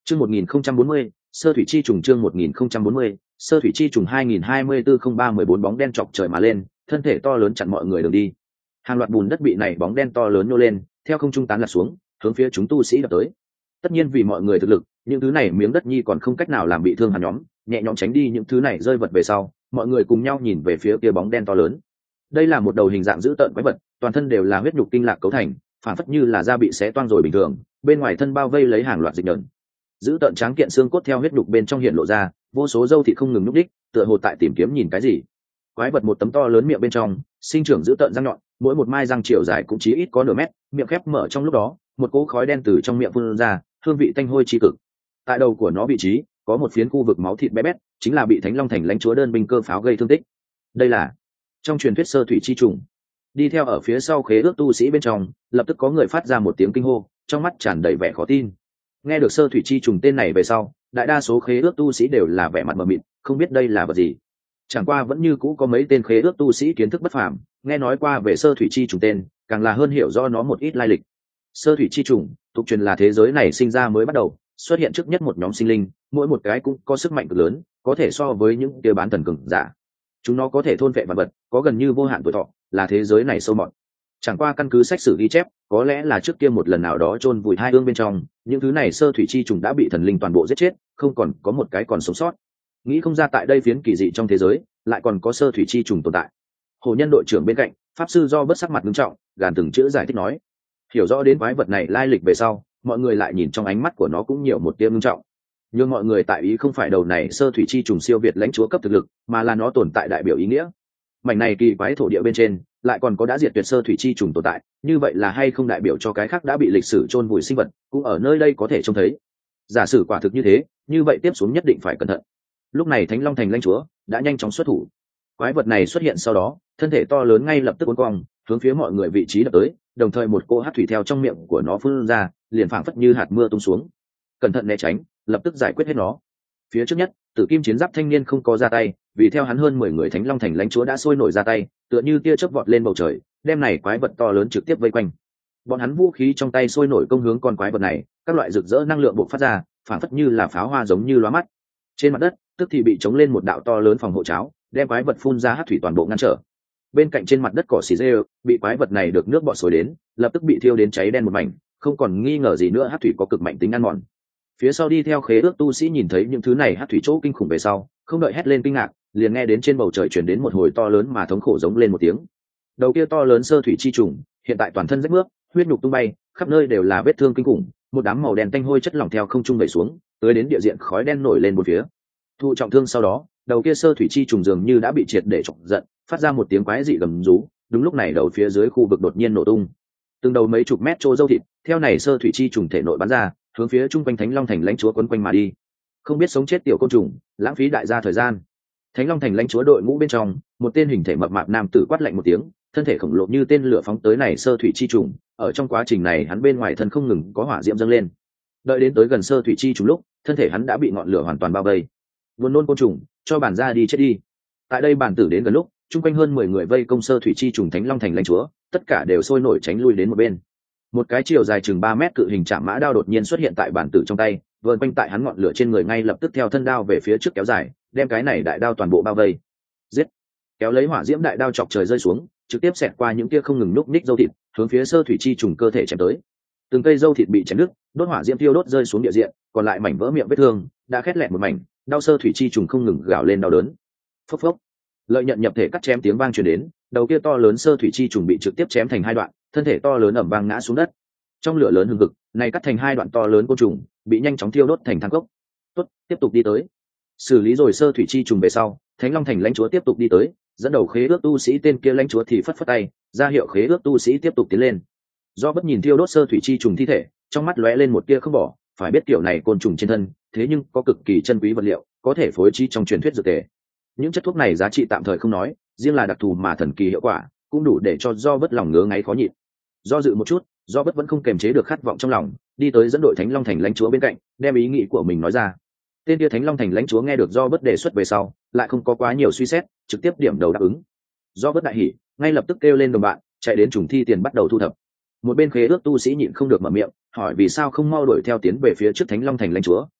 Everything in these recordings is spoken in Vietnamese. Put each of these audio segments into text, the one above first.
Chương 1040, sơ thủy chi trùng chương 1040, sơ thủy chi trùng 2024-03-14 bóng đen chọc trời mà lên, thân thể to lớn chặn mọi người đường đi. Hàng loạt bùn đất bị này bóng đen to lớn nhô lên, theo không trung tán lạc xuống, hướng phía chúng tu sĩ đập tới. Tất nhiên vì mọi người thực lực, những thứ này miếng đất nhi còn không cách nào làm bị thương hắn nhóm, nhẹ nhõm tránh đi những thứ này rơi vật về sau, mọi người cùng nhau nhìn về phía kia bóng đen to lớn. Đây là một đầu hình dạng dữ tợn quái vật, toàn thân đều là huyết nhục tinh lạc cấu thành, phản phất như là da bị xé toang rồi bình thường, bên ngoài thân bao vây lấy hàng loạt dịch nhẫn. Giữ tận tráng kiện xương cốt theo huyết nhục bên trong hiện lộ ra, vô số râu thịt không ngừng nhúc đích, tựa hồ tại tìm kiếm nhìn cái gì. Quái vật một tấm to lớn miệng bên trong, sinh trưởng giữ tận răng nhọn, mỗi một mai răng chiều dài cũng chỉ ít có nửa mét, miệng khép mở trong lúc đó, một cỗ khói đen từ trong miệng phun ra, hương vị tanh hôi chi cực. Tại đầu của nó vị trí, có một phiến khu vực máu thịt bé bét, chính là bị Thánh Long Thành lãnh chúa đơn binh cơ pháo gây thương tích. Đây là trong truyền thuyết sơ thủy chi trùng. Đi theo ở phía sau khế ước tu sĩ bên trong, lập tức có người phát ra một tiếng kinh hô, trong mắt tràn đầy vẻ khó tin. Nghe được sơ thủy chi trùng tên này về sau, đại đa số khế ước tu sĩ đều là vẻ mặt mờ mịt, không biết đây là vật gì. Chẳng qua vẫn như cũ có mấy tên khế ước tu sĩ kiến thức bất phàm, nghe nói qua về sơ thủy chi trùng tên, càng là hơn hiểu do nó một ít lai lịch. Sơ thủy chi trùng, tục truyền là thế giới này sinh ra mới bắt đầu, xuất hiện trước nhất một nhóm sinh linh, mỗi một cái cũng có sức mạnh cực lớn, có thể so với những kia bán thần cường giả. Chúng nó có thể thôn vệ vạn vật, có gần như vô hạn tuổi thọ, là thế giới này sâu mọt. Chẳng qua căn cứ sách sử ghi chép, có lẽ là trước kia một lần nào đó chôn vùi hai ương bên trong, những thứ này sơ thủy chi trùng đã bị thần linh toàn bộ giết chết, không còn có một cái còn sống sót. Nghĩ không ra tại đây phiến kỳ dị trong thế giới, lại còn có sơ thủy chi trùng tồn tại. Hồ nhân đội trưởng bên cạnh, pháp sư do bất sắc mặt nghiêm trọng, gàn từng chữ giải thích nói. Hiểu rõ đến quái vật này lai lịch về sau, mọi người lại nhìn trong ánh mắt của nó cũng nhiều một tia nghiêm trọng. Nhưng mọi người tại ý không phải đầu này sơ thủy chi trùng siêu việt lãnh chúa cấp thực lực, mà là nó tồn tại đại biểu ý nghĩa. Mảnh này kỳ quái thổ địa bên trên, lại còn có đã diệt tuyệt sơ thủy chi trùng tồn tại, như vậy là hay không đại biểu cho cái khác đã bị lịch sử chôn vùi sinh vật, cũng ở nơi đây có thể trông thấy. Giả sử quả thực như thế, như vậy tiếp xuống nhất định phải cẩn thận. Lúc này Thánh Long Thành lãnh chúa đã nhanh chóng xuất thủ. Quái vật này xuất hiện sau đó, thân thể to lớn ngay lập tức uốn cong, hướng phía mọi người vị trí đập tới, đồng thời một cô hắc thủy theo trong miệng của nó phun ra, liền phảng phất như hạt mưa tung xuống. Cẩn thận né tránh, lập tức giải quyết hết nó. Phía trước nhất, Tử Kim Chiến Giáp thanh niên không có ra tay, vì theo hắn hơn 10 người Thánh Long Thành lãnh chúa đã sôi nổi ra tay, tựa như tia chớp vọt lên bầu trời, đem này quái vật to lớn trực tiếp vây quanh. Bọn hắn vũ khí trong tay sôi nổi công hướng con quái vật này, các loại rực rỡ năng lượng bộc phát ra, phảng phất như là pháo hoa giống như lóa mắt. Trên mặt đất, tức thì bị chống lên một đạo to lớn phòng hộ cháo, đem quái vật phun ra hắc thủy toàn bộ ngăn trở. Bên cạnh trên mặt đất cỏ xì rêu, bị quái vật này được nước bọt xối đến, lập tức bị thiêu đến cháy đen một mảnh, không còn nghi ngờ gì nữa hắc thủy có cực mạnh tính ăn mòn. Phía sau đi theo khế ước tu sĩ nhìn thấy những thứ này hắc thủy chỗ kinh khủng về sau, không đợi hét lên kinh ngạc, liền nghe đến trên bầu trời truyền đến một hồi to lớn mà thống khổ giống lên một tiếng. Đầu kia to lớn sơ thủy chi trùng, hiện tại toàn thân rách mướp, huyết nhục tung bay, khắp nơi đều là vết thương kinh khủng, một đám màu đen tanh hôi chất lỏng theo không trung đẩy xuống, tới đến địa diện khói đen nổi lên một phía. Thụ trọng thương sau đó, đầu kia sơ thủy chi trùng dường như đã bị triệt để chọc giận, phát ra một tiếng quái dị gầm rú. Đúng lúc này đầu phía dưới khu vực đột nhiên nổ tung, từng đầu mấy chục mét trô dâu thịt theo này sơ thủy chi trùng thể nội bắn ra, hướng phía trung quanh Thánh Long Thành lãnh chúa quấn quanh mà đi. Không biết sống chết tiểu côn trùng, lãng phí đại gia thời gian. Thánh Long Thành lãnh chúa đội ngũ bên trong, một tên hình thể mập mạp nam tử quát lạnh một tiếng, thân thể khổng lồ như tên lửa phóng tới này sơ thủy chi trùng. Ở trong quá trình này hắn bên ngoài thân không ngừng có hỏa diễm dâng lên. Đợi đến tới gần sơ thủy chi trùng lúc, thân thể hắn đã bị ngọn lửa hoàn toàn bao vây. Buồn nôn côn trùng, cho bản ra đi chết đi. Tại đây bản tử đến gần lúc, chung quanh hơn 10 người vây công sơ thủy chi trùng Thánh Long Thành lãnh chúa, tất cả đều sôi nổi tránh lui đến một bên. Một cái chiều dài chừng 3 mét cự hình chạm mã đao đột nhiên xuất hiện tại bản tử trong tay, vờn quanh tại hắn ngọn lửa trên người ngay lập tức theo thân đao về phía trước kéo dài, đem cái này đại đao toàn bộ bao vây. Giết! Kéo lấy hỏa diễm đại đao chọc trời rơi xuống, trực tiếp xẹt qua những kia không ngừng núc ních dâu thịt, hướng phía sơ thủy chi trùng cơ thể chém tới. Từng cây dâu thịt bị chém đứt, đốt hỏa diễm tiêu đốt rơi xuống địa diện, còn lại mảnh vỡ miệng vết thương đã khét lẹt một mảnh, đau sơ thủy chi trùng không ngừng gào lên đau đớn. Phốc phốc! Lợi nhận nhập thể cắt chém tiếng vang truyền đến, đầu kia to lớn sơ thủy chi trùng bị trực tiếp chém thành hai đoạn, thân thể to lớn ẩm vang ngã xuống đất. Trong lửa lớn hừng hực, này cắt thành hai đoạn to lớn côn trùng, bị nhanh chóng thiêu đốt thành than cốc. Tốt, tiếp tục đi tới. Xử lý rồi sơ thủy chi trùng về sau, Thánh Long Thành lãnh chúa tiếp tục đi tới, dẫn đầu khế ước tu sĩ tên kia lãnh chúa thì phất phất tay, ra hiệu khế ước tu sĩ tiếp tục tiến lên. Do bất nhìn thiêu đốt sơ thủy chi trùng thi thể, trong mắt lóe lên một tia không bỏ, phải biết kiểu này côn trùng trên thân, thế nhưng có cực kỳ chân quý vật liệu, có thể phối trí trong truyền thuyết dược tề. Những chất thuốc này giá trị tạm thời không nói, riêng là đặc thù mà thần kỳ hiệu quả, cũng đủ để cho do bất lòng ngứa ngáy khó nhịn. Do dự một chút, do bất vẫn không kềm chế được khát vọng trong lòng, đi tới dẫn đội Thánh Long Thành lãnh chúa bên cạnh, đem ý nghĩ của mình nói ra. Tên kia Thánh Long Thành lãnh chúa nghe được do bất đề xuất về sau, lại không có quá nhiều suy xét, trực tiếp điểm đầu đáp ứng. Do bất đại hỉ, ngay lập tức kêu lên đồng bạn, chạy đến trùng thi tiền bắt đầu thu thập. Một bên khế ước tu sĩ nhịn không được mở miệng, hỏi vì sao không mau đuổi theo tiến về phía trước Thánh Long Thành lãnh chúa,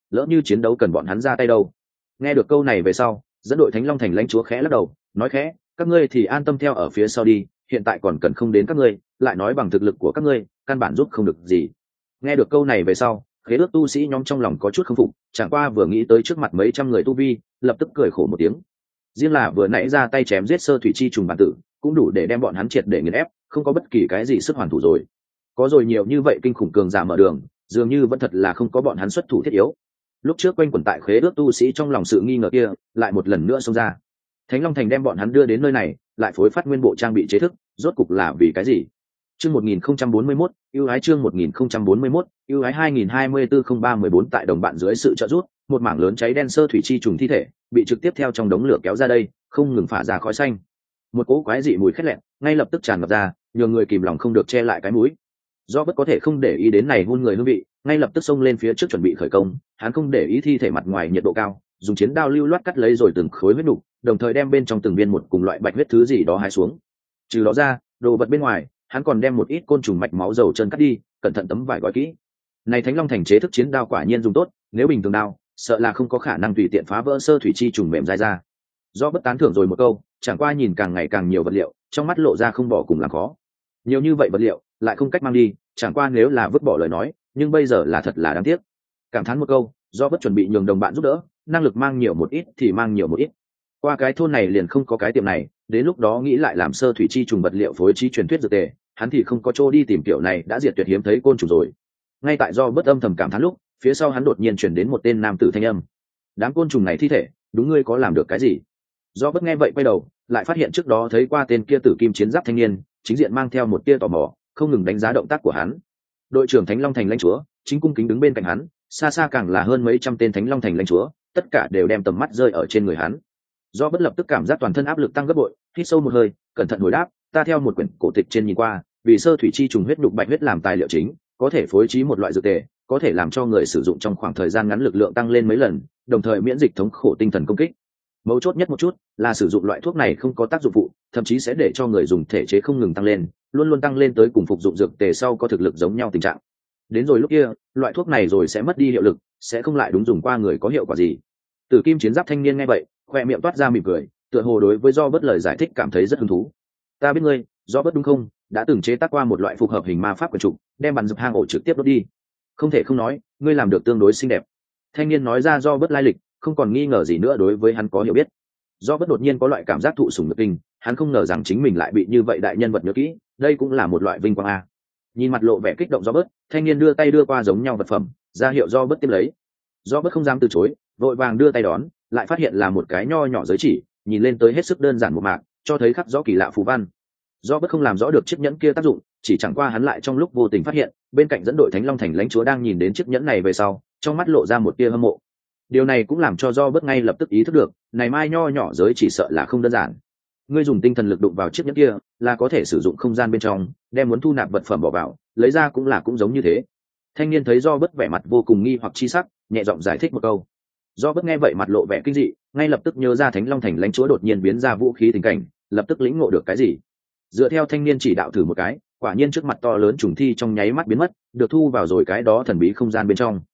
lỡ như chiến đấu cần bọn hắn ra tay đâu. Nghe được câu này về sau, dẫn đội Thánh Long Thành lãnh chúa khẽ lắc đầu, nói khẽ, các ngươi thì an tâm theo ở phía sau đi, hiện tại còn cần không đến các ngươi, lại nói bằng thực lực của các ngươi căn bản giúp không được gì. Nghe được câu này về sau, khế ước tu sĩ nhóm trong lòng có chút không phục, chẳng qua vừa nghĩ tới trước mặt mấy trăm người tu vi, lập tức cười khổ một tiếng. Riêng là vừa nãy ra tay chém giết sơ thủy chi trùng bản tử, cũng đủ để đem bọn hắn triệt để nghiền ép, không có bất kỳ cái gì sức hoàn thủ rồi. Có rồi nhiều như vậy kinh khủng cường giả mở đường, dường như vẫn thật là không có bọn hắn xuất thủ thiết yếu. Lúc trước quanh quẩn tại khế ước tu sĩ trong lòng sự nghi ngờ kia, lại một lần nữa xông ra. Thánh Long Thành đem bọn hắn đưa đến nơi này, lại phối phát nguyên bộ trang bị chế thức, rốt cục là vì cái gì? Chương 1041, ưu ái chương 1041, ưu ái 2024-03-14 tại đồng bạn dưới sự trợ giúp, một mảng lớn cháy đen sơ thủy chi trùng thi thể, bị trực tiếp theo trong đống lửa kéo ra đây, không ngừng phả ra khói xanh. Một cỗ quái dị mùi khét lẹn, ngay lập tức tràn ngập ra, nhiều người kìm lòng không được che lại cái mũi. Do bất có thể không để ý đến này hôn người hương vị, ngay lập tức xông lên phía trước chuẩn bị khởi công, hắn không để ý thi thể mặt ngoài nhiệt độ cao, dùng chiến đao lưu loát cắt lấy rồi từng khối huyết nục, đồng thời đem bên trong từng viên một cùng loại bạch huyết thứ gì đó hái xuống. Trừ đó ra, đồ vật bên ngoài, hắn còn đem một ít côn trùng mạch máu dầu chân cắt đi, cẩn thận tấm vải gói kỹ. Này Thánh Long Thành chế thức chiến đao quả nhiên dùng tốt, nếu bình thường đao, sợ là không có khả năng tùy tiện phá vỡ sơ thủy chi trùng mềm dai ra. Do bất tán thưởng rồi một câu, chẳng qua nhìn càng ngày càng nhiều vật liệu, trong mắt lộ ra không bỏ cùng làm khó. Nhiều như vậy vật liệu, lại không cách mang đi, chẳng qua nếu là vứt bỏ lời nói, nhưng bây giờ là thật là đáng tiếc. Cảm thán một câu, do bất chuẩn bị nhường đồng bạn giúp đỡ, năng lực mang nhiều một ít thì mang nhiều một ít. Qua cái thôn này liền không có cái tiệm này, đến lúc đó nghĩ lại làm sơ thủy chi trùng vật liệu phối trí truyền thuyết dược tề, hắn thì không có chỗ đi tìm kiểu này đã diệt tuyệt hiếm thấy côn trùng rồi. Ngay tại do bất âm thầm cảm thán lúc, phía sau hắn đột nhiên truyền đến một tên nam tử thanh âm. Đám côn trùng này thi thể, đúng ngươi có làm được cái gì? Do bất nghe vậy quay đầu, lại phát hiện trước đó thấy qua tên kia tử kim chiến giáp thanh niên, chính diện mang theo một tia tò mò, không ngừng đánh giá động tác của hắn. Đội trưởng Thánh Long Thành lãnh chúa chính cung kính đứng bên cạnh hắn, xa xa càng là hơn mấy trăm tên Thánh Long Thành lãnh chúa, tất cả đều đem tầm mắt rơi ở trên người hắn. Do bất lập tức cảm giác toàn thân áp lực tăng gấp bội, hít sâu một hơi, cẩn thận hồi đáp, ta theo một quyển cổ tịch trên nhìn qua, vì sơ thủy chi trùng huyết nhục bạch huyết làm tài liệu chính, có thể phối trí một loại dược tề, có thể làm cho người sử dụng trong khoảng thời gian ngắn lực lượng tăng lên mấy lần, đồng thời miễn dịch thống khổ tinh thần công kích. Mấu chốt nhất một chút là sử dụng loại thuốc này không có tác dụng phụ, thậm chí sẽ để cho người dùng thể chế không ngừng tăng lên, luôn luôn tăng lên tới cùng phục dụng dược tề sau có thực lực giống nhau tình trạng. Đến rồi lúc kia, loại thuốc này rồi sẽ mất đi hiệu lực, sẽ không lại đúng dùng qua người có hiệu quả gì. Tử kim chiến giáp thanh niên nghe vậy, khoe miệng toát ra mỉm cười, tựa hồ đối với do bất lời giải thích cảm thấy rất hứng thú. Ta biết ngươi, do bất đúng không? Đã từng chế tác qua một loại phục hợp hình ma pháp quyền trục, đem bàn dược hang ổ trực tiếp đốt đi. Không thể không nói, ngươi làm được tương đối xinh đẹp. Thanh niên nói ra do bất lai lịch, không còn nghi ngờ gì nữa đối với hắn có hiểu biết. Do bất đột nhiên có loại cảm giác thụ sủng nhược kinh, hắn không ngờ rằng chính mình lại bị như vậy đại nhân vật nhớ kỹ, đây cũng là một loại vinh quang a. Nhìn mặt lộ vẻ kích động do bất, thanh niên đưa tay đưa qua giống nhau vật phẩm, ra hiệu do bất tiếp lấy. Do bất không dám từ chối, vội vàng đưa tay đón, lại phát hiện là một cái nho nhỏ giới chỉ, nhìn lên tới hết sức đơn giản một mạc, cho thấy khắc rõ kỳ lạ phù văn. Do bất không làm rõ được chiếc nhẫn kia tác dụng, chỉ chẳng qua hắn lại trong lúc vô tình phát hiện, bên cạnh dẫn đội Thánh Long Thành lãnh chúa đang nhìn đến chiếc nhẫn này về sau, trong mắt lộ ra một tia hâm mộ. Điều này cũng làm cho do bất ngay lập tức ý thức được, này mai nho nhỏ giới chỉ sợ là không đơn giản. Ngươi dùng tinh thần lực đụng vào chiếc nhẫn kia, là có thể sử dụng không gian bên trong, đem muốn thu nạp vật phẩm bỏ vào, lấy ra cũng giống như thế. Thanh niên thấy do bất vẻ mặt vô cùng nghi hoặc chi sắc, nhẹ giọng giải thích một câu. Do bất nghe vậy mặt lộ vẻ kinh dị, ngay lập tức nhớ ra Thánh Long Thành lãnh chúa đột nhiên biến ra vũ khí tình cảnh, lập tức lĩnh ngộ được cái gì. Dựa theo thanh niên chỉ đạo thử một cái, quả nhiên trước mặt to lớn trùng thi trong nháy mắt biến mất, được thu vào rồi cái đó thần bí không gian bên trong.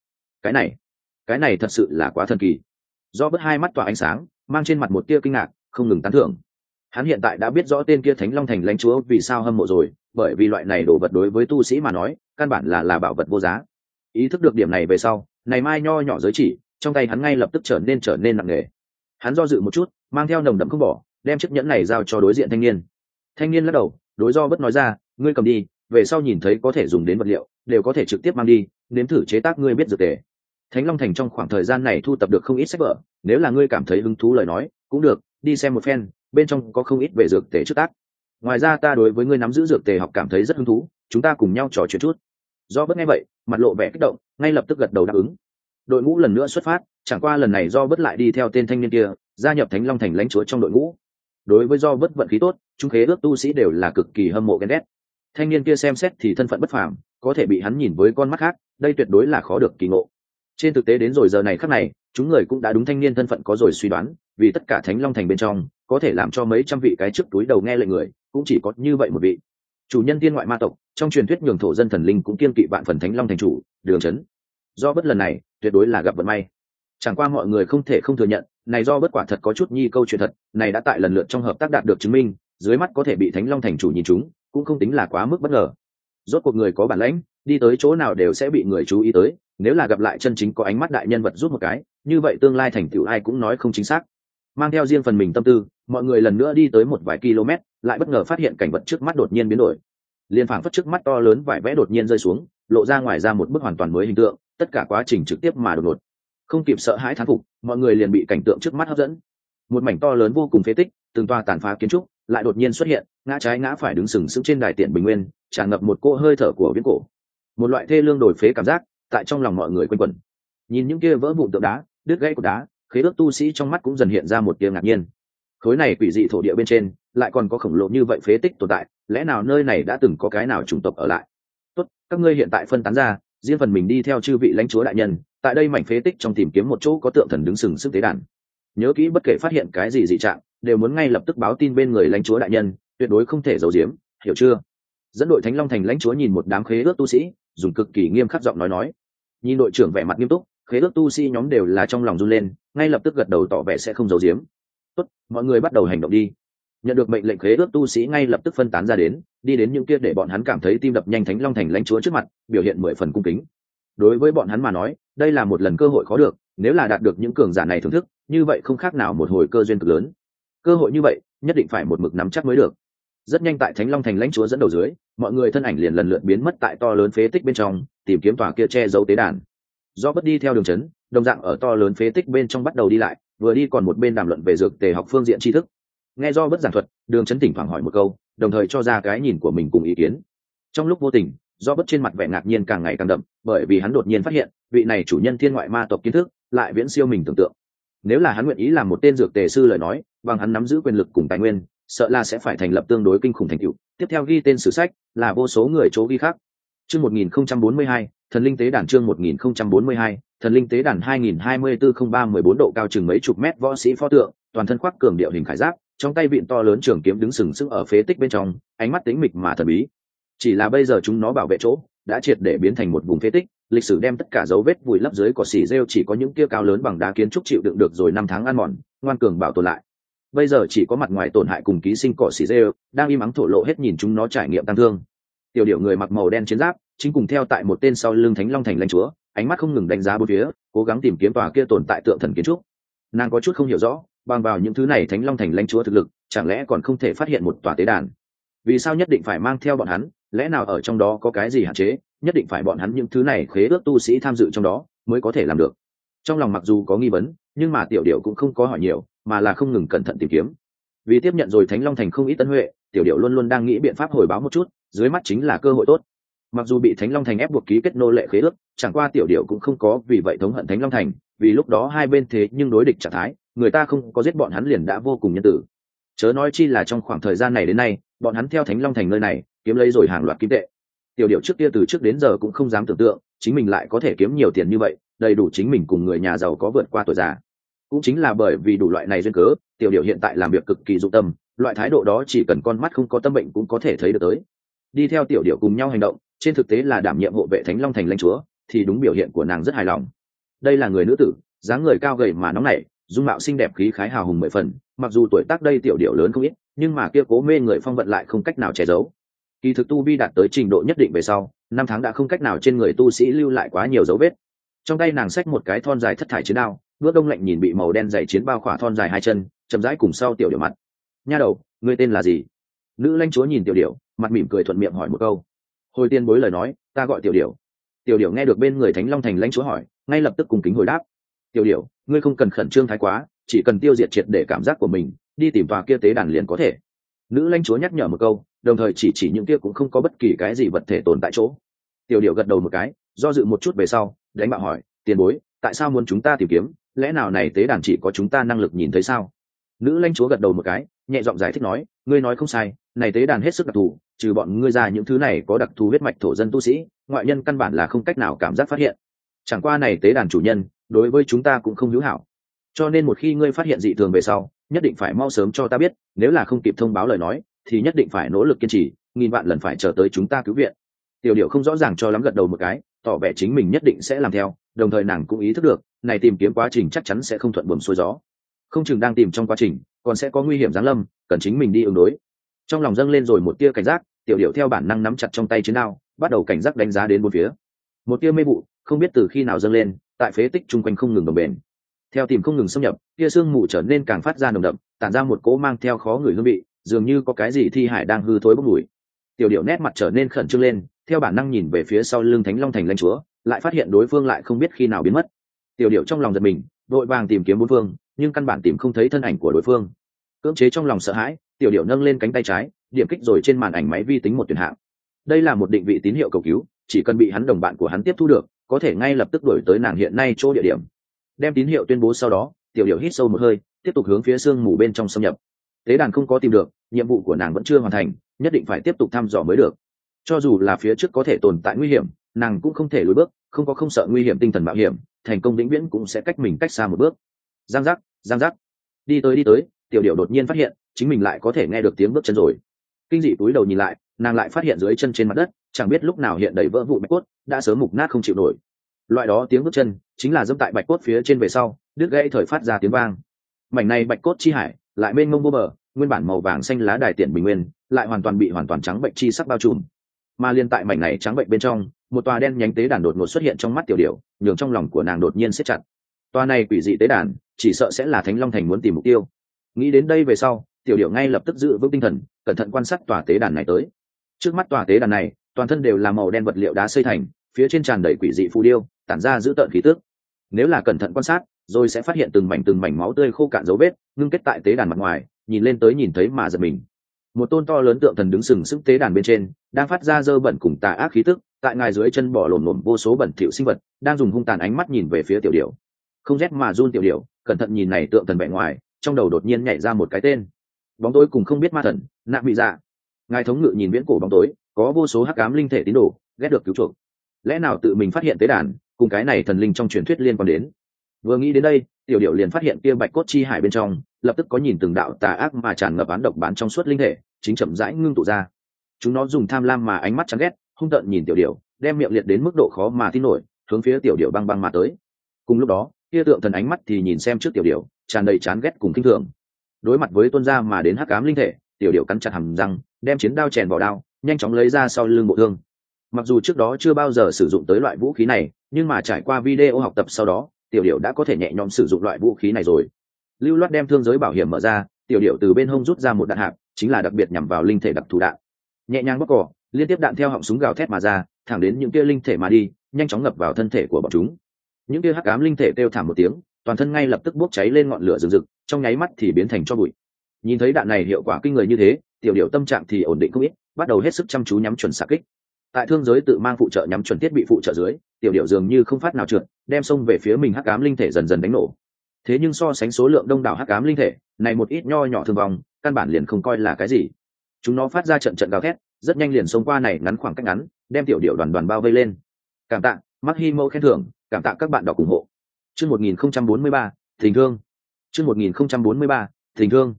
Cái này thật sự là quá thần kỳ. Do bất hai mắt tỏa ánh sáng, mang trên mặt một tia kinh ngạc, không ngừng tán thưởng. Hắn hiện tại đã biết rõ tên kia Thánh Long Thành lãnh chúa vì sao hâm mộ rồi, bởi vì loại này đồ vật đối với tu sĩ mà nói, căn bản là bảo vật vô giá. Ý thức được điểm này về sau, này mai nho nhỏ giới chỉ, trong tay hắn ngay lập tức trở nên nặng nề. Hắn do dự một chút, mang theo nồng đậm không bỏ, đem chiếc nhẫn này giao cho đối diện thanh niên. Thanh niên lắc đầu, đối do bất nói ra, ngươi cầm đi, về sau nhìn thấy có thể dùng đến vật liệu, đều có thể trực tiếp mang đi, nếm thử chế tác ngươi biết dược tề. Thánh Long Thành trong khoảng thời gian này thu tập được không ít sách vở, nếu là ngươi cảm thấy hứng thú lời nói, cũng được, đi xem một phen, bên trong có không ít về dược tề trước tác. Ngoài ra ta đối với ngươi nắm giữ dược tề học cảm thấy rất hứng thú, chúng ta cùng nhau trò chuyện chút. Do bất nghe vậy, mặt lộ vẻ kích động, ngay lập tức gật đầu đáp ứng. Đội ngũ lần nữa xuất phát, chẳng qua lần này do bất lại đi theo tên thanh niên kia, gia nhập Thánh Long Thành lãnh chúa trong đội ngũ. Đối với do bất vận khí tốt, chúng khế ước tu sĩ đều là cực kỳ hâm mộ ghen ghét. Thanh niên kia xem xét thì thân phận bất phàm, có thể bị hắn nhìn với con mắt khác, đây tuyệt đối là khó được kỳ ngộ. Trên thực tế đến rồi giờ này khắc này, chúng người cũng đã đúng thanh niên thân phận có rồi suy đoán, vì tất cả Thánh Long Thành bên trong, có thể làm cho mấy trăm vị cái trước túi đầu nghe lệnh người, cũng chỉ có như vậy một vị. Chủ nhân tiên ngoại ma tộc, trong truyền thuyết nhường thổ dân thần linh cũng kiên kỵ vạn phần Thánh Long Thành chủ, Đường Chấn. Do bất lần này, tuyệt đối là gặp vận may. Chẳng qua mọi người không thể không thừa nhận, này do bất quả thật có chút nhi câu chuyện thật, này đã tại lần lượt trong hợp tác đạt được chứng minh, dưới mắt có thể bị Thánh Long thành chủ nhìn chúng, cũng không tính là quá mức bất ngờ. Rốt cuộc người có bản lãnh, đi tới chỗ nào đều sẽ bị người chú ý tới, nếu là gặp lại chân chính có ánh mắt đại nhân vật rút một cái, như vậy tương lai thành tựu ai cũng nói không chính xác. Mang theo riêng phần mình tâm tư, mọi người lần nữa đi tới một vài km, lại bất ngờ phát hiện cảnh vật trước mắt đột nhiên biến đổi. Liên phảng phất trước mắt to lớn vải vẽ đột nhiên rơi xuống, lộ ra ngoài ra một bức hoàn toàn mới hình tượng, tất cả quá trình trực tiếp mà đột ngột. Không kịp sợ hãi thán phục, mọi người liền bị cảnh tượng trước mắt hấp dẫn. Một mảnh to lớn vô cùng phế tích, từng toa tàn phá kiến trúc lại đột nhiên xuất hiện, ngã trái ngã phải đứng sừng sững trên đài tiện bình nguyên, tràn ngập một cỗ hơi thở của viễn cổ. Một loại thê lương đổi phế cảm giác tại trong lòng mọi người quanh quẩn. Nhìn những kia vỡ vụn tượng đá, đứt gãy của đá, khế ước tu sĩ trong mắt cũng dần hiện ra một tia ngạc nhiên. Khối này quỷ dị thổ địa bên trên lại còn có khổng lồ như vậy phế tích tồn tại, lẽ nào nơi này đã từng có cái nào chủng tộc ở lại? Tốt, các ngươi hiện tại phân tán ra, riêng phần mình đi theo chư vị lãnh chúa đại nhân, tại đây mảnh phế tích trong tìm kiếm một chỗ có tượng thần đứng sừng sững tế đàn. Nhớ kỹ bất kể phát hiện cái gì dị trạng, đều muốn ngay lập tức báo tin bên người lãnh chúa đại nhân, tuyệt đối không thể giấu giếm, hiểu chưa? Dẫn đội Thánh Long thành lãnh chúa nhìn một đám khế ước tu sĩ, dùng cực kỳ nghiêm khắc giọng nói. Nhìn đội trưởng vẻ mặt nghiêm túc, khế ước tu sĩ nhóm đều là trong lòng run lên, ngay lập tức gật đầu tỏ vẻ sẽ không giấu giếm. Tốt, mọi người bắt đầu hành động đi. Nhận được mệnh lệnh, khế ước tu sĩ ngay lập tức phân tán ra đến, đi đến những kia để bọn hắn cảm thấy tim đập nhanh Thánh Long thành lãnh chúa trước mặt, biểu hiện 10 phần cung kính. Đối với bọn hắn mà nói, đây là một lần cơ hội khó được, nếu là đạt được những cường giả này thưởng thức, như vậy không khác nào một hồi cơ duyên cực lớn. Cơ hội như vậy, nhất định phải một mực nắm chắc mới được. Rất nhanh tại Thánh Long thành lãnh chúa dẫn đầu dưới, mọi người thân ảnh liền lần lượt biến mất tại to lớn phế tích bên trong, tìm kiếm tòa kia che giấu tế đàn. Do bất đi theo đường trấn, đồng dạng ở to lớn phế tích bên trong bắt đầu đi lại, vừa đi còn một bên đàm luận về dược tề học phương diện tri thức. Nghe do bất giảng thuật, đường trấn thỉnh thoảng hỏi một câu, đồng thời cho ra cái nhìn của mình cùng ý kiến. Trong lúc vô tình, do bất trên mặt vẻ ngạc nhiên càng ngày càng đậm, bởi vì hắn đột nhiên phát hiện vị này chủ nhân thiên ngoại ma tộc kiến thức lại viễn siêu mình tưởng tượng. Nếu là hắn nguyện ý làm một tên dược tề sư lời nói, bằng hắn nắm giữ quyền lực cùng tài nguyên, sợ là sẽ phải thành lập tương đối kinh khủng thành tựu. Tiếp theo ghi tên sử sách là vô số người chỗ ghi khác. Chương 1042, thần linh tế đàn. Chương 1042, thần linh tế đàn. 2024-03-14 độ cao chừng mấy chục mét võ sĩ pho tượng, toàn thân khoác cường điệu hình khải giáp, trong tay vịn to lớn trường kiếm đứng sừng sững ở phế tích bên trong, ánh mắt tĩnh mịch mà thần bí. Chỉ là bây giờ chúng nó bảo vệ chỗ đã triệt để biến thành một vùng phế tích, lịch sử đem tất cả dấu vết vùi lấp dưới cỏ xì rêu, chỉ có những kia cao lớn bằng đá kiến trúc chịu đựng được rồi 5 tháng ăn mòn, ngoan cường bảo tồn lại. Bây giờ chỉ có mặt ngoài tổn hại cùng ký sinh cỏ xì rêu đang im ắng thổ lộ hết, nhìn chúng nó trải nghiệm tăng thương. Tiểu điểu người mặc màu đen chiến giáp, chính cùng theo tại một tên sau lưng Thánh Long thành lãnh chúa, ánh mắt không ngừng đánh giá bốn phía, cố gắng tìm kiếm tòa kia tồn tại tượng thần kiến trúc. Nàng có chút không hiểu rõ, bằng vào những thứ này Thánh Long thành lãnh chúa thực lực, chẳng lẽ còn không thể phát hiện một tòa tế đàn? Vì sao nhất định phải mang theo bọn hắn? Lẽ nào ở trong đó có cái gì hạn chế, nhất định phải bọn hắn những thứ này khế ước tu sĩ tham dự trong đó mới có thể làm được? Trong lòng mặc dù có nghi vấn, nhưng mà tiểu điểu cũng không có hỏi nhiều, mà là không ngừng cẩn thận tìm kiếm. Vì tiếp nhận rồi Thánh Long thành không ít tân huệ, tiểu điểu luôn luôn đang nghĩ biện pháp hồi báo một chút, dưới mắt chính là cơ hội tốt. Mặc dù bị Thánh Long thành ép buộc ký kết nô lệ khế ước, chẳng qua tiểu điểu cũng không có vì vậy thống hận Thánh Long thành, vì lúc đó hai bên thế nhưng đối địch trạng thái, người ta không có giết bọn hắn liền đã vô cùng nhân tử. Chớ nói chi là trong khoảng thời gian này đến nay, bọn hắn theo Thánh Long thành nơi này kiếm lấy rồi hàng loạt kim tệ. Tiểu điểu trước kia từ trước đến giờ cũng không dám tưởng tượng chính mình lại có thể kiếm nhiều tiền như vậy, đầy đủ chính mình cùng người nhà giàu có vượt qua tuổi già. Cũng chính là bởi vì đủ loại này duyên cớ, tiểu điểu hiện tại làm việc cực kỳ dụng tâm, loại thái độ đó chỉ cần con mắt không có tâm bệnh cũng có thể thấy được tới. Đi theo tiểu điểu cùng nhau hành động, trên thực tế là đảm nhiệm hộ vệ Thánh Long thành lãnh chúa, thì đúng biểu hiện của nàng rất hài lòng. Đây là người nữ tử, dáng người cao gầy mà nóng nảy, dung mạo xinh đẹp khí khái hào hùng 10 phần, mặc dù tuổi tác đây tiểu điểu lớn không ít, nhưng mà kia cố mê người phong vận lại không cách nào che giấu. Kỳ thực tu vi đạt tới trình độ nhất định về sau, 5 tháng đã không cách nào trên người tu sĩ lưu lại quá nhiều dấu vết. Trong tay nàng xách một cái thon dài thất thải chiến đao, bước đông lạnh nhìn bị màu đen dày chiến bao khỏa thon dài hai chân, chậm rãi cùng sau tiểu điểu mặt. Nha đầu, ngươi tên là gì? Nữ lãnh chúa nhìn tiểu điểu, mặt mỉm cười thuận miệng hỏi một câu. Hồi tiên bối lời nói, ta gọi tiểu điểu. Tiểu điểu nghe được bên người Thánh Long thành lãnh chúa hỏi, ngay lập tức cung kính hồi đáp. Tiểu điểu, ngươi không cần khẩn trương thái quá, chỉ cần tiêu diệt triệt để cảm giác của mình, đi tìm tòa kia tế đàn liền có thể. Nữ lãnh chúa nhắc nhở một câu, đồng thời chỉ những kia cũng không có bất kỳ cái gì vật thể tồn tại chỗ. Tiểu điểu gật đầu một cái, do dự một chút về sau, đánh bạo hỏi, tiền bối, tại sao muốn chúng ta tìm kiếm, lẽ nào này tế đàn chỉ có chúng ta năng lực nhìn thấy sao? Nữ lãnh chúa gật đầu một cái, nhẹ giọng giải thích nói, ngươi nói không sai, này tế đàn hết sức đặc thù, trừ bọn ngươi ra những thứ này có đặc thù huyết mạch thổ dân tu sĩ, ngoại nhân căn bản là không cách nào cảm giác phát hiện. Chẳng qua này tế đàn chủ nhân đối với chúng ta cũng không hữu hảo, cho nên một khi ngươi phát hiện dị thường về sau, nhất định phải mau sớm cho ta biết, nếu là không kịp thông báo lời nói, thì nhất định phải nỗ lực kiên trì, nghìn vạn lần phải chờ tới chúng ta cứu viện. Tiểu điểu không rõ ràng cho lắm gật đầu một cái, tỏ vẻ chính mình nhất định sẽ làm theo, đồng thời nàng cũng ý thức được này tìm kiếm quá trình chắc chắn sẽ không thuận buồm xuôi gió, không chừng đang tìm trong quá trình còn sẽ có nguy hiểm giáng lâm, cần chính mình đi ứng đối. Trong lòng dâng lên rồi một tia cảnh giác, tiểu điệu theo bản năng nắm chặt trong tay chiến đao, bắt đầu cảnh giác đánh giá đến bốn phía. Một tia mê vụ không biết từ khi nào dâng lên, tại phế tích chung quanh không ngừng đồng bền. Theo tìm không ngừng xâm nhập, tia sương mù trở nên càng phát ra nồng đậm, tản ra một cỗ mang theo khó người hương vị, dường như có cái gì thi hải đang hư thối bốc mùi. Tiểu điệu nét mặt trở nên khẩn trương lên, theo bản năng nhìn về phía sau lưng Thánh Long Thành lãnh chúa, lại phát hiện đối phương lại không biết khi nào biến mất. Tiểu điệu trong lòng giật mình, vội vàng tìm kiếm bốn phương, nhưng căn bản tìm không thấy thân ảnh của đối phương. Cưỡng chế trong lòng sợ hãi, tiểu điệu nâng lên cánh tay trái, điểm kích rồi trên màn ảnh máy vi tính một tuyển hạng. Đây là một định vị tín hiệu cầu cứu, chỉ cần bị hắn đồng bạn của hắn tiếp thu được, có thể ngay lập tức đuổi tới nàng hiện nay chỗ địa điểm. Đem tín hiệu tuyên bố sau đó, tiểu điệu hít sâu một hơi, tiếp tục hướng phía sương mù bên trong xâm nhập. Tế đàn không có tìm được, nhiệm vụ của nàng vẫn chưa hoàn thành, nhất định phải tiếp tục thăm dò mới được. Cho dù là phía trước có thể tồn tại nguy hiểm, nàng cũng không thể lùi bước, không sợ nguy hiểm tinh thần mạo hiểm, thành công vĩnh viễn cũng sẽ cách mình cách xa một bước. Giang giác, đi tới, tiểu điệu đột nhiên phát hiện chính mình lại có thể nghe được tiếng bước chân rồi. Kinh dị túi đầu nhìn lại, nàng lại phát hiện dưới chân trên mặt đất chẳng biết lúc nào hiện đầy vỡ vụn bạch cốt, đã sớm mục nát không chịu nổi. Loại đó tiếng bước chân chính là dẫm tại bạch cốt phía trên về sau đứt gãy thời phát ra tiếng vang. Mảnh này bạch cốt chi hải lại mênh mông vô bờ, nguyên bản màu vàng xanh lá đài tiện bình nguyên lại hoàn toàn trắng bệnh chi sắc bao trùm. Mà liên tại mảnh này trắng bệnh bên trong, một tòa đen nhánh tế đàn đột ngột xuất hiện trong mắt tiểu điểu, nhường trong lòng của nàng đột nhiên siết chặt. Tòa này quỷ dị tế đàn chỉ sợ sẽ là Thánh Long Thành muốn tìm mục tiêu. Nghĩ đến đây về sau, tiểu điểu ngay lập tức giữ vững tinh thần, cẩn thận quan sát tòa tế đàn này tới. Trước mắt tòa tế đàn này toàn thân đều là màu đen vật liệu đá xây thành, phía trên tràn đầy quỷ dị phù điêu, tản ra dữ tợn khí tức. Nếu là cẩn thận quan sát, rồi sẽ phát hiện từng mảnh máu tươi khô cạn dấu vết ngưng kết tại tế đàn mặt ngoài, nhìn lên tới nhìn thấy mà giật mình. Một tôn to lớn tượng thần đứng sừng sững tế đàn bên trên, đang phát ra dơ bẩn cùng tà ác khí tức, tại ngài dưới chân bò lổm lổm vô số bẩn thỉu sinh vật, đang dùng hung tàn ánh mắt nhìn về phía tiểu điểu. Không rét mà run tiểu điểu, cẩn thận nhìn này tượng thần vẻ ngoài, trong đầu đột nhiên nhảy ra một cái tên. Bóng tối cùng không biết ma thần, Nạp Bị Dạ. Ngài thống ngự nhìn viễn cổ bóng tối, có vô số hắc ám linh thể tín đồ, ghét được cứu chuộc. Lẽ nào tự mình phát hiện tế đàn, cùng cái này thần linh trong truyền thuyết liên quan đến? Vừa nghĩ đến đây, tiểu điểu liền phát hiện kia bạch cốt chi hải bên trong, lập tức có nhìn từng đạo tà ác mà tràn ngập án độc bán trong suốt linh thể, chính chậm rãi ngưng tụ ra. Chúng nó dùng tham lam mà ánh mắt chán ghét, hung tợn nhìn tiểu điểu, đem miệng liệt đến mức độ khó mà tin nổi, hướng phía tiểu điểu băng băng mà tới. Cùng lúc đó, kia tượng thần ánh mắt thì nhìn xem trước tiểu điểu, tràn đầy chán ghét cùng kinh thường. Đối mặt với tuôn ra mà đến hắc ám linh thể, tiểu điểu cắn chặt hàm răng, đem chiến đao chèn vào đao, nhanh chóng lấy ra sau lưng bộ thương. Mặc dù trước đó chưa bao giờ sử dụng tới loại vũ khí này, nhưng mà trải qua video học tập sau đó, tiểu điểu đã có thể nhẹ nhõm sử dụng loại vũ khí này rồi. Lưu loát đem thương giới bảo hiểm mở ra, tiểu điểu từ bên hông rút ra một đạn hạp, chính là đặc biệt nhắm vào linh thể đặc thù đạn. Nhẹ nhàng bóc cỏ, liên tiếp đạn theo họng súng gào thét mà ra, thẳng đến những kia linh thể mà đi, nhanh chóng ngập vào thân thể của bọn chúng. Những kia hắc ám linh thể kêu thảm một tiếng, toàn thân ngay lập tức bốc cháy lên ngọn lửa rực rực, trong nháy mắt thì biến thành tro bụi. Nhìn thấy đạn này hiệu quả kinh người như thế, tiểu điểu tâm trạng thì ổn định không ít, bắt đầu hết sức chăm chú nhắm chuẩn xạ kích. Tại thương giới tự mang phụ trợ nhắm chuẩn thiết bị phụ trợ dưới, tiểu điểu dường như không phát nào trượt, đem xông về phía mình hắc ám linh thể dần dần đánh nổ. Thế nhưng so sánh số lượng đông đảo hắc ám linh thể, này một ít nho nhỏ thương vong, căn bản liền không coi là cái gì. Chúng nó phát ra trận trận gào thét, rất nhanh liền xông qua này ngắn khoảng cách ngắn, đem tiểu điểu đoàn bao vây lên. Cảm tạ, Mắc Hi Mâu khen thưởng, cảm tạ các bạn đọc ủng hộ. Chương 1043, tình thương. Chương 1043, tình thương.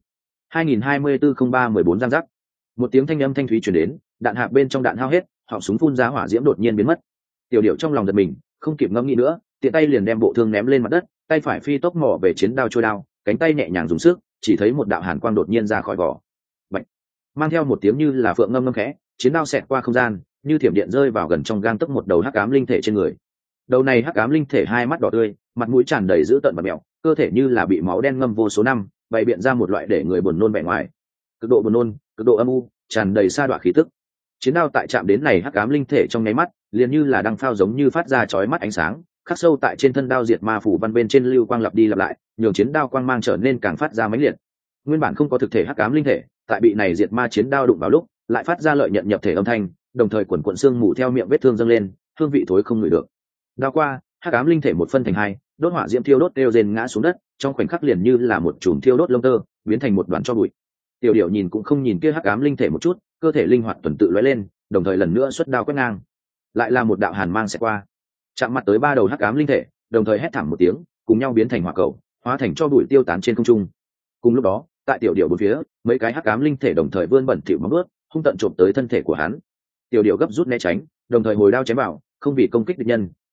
2024-03-14 giang giác. Một tiếng thanh âm thanh thúy truyền đến, đạn hạp bên trong đạn hao hết, họng súng phun ra hỏa diễm đột nhiên biến mất. Tiểu điểu trong lòng giật mình, không kịp ngẫm nghĩ nữa, tiện tay liền đem bộ thương ném lên mặt đất, tay phải phi tốc mò về chiến đao trôi đao, cánh tay nhẹ nhàng dùng sức, chỉ thấy một đạo hàn quang đột nhiên ra khỏi vỏ. Bạch. Mang theo một tiếng như là phượng ngâm ngâm khẽ, chiến đao xẹt qua không gian, như thiểm điện rơi vào gần trong gang tấc một đầu hắc ám linh thể trên người. Đầu này hắc ám linh thể hai mắt đỏ tươi, mặt mũi tràn đầy dữ tợn và mèo, cơ thể như là bị máu đen ngâm vô số năm, bày biện ra một loại để người buồn nôn vẻ ngoài. Cực độ buồn nôn, cực độ âm u, tràn đầy sa đọa khí tức. Chiến đao tại chạm đến này hắc ám linh thể trong nháy mắt, liền như là đăng phao giống như phát ra chói mắt ánh sáng, khắc sâu tại trên thân đao diệt ma phủ văn bên trên lưu quang lặp đi lặp lại, nhường chiến đao quang mang trở nên càng phát ra mãnh liệt. Nguyên bản không có thực thể hắc ám linh thể, tại bị này diệt ma chiến đao đụng vào lúc, lại phát ra lợi nhận nhập thể âm thanh, đồng thời quần quần xương mù theo miệng vết thương dâng lên, hương vị thối không ngửi được. Đao qua, hắc ám linh thể một phân thành hai, đốt hỏa diễm thiêu đốt đều rền ngã xuống đất, trong khoảnh khắc liền như là một chùm thiêu đốt lông tơ, biến thành một đoàn tro bụi. Tiểu điểu nhìn cũng không nhìn kia hắc ám linh thể một chút, cơ thể linh hoạt tuần tự lóe lên, đồng thời lần nữa xuất đao quét ngang. Lại là một đạo hàn mang sẽ qua, chạm mặt tới ba đầu hắc ám linh thể, đồng thời hét thảm một tiếng, cùng nhau biến thành hỏa cầu, hóa thành tro bụi tiêu tán trên không trung. Cùng lúc đó, tại tiểu điểu bốn phía, mấy cái hắc ám linh thể đồng thời vươn bẩn thỉu móng vuốt, hung tận trộm tới thân thể của hắn. Tiểu điểu gấp rút né tránh, đồng thời hồi đao chém vào, không vì công kích địch nhân,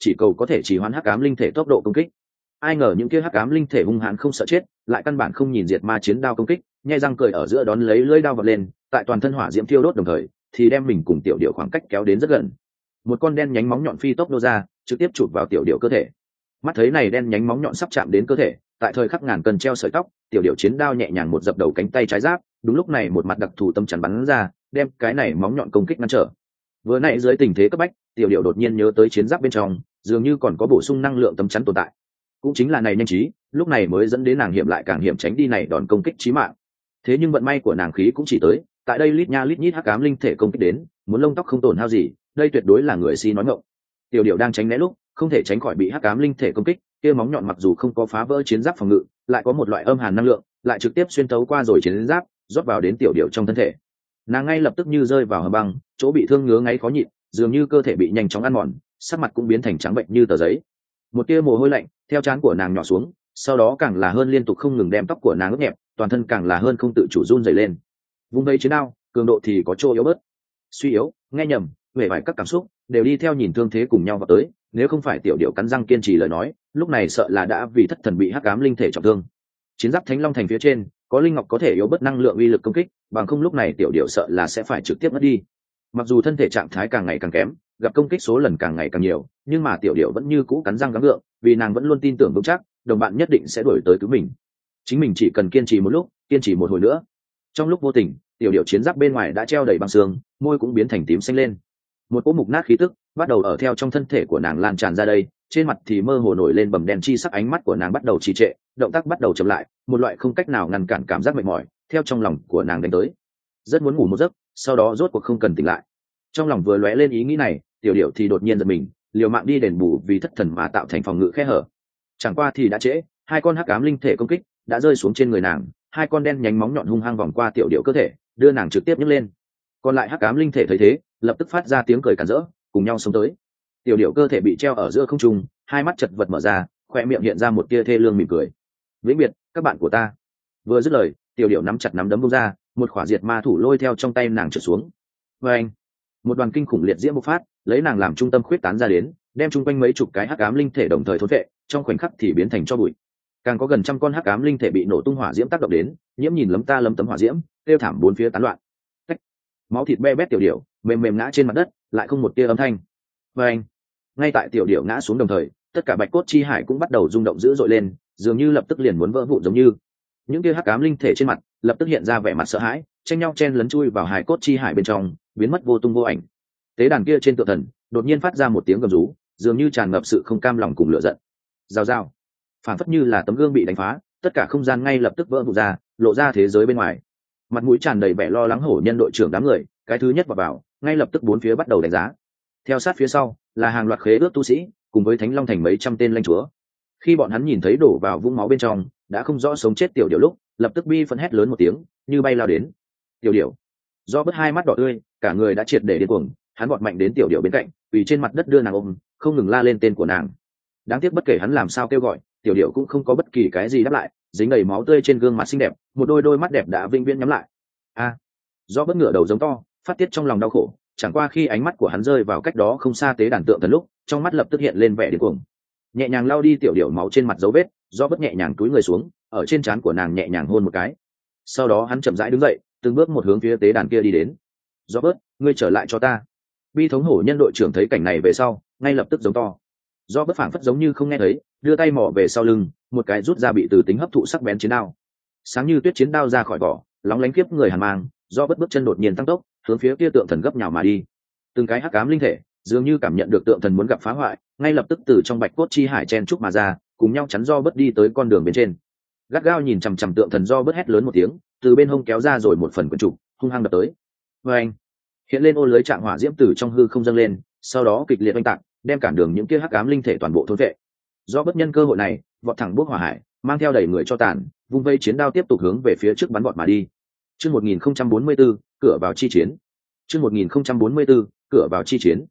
chỉ cầu có thể trì hoãn hắc ám linh thể tốc độ công kích. Ai ngờ những kia hắc ám linh thể hung hãn không sợ chết, lại căn bản không nhìn diệt ma chiến đao công kích, nhai răng cười ở giữa đón lấy lưỡi đao vọt lên, tại toàn thân hỏa diễm thiêu đốt đồng thời, thì đem mình cùng tiểu điểu khoảng cách kéo đến rất gần. Một con đen nhánh móng nhọn phi tốc nô ra, trực tiếp chụp vào tiểu điểu cơ thể. Mắt thấy này đen nhánh móng nhọn sắp chạm đến cơ thể, tại thời khắc ngàn cân treo sợi tóc, tiểu điểu chiến đao nhẹ nhàng một dập đầu cánh tay trái giáp, đúng lúc này một mặt đặc thù tâm chắn bắn ra, đem cái này móng nhọn công kích ngăn trở. Vừa nãy dưới tình thế cấp bách, tiểu điểu đột nhiên nhớ tới chiến giáp bên trong, dường như còn có bổ sung năng lượng tâm chắn tồn tại. Cũng chính là này nhanh trí, lúc này mới dẫn đến nàng hiểm lại càng hiểm tránh đi này đòn công kích chí mạng. Thế nhưng vận may của nàng khí cũng chỉ tới, tại đây lít nha lít nhít hắc ám linh thể công kích đến, muốn lông tóc không tổn hao gì, đây tuyệt đối là người si nói ngọng. Tiểu điểu đang tránh né lúc, không thể tránh khỏi bị hắc ám linh thể công kích, kia móng nhọn mặc dù không có phá vỡ chiến giáp phòng ngự, lại có một loại âm hàn năng lượng, lại trực tiếp xuyên tấu qua rồi chiến giáp, rót vào đến tiểu điểu trong thân thể. Nàng ngay lập tức như rơi vào hầm băng, chỗ bị thương ngứa ngáy khó nhịn, dường như cơ thể bị nhanh chóng ăn mòn, sắc mặt cũng biến thành trắng bệnh như tờ giấy. Một tia mồ hôi lạnh theo trán của nàng nhỏ xuống, sau đó càng là hơn liên tục không ngừng đem tóc của nàng ướt nhẹp, toàn thân càng là hơn không tự chủ run rẩy lên. Vùng vây chiến đao, cường độ thì có chỗ yếu bớt. Suy yếu, nghe nhầm, huệ vải các cảm xúc đều đi theo nhìn thương thế cùng nhau vào tới, nếu không phải tiểu điểu cắn răng kiên trì lời nói, lúc này sợ là đã vì thất thần bị hắc ám linh thể trọng thương. Chiến giáp Thánh Long Thành phía trên, có linh ngọc có thể yếu bớt năng lượng uy lực công kích, bằng không lúc này tiểu điểu sợ là sẽ phải trực tiếp mất đi. Mặc dù thân thể trạng thái càng ngày càng kém, gặp công kích số lần càng ngày càng nhiều, nhưng mà tiểu điểu vẫn như cũ cắn răng gắng gượng, vì nàng vẫn luôn tin tưởng vững chắc đồng bạn nhất định sẽ đuổi tới cứu mình. Chính mình chỉ cần kiên trì một lúc, kiên trì một hồi nữa. Trong lúc vô tình, tiểu điểu chiến giáp bên ngoài đã treo đầy băng xương, môi cũng biến thành tím xanh lên. Một cỗ mục nát khí tức bắt đầu ở theo trong thân thể của nàng lan tràn ra đây, trên mặt thì mơ hồ nổi lên bầm đen chi sắc, ánh mắt của nàng bắt đầu trì trệ, động tác bắt đầu chậm lại, một loại không cách nào ngăn cản cảm giác mệt mỏi theo trong lòng của nàng đánh tới. Rất muốn ngủ một giấc, sau đó rốt cuộc không cần tỉnh lại. Trong lòng vừa lóe lên ý nghĩ này, tiểu điểu thì đột nhiên giật mình, liều mạng đi đền bù vì thất thần mà tạo thành phòng ngự khe hở. Chẳng qua thì đã trễ, hai con hắc ám linh thể công kích đã rơi xuống trên người nàng, hai con đen nhánh móng nhọn hung hăng vòng qua tiểu điểu cơ thể, đưa nàng trực tiếp nhấc lên. Còn lại hắc ám linh thể thấy thế, lập tức phát ra tiếng cười cản rỡ, cùng nhau xông tới. Tiểu điểu cơ thể bị treo ở giữa không trung, hai mắt chật vật mở ra, khoe miệng hiện ra một tia thê lương mỉm cười. Vĩnh biệt, các bạn của ta. Vừa dứt lời, tiểu điểu nắm chặt nắm đấm bung ra, một khỏa diệt ma thủ lôi theo trong tay nàng trượt xuống. Và anh, một đoàn kinh khủng liệt diễm bộc phát, lấy nàng làm trung tâm khuyết tán ra đến, đem chung quanh mấy chục cái hắc ám linh thể đồng thời thôn vệ, trong khoảnh khắc thì biến thành tro bụi. Càng có gần trăm con hắc ám linh thể bị nổ tung hỏa diễm tác động đến, nhiễm nhìn lấm ta lấm tấm hỏa diễm, tiêu thảm bốn phía tán loạn. Cách, máu thịt be bét tiểu điểu, mềm mềm ngã trên mặt đất, lại không một tia âm thanh. Và anh, ngay tại tiểu điểu ngã xuống đồng thời, tất cả bạch cốt chi hải cũng bắt đầu rung động dữ dội lên, dường như lập tức liền muốn vỡ vụn giống như. Những tia hắc ám linh thể trên mặt lập tức hiện ra vẻ mặt sợ hãi, tranh nhau chen lấn chui vào hải cốt chi hải bên trong, biến mất vô tung vô ảnh. Tế đàn kia trên tượng thần đột nhiên phát ra một tiếng gầm rú, dường như tràn ngập sự không cam lòng cùng lửa giận. Rào rào, phản phất như là tấm gương bị đánh phá, tất cả không gian ngay lập tức vỡ vụn ra, lộ ra thế giới bên ngoài. Mặt mũi tràn đầy vẻ lo lắng hổ nhân đội trưởng đám người, cái thứ nhất vào, ngay lập tức bốn phía bắt đầu đánh giá. Theo sát phía sau là hàng loạt khế ước tu sĩ, cùng với Thánh Long Thành mấy trăm tên lãnh chúa. Khi bọn hắn nhìn thấy đổ vào vũng máu bên trong, đã không rõ sống chết tiểu điểu lúc, lập tức bi phẫn hét lớn một tiếng, như bay lao đến. Tiểu điểu, do bớt hai mắt đỏ tươi, cả người đã triệt để điên cuồng, hắn vọt mạnh đến tiểu điểu bên cạnh, quỳ trên mặt đất đưa nàng ôm, không ngừng la lên tên của nàng. Đáng tiếc bất kể hắn làm sao kêu gọi, tiểu điểu cũng không có bất kỳ cái gì đáp lại, dính đầy máu tươi trên gương mặt xinh đẹp, một đôi mắt đẹp đã vĩnh viễn nhắm lại. A, do bất ngửa đầu giống to, phát tiết trong lòng đau khổ. Chẳng qua khi ánh mắt của hắn rơi vào cách đó không xa tế đàn tượng thần lúc, trong mắt lập tức hiện lên vẻ điên cuồng. Nhẹ nhàng lau đi tiểu điểu máu trên mặt dấu vết, do bất nhẹ nhàng cúi người xuống, ở trên trán của nàng nhẹ nhàng hôn một cái. Sau đó hắn chậm rãi đứng dậy, từng bước một hướng phía tế đàn kia đi đến. Do bớt, ngươi trở lại cho ta. Bi thống hổ nhân đội trưởng thấy cảnh này về sau, ngay lập tức giống to. Do bất phảng phất giống như không nghe thấy, đưa tay mò về sau lưng, một cái rút ra bị từ tính hấp thụ sắc bén chiến đao. Sáng như tuyết chiến đao ra khỏi vỏ, lóng lánh kiếp người hàn mang, do bất bước chân đột nhiên tăng tốc, hướng phía kia tượng thần gấp nhào mà đi. Từng cái hắc ám linh thể dường như cảm nhận được tượng thần muốn gặp phá hoại, ngay lập tức từ trong bạch cốt chi hải chen trúc mà ra, cùng nhau chắn do bất đi tới con đường bên trên. Gắt gao nhìn chằm chằm tượng thần do bất hét lớn một tiếng, từ bên hông kéo ra rồi một phần quyển trục, hung hăng đập tới. Và anh, hiện lên ô lưới trạng hỏa diễm từ trong hư không dâng lên, sau đó kịch liệt oanh tạc, đem cản đường những kia hắc ám linh thể toàn bộ thôn vệ. Do bất nhân cơ hội này, vọt thẳng bước hỏa hải, mang theo đầy người cho tàn, vung vây chiến đao tiếp tục hướng về phía trước bắn vọt mà đi. Chương 1044, cửa vào chi chiến. Chương 1044, cửa vào chi chiến.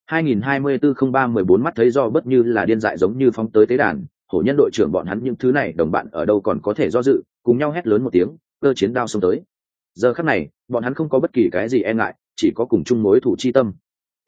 2024-03-14 mắt thấy do bất như là điên dại giống như phóng tới tế đàn, hổ nhân đội trưởng bọn hắn những thứ này đồng bạn ở đâu còn có thể do dự, cùng nhau hét lớn một tiếng, cơ chiến đao xông tới. Giờ khắc này, bọn hắn không có bất kỳ cái gì e ngại, chỉ có cùng chung mối thủ chi tâm.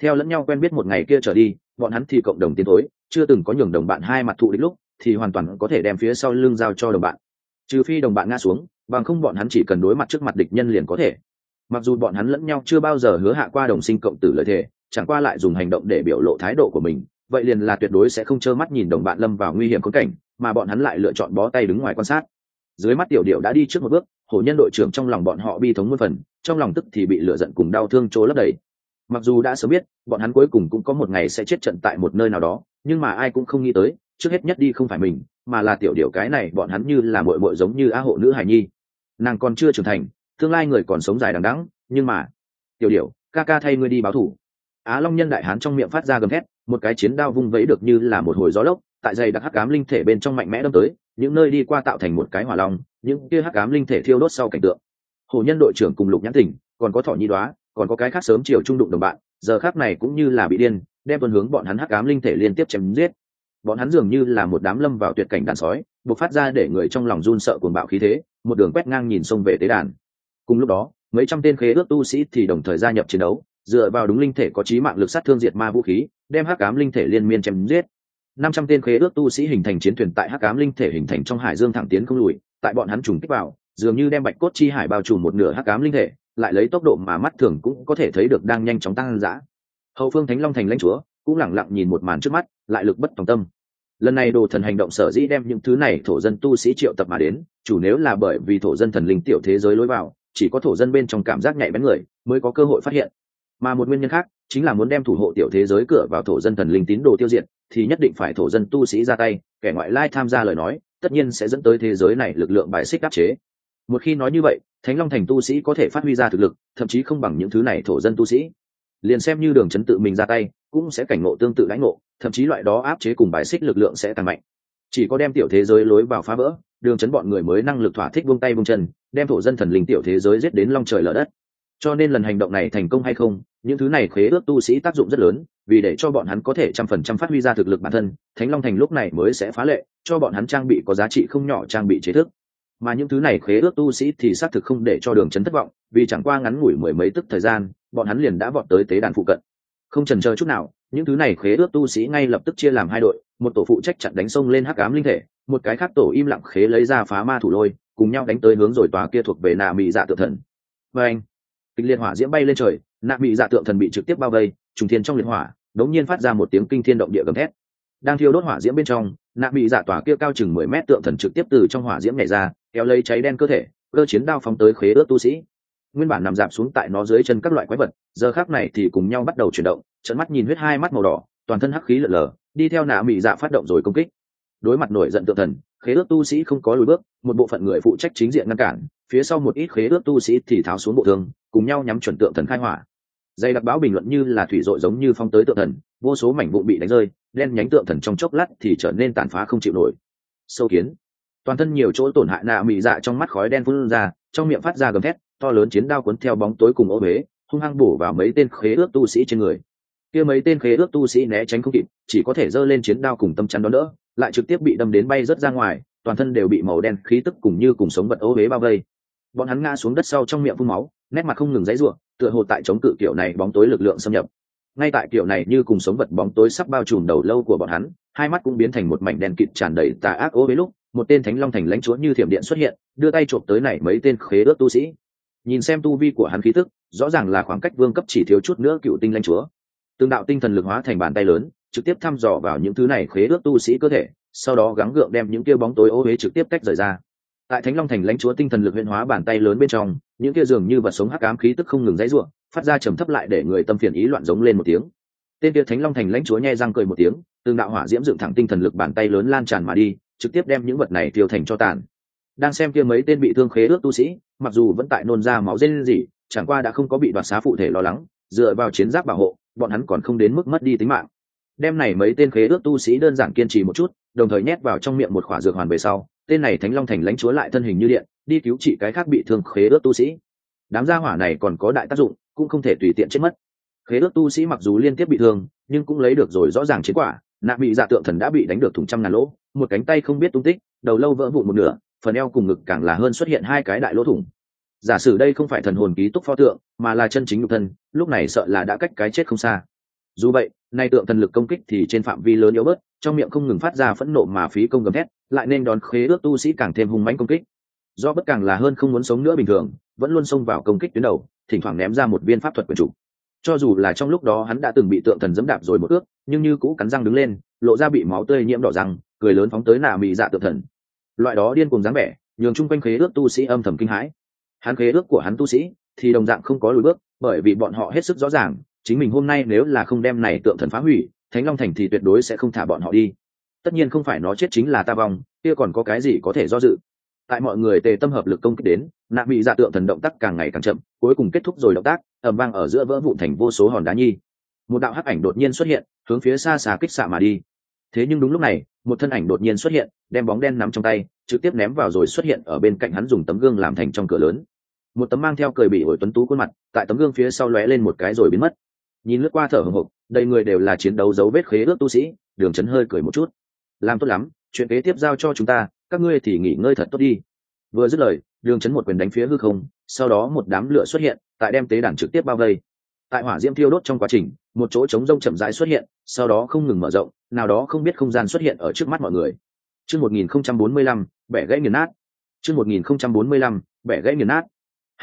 theo lẫn nhau quen biết một ngày kia trở đi, bọn hắn thì cộng đồng tiến thối, chưa từng có nhường đồng bạn hai mặt thù địch lúc thì hoàn toàn có thể đem phía sau lưng giao cho đồng bạn, trừ phi đồng bạn ngã xuống, bằng không bọn hắn chỉ cần đối mặt trước mặt địch nhân liền có thể. Mặc dù bọn hắn lẫn nhau chưa bao giờ hứa hạ qua đồng sinh cộng tử lợi thề, chẳng qua lại dùng hành động để biểu lộ thái độ của mình, vậy liền là tuyệt đối sẽ không trơ mắt nhìn đồng bạn lâm vào nguy hiểm khốn cảnh, mà bọn hắn lại lựa chọn bó tay đứng ngoài quan sát. Dưới mắt Tiểu Điểu đã đi trước một bước, hổ nhân đội trưởng trong lòng bọn họ bi thống muôn phần, trong lòng tức thì bị lửa giận cùng đau thương trố lấp đầy. Mặc dù đã sớm biết bọn hắn cuối cùng cũng có một ngày sẽ chết trận tại một nơi nào đó, nhưng mà ai cũng không nghĩ tới trước hết nhất đi không phải mình, mà là Tiểu Điểu. Cái này bọn hắn như là muội muội giống như á hộ nữ hài nhi, nàng còn chưa trưởng thành, tương lai người còn sống dài đằng đẵng, nhưng mà Tiểu Điểu, ca ca thay ngươi đi báo thù. Á Long nhân đại hán trong miệng phát ra gầm thét, một cái chiến đao vung vẫy được như là một hồi gió lốc, tại dày đặc hắc ám linh thể bên trong mạnh mẽ đâm tới, những nơi đi qua tạo thành một cái hỏa long, những kia hắc ám linh thể thiêu đốt sau cảnh tượng. Hổ nhân đội trưởng cùng Lục Nhãn Tỉnh, còn có Thỏ Nhi Đoá, còn có cái khác sớm chiều trung đụng đồng bạn, giờ khác này cũng như là bị điên, đem tuần hướng bọn hắn hắc ám linh thể liên tiếp chém giết. Bọn hắn dường như là một đám lâm vào tuyệt cảnh đàn sói, bộc phát ra để người trong lòng run sợ cuồng bạo khí thế, một đường quét ngang nhìn sông về tế đàn. Cùng lúc đó, mấy trăm tên khế ước tu sĩ thì đồng thời gia nhập chiến đấu, dựa vào đúng linh thể có chí mạng lực sát thương diệt ma vũ khí, đem hắc ám linh thể liên miên chém giết. 500 tên khế ước tu sĩ hình thành chiến thuyền tại hắc ám linh thể hình thành trong hải dương thẳng tiến không lùi, tại bọn hắn trùng kích vào, dường như đem bạch cốt chi hải bao trùm một nửa hắc ám linh thể, lại lấy tốc độ mà mắt thường cũng có thể thấy được đang nhanh chóng tăng dã. Hậu phương Thánh Long thành lãnh chúa cũng lẳng lặng nhìn một màn trước mắt, lại lực bất tòng tâm. Lần này đồ thần hành động sở dĩ đem những thứ này thổ dân tu sĩ triệu tập mà đến, chủ nếu là bởi vì thổ dân thần linh tiểu thế giới lối vào, chỉ có thổ dân bên trong cảm giác nhạy bén người mới có cơ hội phát hiện, mà một nguyên nhân khác chính là muốn đem thủ hộ tiểu thế giới cửa vào thổ dân thần linh tín đồ tiêu diệt, thì nhất định phải thổ dân tu sĩ ra tay, kẻ ngoại lai tham gia lời nói tất nhiên sẽ dẫn tới thế giới này lực lượng bài xích áp chế. Một khi nói như vậy, Thánh Long thành tu sĩ có thể phát huy ra thực lực thậm chí không bằng những thứ này thổ dân tu sĩ, liền xem như Đường Chấn tự mình ra tay cũng sẽ cảnh ngộ tương tự lãnh ngộ, thậm chí loại đó áp chế cùng bài xích lực lượng sẽ tăng mạnh. Chỉ có đem tiểu thế giới lối vào phá vỡ, Đường Chấn bọn người mới năng lực thỏa thích buông tay buông chân, đem thổ dân thần linh tiểu thế giới giết đến long trời lở đất. Cho nên lần hành động này thành công hay không, những thứ này khế ước tu sĩ tác dụng rất lớn, vì để cho bọn hắn có thể 100% phát huy ra thực lực bản thân, Thánh Long thành lúc này mới sẽ phá lệ cho bọn hắn trang bị có giá trị không nhỏ trang bị chế thức. Mà những thứ này khế ước tu sĩ thì xác thực không để cho Đường Chấn thất vọng, vì chẳng qua ngắn ngủi mười mấy tức thời gian, bọn hắn liền đã vọt tới tế đàn phụ cận. Không chần chờ chút nào, những thứ này khế ước tu sĩ ngay lập tức chia làm hai đội, một tổ phụ trách chặn đánh sông lên hắc ám linh thể, một cái khác tổ im lặng khế lấy ra phá ma thủ lôi, cùng nhau đánh tới hướng rồi tòa kia thuộc về Nạ Mị Dạ tượng thần. Và anh, kịch liệt hỏa diễm bay lên trời, Nạ Mị Dạ tượng thần bị trực tiếp bao vây, trùng thiên trong liệt hỏa, đống nhiên phát ra một tiếng kinh thiên động địa gầm thét. Đang thiêu đốt hỏa diễm bên trong, Nạ Mị Dạ tòa kia cao chừng 10 mét tượng thần trực tiếp từ trong hỏa diễm nhảy ra, kéo lấy cháy đen cơ thể, cơ chiến đao phóng tới khế ước tu sĩ. Nguyên bản nằm dạp xuống tại nó dưới chân các loại quái vật, giờ khắc này thì cùng nhau bắt đầu chuyển động, trợn mắt nhìn huyết hai mắt màu đỏ, toàn thân hắc khí lở lở, đi theo Nạ Mị Dạ phát động rồi công kích. Đối mặt nổi giận tượng thần, khế ước tu sĩ không có lùi bước, một bộ phận người phụ trách chính diện ngăn cản, phía sau một ít khế ước tu sĩ thì tháo xuống bộ thương, cùng nhau nhắm chuẩn tượng thần khai hỏa. Dây đặc báo bình luận như là thủy dội giống như phong tới tượng thần, vô số mảnh vụn bị đánh rơi, đen nhánh tượng thần trong chốc lát thì trở nên tàn phá không chịu nổi. Sâu kiến, toàn thân nhiều chỗ tổn hại Nạ Mị Dạ trong mắt khói đen phun ra, trong miệng phát ra gầm thét, to lớn chiến đao cuốn theo bóng tối cùng ô huế, hung hăng bổ vào mấy tên khế ước tu sĩ trên người. Kia mấy tên khế ước tu sĩ né tránh không kịp, chỉ có thể giơ lên chiến đao cùng tâm chắn đón đỡ, lại trực tiếp bị đâm đến bay rớt ra ngoài, toàn thân đều bị màu đen khí tức cùng như cùng sống vật ô huế bao vây. Bọn hắn ngã xuống đất sau trong miệng phun máu, nét mặt không ngừng giãy giụa, tựa hồ tại chống cự kiểu này bóng tối lực lượng xâm nhập. Ngay tại kiểu này như cùng sống vật bóng tối sắp bao trùm đầu lâu của bọn hắn, hai mắt cũng biến thành một mảnh đen kịt tràn đầy tà ác ô huế lúc, một tên Thánh Long thành lãnh chúa như thiểm điện xuất hiện, đưa tay chộp tới này mấy tên khế ước tu sĩ. Nhìn xem tu vi của hắn khí tức, rõ ràng là khoảng cách vương cấp chỉ thiếu chút nữa cựu tinh lãnh chúa. Từng đạo tinh thần lực hóa thành bàn tay lớn, trực tiếp thăm dò vào những thứ này khế ước tu sĩ cơ thể, sau đó gắng gượng đem những kia bóng tối ô huế trực tiếp tách rời ra. Tại Thánh Long thành lãnh chúa tinh thần lực huyễn hóa bàn tay lớn bên trong, những kia dường như vật sống hắc ám khí tức không ngừng giãy giụa, phát ra trầm thấp lại để người tâm phiền ý loạn giống lên một tiếng. Tên kia Thánh Long thành lãnh chúa nhe răng cười một tiếng, từng đạo hỏa diễm dựng thẳng tinh thần lực bàn tay lớn lan tràn mà đi, trực tiếp đem những vật này tiêu thành cho tàn. Đang xem kia mấy tên bị thương khế ước tu sĩ, mặc dù vẫn tại nôn ra máu rên rỉ, chẳng qua đã không có bị đoạt xá phụ thể lo lắng, dựa vào chiến giáp bảo hộ, bọn hắn còn không đến mức mất đi tính mạng. Đem này mấy tên khế ước tu sĩ đơn giản kiên trì một chút, đồng thời nhét vào trong miệng một khỏa dược hoàn về sau, tên này Thánh Long thành lãnh chúa lại thân hình như điện, đi cứu trị cái khác bị thương khế ước tu sĩ. Đám gia hỏa này còn có đại tác dụng, cũng không thể tùy tiện chết mất. Khế ước tu sĩ mặc dù liên tiếp bị thương, nhưng cũng lấy được rồi rõ ràng chiến quả. Nạ Mị Dạ tượng thần đã bị đánh được thủng trăm ngàn lỗ, một cánh tay không biết tung tích, đầu lâu vỡ vụn một nửa, phần eo cùng ngực càng là hơn xuất hiện hai cái đại lỗ thủng. Giả sử đây không phải thần hồn ký túc pho tượng, mà là chân chính nhục thân, lúc này sợ là đã cách cái chết không xa. Dù vậy, nay tượng thần lực công kích thì trên phạm vi lớn yếu bớt, trong miệng không ngừng phát ra phẫn nộ mà phí công gầm thét, lại nên đón khế ước tu sĩ càng thêm hung mãnh công kích. Do bất càng là hơn không muốn sống nữa bình thường, vẫn luôn xông vào công kích tuyến đầu, thỉnh thoảng ném ra một viên pháp thuật quyền chủ. Cho dù là trong lúc đó hắn đã từng bị tượng thần giẫm đạp rồi một ước, nhưng như cũ cắn răng đứng lên, lộ ra bị máu tươi nhiễm đỏ răng, cười lớn phóng tới nạ mị dạ tượng thần. Loại đó điên cuồng dáng vẻ, nhường chung quanh khế ước tu sĩ âm thầm kinh hãi. Hắn khế ước của hắn tu sĩ thì đồng dạng không có lùi bước, bởi vì bọn họ hết sức rõ ràng, chính mình hôm nay nếu là không đem này tượng thần phá hủy, Thánh Long Thành thì tuyệt đối sẽ không thả bọn họ đi. Tất nhiên không phải nó chết chính là ta vong, kia còn có cái gì có thể do dự. Tại mọi người tề tâm hợp lực công kích đến, nạ mị dạ tượng thần động tác càng ngày càng chậm, cuối cùng kết thúc rồi động tác, ầm vang ở giữa vỡ vụn thành vô số hòn đá nhi. Một đạo hắc ảnh đột nhiên xuất hiện, hướng phía xa xa kích xạ mà đi. Thế nhưng đúng lúc này, một thân ảnh đột nhiên xuất hiện, đem bóng đen nắm trong tay, trực tiếp ném vào rồi xuất hiện ở bên cạnh hắn, dùng tấm gương làm thành trong cửa lớn. Một tấm mang theo cười bị ổi tuấn tú khuôn mặt, tại tấm gương phía sau lóe lên một cái rồi biến mất. Nhìn lướt qua thở hổn hộc, đầy người đều là chiến đấu dấu vết khế ước tu sĩ, Đường Chấn hơi cười một chút. Làm tốt lắm, chuyện kế tiếp giao cho chúng ta, các ngươi thì nghỉ ngơi thật tốt đi. Vừa dứt lời, Đường Chấn một quyền đánh phía hư không, sau đó một đám lửa xuất hiện, tại đem tế đàn trực tiếp bao vây. Tại hỏa diễm thiêu đốt trong quá trình, một chỗ trống rông chậm rãi xuất hiện, sau đó không ngừng mở rộng, nào đó không biết không gian xuất hiện ở trước mắt mọi người. Chương 1045, bẻ gãy nghiền nát. Chương 1045, bẻ gãy nghiền nát.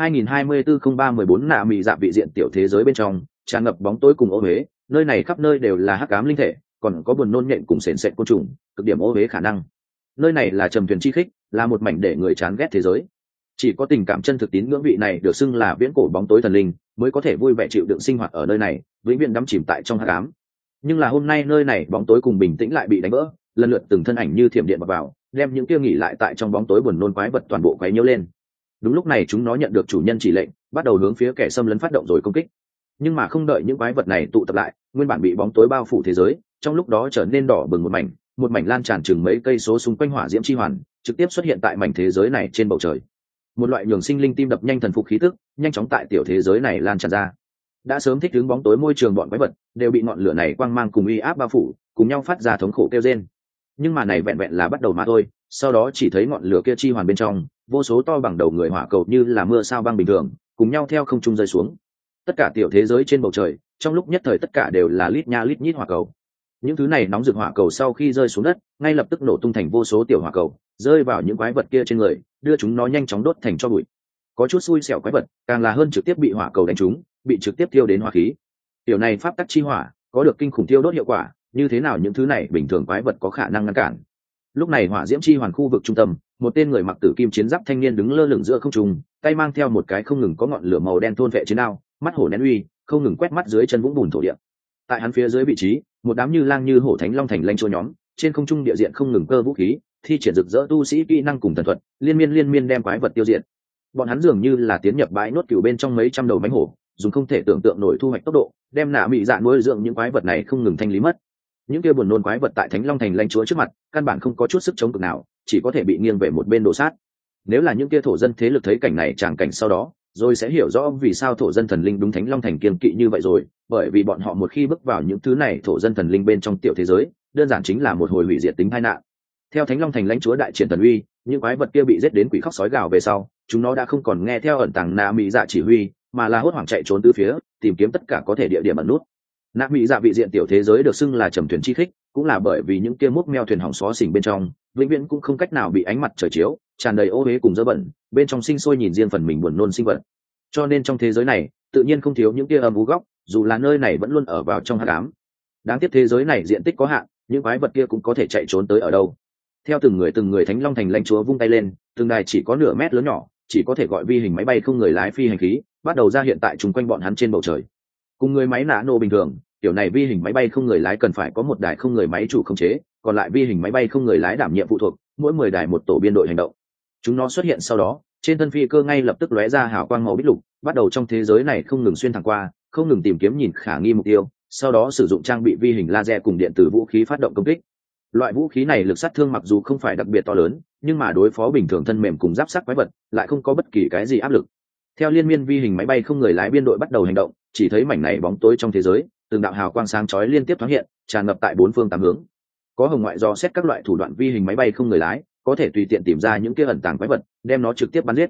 2024-03-14 nạ mị dạ vị diện tiểu thế giới bên trong, tràn ngập bóng tối cùng ô uế, nơi này khắp nơi đều là hắc ám linh thể, còn có buồn nôn nhện cùng sền sệt côn trùng, cực điểm ô uế khả năng. Nơi này là trầm thuyền chi khích, là một mảnh để người chán ghét thế giới. Chỉ có tình cảm chân thực tín ngưỡng vị này được xưng là viễn cổ bóng tối thần linh, mới có thể vui vẻ chịu đựng sinh hoạt ở nơi này, vĩnh viễn đắm chìm tại trong hắc ám. Nhưng là hôm nay nơi này bóng tối cùng bình tĩnh lại bị đánh vỡ, lần lượt từng thân ảnh như thiểm điện bật vào, đem những kia nghỉ lại tại trong bóng tối buồn nôn quái vật toàn bộ quấy nhiễu lên. Đúng lúc này chúng nó nhận được chủ nhân chỉ lệnh, bắt đầu hướng phía kẻ xâm lấn phát động rồi công kích. Nhưng mà không đợi những quái vật này tụ tập lại, nguyên bản bị bóng tối bao phủ thế giới, trong lúc đó trở nên đỏ bừng một mảnh lan tràn chừng mấy cây số xung quanh hỏa diễm chi hoàn, trực tiếp xuất hiện tại mảnh thế giới này trên bầu trời. Một loại nhường sinh linh tim đập nhanh thần phục khí tức, nhanh chóng tại tiểu thế giới này lan tràn ra. Đã sớm thích ứng bóng tối môi trường bọn quái vật, đều bị ngọn lửa này quang mang cùng uy áp bao phủ, cùng nhau phát ra thống khổ kêu rên. Nhưng mà này vẹn vẹn là bắt đầu mà thôi, sau đó chỉ thấy ngọn lửa kia chi hoàn bên trong, vô số to bằng đầu người hỏa cầu như là mưa sao băng bình thường, cùng nhau theo không trung rơi xuống. Tất cả tiểu thế giới trên bầu trời, trong lúc nhất thời tất cả đều là lít nha lít nhít hỏa cầu. Những thứ này nóng rực hỏa cầu sau khi rơi xuống đất, ngay lập tức nổ tung thành vô số tiểu hỏa cầu, rơi vào những quái vật kia trên người, đưa chúng nó nhanh chóng đốt thành tro bụi. Có chút xui xẻo quái vật, càng là hơn trực tiếp bị hỏa cầu đánh trúng, bị trực tiếp thiêu đến hỏa khí. Tiểu này pháp tắc chi hỏa, có được kinh khủng thiêu đốt hiệu quả, như thế nào những thứ này bình thường quái vật có khả năng ngăn cản. Lúc này hỏa diễm chi hoàn khu vực trung tâm, một tên người mặc tử kim chiến giáp thanh niên đứng lơ lửng giữa không trung, tay mang theo một cái không ngừng có ngọn lửa màu đen thôn vệ chiến đao, mắt hổ nén uy, không ngừng quét mắt dưới chân vũng bùn thổ địa. Tại hắn phía dưới vị trí, một đám như lang như hổ thánh long thành lanh chua nhóm, trên không trung địa diện không ngừng cơ vũ khí, thi triển rực rỡ tu sĩ kỹ năng cùng thần thuật, liên miên đem quái vật tiêu diệt. Bọn hắn dường như là tiến nhập bãi nốt cừu bên trong mấy trăm đầu mánh hổ, dùng không thể tưởng tượng nổi thu hoạch tốc độ, đem nạ mị dạ nuôi dưỡng những quái vật này không ngừng thanh lý mất. Những kia buồn nôn quái vật tại thánh long thành lãnh chúa trước mặt, căn bản không có chút sức chống cự nào, chỉ có thể bị nghiêng về một bên đổ sát. Nếu là những kia thổ dân thế lực thấy cảnh này tràng cảnh sau đó, rồi sẽ hiểu rõ vì sao thổ dân thần linh đúng thánh long thành kiêng kỵ như vậy rồi, bởi vì bọn họ một khi bước vào những thứ này thổ dân thần linh bên trong tiểu thế giới, đơn giản chính là một hồi hủy diệt tính tai nạn. Theo thánh long thành lãnh chúa đại triển thần uy, những quái vật kia bị giết đến quỷ khóc sói gào về sau, chúng nó đã không còn nghe theo ẩn tàng nạ mị dạ chỉ huy, mà là hốt hoảng chạy trốn tứ phía, tìm kiếm tất cả có thể địa điểm ẩn nút. Nạ mị dạ vị diện tiểu thế giới được xưng là trầm thuyền chi khích, cũng là bởi vì những kia múc meo thuyền hỏng xó xỉnh bên trong, vĩnh viễn cũng không cách nào bị ánh mặt trời chiếu, tràn đầy ô uế cùng dơ bẩn, bên trong sinh sôi nhìn riêng phần mình buồn nôn sinh vật. Cho nên trong thế giới này, tự nhiên không thiếu những kia âm u góc, dù là nơi này vẫn luôn ở vào trong hắc ám. Đáng tiếc thế giới này diện tích có hạn, những quái vật kia cũng có thể chạy trốn tới ở đâu. Theo từng người thánh long thành lãnh chúa vung tay lên, từng đài chỉ có nửa mét lớn nhỏ, chỉ có thể gọi vi hình máy bay không người lái phi hành khí, bắt đầu ra hiện tại chung quanh bọn hắn trên bầu trời. Cùng người máy nano bình thường, kiểu này vi hình máy bay không người lái cần phải có một đài không người máy chủ khống chế, còn lại vi hình máy bay không người lái đảm nhiệm phụ thuộc, mỗi 10 đài một tổ biên đội hành động. Chúng nó xuất hiện sau đó, trên thân phi cơ ngay lập tức lóe ra hào quang màu bích lục, bắt đầu trong thế giới này không ngừng xuyên thẳng qua, không ngừng tìm kiếm nhìn khả nghi mục tiêu, sau đó sử dụng trang bị vi hình laser cùng điện tử vũ khí phát động công kích. Loại vũ khí này lực sát thương mặc dù không phải đặc biệt to lớn, nhưng mà đối phó bình thường thân mềm cùng giáp sắt quái vật lại không có bất kỳ cái gì áp lực. Theo liên miên vi hình máy bay không người lái biên đội bắt đầu hành động, chỉ thấy mảnh này bóng tối trong thế giới, từng đạo hào quang sáng chói liên tiếp thoáng hiện, tràn ngập tại bốn phương tám hướng. Có hồng ngoại do xét các loại thủ đoạn vi hình máy bay không người lái, có thể tùy tiện tìm ra những kia ẩn tàng quái vật, đem nó trực tiếp bắn giết.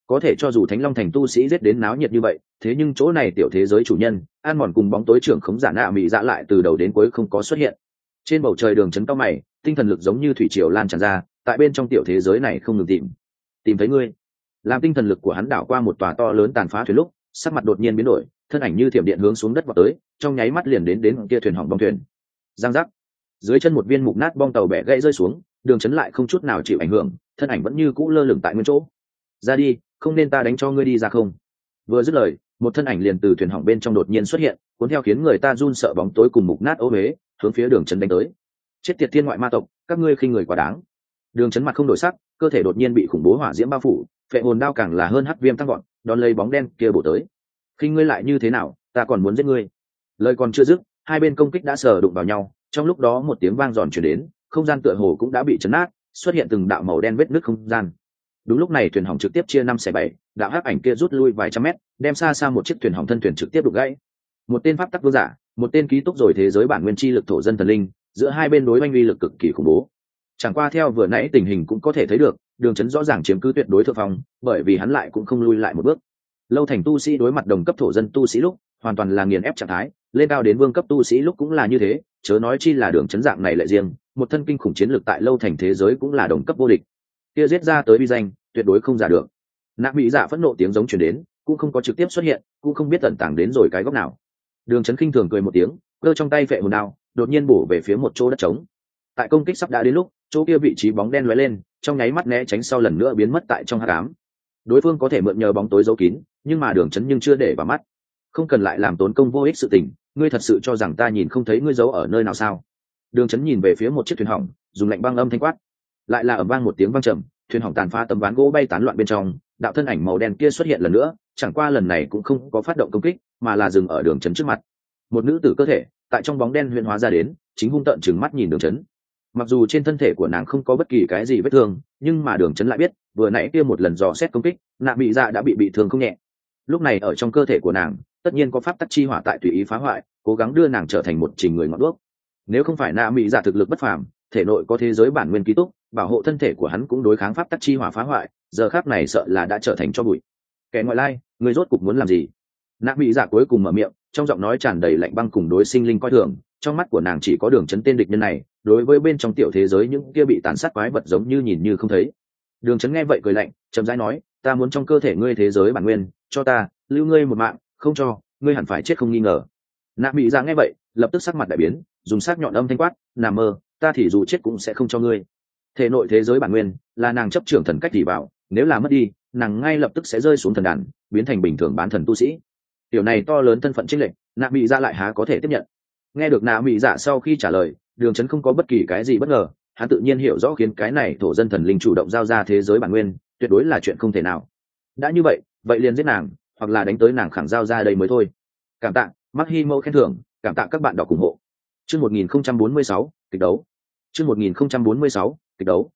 có thể cho dù Thánh Long Thành tu sĩ giết đến náo nhiệt như vậy, thế nhưng chỗ này tiểu thế giới chủ nhân an mòn cùng bóng tối trưởng khống giả nạ mị dạ lại từ đầu đến cuối không có xuất hiện. Trên bầu trời Đường Chấn cao mày, tinh thần lực giống như thủy triều lan tràn ra, tại bên trong tiểu thế giới này không ngừng tìm thấy ngươi. Làm tinh thần lực của hắn đảo qua một tòa to lớn tàn phá thuyền lúc, sắc mặt đột nhiên biến đổi, thân ảnh như thiểm điện hướng xuống đất vọt tới, trong nháy mắt liền đến kia thuyền hỏng bong thuyền. Giang giác, dưới chân một viên mục nát bong tàu bẻ gãy rơi xuống, Đường Chấn lại không chút nào chịu ảnh hưởng, thân ảnh vẫn như cũ lơ lửng tại nguyên chỗ. Ra đi, không nên ta đánh cho ngươi đi ra không? Vừa dứt lời, một thân ảnh liền từ thuyền hỏng bên trong đột nhiên xuất hiện, cuốn theo khiến người ta run sợ bóng tối cùng mục nát ô huế, hướng phía Đường Chấn đánh tới. Chết tiệt thiên ngoại ma tộc, các ngươi khinh người quá đáng. Đường Chấn mặt không đổi sắc, cơ thể đột nhiên bị khủng bố hỏa diễm bao phủ, phệ hồn đao càng là hơn hắc viêm tăng gọn, đón lấy bóng đen kia bổ tới. Khinh ngươi lại như thế nào, ta còn muốn giết ngươi. Lời còn chưa dứt, hai bên công kích đã sờ đụng vào nhau, trong lúc đó một tiếng vang giòn truyền đến, không gian tựa hồ cũng đã bị chấn nát, xuất hiện từng đạo màu đen vết nứt không gian. Đúng lúc này thuyền hỏng trực tiếp chia 5/7, đạo hắc ảnh kia rút lui vài trăm mét, đem xa xa một chiếc thuyền hỏng thân thuyền trực tiếp đục gãy. Một tên pháp tắc vương giả, một tên ký túc rồi thế giới bản nguyên chi lực thổ dân thần linh, giữa hai bên đối oanh uy lực cực kỳ khủng bố. Chẳng qua theo vừa nãy tình hình cũng có thể thấy được, Đường Chấn rõ ràng chiếm cứ tuyệt đối thượng phong, bởi vì hắn lại cũng không lui lại một bước. Lâu Thành tu sĩ đối mặt đồng cấp thổ dân tu sĩ lúc, hoàn toàn là nghiền ép trạng thái, lên cao đến vương cấp tu sĩ lúc cũng là như thế, chớ nói chi là Đường Chấn dạng này lại riêng, một thân kinh khủng chiến lực tại Lâu Thành thế giới cũng là đồng cấp vô địch. Kia giết ra tới uy danh, tuyệt đối không giả được. Nạp Mỹ Dạ phẫn nộ tiếng giống truyền đến, cũng không có trực tiếp xuất hiện, cũng không biết tận tàng đến rồi cái góc nào. Đường Chấn khinh thường cười một tiếng, giơ trong tay phệ hồn đao, đột nhiên bổ về phía một chỗ đất trống. Tại công kích sắp đã đến lúc, chỗ kia vị trí bóng đen lóe lên, trong nháy mắt né tránh sau lần nữa biến mất tại trong hắc ám. Đối phương có thể mượn nhờ bóng tối giấu kín, nhưng mà Đường Chấn nhưng chưa để vào mắt. Không cần lại làm tốn công vô ích sự tình, ngươi thật sự cho rằng ta nhìn không thấy ngươi giấu ở nơi nào sao? Đường Chấn nhìn về phía một chiếc thuyền hỏng, dùng lạnh băng âm thanh quát. Lại là ầm vang một tiếng vang trầm, thuyền hỏng tàn phá, tấm ván gỗ bay tán loạn bên trong, đạo thân ảnh màu đen kia xuất hiện lần nữa, chẳng qua lần này cũng không có phát động công kích, mà là dừng ở Đường Chấn trước mặt. Một nữ tử cơ thể tại trong bóng đen huyễn hóa ra đến, chính hung tợn trừng mắt nhìn Đường Chấn. Mặc dù trên thân thể của nàng không có bất kỳ cái gì vết thương, nhưng mà Đường Chấn lại biết, vừa nãy kia một lần dò xét công kích, Nạp Mỹ Dạ đã bị thương không nhẹ. Lúc này ở trong cơ thể của nàng, tất nhiên có pháp tắc chi hỏa tại tùy ý phá hoại, cố gắng đưa nàng trở thành một trình người ngọn đuốc. Nếu không phải Nạp Mỹ Dạ thực lực bất phàm, thể nội có thế giới bản nguyên ký túc, bảo hộ thân thể của hắn cũng đối kháng pháp tắc chi hỏa phá hoại, giờ khắc này sợ là đã trở thành tro bụi. Kẻ ngoại lai, người rốt cục muốn làm gì? Nạp Mỹ Dạ cuối cùng mở miệng, trong giọng nói tràn đầy lạnh băng cùng đối sinh linh coi thường, trong mắt của nàng chỉ có Đường Chấn tên địch nhân này, đối với bên trong tiểu thế giới những kia bị tàn sát quái vật giống như nhìn như không thấy. Đường Chấn nghe vậy cười lạnh, chậm rãi nói, ta muốn trong cơ thể ngươi thế giới bản nguyên, cho ta, lưu ngươi một mạng, không cho, ngươi hẳn phải chết không nghi ngờ. Nạp Mỹ Dạ nghe vậy, lập tức sắc mặt đại biến, dùng sắc nhọn âm thanh quát, nằm mơ, ta thì dù chết cũng sẽ không cho ngươi. Thể nội thế giới bản nguyên là nàng chấp trưởng thần cách thì bảo, nếu là mất đi, nàng ngay lập tức sẽ rơi xuống thần đàn, biến thành bình thường bán thần tu sĩ. Điều này to lớn thân phận chênh lệch, Nạp Mỹ Dạ lại há có thể tiếp nhận. Nghe được Nạp Mỹ Dạ sau khi trả lời, Đường Chấn không có bất kỳ cái gì bất ngờ, hắn tự nhiên hiểu rõ khiến cái này thổ dân thần linh chủ động giao ra thế giới bản nguyên, tuyệt đối là chuyện không thể nào. Đã như vậy, vậy liền giết nàng, hoặc là đánh tới nàng khẳng giao ra đây mới thôi. Cảm tạ, Mắc Hi Mâu khen thưởng, cảm tạ các bạn đọc ủng hộ. Chương 1046, kịch đấu. Chương 1046, kịch đấu.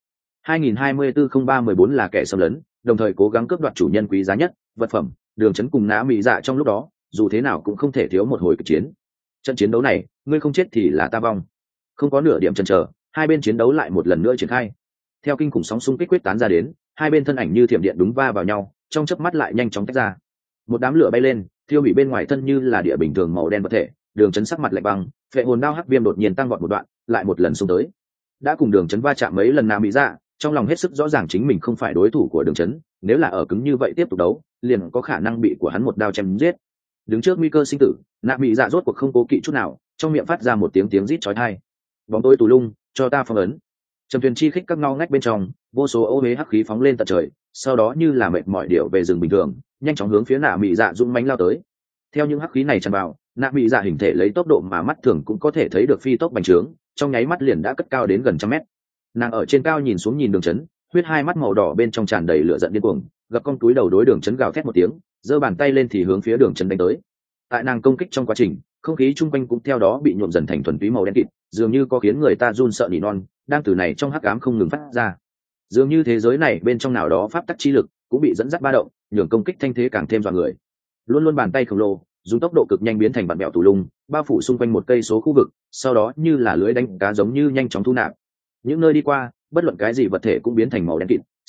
2024-03-14 là kẻ xâm lấn, đồng thời cố gắng cướp đoạt chủ nhân quý giá nhất, vật phẩm. Đường Chấn cùng Nã Mỹ Dạ trong lúc đó, dù thế nào cũng không thể thiếu một hồi kịch chiến. Trận chiến đấu này, ngươi không chết thì là ta vong. Không có nửa điểm chần chờ, hai bên chiến đấu lại một lần nữa triển khai. Theo kinh khủng sóng xung kích quyết tán ra đến, hai bên thân ảnh như thiểm điện đúng va vào nhau, trong chớp mắt lại nhanh chóng tách ra. Một đám lửa bay lên, thiêu hủy bên ngoài thân như là địa bình thường màu đen vật thể. Đường Chấn sắc mặt lạnh băng, phệ hồn đao hắc viêm đột nhiên tăng vọt một đoạn, lại một lần xung tới. Đã cùng Đường Chấn va chạm mấy lần Nã Mỹ Dạ, trong lòng hết sức rõ ràng chính mình không phải đối thủ của Đường Chấn, nếu là ở cứng như vậy tiếp tục đấu, liền có khả năng bị của hắn một đao chém giết. Đứng trước nguy cơ sinh tử, Nã Mỹ Dạ rốt cuộc không cố kỵ chút nào, trong miệng phát ra một tiếng rít chói tai. Bóng tối tù lung, cho ta phong ấn. Trầm thuyền chi khích các ngao ngách bên trong, vô số ô huế hắc khí phóng lên tận trời, sau đó như là mệt mỏi điểu về rừng bình thường, nhanh chóng hướng phía Nã Mỹ Dạ dũng mãnh lao tới. Theo những hắc khí này tràn vào, Nã Mỹ Dạ hình thể lấy tốc độ mà mắt thường cũng có thể thấy được phi tốc bành trướng, trong nháy mắt liền đã cất cao đến gần trăm mét. Nàng ở trên cao nhìn xuống nhìn Đường Chấn, huyết hai mắt màu đỏ bên trong tràn đầy lửa giận điên cuồng, gập cong túi đầu đối Đường Chấn gào thét một tiếng, giơ bàn tay lên thì hướng phía Đường Chấn đánh tới. Tại nàng công kích trong quá trình, không khí chung quanh cũng theo đó bị nhuộm dần thành thuần túy màu đen kịt, dường như có khiến người ta run sợ nỉ non, đang từ này trong hắc ám không ngừng phát ra. Dường như thế giới này bên trong nào đó pháp tắc chi lực cũng bị dẫn dắt ba động, nhường công kích thanh thế càng thêm dọa người. Luôn luôn bàn tay khổng lồ, dùng tốc độ cực nhanh biến thành vạn mèo tù lung, bao phủ xung quanh một cây số khu vực, sau đó như là lưới đánh cá giống như nhanh chóng thu nạp. Những nơi đi qua, bất luận cái gì vật thể cũng biến thành màu đen kịt,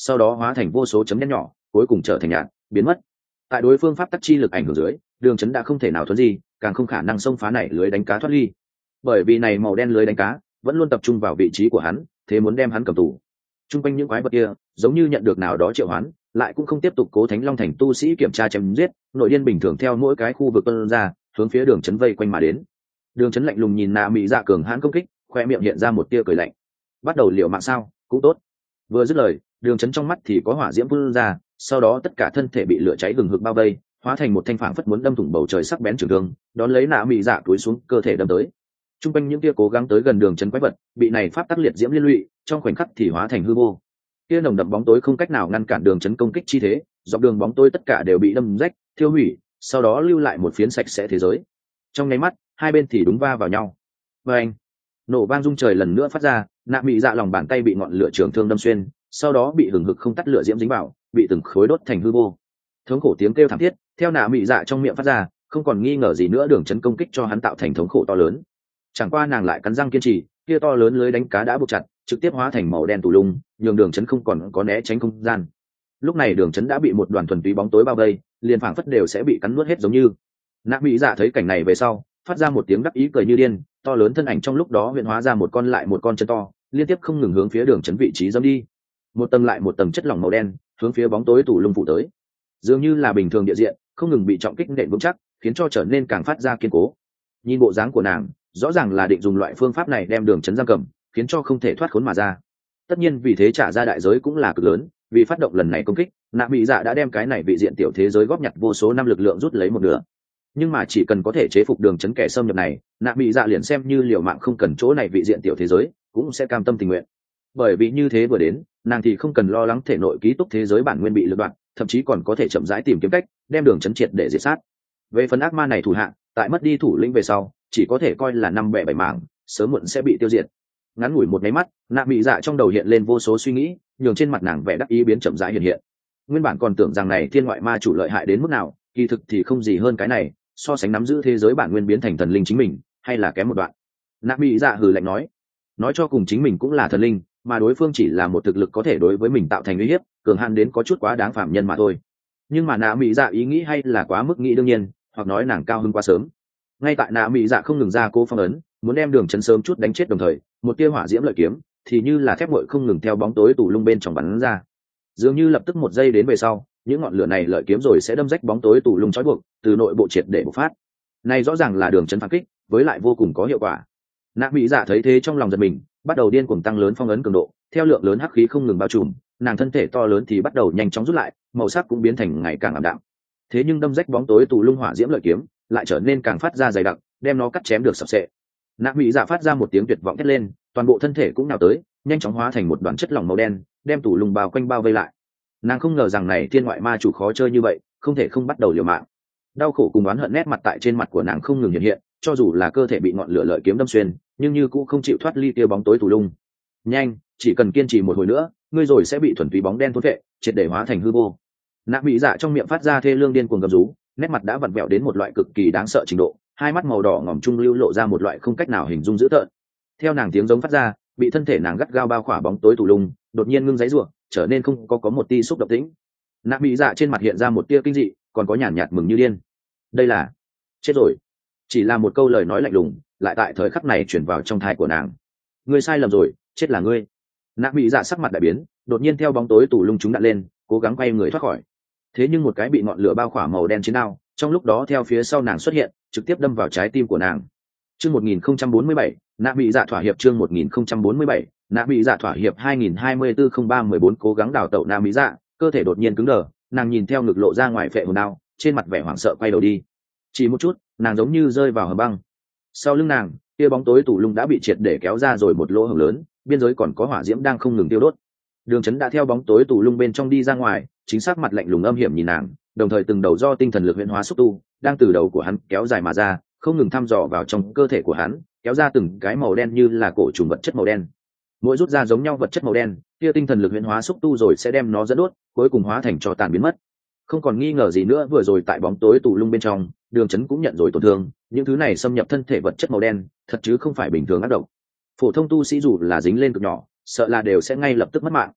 sau đó hóa thành vô số chấm đen nhỏ, cuối cùng trở thành nhạt, biến mất. Tại đối phương pháp tắc chi lực ảnh hưởng dưới, đường chấn đã không thể nào thuấn di, càng không khả năng xông phá này lưới đánh cá thoát ly. Bởi vì này màu đen lưới đánh cá vẫn luôn tập trung vào vị trí của hắn, thế muốn đem hắn cầm tù. Trung quanh những quái vật kia giống như nhận được nào đó triệu hoán, lại cũng không tiếp tục cố Thánh Long thành tu sĩ kiểm tra chém giết, nội điên bình thường theo mỗi cái khu vực tuôn ra, hướng phía đường chấn vây quanh mà đến. Đường chấn lạnh lùng nhìn Na Mỹ Dạ cường hãn công kích, khoe miệng hiện ra một tia cười lạnh. Bắt đầu liều mạng sao? Cũng tốt. Vừa dứt lời, đường chấn trong mắt thì có hỏa diễm phun ra, sau đó tất cả thân thể bị lửa cháy hừng hực bao vây, hóa thành một thanh phảng phất muốn đâm thủng bầu trời sắc bén trường thương, đón lấy Na Mỹ Dạ túi xuống cơ thể đâm tới. Trung quanh những kia cố gắng tới gần đường chấn quái vật, bị này pháp tắc liệt diễm liên lụy, trong khoảnh khắc thì hóa thành hư vô. Kia nồng đậm bóng tối không cách nào ngăn cản đường chấn công kích chi thế, dọc đường bóng tối tất cả đều bị đâm rách, thiêu hủy, sau đó lưu lại một phiến sạch sẽ thế giới. Trong nháy mắt, hai bên thì đúng va vào nhau. Và anh, nổ vang rung trời lần nữa phát ra, Na Mỹ Dạ lòng bàn tay bị ngọn lửa trường thương đâm xuyên, sau đó bị hừng hực không tắt lửa diễm dính vào, bị từng khối đốt thành hư vô. Thống khổ tiếng kêu thảm thiết theo Na Mỹ Dạ trong miệng phát ra, không còn nghi ngờ gì nữa đường chấn công kích cho hắn tạo thành thống khổ to lớn. Chẳng qua nàng lại cắn răng kiên trì, kia to lớn lưới đánh cá đã buộc chặt, trực tiếp hóa thành màu đen tù lung, nhường đường chấn không còn có né tránh không gian. Lúc này đường chấn đã bị một đoàn thuần túy bóng tối bao vây, liền phảng phất đều sẽ bị cắn nuốt hết giống như. Na Mỹ Dạ thấy cảnh này về sau, phát ra một tiếng đắc ý cười như điên, to lớn thân ảnh trong lúc đó hiện hóa ra một con lại một con chân to, liên tiếp không ngừng hướng phía đường chấn vị trí dẫm đi. Một tầng lại một tầng chất lỏng màu đen, hướng phía bóng tối tù lung phủ tới. Dường như là bình thường địa diện, không ngừng bị trọng kích nện vững chắc, khiến cho trở nên càng phát ra kiên cố. Nhìn bộ dáng của nàng, rõ ràng là định dùng loại phương pháp này đem đường chấn giam cầm, khiến cho không thể thoát khốn mà ra. Tất nhiên vì thế trả ra đại giới cũng là cực lớn, vì phát động lần này công kích, Na Mỹ Dạ đã đem cái này vị diện tiểu thế giới góp nhặt vô số năm lực lượng rút lấy một nửa. Nhưng mà chỉ cần có thể chế phục đường chấn kẻ xâm nhập này, Na Mỹ Dạ liền xem như liều mạng không cần chỗ này vị diện tiểu thế giới, cũng sẽ cam tâm tình nguyện. Bởi vì như thế vừa đến, nàng thì không cần lo lắng thể nội ký túc thế giới bản nguyên bị lật đoạn, thậm chí còn có thể chậm rãi tìm kiếm cách đem đường chấn triệt để diệt sát. Về phần ác ma này thủ hạ, tại mất đi thủ lĩnh về sau, chỉ có thể coi là năm bẻ bảy mảng, sớm muộn sẽ bị tiêu diệt. Ngắn ngủi một máy mắt, Na Mỹ Dạ trong đầu hiện lên vô số suy nghĩ, nhường trên mặt nàng vẻ đắc ý biến chậm rãi hiện hiện. Nguyên bản còn tưởng rằng này thiên ngoại ma chủ lợi hại đến mức nào, kỳ thực thì không gì hơn cái này, so sánh nắm giữ thế giới bản nguyên biến thành thần linh chính mình, hay là kém một đoạn. Na Mỹ Dạ hừ lạnh nói cho cùng chính mình cũng là thần linh, mà đối phương chỉ là một thực lực có thể đối với mình tạo thành uy hiếp, cường hạn đến có chút quá đáng phạm nhân mà thôi. Nhưng mà Na Mỹ Dạ ý nghĩ hay là quá mức nghĩ đương nhiên, hoặc nói nàng cao hơn quá sớm. Ngay tại Na Mỹ Dạ không ngừng ra cố phong ấn, muốn đem đường chấn sớm chút đánh chết đồng thời, một tia hỏa diễm lợi kiếm thì như là thép nguội không ngừng theo bóng tối tù lung bên trong bắn ra. Dường như lập tức một giây đến về sau, những ngọn lửa này lợi kiếm rồi sẽ đâm rách bóng tối tù lung trói buộc, từ nội bộ triệt để bộc phát. Này rõ ràng là đường chấn phản kích, với lại vô cùng có hiệu quả. Na Mỹ Dạ thấy thế trong lòng giật mình, bắt đầu điên cuồng tăng lớn phong ấn cường độ, theo lượng lớn hắc khí không ngừng bao trùm, nàng thân thể to lớn thì bắt đầu nhanh chóng rút lại, màu sắc cũng biến thành ngày càng ảm đạm. Thế nhưng đâm rách bóng tối tù lung hỏa diễm lợi kiếm lại trở nên càng phát ra dày đặc, đem nó cắt chém được sập sệ. Na Mỹ Dạ phát ra một tiếng tuyệt vọng thét lên, toàn bộ thân thể cũng nào tới, nhanh chóng hóa thành một đoàn chất lỏng màu đen, đem tù lung bao quanh bao vây lại. Nàng không ngờ rằng này thiên ngoại ma chủ khó chơi như vậy, không thể không bắt đầu liều mạng. Đau khổ cùng oán hận nét mặt tại trên mặt của nàng không ngừng hiện hiện, cho dù là cơ thể bị ngọn lửa lợi kiếm đâm xuyên, nhưng như cũng không chịu thoát ly tia bóng tối tù lung. Nhanh, chỉ cần kiên trì một hồi nữa, ngươi rồi sẽ bị thuần túy bóng đen thôn vệ, triệt để hóa thành hư vô. Na Mỹ Dạ trong miệng phát ra thê lương điên cuồng gầm rú, nét mặt đã vặn vẹo đến một loại cực kỳ đáng sợ trình độ, hai mắt màu đỏ ngòm trung lưu lộ ra một loại không cách nào hình dung dữ tợn. Theo nàng tiếng giống phát ra, bị thân thể nàng gắt gao bao khỏa bóng tối tù lung, đột nhiên ngưng giấy rủa, trở nên không có một tia xúc động tĩnh. Na Mỹ Dạ trên mặt hiện ra một tia kinh dị, còn có nhàn nhạt mừng như điên. Đây là chết rồi. Chỉ là một câu lời nói lạnh lùng, lại tại thời khắc này truyền vào trong tai của nàng. Ngươi sai lầm rồi, chết là ngươi. Na Mỹ Dạ sắc mặt đại biến, đột nhiên theo bóng tối tù lung chúng đạn lên, cố gắng quay người thoát khỏi. Thế nhưng một cái bị ngọn lửa bao khỏa màu đen chiến đao, trong lúc đó theo phía sau nàng xuất hiện, trực tiếp đâm vào trái tim của nàng. Chương 1047, Na Mỹ Dạ thỏa hiệp chương 1047, Na Mỹ Dạ thỏa hiệp 2024-03-14 cố gắng đào tẩu Na Mỹ Dạ, cơ thể đột nhiên cứng đờ, nàng nhìn theo ngực lộ ra ngoài phệ hồn đao, trên mặt vẻ hoảng sợ quay đầu đi. Chỉ một chút, nàng giống như rơi vào hầm băng. Sau lưng nàng, kia bóng tối tù lung đã bị triệt để kéo ra rồi một lỗ hổng lớn, biên giới còn có hỏa diễm đang không ngừng tiêu đốt. Đường Chấn đã theo bóng tối tù lung bên trong đi ra ngoài, chính xác mặt lạnh lùng âm hiểm nhìn nàng, đồng thời từng đầu do tinh thần lực huyễn hóa xúc tu đang từ đầu của hắn kéo dài mà ra, không ngừng thăm dò vào trong cơ thể của hắn, kéo ra từng cái màu đen như là cổ trùng vật chất màu đen. Mỗi rút ra giống nhau vật chất màu đen, kia tinh thần lực huyễn hóa xúc tu rồi sẽ đem nó dẫn đốt, cuối cùng hóa thành tro tàn biến mất. Không còn nghi ngờ gì nữa, vừa rồi tại bóng tối tù lung bên trong, Đường Chấn cũng nhận rồi tổn thương, những thứ này xâm nhập thân thể vật chất màu đen, thật chứ không phải bình thường ác độc. Phổ thông tu sĩ dù là dính lên cực nhỏ, sợ là đều sẽ ngay lập tức mất mạng.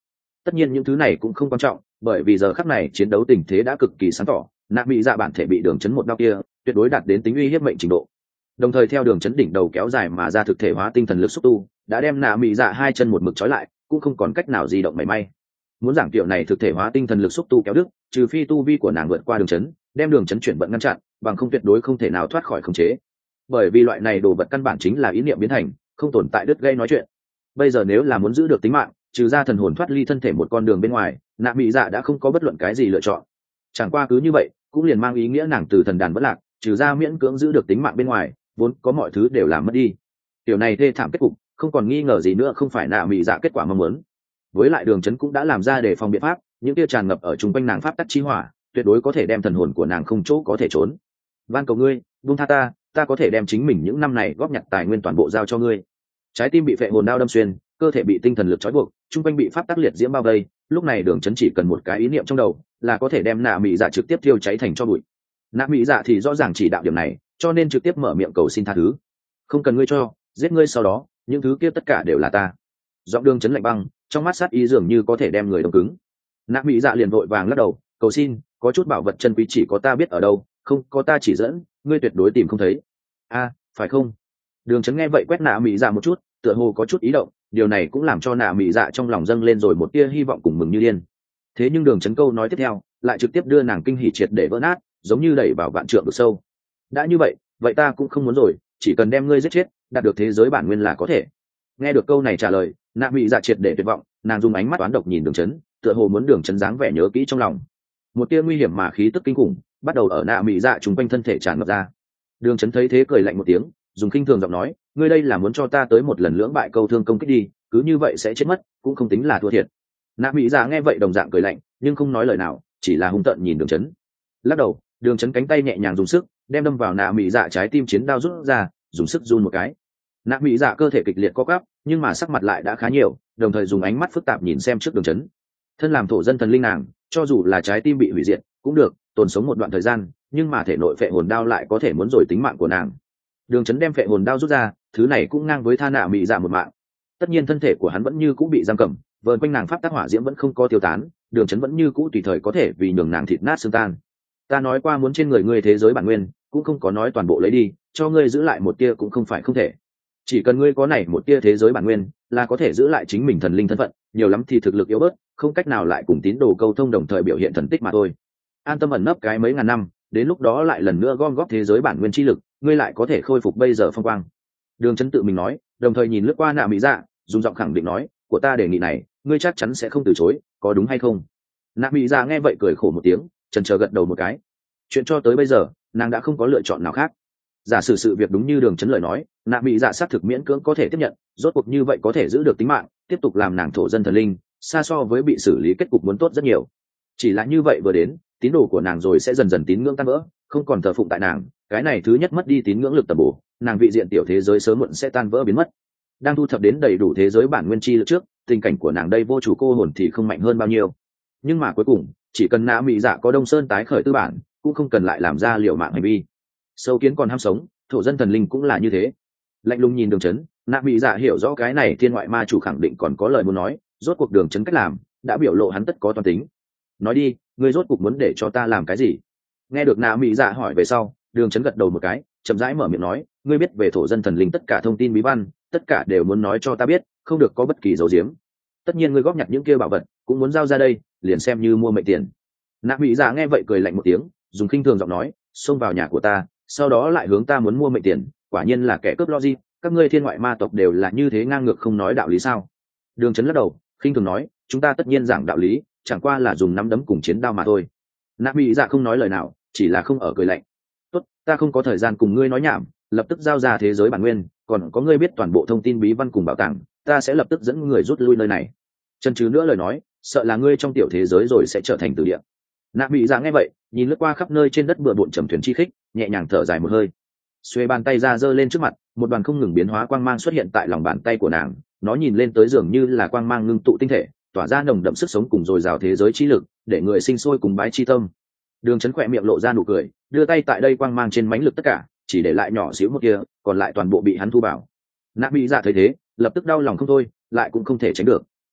Tất nhiên những thứ này cũng không quan trọng, bởi vì giờ khắc này chiến đấu tình thế đã cực kỳ sáng tỏ, nạ mỹ dạ bản thể bị đường chấn một đao kia tuyệt đối đạt đến tính uy hiếp mệnh trình độ. Đồng thời theo đường chấn đỉnh đầu kéo dài mà ra thực thể hóa tinh thần lực xúc tu đã đem nạ mỹ dạ hai chân một mực trói lại, cũng không còn cách nào di động mảy may. Muốn giảng tiểu này thực thể hóa tinh thần lực xúc tu kéo đứt, trừ phi tu vi của nàng vượt qua đường chấn, đem đường chấn chuyển vận ngăn chặn, bằng không tuyệt đối không thể nào thoát khỏi khống chế. Bởi vì loại này đồ vật căn bản chính là ý niệm biến thành, không tồn tại đứt gây nói chuyện. Bây giờ nếu là muốn giữ được tính mạng, trừ ra thần hồn thoát ly thân thể một con đường bên ngoài, nạ mỹ dạ đã không có bất luận cái gì lựa chọn. Chẳng qua cứ như vậy cũng liền mang ý nghĩa nàng từ thần đàn bất lạc, trừ ra miễn cưỡng giữ được tính mạng bên ngoài, vốn có mọi thứ đều làm mất đi. Điều này thê thảm kết cục, không còn nghi ngờ gì nữa không phải nạ mỹ dạ kết quả mong muốn. Với lại đường chấn cũng đã làm ra để phòng biện pháp, những kia tràn ngập ở chung quanh nàng pháp tắc chi hỏa tuyệt đối có thể đem thần hồn của nàng không chỗ có thể trốn. Van cầu ngươi buông tha ta, ta có thể đem chính mình những năm này góp nhặt tài nguyên toàn bộ giao cho ngươi. Trái tim bị phệ hồn đao đâm xuyên, cơ thể bị tinh thần lực trói buộc, chung quanh bị pháp tắc liệt diễm bao vây, lúc này đường chấn chỉ cần một cái ý niệm trong đầu là có thể đem nạ mỹ dạ trực tiếp thiêu cháy thành tro bụi. Nạ mỹ dạ thì rõ ràng chỉ đạo điểm này, cho nên trực tiếp mở miệng cầu xin tha thứ. Không cần ngươi cho, giết ngươi sau đó những thứ kia tất cả đều là ta. Giọng đường chấn lạnh băng, trong mắt sát ý dường như có thể đem người đông cứng. Nạ mỹ dạ liền vội vàng lắc đầu, cầu xin, có chút bảo vật chân quý chỉ có ta biết ở đâu, không có ta chỉ dẫn ngươi tuyệt đối tìm không thấy. A, phải không? Đường chấn nghe vậy quét nạ mỹ dạ một chút, tựa hồ có chút ý động, điều này cũng làm cho nạ mỹ dạ trong lòng dâng lên rồi một tia hy vọng cùng mừng như điên. Thế nhưng đường chấn câu nói tiếp theo lại trực tiếp đưa nàng kinh hỉ triệt để vỡ nát, giống như đẩy vào vạn trượng vực sâu. Đã như vậy, vậy ta cũng không muốn rồi, chỉ cần đem ngươi giết chết, đạt được thế giới bản nguyên là có thể. Nghe được câu này trả lời, nạ mỹ dạ triệt để tuyệt vọng, nàng dùng ánh mắt oán độc nhìn đường chấn, tựa hồ muốn đường chấn dáng vẻ nhớ kỹ trong lòng. Một tia nguy hiểm mà khí tức kinh khủng bắt đầu ở nạ mỹ dạ trùng quanh thân thể tràn ngập ra. Đường chấn thấy thế cười lạnh một tiếng, dùng khinh thường giọng nói, ngươi đây là muốn cho ta tới một lần lưỡng bại câu thương công kích đi, cứ như vậy sẽ chết mất, cũng không tính là thua thiệt. Nạ mỹ dạ nghe vậy đồng dạng cười lạnh, nhưng không nói lời nào, chỉ là hung tợn nhìn đường chấn. Lắc đầu, đường chấn cánh tay nhẹ nhàng dùng sức đem đâm vào nạ mỹ dạ trái tim chiến đao rút ra, dùng sức run một cái. Nạ mỹ dạ cơ thể kịch liệt co quắp, nhưng mà sắc mặt lại đã khá nhiều, đồng thời dùng ánh mắt phức tạp nhìn xem trước đường chấn. Thân làm thổ dân thần linh nàng, cho dù là trái tim bị hủy diệt cũng được, tồn sống một đoạn thời gian, nhưng mà thể nội phệ hồn đao lại có thể muốn rồi tính mạng của nàng. Đường chấn đem phệ hồn đao rút ra, thứ này cũng ngang với tha nạ mỹ dạ một mạng. Tất nhiên thân thể của hắn vẫn như cũ bị giam cầm, vờn quanh nàng pháp tác hỏa diễm vẫn không có tiêu tán, đường chấn vẫn như cũ tùy thời có thể vì nhường nàng thịt nát xương tan. Ta nói qua muốn trên người ngươi thế giới bản nguyên, cũng không có nói toàn bộ lấy đi, cho ngươi giữ lại một tia cũng không phải không thể. Chỉ cần ngươi có này một tia thế giới bản nguyên, là có thể giữ lại chính mình thần linh thân phận, nhiều lắm thì thực lực yếu bớt, không cách nào lại cùng tín đồ câu thông đồng thời biểu hiện thần tích mà thôi. An tâm ẩn nấp cái mấy ngàn năm, đến lúc đó lại lần nữa gom góp thế giới bản nguyên chi lực, ngươi lại có thể khôi phục bây giờ phong quang. Đường chấn tự mình nói, đồng thời nhìn lướt qua nạ mỹ dạ, dùng giọng khẳng định nói, của ta đề nghị này ngươi chắc chắn sẽ không từ chối, có đúng hay không? Nạ mỹ dạ nghe vậy cười khổ một tiếng, chần chờ gật đầu một cái. Chuyện cho tới bây giờ nàng đã không có lựa chọn nào khác. Giả sử sự việc đúng như đường chấn lời nói, nạ mỹ dạ xác thực miễn cưỡng có thể tiếp nhận, rốt cuộc như vậy có thể giữ được tính mạng, tiếp tục làm nàng thổ dân thần linh, xa so với bị xử lý kết cục muốn tốt rất nhiều. Chỉ là như vậy vừa đến, tín đồ của nàng rồi sẽ dần dần tín ngưỡng tan vỡ, không còn thờ phụng tại nàng, cái này thứ nhất mất đi tín ngưỡng lực tầm bổ, nàng vị diện tiểu thế giới sớm muộn sẽ tan vỡ biến mất. Đang thu thập đến đầy đủ thế giới bản nguyên chi lực trước, tình cảnh của nàng đây vô chủ cô hồn thì không mạnh hơn bao nhiêu. Nhưng mà cuối cùng, chỉ cần nạ mỹ dạ có Đông Sơn tái khởi tư bản, cũng không cần lại làm ra liều mạng hành vi. Sâu kiến còn ham sống, thổ dân thần linh cũng là như thế. Lạnh lùng nhìn đường chấn, nạ mỹ dạ hiểu rõ cái này thiên ngoại ma chủ khẳng định còn có lời muốn nói, rốt cuộc đường chấn cách làm đã biểu lộ hắn tất có toan tính. Nói đi, ngươi rốt cuộc muốn để cho ta làm cái gì? Nghe được nạ mỹ dạ hỏi về sau, đường chấn gật đầu một cái, chậm rãi mở miệng nói, ngươi biết về thổ dân thần linh tất cả thông tin bí văn, tất cả đều muốn nói cho ta biết, không được có bất kỳ dấu diếm. Tất nhiên ngươi góp nhặt những kia bảo vật cũng muốn giao ra đây, liền xem như mua mệnh tiền. Nạ mỹ dạ nghe vậy cười lạnh một tiếng, dùng khinh thường giọng nói, xông vào nhà của ta, sau đó lại hướng ta muốn mua mệnh tiền, quả nhiên là kẻ cướp logic, các ngươi thiên ngoại ma tộc đều là như thế ngang ngược không nói đạo lý sao? Đường chấn lắc đầu, khinh thường nói, chúng ta tất nhiên giảng đạo lý, chẳng qua là dùng nắm đấm cùng chiến đao mà thôi. Nạ mỹ dạ không nói lời nào, chỉ là không ở cười lạnh. Tốt, ta không có thời gian cùng ngươi nói nhảm, lập tức giao ra thế giới bản nguyên, còn có ngươi biết toàn bộ thông tin bí văn cùng bảo tàng, ta sẽ lập tức dẫn người rút lui nơi này. Chân chứ nữa lời nói, sợ là ngươi trong tiểu thế giới rồi sẽ trở thành từ địa. Nạ mỹ dạ nghe vậy, nhìn lướt qua khắp nơi trên đất bừa bộn trầm thuyền chi khích, nhẹ nhàng thở dài một hơi. Xuê bàn tay ra giơ lên trước mặt, một đoàn không ngừng biến hóa quang mang xuất hiện tại lòng bàn tay của nàng, nó nhìn lên tới dường như là quang mang ngưng tụ tinh thể, tỏa ra nồng đậm sức sống cùng dồi dào thế giới trí lực, để người sinh sôi cùng bái chi tâm. Đường chấn khỏe miệng lộ ra nụ cười, đưa tay tại đây quang mang trên mãnh lực tất cả, chỉ để lại nhỏ xíu một kia, còn lại toàn bộ bị hắn thu vào. Nạ mỹ dạ thấy thế, lập tức đau lòng không thôi, lại cũng không thể tránh được. Tốt,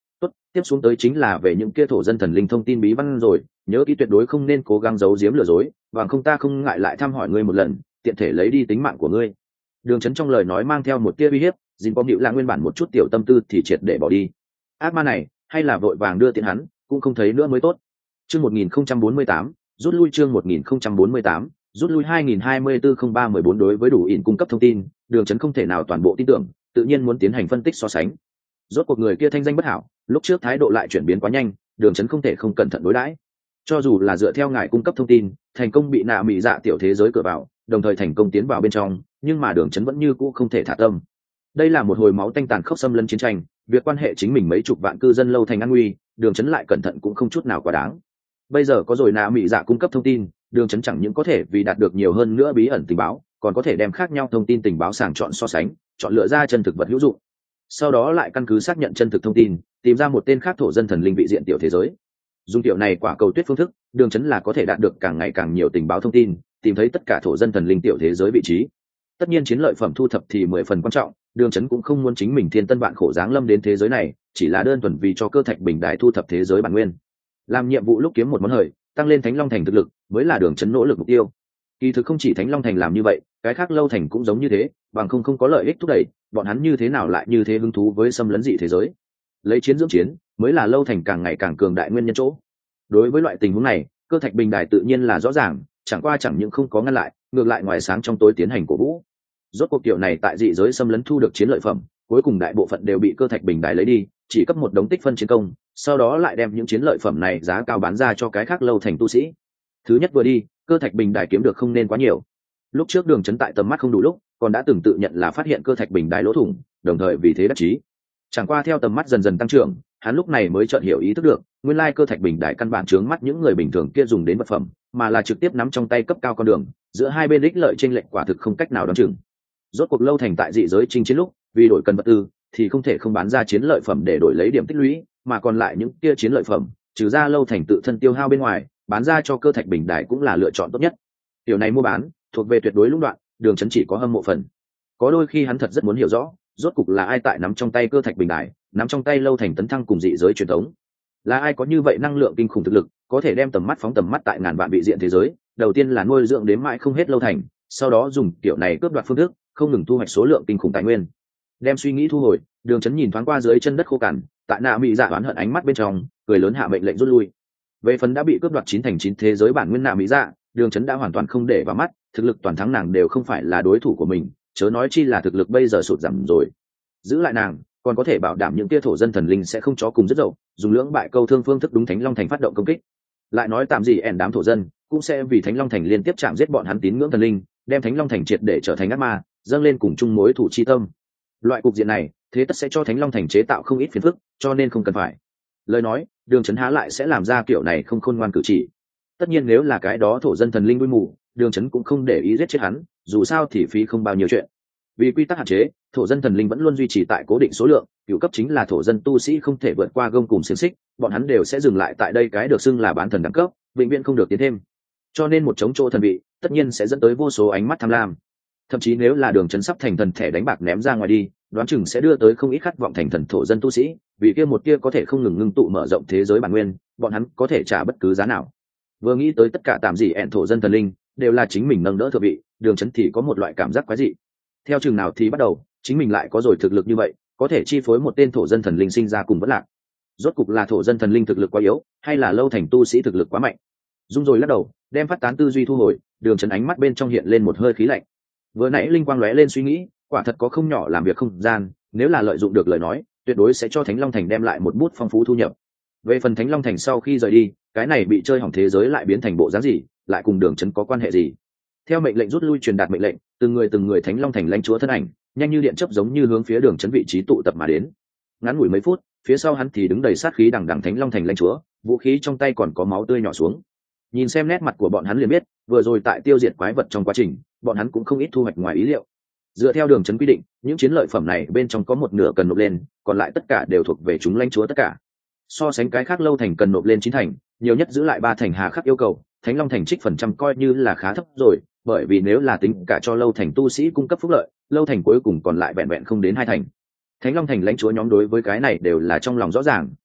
Tiếp xuống tới chính là về những kia thổ dân thần linh thông tin bí văn rồi, nhớ kỹ tuyệt đối không nên cố gắng giấu giếm lừa dối, bằng không ta không ngại lại thăm hỏi ngươi một lần, tiện thể lấy đi tính mạng của ngươi. Đường Chấn trong lời nói mang theo một tia uy hiếp, Dinh Bom Hữu là nguyên bản một chút tiểu tâm tư thì triệt để bỏ đi. Ác ma này, hay là vội vàng đưa tiện hắn, cũng không thấy nữa mới tốt. Chương 1048, rút lui chương 1048, rút lui 2024-03-14 đối với đủ ỉn cung cấp thông tin, Đường Chấn không thể nào toàn bộ tin tưởng, tự nhiên muốn tiến hành phân tích so sánh. Rốt cuộc người kia thanh danh bất hảo, lúc trước thái độ lại chuyển biến quá nhanh, Đường Chấn không thể không cẩn thận đối đãi. Cho dù là dựa theo ngài cung cấp thông tin, thành công bị nạ mị dạ tiểu thế giới cửa vào, đồng thời thành công tiến vào bên trong, nhưng mà Đường Chấn vẫn như cũ không thể thả tâm. Đây là một hồi máu tanh tàn khốc xâm lấn chiến tranh, việc quan hệ chính mình mấy chục vạn cư dân lâu thành an nguy, Đường Chấn lại cẩn thận cũng không chút nào quá đáng. Bây giờ có rồi nạ mị dạ cung cấp thông tin, Đường Chấn chẳng những có thể vì đạt được nhiều hơn nữa bí ẩn tình báo, còn có thể đem khác nhau thông tin tình báo sàng chọn so sánh, chọn lựa ra chân thực vật hữu dụng. Sau đó lại căn cứ xác nhận chân thực thông tin, tìm ra một tên khác thổ dân thần linh vị diện tiểu thế giới. Dùng tiểu này quả cầu tuyết phương thức, Đường Chấn là có thể đạt được càng ngày càng nhiều tình báo thông tin, tìm thấy tất cả thổ dân thần linh tiểu thế giới vị trí. Tất nhiên chiến lợi phẩm thu thập thì 10 phần quan trọng, Đường Chấn cũng không muốn chính mình thiên tân vạn khổ giáng lâm đến thế giới này, chỉ là đơn thuần vì cho cơ thạch bình đại thu thập thế giới bản nguyên. Làm nhiệm vụ lúc kiếm một món hời, tăng lên Thánh Long Thành thực lực, mới là Đường Chấn nỗ lực mục tiêu. Kỳ thực không chỉ Thánh Long Thành làm như vậy, cái khác lâu thành cũng giống như thế, bằng không có lợi ích thúc đẩy, bọn hắn như thế nào lại như thế hứng thú với xâm lấn dị thế giới. Lấy chiến dưỡng chiến, mới là lâu thành càng ngày càng cường đại nguyên nhân chỗ. Đối với loại tình huống này, cơ thạch bình đài tự nhiên là rõ ràng, chẳng qua chẳng những không có ngăn lại, ngược lại ngoài sáng trong tối tiến hành cổ vũ. Rốt cuộc kiểu này tại dị giới xâm lấn thu được chiến lợi phẩm, cuối cùng đại bộ phận đều bị cơ thạch bình đài lấy đi, chỉ cấp một đống tích phân chiến công, sau đó lại đem những chiến lợi phẩm này giá cao bán ra cho cái khác lâu thành tu sĩ. Thứ nhất vừa đi, cơ thạch bình đài kiếm được không nên quá nhiều. Lúc trước Đường Chấn tại tầm mắt không đủ lúc, còn đã từng tự nhận là phát hiện cơ thạch bình đài lỗ thủng, đồng thời vì thế đắc chí. Chẳng qua theo tầm mắt dần dần tăng trưởng, hắn lúc này mới chợt hiểu ý thức được, nguyên lai cơ thạch bình đài căn bản chướng mắt những người bình thường kia dùng đến vật phẩm, mà là trực tiếp nắm trong tay cấp cao con đường, giữa hai bên ích lợi chênh lệch quả thực không cách nào đoán chừng. Rốt cuộc lâu thành tại dị giới chinh chiến lúc, vì đổi cần vật tư, thì không thể không bán ra chiến lợi phẩm để đổi lấy điểm tích lũy, mà còn lại những kia chiến lợi phẩm, trừ ra lâu thành tự thân tiêu hao bên ngoài, bán ra cho cơ thạch bình đài cũng là lựa chọn tốt nhất. Điều này mua bán thuộc về tuyệt đối lũng đoạn, Đường Chấn chỉ có hâm mộ phần. Có đôi khi hắn thật rất muốn hiểu rõ, rốt cục là ai tại nắm trong tay cơ thạch bình đài, nắm trong tay lâu thành tấn thăng cùng dị giới truyền thống, là ai có như vậy năng lượng kinh khủng thực lực, có thể đem tầm mắt phóng tầm mắt tại ngàn vạn vị diện thế giới, đầu tiên là nuôi dưỡng đến mãi không hết lâu thành, sau đó dùng kiểu này cướp đoạt phương thức, không ngừng thu hoạch số lượng kinh khủng tài nguyên. Đem suy nghĩ thu hồi, Đường Chấn nhìn thoáng qua dưới chân đất khô cằn, tại nạ mỹ dạ oán hận ánh mắt bên trong, cười lớn hạ mệnh lệnh rút lui. Về phần đã bị cướp đoạt 9/9 thế giới bản nguyên nạ mỹ dạ, Đường Chấn đã hoàn toàn không để vào mắt, thực lực toàn thắng nàng đều không phải là đối thủ của mình, chớ nói chi là thực lực bây giờ sụt giảm rồi. Giữ lại nàng, còn có thể bảo đảm những tia thổ dân thần linh sẽ không chó cùng rất dậu, dùng lưỡng bại câu thương phương thức đúng Thánh Long Thành phát động công kích. Lại nói tạm gì ẻn đám thổ dân cũng sẽ vì Thánh Long Thành liên tiếp chạm giết bọn hắn tín ngưỡng thần linh, đem Thánh Long Thành triệt để trở thành ác ma, dâng lên cùng chung mối thủ chi tâm. Loại cục diện này, thế tất sẽ cho Thánh Long Thành chế tạo không ít phiền phức, cho nên không cần phải. Lời nói, Đường Chấn há lại sẽ làm ra kiểu này không khôn ngoan cử chỉ. Tất nhiên nếu là cái đó thổ dân thần linh đuôi mù, Đường Chấn cũng không để ý giết chết hắn, dù sao thì phí không bao nhiêu chuyện. Vì quy tắc hạn chế, thổ dân thần linh vẫn luôn duy trì tại cố định số lượng, cửu cấp chính là thổ dân tu sĩ không thể vượt qua gông cùng xiềng xích, bọn hắn đều sẽ dừng lại tại đây cái được xưng là bán thần đẳng cấp, vĩnh viễn không được tiến thêm. Cho nên một chống chỗ thần vị, tất nhiên sẽ dẫn tới vô số ánh mắt tham lam. Thậm chí nếu là Đường Chấn sắp thành thần thẻ đánh bạc ném ra ngoài đi, đoán chừng sẽ đưa tới không ít khát vọng thành thần thổ dân tu sĩ, vì kia một kia có thể không ngừng ngưng tụ mở rộng thế giới bản nguyên, bọn hắn có thể trả bất cứ giá nào. Vừa nghĩ tới tất cả tạm gì ẹn thổ dân thần linh đều là chính mình nâng đỡ thượng vị, Đường Chấn thì có một loại cảm giác quái dị. Theo chừng nào thì bắt đầu, chính mình lại có rồi thực lực như vậy, có thể chi phối một tên thổ dân thần linh sinh ra cùng bất lạc. Rốt cục là thổ dân thần linh thực lực quá yếu, hay là lâu thành tu sĩ thực lực quá mạnh? Dung rồi lắc đầu, đem phát tán tư duy thu hồi, Đường Chấn ánh mắt bên trong hiện lên một hơi khí lạnh. Vừa nãy linh quang lóe lên suy nghĩ, quả thật có không nhỏ làm việc không gian, nếu là lợi dụng được lời nói, tuyệt đối sẽ cho Thánh Long Thành đem lại một bút phong phú thu nhập. Về phần Thánh Long Thành sau khi rời đi, cái này bị chơi hỏng thế giới lại biến thành bộ dáng gì, lại cùng Đường Chấn có quan hệ gì? Theo mệnh lệnh rút lui truyền đạt mệnh lệnh, từng người Thánh Long Thành lãnh chúa thân ảnh, nhanh như điện chớp giống như hướng phía Đường Chấn vị trí tụ tập mà đến. Ngắn ngủi mấy phút, phía sau hắn thì đứng đầy sát khí đằng đằng Thánh Long Thành lãnh chúa, vũ khí trong tay còn có máu tươi nhỏ xuống. Nhìn xem nét mặt của bọn hắn liền biết, vừa rồi tại tiêu diệt quái vật trong quá trình, bọn hắn cũng không ít thu hoạch ngoài ý liệu. Dựa theo Đường Chấn quy định, những chiến lợi phẩm này bên trong có một nửa cần nộp lên, còn lại tất cả đều thuộc về chúng lãnh chúa tất cả. So sánh cái khác lâu thành cần nộp lên 9 thành, nhiều nhất giữ lại 3 thành hà khắc yêu cầu, Thánh Long Thành trích phần trăm coi như là khá thấp rồi, bởi vì nếu là tính cả cho lâu thành tu sĩ cung cấp phúc lợi, lâu thành cuối cùng còn lại vẹn vẹn không đến 2 thành. Thánh Long Thành lãnh chúa nhóm đối với cái này đều là trong lòng rõ ràng,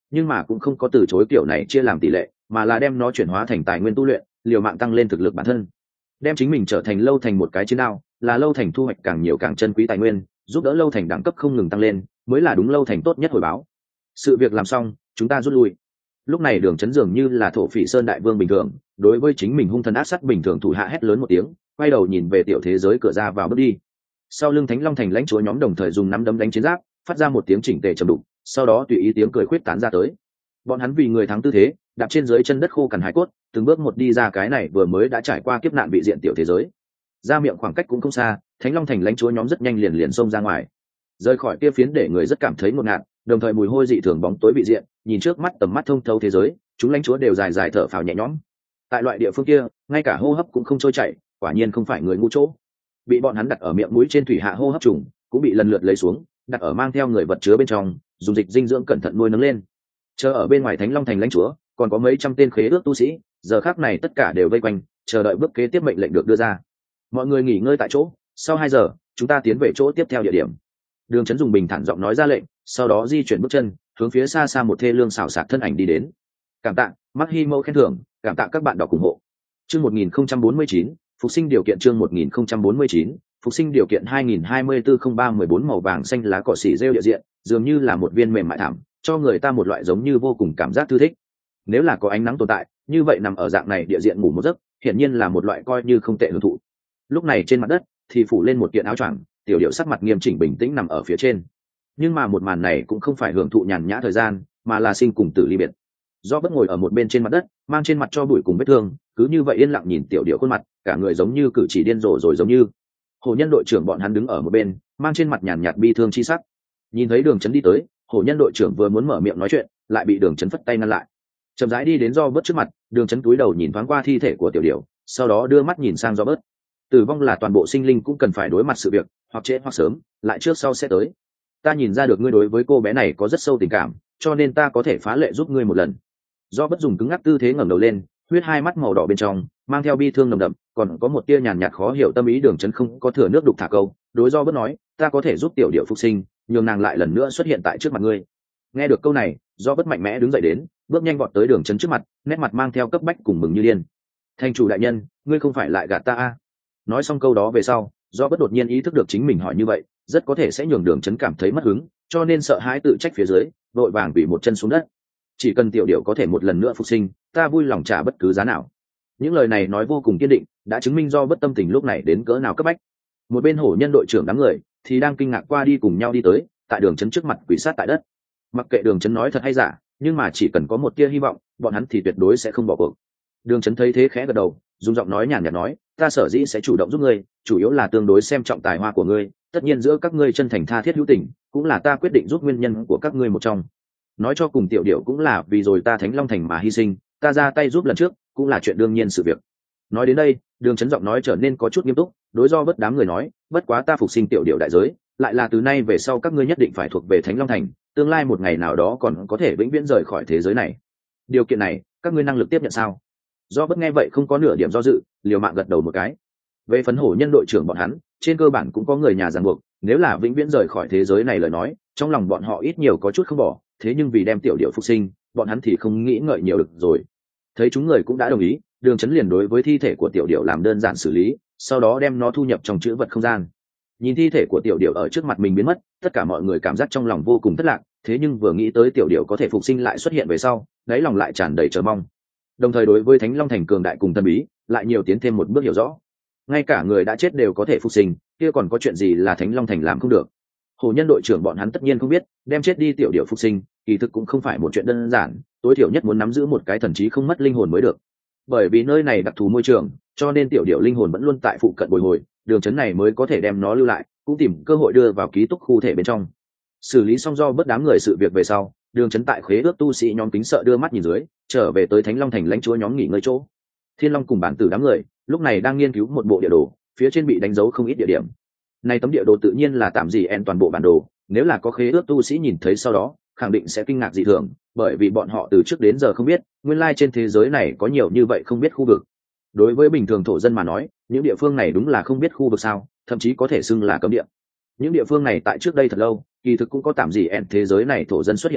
nhưng mà cũng không có từ chối kiểu này chia làm tỷ lệ, mà là đem nó chuyển hóa thành tài nguyên tu luyện, liều mạng tăng lên thực lực bản thân, đem chính mình trở thành lâu thành một cái chiến đao, là lâu thành thu hoạch càng nhiều càng chân quý tài nguyên, giúp đỡ lâu thành đẳng cấp không ngừng tăng lên, mới là đúng lâu thành tốt nhất hồi báo. Sự việc làm xong, chúng ta rút lui. Lúc này Đường Chấn dường như là thổ phỉ sơn đại vương bình thường, đối với chính mình hung thần ác sát bình thường thủ hạ hét lớn một tiếng, quay đầu nhìn về tiểu thế giới cửa ra vào bước đi. Sau lưng Thánh Long thành lãnh chúa nhóm đồng thời dùng nắm đấm đánh chiến giáp, phát ra một tiếng chỉnh tề trầm đục, sau đó tùy ý tiếng cười khuyết tán ra tới. Bọn hắn vì người thắng tư thế, đạp trên dưới chân đất khô cằn hải cốt, từng bước một đi ra cái này vừa mới đã trải qua kiếp nạn bị diện tiểu thế giới. Ra miệng khoảng cách cũng không xa, Thánh Long thành lãnh chúa nhóm rất nhanh liền xông ra ngoài, rời khỏi kia phiến để người rất cảm thấy ngột ngạt, đồng thời mùi hôi dị thường bóng tối bị diện, nhìn trước mắt tầm mắt thông thấu thế giới, chúng lãnh chúa đều dài dài thở phào nhẹ nhõm. Tại loại địa phương kia, ngay cả hô hấp cũng không trôi chảy, quả nhiên không phải người ngu chỗ. Bị bọn hắn đặt ở miệng mũi trên thủy hạ hô hấp trùng, cũng bị lần lượt lấy xuống, đặt ở mang theo người vật chứa bên trong, dùng dịch dinh dưỡng cẩn thận nuôi nấng lên. Chờ ở bên ngoài Thánh Long thành lãnh chúa, còn có mấy trăm tên khế ước tu sĩ, giờ khắc này tất cả đều vây quanh, chờ đợi bước kế tiếp mệnh lệnh được đưa ra. Mọi người nghỉ ngơi tại chỗ, sau 2 giờ, chúng ta tiến về chỗ tiếp theo địa điểm. Đường Chấn dùng bình thản giọng nói ra lệnh, sau đó di chuyển bước chân, hướng phía xa xa một thê lương xào xạc thân ảnh đi đến. Cảm tạ, Mắc Hi Mâu khen thưởng, cảm tạ các bạn đọc ủng hộ. Chương 1049, phục sinh điều kiện chương 1049, phục sinh điều kiện 2024-03-14 màu vàng xanh lá cỏ xỉ rêu địa diện, dường như là một viên mềm mại thảm, cho người ta một loại giống như vô cùng cảm giác thư thích. Nếu là có ánh nắng tồn tại, như vậy nằm ở dạng này địa diện ngủ một giấc, hiển nhiên là một loại coi như không tệ hưởng thụ. Lúc này trên mặt đất thì phủ lên một kiện áo choàng, tiểu điệu sắc mặt nghiêm chỉnh bình tĩnh nằm ở phía trên. Nhưng mà một màn này cũng không phải hưởng thụ nhàn nhã thời gian, mà là sinh cùng tử ly biệt. Do bất ngồi ở một bên trên mặt đất, mang trên mặt cho bụi cùng vết thương, cứ như vậy yên lặng nhìn tiểu điệu khuôn mặt, cả người giống như cử chỉ điên rồ rồi giống như. Hổ nhân đội trưởng bọn hắn đứng ở một bên, mang trên mặt nhàn nhạt bi thương chi sắc. Nhìn thấy Đường Chấn đi tới, hổ nhân đội trưởng vừa muốn mở miệng nói chuyện, lại bị Đường Chấn phất tay ngăn lại. Chậm rãi đi đến Do Bớt trước mặt, Đường Chấn cúi đầu nhìn thoáng qua thi thể của tiểu điệu, sau đó đưa mắt nhìn sang Do Bớt. Tử vong là toàn bộ sinh linh cũng cần phải đối mặt sự việc, hoặc trễ hoặc sớm, lại trước sau sẽ tới. Ta nhìn ra được ngươi đối với cô bé này có rất sâu tình cảm, cho nên ta có thể phá lệ giúp ngươi một lần. Do Bất dùng cứng ngắc tư thế ngẩng đầu lên, huyết hai mắt màu đỏ bên trong mang theo bi thương nồng đậm, còn có một tia nhàn nhạt khó hiểu tâm ý. Đường Chấn không có thừa nước đục thả câu, đối Do Bất nói, ta có thể giúp tiểu điệu phục sinh, nhường nàng lại lần nữa xuất hiện tại trước mặt ngươi. Nghe được câu này, Do Bất mạnh mẽ đứng dậy đến, bước nhanh vọt tới Đường Chấn trước mặt, nét mặt mang theo cấp bách cùng mừng như điên. Thành chủ đại nhân, ngươi không phải lại gạt ta à? Nói xong câu đó về sau, Do Bất đột nhiên ý thức được chính mình hỏi như vậy rất có thể sẽ nhường Đường Chấn cảm thấy mất hứng, cho nên sợ hãi tự trách phía dưới, vội vàng bị một chân xuống đất. Chỉ cần tiểu điệu có thể một lần nữa phục sinh, ta vui lòng trả bất cứ giá nào. Những lời này nói vô cùng kiên định, đã chứng minh Do Bất tâm tình lúc này đến cỡ nào cấp bách. Một bên hổ nhân đội trưởng đám người thì đang kinh ngạc qua đi cùng nhau đi tới, tại Đường Chấn trước mặt quỳ sát tại đất. Mặc kệ Đường Chấn nói thật hay giả, nhưng mà chỉ cần có một tia hy vọng, bọn hắn thì tuyệt đối sẽ không bỏ cuộc. Đường Chấn thấy thế khẽ gật đầu, dùng giọng nói nhàn nhạt nói, ta sở dĩ sẽ chủ động giúp ngươi, chủ yếu là tương đối xem trọng tài hoa của ngươi, tất nhiên giữa các ngươi chân thành tha thiết hữu tình, cũng là ta quyết định giúp nguyên nhân của các ngươi một trong. Nói cho cùng tiểu điệu cũng là vì rồi ta Thánh Long thành mà hy sinh, ta ra tay giúp lần trước cũng là chuyện đương nhiên sự việc. Nói đến đây, Đường Chấn giọng nói trở nên có chút nghiêm túc, đối Do Bất đám người nói, bất quá ta phục sinh tiểu điệu đại giới, lại là từ nay về sau các ngươi nhất định phải thuộc về Thánh Long thành, tương lai một ngày nào đó còn có thể vĩnh viễn rời khỏi thế giới này. Điều kiện này, các ngươi năng lực tiếp nhận sao? Do Bất nghe vậy không có nửa điểm do dự, liều mạng gật đầu một cái. Về phấn hổ nhân đội trưởng bọn hắn, trên cơ bản cũng có người nhà ràng buộc, nếu là vĩnh viễn rời khỏi thế giới này lời nói, trong lòng bọn họ ít nhiều có chút không bỏ, thế nhưng vì đem tiểu điệu phục sinh, bọn hắn thì không nghĩ ngợi nhiều được rồi. Thấy chúng người cũng đã đồng ý, Đường Chấn liền đối với thi thể của tiểu điệu làm đơn giản xử lý, sau đó đem nó thu nhập trong trữ vật không gian. Nhìn thi thể của tiểu điệu ở trước mặt mình biến mất, tất cả mọi người cảm giác trong lòng vô cùng thất lạc, thế nhưng vừa nghĩ tới tiểu điệu có thể phục sinh lại xuất hiện về sau, đáy lòng lại tràn đầy chờ mong. Đồng thời đối với Thánh Long thành cường đại cùng thần bí, lại nhiều tiến thêm một bước hiểu rõ. Ngay cả người đã chết đều có thể phục sinh, kia còn có chuyện gì là Thánh Long thành làm không được? Hổ nhân đội trưởng bọn hắn tất nhiên không biết, đem chết đi tiểu điệu phục sinh, kỳ thực cũng không phải một chuyện đơn giản, tối thiểu nhất muốn nắm giữ một cái thần trí không mất linh hồn mới được. Bởi vì nơi này đặc thù môi trường, cho nên tiểu điệu linh hồn vẫn luôn tại phụ cận bồi hồi, Đường Chấn này mới có thể đem nó lưu lại, cũng tìm cơ hội đưa vào ký túc khu thể bên trong. Xử lý xong Do Bất đám người sự việc về sau, Đường Chấn tại khế ước tu sĩ nhóm kính sợ đưa mắt nhìn dưới, trở về tới Thánh Long thành lãnh chúa nhóm nghỉ ngơi chỗ. Thiên Long cùng bản tử đám người lúc này đang nghiên cứu một bộ địa đồ, phía trên bị đánh dấu không ít địa điểm. Này tấm địa đồ tự nhiên là tạm gì en toàn bộ bản đồ, nếu là có khế ước tu sĩ nhìn thấy sau đó, khẳng định sẽ kinh ngạc dị thường, bởi vì bọn họ từ trước đến giờ không biết, nguyên lai trên thế giới này có nhiều như vậy không biết khu vực. Đối với bình thường thổ dân mà nói, những địa phương này đúng là không biết khu vực sao, thậm chí có thể xưng là cấm địa. Những địa phương này tại trước đây thật lâu, kỳ thực cũng có tạm gì en thế giới này thổ dân xuất hiện qua,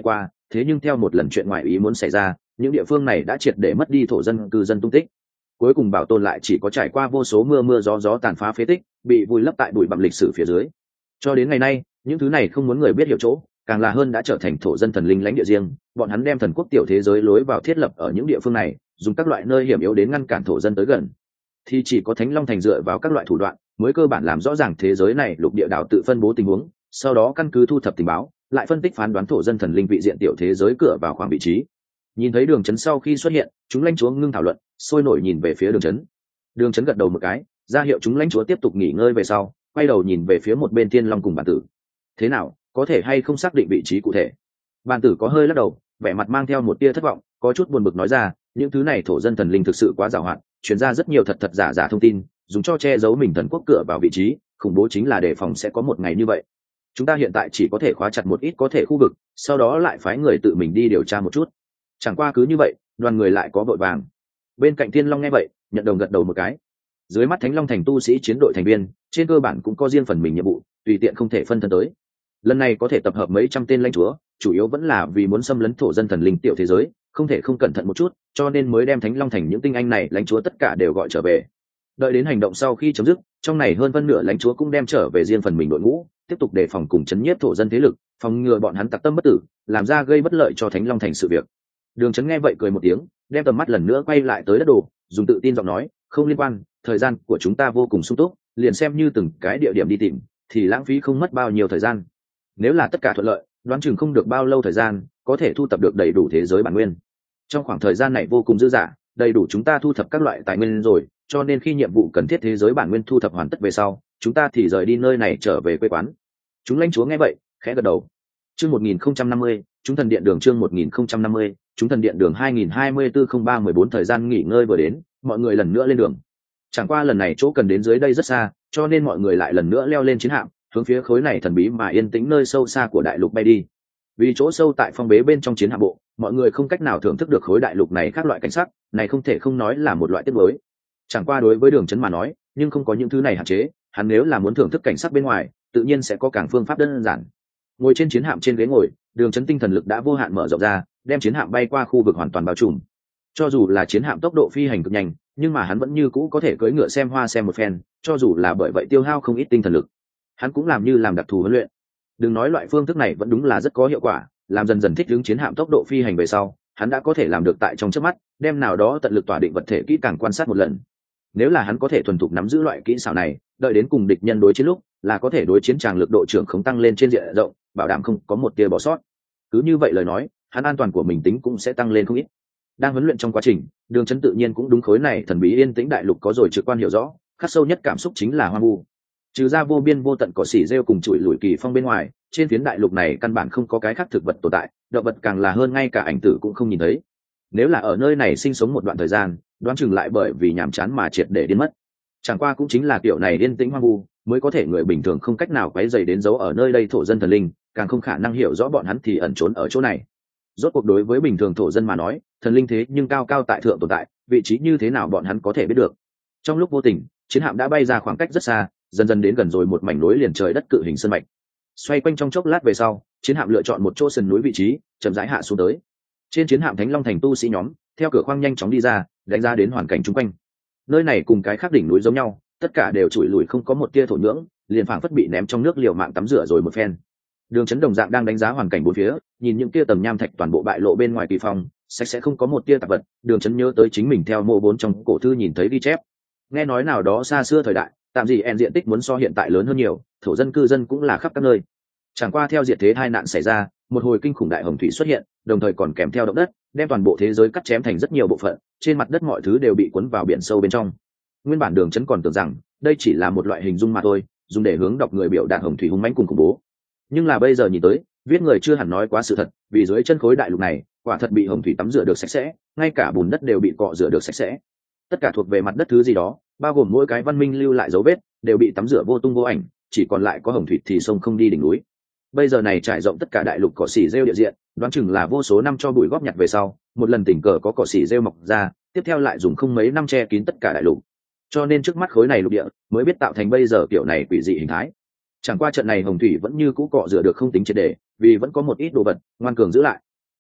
thế nhưng theo một lần chuyện ngoại ý muốn xảy ra, những địa phương này đã triệt để mất đi thổ dân cư dân tung tích. Cuối cùng bảo tồn lại chỉ có trải qua vô số mưa mưa gió gió tàn phá phế tích, bị vùi lấp tại bụi bặm lịch sử phía dưới. Cho đến ngày nay, những thứ này không muốn người biết hiểu chỗ, càng là hơn đã trở thành thổ dân thần linh lãnh địa riêng. Bọn hắn đem thần quốc tiểu thế giới lối vào thiết lập ở những địa phương này, dùng các loại nơi hiểm yếu đến ngăn cản thổ dân tới gần. Thì chỉ có Thánh Long Thành dựa vào các loại thủ đoạn, mới cơ bản làm rõ ràng thế giới này lục địa đảo tự phân bố tình huống, sau đó căn cứ thu thập tình báo, lại phân tích phán đoán thổ dân thần linh vị diện tiểu thế giới cửa vào khoảng vị trí. Nhìn thấy Đường Chấn sau khi xuất hiện, chúng lãnh chúa ngưng thảo luận, sôi nổi nhìn về phía Đường Chấn. Đường Chấn gật đầu một cái, ra hiệu chúng lãnh chúa tiếp tục nghỉ ngơi về sau, quay đầu nhìn về phía một bên Thiên Long cùng Bản Tử. Thế nào, có thể hay không xác định vị trí cụ thể? Bản Tử có hơi lắc đầu, vẻ mặt mang theo một tia thất vọng, có chút buồn bực nói ra, những thứ này thổ dân thần linh thực sự quá giàu hạn, truyền ra rất nhiều thật thật giả giả thông tin, dùng cho che giấu mình thần quốc cửa vào vị trí, khủng bố chính là đề phòng sẽ có một ngày như vậy. Chúng ta hiện tại chỉ có thể khóa chặt một ít có thể khu vực, sau đó lại phái người tự mình đi điều tra một chút. Chẳng qua cứ như vậy, đoàn người lại có vội vàng. Bên cạnh Thiên Long nghe vậy, nhận đồng gật đầu một cái. Dưới mắt Thánh Long Thành tu sĩ chiến đội thành viên, trên cơ bản cũng có riêng phần mình nhiệm vụ, tùy tiện không thể phân thân tới. Lần này có thể tập hợp mấy trăm tên lãnh chúa, chủ yếu vẫn là vì muốn xâm lấn thổ dân thần linh tiểu thế giới, không thể không cẩn thận một chút, cho nên mới đem Thánh Long Thành những tinh anh này lãnh chúa tất cả đều gọi trở về. Đợi đến hành động sau khi chấm dứt, trong này hơn phân nửa lãnh chúa cũng đem trở về riêng phần mình đội ngũ, tiếp tục đề phòng cùng chấn nhiếp thổ dân thế lực, phòng ngừa bọn hắn tặc tâm bất tử, làm ra gây bất lợi cho Thánh Long Thành sự việc. Đường Chấn nghe vậy cười một tiếng, đem tầm mắt lần nữa quay lại tới đất đồ, dùng tự tin giọng nói, không liên quan, thời gian của chúng ta vô cùng sung túc, liền xem như từng cái địa điểm đi tìm, thì lãng phí không mất bao nhiêu thời gian. Nếu là tất cả thuận lợi, đoán chừng không được bao lâu thời gian, có thể thu thập được đầy đủ thế giới bản nguyên. Trong khoảng thời gian này vô cùng dư dả, đầy đủ chúng ta thu thập các loại tài nguyên rồi, cho nên khi nhiệm vụ cần thiết thế giới bản nguyên thu thập hoàn tất về sau, chúng ta thì rời đi nơi này trở về quê quán. Chúng lãnh chúa nghe vậy, khẽ gật đầu. Chương 1050, chúng thần điện đường chương 1050, chúng thần điện đường 2024-03-14 thời gian nghỉ ngơi vừa đến, mọi người lần nữa lên đường. Chẳng qua lần này chỗ cần đến dưới đây rất xa, cho nên mọi người lại lần nữa leo lên chiến hạm, hướng phía khối này thần bí mà yên tĩnh nơi sâu xa của đại lục bay đi. Vì chỗ sâu tại phong bế bên trong chiến hạm bộ, mọi người không cách nào thưởng thức được khối đại lục này các loại cảnh sắc, này không thể không nói là một loại tiếc nuối. Chẳng qua đối với Đường Chấn mà nói, nhưng không có những thứ này hạn chế, hắn nếu là muốn thưởng thức cảnh sắc bên ngoài, tự nhiên sẽ có càng phương pháp đơn giản. Ngồi trên chiến hạm trên ghế ngồi, Đường Chấn tinh thần lực đã vô hạn mở rộng ra, đem chiến hạm bay qua khu vực hoàn toàn bao trùm. Cho dù là chiến hạm tốc độ phi hành cực nhanh, nhưng mà hắn vẫn như cũ có thể cưỡi ngựa xem hoa xem một phen, cho dù là bởi vậy tiêu hao không ít tinh thần lực. Hắn cũng làm như làm đặc thù huấn luyện. Đừng nói loại phương thức này vẫn đúng là rất có hiệu quả, làm dần dần thích ứng chiến hạm tốc độ phi hành về sau, hắn đã có thể làm được tại trong chớp mắt, đem nào đó tận lực tỏa định vật thể kỹ càng quan sát một lần. Nếu là hắn có thể thuần thục nắm giữ loại kỹ xảo này, đợi đến cùng địch nhân đối chiến lúc, là có thể đối chiến tràng lực độ trưởng không tăng lên trên diện rộng, bảo đảm không có một tia bỏ sót. Cứ như vậy lời nói, hắn an toàn của mình tính cũng sẽ tăng lên không ít. Đang huấn luyện trong quá trình, Đường Chấn tự nhiên cũng đúng khối này thần bí yên tĩnh đại lục có rồi trực quan hiểu rõ, khắc sâu nhất cảm xúc chính là hoang vu. Trừ ra vô biên vô tận cỏ xỉ rêu cùng chuỗi lủi kỳ phong bên ngoài, trên phiến đại lục này căn bản không có cái khác thực vật tồn tại, động vật càng là hơn ngay cả ảnh tử cũng không nhìn thấy. Nếu là ở nơi này sinh sống một đoạn thời gian, đoán chừng lại bởi vì nhàm chán mà triệt để điên mất. Chẳng qua cũng chính là kiểu này yên tĩnh hoang vu, mới có thể người bình thường không cách nào quấy rầy đến dấu ở nơi đây thổ dân thần linh, càng không khả năng hiểu rõ bọn hắn thì ẩn trốn ở chỗ này. Rốt cuộc đối với bình thường thổ dân mà nói, thần linh thế nhưng cao cao tại thượng tồn tại, vị trí như thế nào bọn hắn có thể biết được. Trong lúc vô tình, chiến hạm đã bay ra khoảng cách rất xa, dần dần đến gần rồi một mảnh núi liền trời đất cự hình sơn mạch. Xoay quanh trong chốc lát về sau, chiến hạm lựa chọn một chỗ sườn núi vị trí, chậm rãi hạ xuống tới. Trên chiến hạm Thánh Long Thành tu sĩ nhóm, theo cửa khoang nhanh chóng đi ra, đánh ra đến hoàn cảnh chung quanh. Nơi này cùng cái khác đỉnh núi giống nhau, tất cả đều trụi lùi không có một tia thổ nhưỡng, liền phảng phất bị ném trong nước liều mạng tắm rửa rồi một phen. Đường Chấn đồng dạng đang đánh giá hoàn cảnh bốn phía, nhìn những tia tầng nham thạch toàn bộ bại lộ bên ngoài kỳ phong, sạch sẽ không có một tia tạp vật. Đường Chấn nhớ tới chính mình theo mộ bốn trong cổ thư nhìn thấy ghi chép. Nghe nói nào đó xa xưa thời đại, tạm gì en diện tích muốn so hiện tại lớn hơn nhiều, thổ dân cư dân cũng là khắp các nơi. Chẳng qua theo diệt thế tai nạn xảy ra, một hồi kinh khủng đại hồng thủy xuất hiện, đồng thời còn kèm theo động đất, đem toàn bộ thế giới cắt chém thành rất nhiều bộ phận, trên mặt đất mọi thứ đều bị cuốn vào biển sâu bên trong. Nguyên bản Đường Chấn còn tưởng rằng đây chỉ là một loại hình dung mà thôi, dùng để hướng đọc người biểu đạt hồng thủy hung mãnh cùng khủng bố. Nhưng là bây giờ nhìn tới, viết người chưa hẳn nói quá sự thật, vì dưới chân khối đại lục này, quả thật bị hồng thủy tắm rửa được sạch sẽ, ngay cả bùn đất đều bị cọ rửa được sạch sẽ. Tất cả thuộc về mặt đất thứ gì đó, bao gồm mỗi cái văn minh lưu lại dấu vết, đều bị tắm rửa vô tung vô ảnh, chỉ còn lại có hồng thủy thì sông không đi đỉnh núi. Bây giờ này trải rộng tất cả đại lục cỏ xỉ rêu địa diện, đoán chừng là vô số năm cho bụi góp nhặt về sau, một lần tình cờ có cỏ xỉ rêu mọc ra, tiếp theo lại dùng không mấy năm che kín tất cả đại lục. Cho nên trước mắt khối này lục địa mới biết tạo thành bây giờ kiểu này quỷ dị hình thái. Chẳng qua trận này hồng thủy vẫn như cũ cọ rửa được không tính triệt để, vì vẫn có một ít đồ vật ngoan cường giữ lại.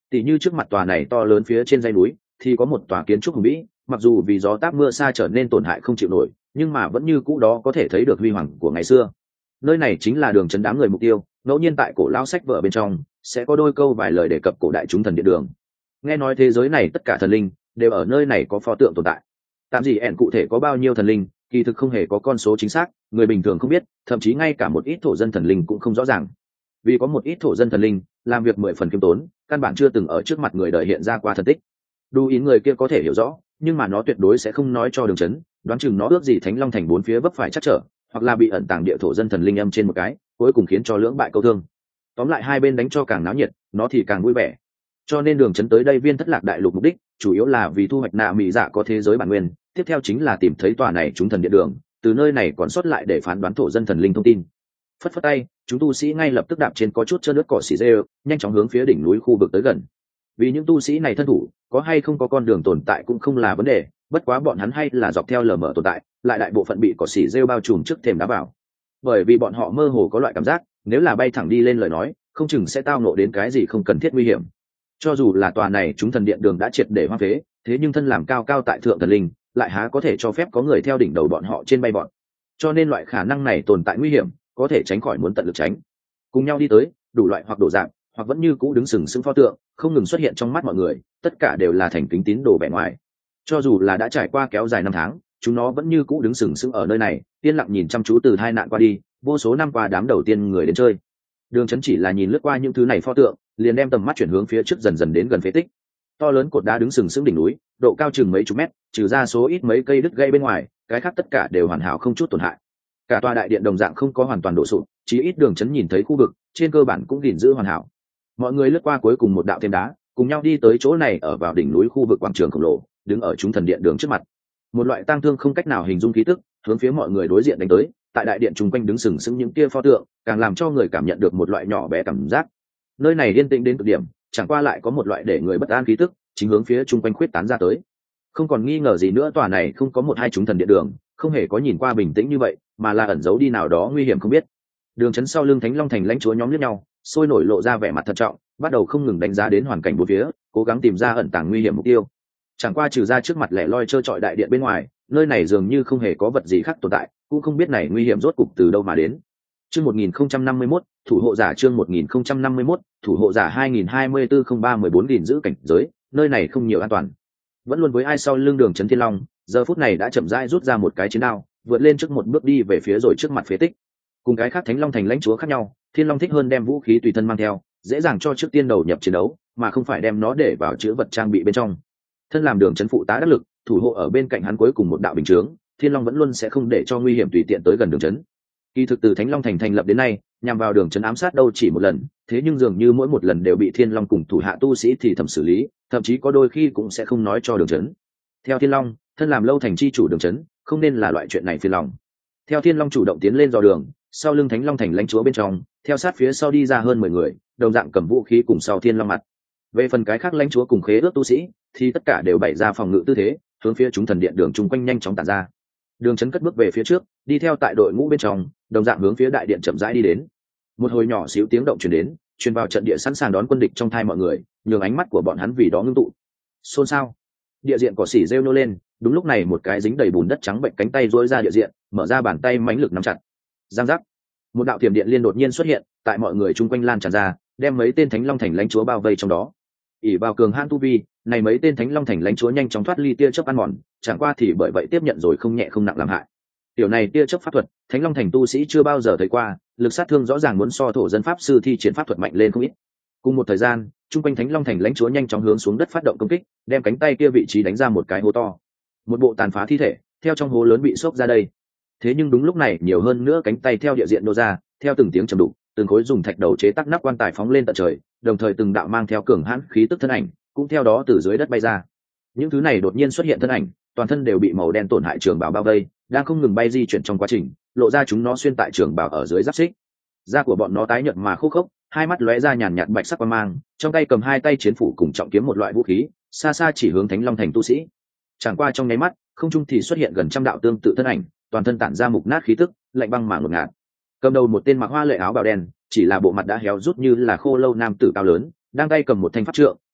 Tỷ như trước mặt tòa này to lớn phía trên dãy núi thì có một tòa kiến trúc hùng vĩ, mặc dù vì gió táp mưa sa trở nên tổn hại không chịu nổi, nhưng mà vẫn như cũ đó có thể thấy được huy hoàng của ngày xưa. Nơi này chính là đường trấn đám người mục tiêu. Ngẫu nhiên tại cổ lao sách vở bên trong sẽ có đôi câu vài lời đề cập cổ đại chúng thần điện đường. Nghe nói thế giới này tất cả thần linh đều ở nơi này có pho tượng tồn tại. Tạm gì ẻn cụ thể có bao nhiêu thần linh kỳ thực không hề có con số chính xác, người bình thường không biết, thậm chí ngay cả một ít thổ dân thần linh cũng không rõ ràng. Vì có một ít thổ dân thần linh làm việc 10 phần khiêm tốn, căn bản chưa từng ở trước mặt người đời hiện ra qua thần tích. Đu ý người kia có thể hiểu rõ, nhưng mà nó tuyệt đối sẽ không nói cho đường chấn, đoán chừng nó ước gì Thánh Long thành bốn phía vấp phải chắc trở, hoặc là bị ẩn tàng địa thổ dân thần linh âm trên một cái, cuối cùng khiến cho lưỡng bại câu thương. Tóm lại hai bên đánh cho càng náo nhiệt, nó thì càng vui vẻ. Cho nên đường chấn tới đây viên thất lạc đại lục mục đích chủ yếu là vì thu hoạch nạ mỹ dạ có thế giới bản nguyên, tiếp theo chính là tìm thấy tòa này chúng thần điện đường, từ nơi này còn sót lại để phán đoán thổ dân thần linh thông tin. Phất phất tay, chúng tu sĩ ngay lập tức đạp trên có chút trơn nước cỏ xỉ rêu, nhanh chóng hướng phía đỉnh núi khu vực tới gần. Vì những tu sĩ này thân thủ, có hay không có con đường tồn tại cũng không là vấn đề, bất quá bọn hắn hay là dọc theo lờ mờ tồn tại, lại đại bộ phận bị cỏ xỉ rêu bao trùm trước thềm đá vào. Bởi vì bọn họ mơ hồ có loại cảm giác, nếu là bay thẳng đi lên lời nói, không chừng sẽ tao ngộ đến cái gì không cần thiết nguy hiểm. Cho dù là tòa này chúng thần điện đường đã triệt để hoang phế, thế nhưng thân làm cao cao tại thượng thần linh, lại há có thể cho phép có người theo đỉnh đầu bọn họ trên bay bọn. Cho nên loại khả năng này tồn tại nguy hiểm, có thể tránh khỏi muốn tận lực tránh. Cùng nhau đi tới, đủ loại hoặc đổ dạng, hoặc vẫn như cũ đứng sừng sững pho tượng, không ngừng xuất hiện trong mắt mọi người, tất cả đều là thành kính tín đồ bề ngoài. Cho dù là đã trải qua kéo dài 5 tháng, chúng nó vẫn như cũ đứng sừng sững ở nơi này, yên lặng nhìn chăm chú từ hai nạn qua đi, vô số năm qua đám đầu tiên người đến chơi. Đường chấn chỉ là nhìn lướt qua những thứ này pho tượng, liền đem tầm mắt chuyển hướng phía trước dần dần đến gần phế tích. To lớn cột đá đứng sừng sững đỉnh núi, độ cao chừng mấy chục mét, trừ ra số ít mấy cây đứt gãy bên ngoài, cái khác tất cả đều hoàn hảo không chút tổn hại. Cả tòa đại điện đồng dạng không có hoàn toàn đổ sụp, chỉ ít đường chấn nhìn thấy khu vực trên cơ bản cũng gìn giữ hoàn hảo. Mọi người lướt qua cuối cùng một đạo thêm đá, cùng nhau đi tới chỗ này ở vào đỉnh núi khu vực quảng trường khổng lồ, đứng ở chúng thần điện đường trước mặt. Một loại tang thương không cách nào hình dung khí tức hướng phía mọi người đối diện đánh tới, tại đại điện chung quanh đứng sừng sững những kia pho tượng, càng làm cho người cảm nhận được một loại nhỏ bé cảm giác. Nơi này yên tĩnh đến cực điểm, chẳng qua lại có một loại để người bất an khí tức chính hướng phía chung quanh khuyết tán ra tới. Không còn nghi ngờ gì nữa, tòa này không có một hai chúng thần điện đường, không hề có nhìn qua bình tĩnh như vậy, mà là ẩn giấu đi nào đó nguy hiểm không biết. Đường chấn sau lưng Thánh Long thành lãnh chúa nhóm liếc nhau, sôi nổi lộ ra vẻ mặt thận trọng, bắt đầu không ngừng đánh giá đến hoàn cảnh bốn phía, cố gắng tìm ra ẩn tàng nguy hiểm mục tiêu. Chẳng qua trừ ra trước mặt lẻ loi trơ trọi đại điện bên ngoài, nơi này dường như không hề có vật gì khác tồn tại, cũng không biết này nguy hiểm rốt cục từ đâu mà đến. Chương 1051, thủ hộ giả chương 1051, thủ hộ giả 2024-03-14 gìn giữ cảnh giới, nơi này không nhiều an toàn. Vẫn luôn với ai sau lưng đường chấn Thiên Long, giờ phút này đã chậm rãi rút ra một cái chiến đao, vượt lên trước một bước đi về phía rồi trước mặt phế tích. Cùng cái khác Thánh Long thành lãnh chúa khác nhau, Thiên Long thích hơn đem vũ khí tùy thân mang theo, dễ dàng cho trước tiên đầu nhập chiến đấu, mà không phải đem nó để vào chứa vật trang bị bên trong. Thân làm đường chấn phụ tá đắc lực, thủ hộ ở bên cạnh hắn cuối cùng một đạo bình chướng, Thiên Long vẫn luôn sẽ không để cho nguy hiểm tùy tiện tới gần đường chấn. Kỳ thực từ Thánh Long thành thành lập đến nay, nhằm vào đường chấn ám sát đâu chỉ một lần, thế nhưng dường như mỗi một lần đều bị Thiên Long cùng thủ hạ tu sĩ thì thầm xử lý, thậm chí có đôi khi cũng sẽ không nói cho đường chấn. Theo Thiên Long, thân làm lâu thành chi chủ đường chấn, không nên là loại chuyện này phiền lòng. Theo Thiên Long chủ động tiến lên dò đường, sau lưng Thánh Long thành lãnh chúa bên trong, theo sát phía sau đi ra hơn 10 người, đồng dạng cầm vũ khí cùng sau Thiên Long mặt. Về phần cái khác lãnh chúa cùng khế ước tu sĩ, thì tất cả đều bày ra phòng ngự tư thế, hướng phía chúng thần điện đường chung quanh nhanh chóng tản ra. Đường chấn cất bước về phía trước, đi theo tại đội ngũ bên trong, đồng dạng hướng phía đại điện chậm rãi đi đến. Một hồi nhỏ xíu tiếng động truyền đến, truyền vào trận địa sẵn sàng đón quân địch trong thai mọi người, nhường ánh mắt của bọn hắn vì đó ngưng tụ. Xôn xao. Địa diện cỏ xỉ rêu nô lên, đúng lúc này một cái dính đầy bùn đất trắng bệnh cánh tay duỗi ra địa diện, mở ra bàn tay mãnh lực nắm chặt. Giang giác. Một đạo tiềm điện liên đột nhiên xuất hiện, tại mọi người chung quanh lan tràn ra, đem mấy tên Thánh Long thành lãnh chúa bao vây trong đó. ỷ vào cường hãn tu vi, này mấy tên Thánh Long thành lãnh chúa nhanh chóng thoát ly tia chớp ăn mòn, chẳng qua thì bởi vậy tiếp nhận rồi không nhẹ không nặng làm hại. Tiểu này tia chớp pháp thuật, Thánh Long thành tu sĩ chưa bao giờ thấy qua, lực sát thương rõ ràng muốn so thổ dân pháp sư thi triển pháp thuật mạnh lên không ít. Cùng một thời gian, trung quanh Thánh Long thành lãnh chúa nhanh chóng hướng xuống đất phát động công kích, đem cánh tay kia vị trí đánh ra một cái hố to. Một bộ tàn phá thi thể theo trong hố lớn bị xốc ra đây. Thế nhưng đúng lúc này, nhiều hơn nữa cánh tay theo địa diện nô ra, theo từng tiếng trầm đục, từng khối dùng thạch đầu chế tác nắp quan tài phóng lên tận trời, đồng thời từng đạo mang theo cường hãn khí tức thân ảnh cũng theo đó từ dưới đất bay ra. Những thứ này đột nhiên xuất hiện thân ảnh, toàn thân đều bị màu đen tổn hại trường bào bao vây, đang không ngừng bay di chuyển trong quá trình, lộ ra chúng nó xuyên tại trường bào ở dưới giáp xích. Da của bọn nó tái nhợt mà khô khốc, hai mắt lóe ra nhàn nhạt bạch sắc quang mang, trong tay cầm hai tay chiến phủ cùng trọng kiếm một loại vũ khí, xa xa chỉ hướng Thánh Long thành tu sĩ. Chẳng qua trong nháy mắt, không trung thì xuất hiện gần trăm đạo tương tự thân ảnh, toàn thân tản ra mục nát khí tức, lạnh băng mà ngột ngạt. Cầm đầu một tên mặc hoa lệ áo bào đen, chỉ là bộ mặt đã héo rút như là khô lâu nam tử cao lớn, đang tay cầm một thanh pháp trượng,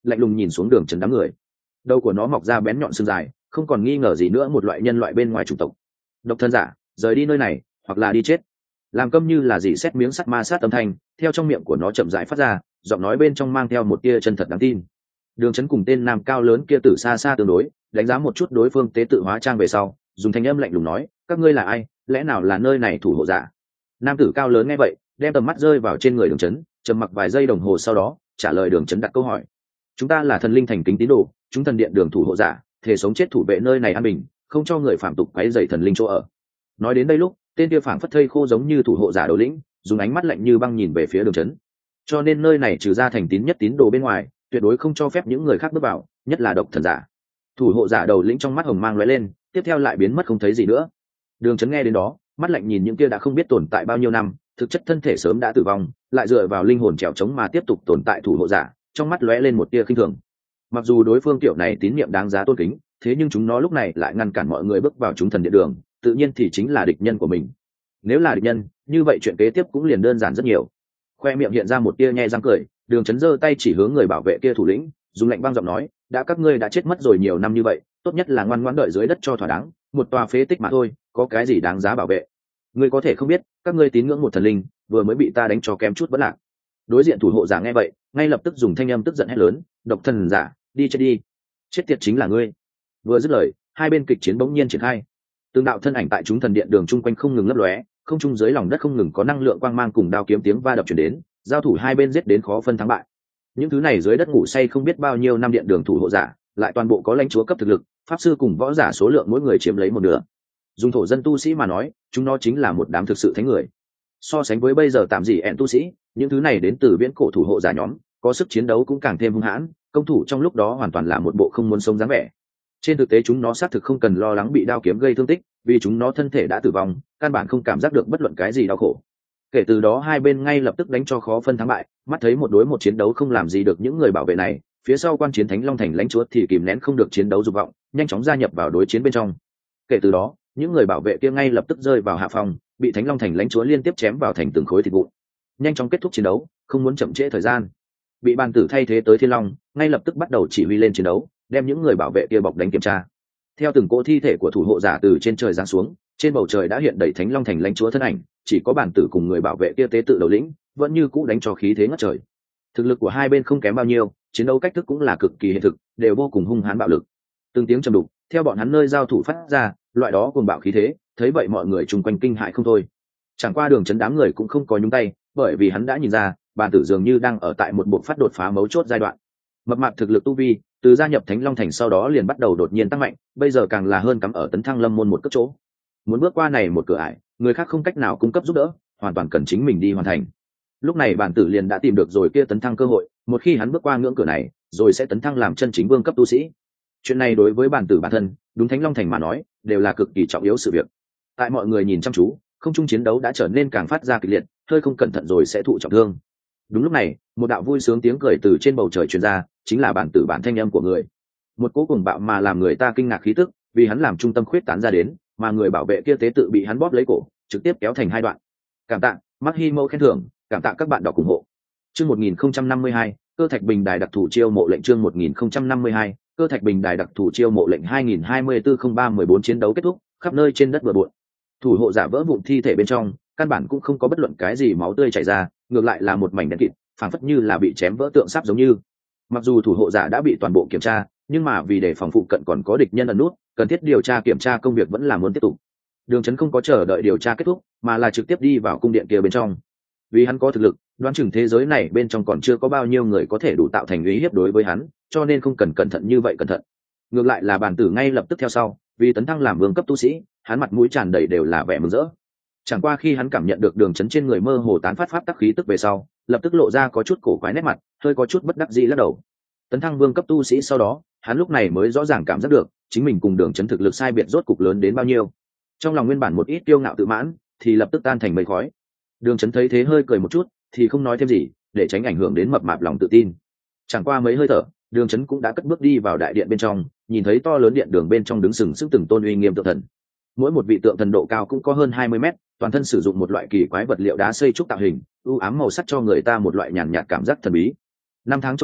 lạnh lùng nhìn xuống Đường Chấn đám người. Đầu của nó mọc ra bén nhọn xương dài, không còn nghi ngờ gì nữa một loại nhân loại bên ngoài chủng tộc. Độc thân giả, rời đi nơi này, hoặc là đi chết. Làm câm như là gì xét miếng sắt ma sát âm thanh, theo trong miệng của nó chậm rãi phát ra, giọng nói bên trong mang theo một tia chân thật đáng tin. Đường Chấn cùng tên nam cao lớn kia từ xa xa tương đối, đánh giá một chút đối phương tế tự hóa trang về sau, dùng thanh âm lạnh lùng nói, các ngươi là ai, lẽ nào là nơi này thủ hộ giả? Nam tử cao lớn nghe vậy, đem tầm mắt rơi vào trên người Đường Chấn, trầm mặc vài giây đồng hồ sau đó trả lời Đường Chấn đặt câu hỏi. Chúng ta là thần linh thành kính tín đồ, chúng thần điện đường thủ hộ giả, thể sống chết thủ vệ nơi này an bình, không cho người phạm tục quấy rầy thần linh chỗ ở. Nói đến đây lúc, tên kia phảng phất thây khô giống như thủ hộ giả đầu lĩnh, dùng ánh mắt lạnh như băng nhìn về phía Đường Chấn. Cho nên nơi này trừ ra thành tín nhất tín đồ bên ngoài, tuyệt đối không cho phép những người khác bước vào, nhất là độc thần giả. Thủ hộ giả đầu lĩnh trong mắt hồng mang lóe lên, tiếp theo lại biến mất không thấy gì nữa. Đường Chấn nghe đến đó, mắt lạnh nhìn những kia đã không biết tồn tại bao nhiêu năm, thực chất thân thể sớm đã tử vong, lại dựa vào linh hồn trèo trống mà tiếp tục tồn tại thủ hộ giả, trong mắt lóe lên một tia khinh thường. Mặc dù đối phương tiểu này tín niệm đáng giá tôn kính, thế nhưng chúng nó lúc này lại ngăn cản mọi người bước vào chúng thần điện đường, tự nhiên thì chính là địch nhân của mình. Nếu là địch nhân, như vậy chuyện kế tiếp cũng liền đơn giản rất nhiều. Khoe miệng hiện ra một tia nhe răng cười, Đường Chấn giơ tay chỉ hướng người bảo vệ kia thủ lĩnh, dùng lạnh băng giọng nói, đã các ngươi đã chết mất rồi nhiều năm như vậy, tốt nhất là ngoan ngoãn đợi dưới đất cho thỏa đáng, một tòa phế tích mà thôi, có cái gì đáng giá bảo vệ? Ngươi có thể không biết, các ngươi tín ngưỡng một thần linh, vừa mới bị ta đánh cho kém chút vẫn lạc. Đối diện thủ hộ giả nghe vậy, ngay lập tức dùng thanh âm tức giận hét lớn, độc thần giả, đi chết đi, chết tiệt chính là ngươi. Vừa dứt lời, hai bên kịch chiến bỗng nhiên triển khai. Từng đạo thân ảnh tại chúng thần điện đường chung quanh không ngừng lấp lóe, không trung dưới lòng đất không ngừng có năng lượng quang mang cùng đao kiếm tiếng va đập truyền đến, giao thủ hai bên giết đến khó phân thắng bại. Những thứ này dưới đất ngủ say không biết bao nhiêu năm điện đường thủ hộ giả, lại toàn bộ có lãnh chúa cấp thực lực, pháp sư cùng võ giả số lượng mỗi người chiếm lấy một nửa. Dùng thổ dân tu sĩ mà nói, chúng nó chính là một đám thực sự thánh người. So sánh với bây giờ tạm dị ẹn tu sĩ, những thứ này đến từ viễn cổ thủ hộ giả nhóm, có sức chiến đấu cũng càng thêm hung hãn, công thủ trong lúc đó hoàn toàn là một bộ không muốn sống dáng vẻ. Trên thực tế chúng nó xác thực không cần lo lắng bị đao kiếm gây thương tích, vì chúng nó thân thể đã tử vong, căn bản không cảm giác được bất luận cái gì đau khổ. Kể từ đó hai bên ngay lập tức đánh cho khó phân thắng bại, mắt thấy một đối một chiến đấu không làm gì được những người bảo vệ này, phía sau quan chiến Thánh Long Thành lãnh chúa thì kìm nén không được chiến đấu dục vọng, nhanh chóng gia nhập vào đối chiến bên trong. Kể từ đó, những người bảo vệ kia ngay lập tức rơi vào hạ phòng, bị Thánh Long Thành lãnh chúa liên tiếp chém vào thành từng khối thịt vụn. Nhanh chóng kết thúc chiến đấu, không muốn chậm trễ thời gian. Bị bàn tử thay thế tới Thiên Long, ngay lập tức bắt đầu chỉ huy lên chiến đấu, đem những người bảo vệ kia bọc đánh kiểm tra. Theo từng cỗ thi thể của thủ hộ giả từ trên trời giáng xuống, trên bầu trời đã hiện đầy Thánh Long Thành lãnh chúa thân ảnh, chỉ có bản tử cùng người bảo vệ kia tế tự đầu lĩnh vẫn như cũ đánh cho khí thế ngất trời. Thực lực của hai bên không kém bao nhiêu, chiến đấu cách thức cũng là cực kỳ hiện thực, đều vô cùng hung hãn bạo lực. Từng tiếng trầm đục theo bọn hắn nơi giao thủ phát ra, loại đó cuồng bạo khí thế, thấy vậy mọi người chung quanh kinh hại không thôi. Chẳng qua Đường Chấn đám người cũng không có nhúng tay, bởi vì hắn đã nhìn ra bản tử dường như đang ở tại một buộc phát đột phá mấu chốt giai đoạn. Mập mạp thực lực tu vi từ gia nhập Thánh Long Thành sau đó liền bắt đầu đột nhiên tăng mạnh, bây giờ càng là hơn cắm ở Tấn Thăng Lâm môn một cấp chỗ. Muốn bước qua này một cửa ải, người khác không cách nào cung cấp giúp đỡ, hoàn toàn cần chính mình đi hoàn thành. Lúc này bản tử liền đã tìm được rồi kia tấn thăng cơ hội, một khi hắn bước qua ngưỡng cửa này, rồi sẽ tấn thăng làm chân chính vương cấp tu sĩ. Chuyện này đối với bản tử bản thân, đúng Thánh Long Thành mà nói, đều là cực kỳ trọng yếu sự việc. Tại mọi người nhìn chăm chú, không trung chiến đấu đã trở nên càng phát ra kịch liệt, hơi không cẩn thận rồi sẽ thụ trọng thương. Đúng lúc này, một đạo vui sướng tiếng cười từ trên bầu trời truyền ra, chính là bản tử bản thanh âm của người. Một cỗ cuồng bạo mà làm người ta kinh ngạc khí tức, vì hắn làm trung tâm khuyết tán ra đến, mà người bảo vệ kia tế tự bị hắn bóp lấy cổ, trực tiếp kéo thành hai đoạn. Cảm tạ, Mắc Hi Mâu khen thưởng, cảm tạ các bạn đọc ủng hộ. Chương 1052, Cơ Thạch Bình Đài đặc thù chiêu mộ lệnh chương 1052, Cơ Thạch Bình Đài đặc thù chiêu mộ lệnh 2024-03-14 chiến đấu kết thúc, khắp nơi trên đất bừa bộn. Thủ hộ giả vỡ vụn thi thể bên trong, căn bản cũng không có bất luận cái gì máu tươi chảy ra, ngược lại là một mảnh đen kịt, phảng phất như là bị chém vỡ tượng sáp giống như. Mặc dù thủ hộ giả đã bị toàn bộ kiểm tra, nhưng mà vì để phòng phụ cận còn có địch nhân ẩn nút, cần thiết điều tra kiểm tra công việc vẫn là muốn tiếp tục. Đường Chấn không có chờ đợi điều tra kết thúc, mà là trực tiếp đi vào cung điện kia bên trong. Vì hắn có thực lực, đoán chừng thế giới này bên trong còn chưa có bao nhiêu người có thể đủ tạo thành uy hiếp đối với hắn, cho nên không cần cẩn thận như vậy cẩn thận. Ngược lại là bản tử ngay lập tức theo sau, vì tấn thăng làm vương cấp tu sĩ, hắn mặt mũi tràn đầy đều là vẻ mừng rỡ. Chẳng qua khi hắn cảm nhận được Đường Chấn trên người mơ hồ tán phát pháp tắc khí tức về sau, lập tức lộ ra có chút cổ quái nét mặt, hơi có chút bất đắc dĩ lắc đầu. Tấn thăng vương cấp tu sĩ sau đó, hắn lúc này mới rõ ràng cảm giác được chính mình cùng Đường Chấn thực lực sai biệt rốt cục lớn đến bao nhiêu. Trong lòng nguyên bản một ít kiêu ngạo tự mãn thì lập tức tan thành mây khói. Đường Chấn thấy thế hơi cười một chút, thì không nói thêm gì, để tránh ảnh hưởng đến mập mạp lòng tự tin. Chẳng qua mấy hơi thở, Đường Chấn cũng đã cất bước đi vào đại điện bên trong, nhìn thấy to lớn điện đường bên trong đứng sừng sững từng tôn uy nghiêm tượng thần. Mỗi một vị tượng thần độ cao cũng có hơn 20 mét, toàn thân sử dụng một loại kỳ quái vật liệu đá xây trúc tạo hình, u ám màu sắc cho người ta một loại nhàn nhạt cảm giác thần bí. Năm tháng trôi qua,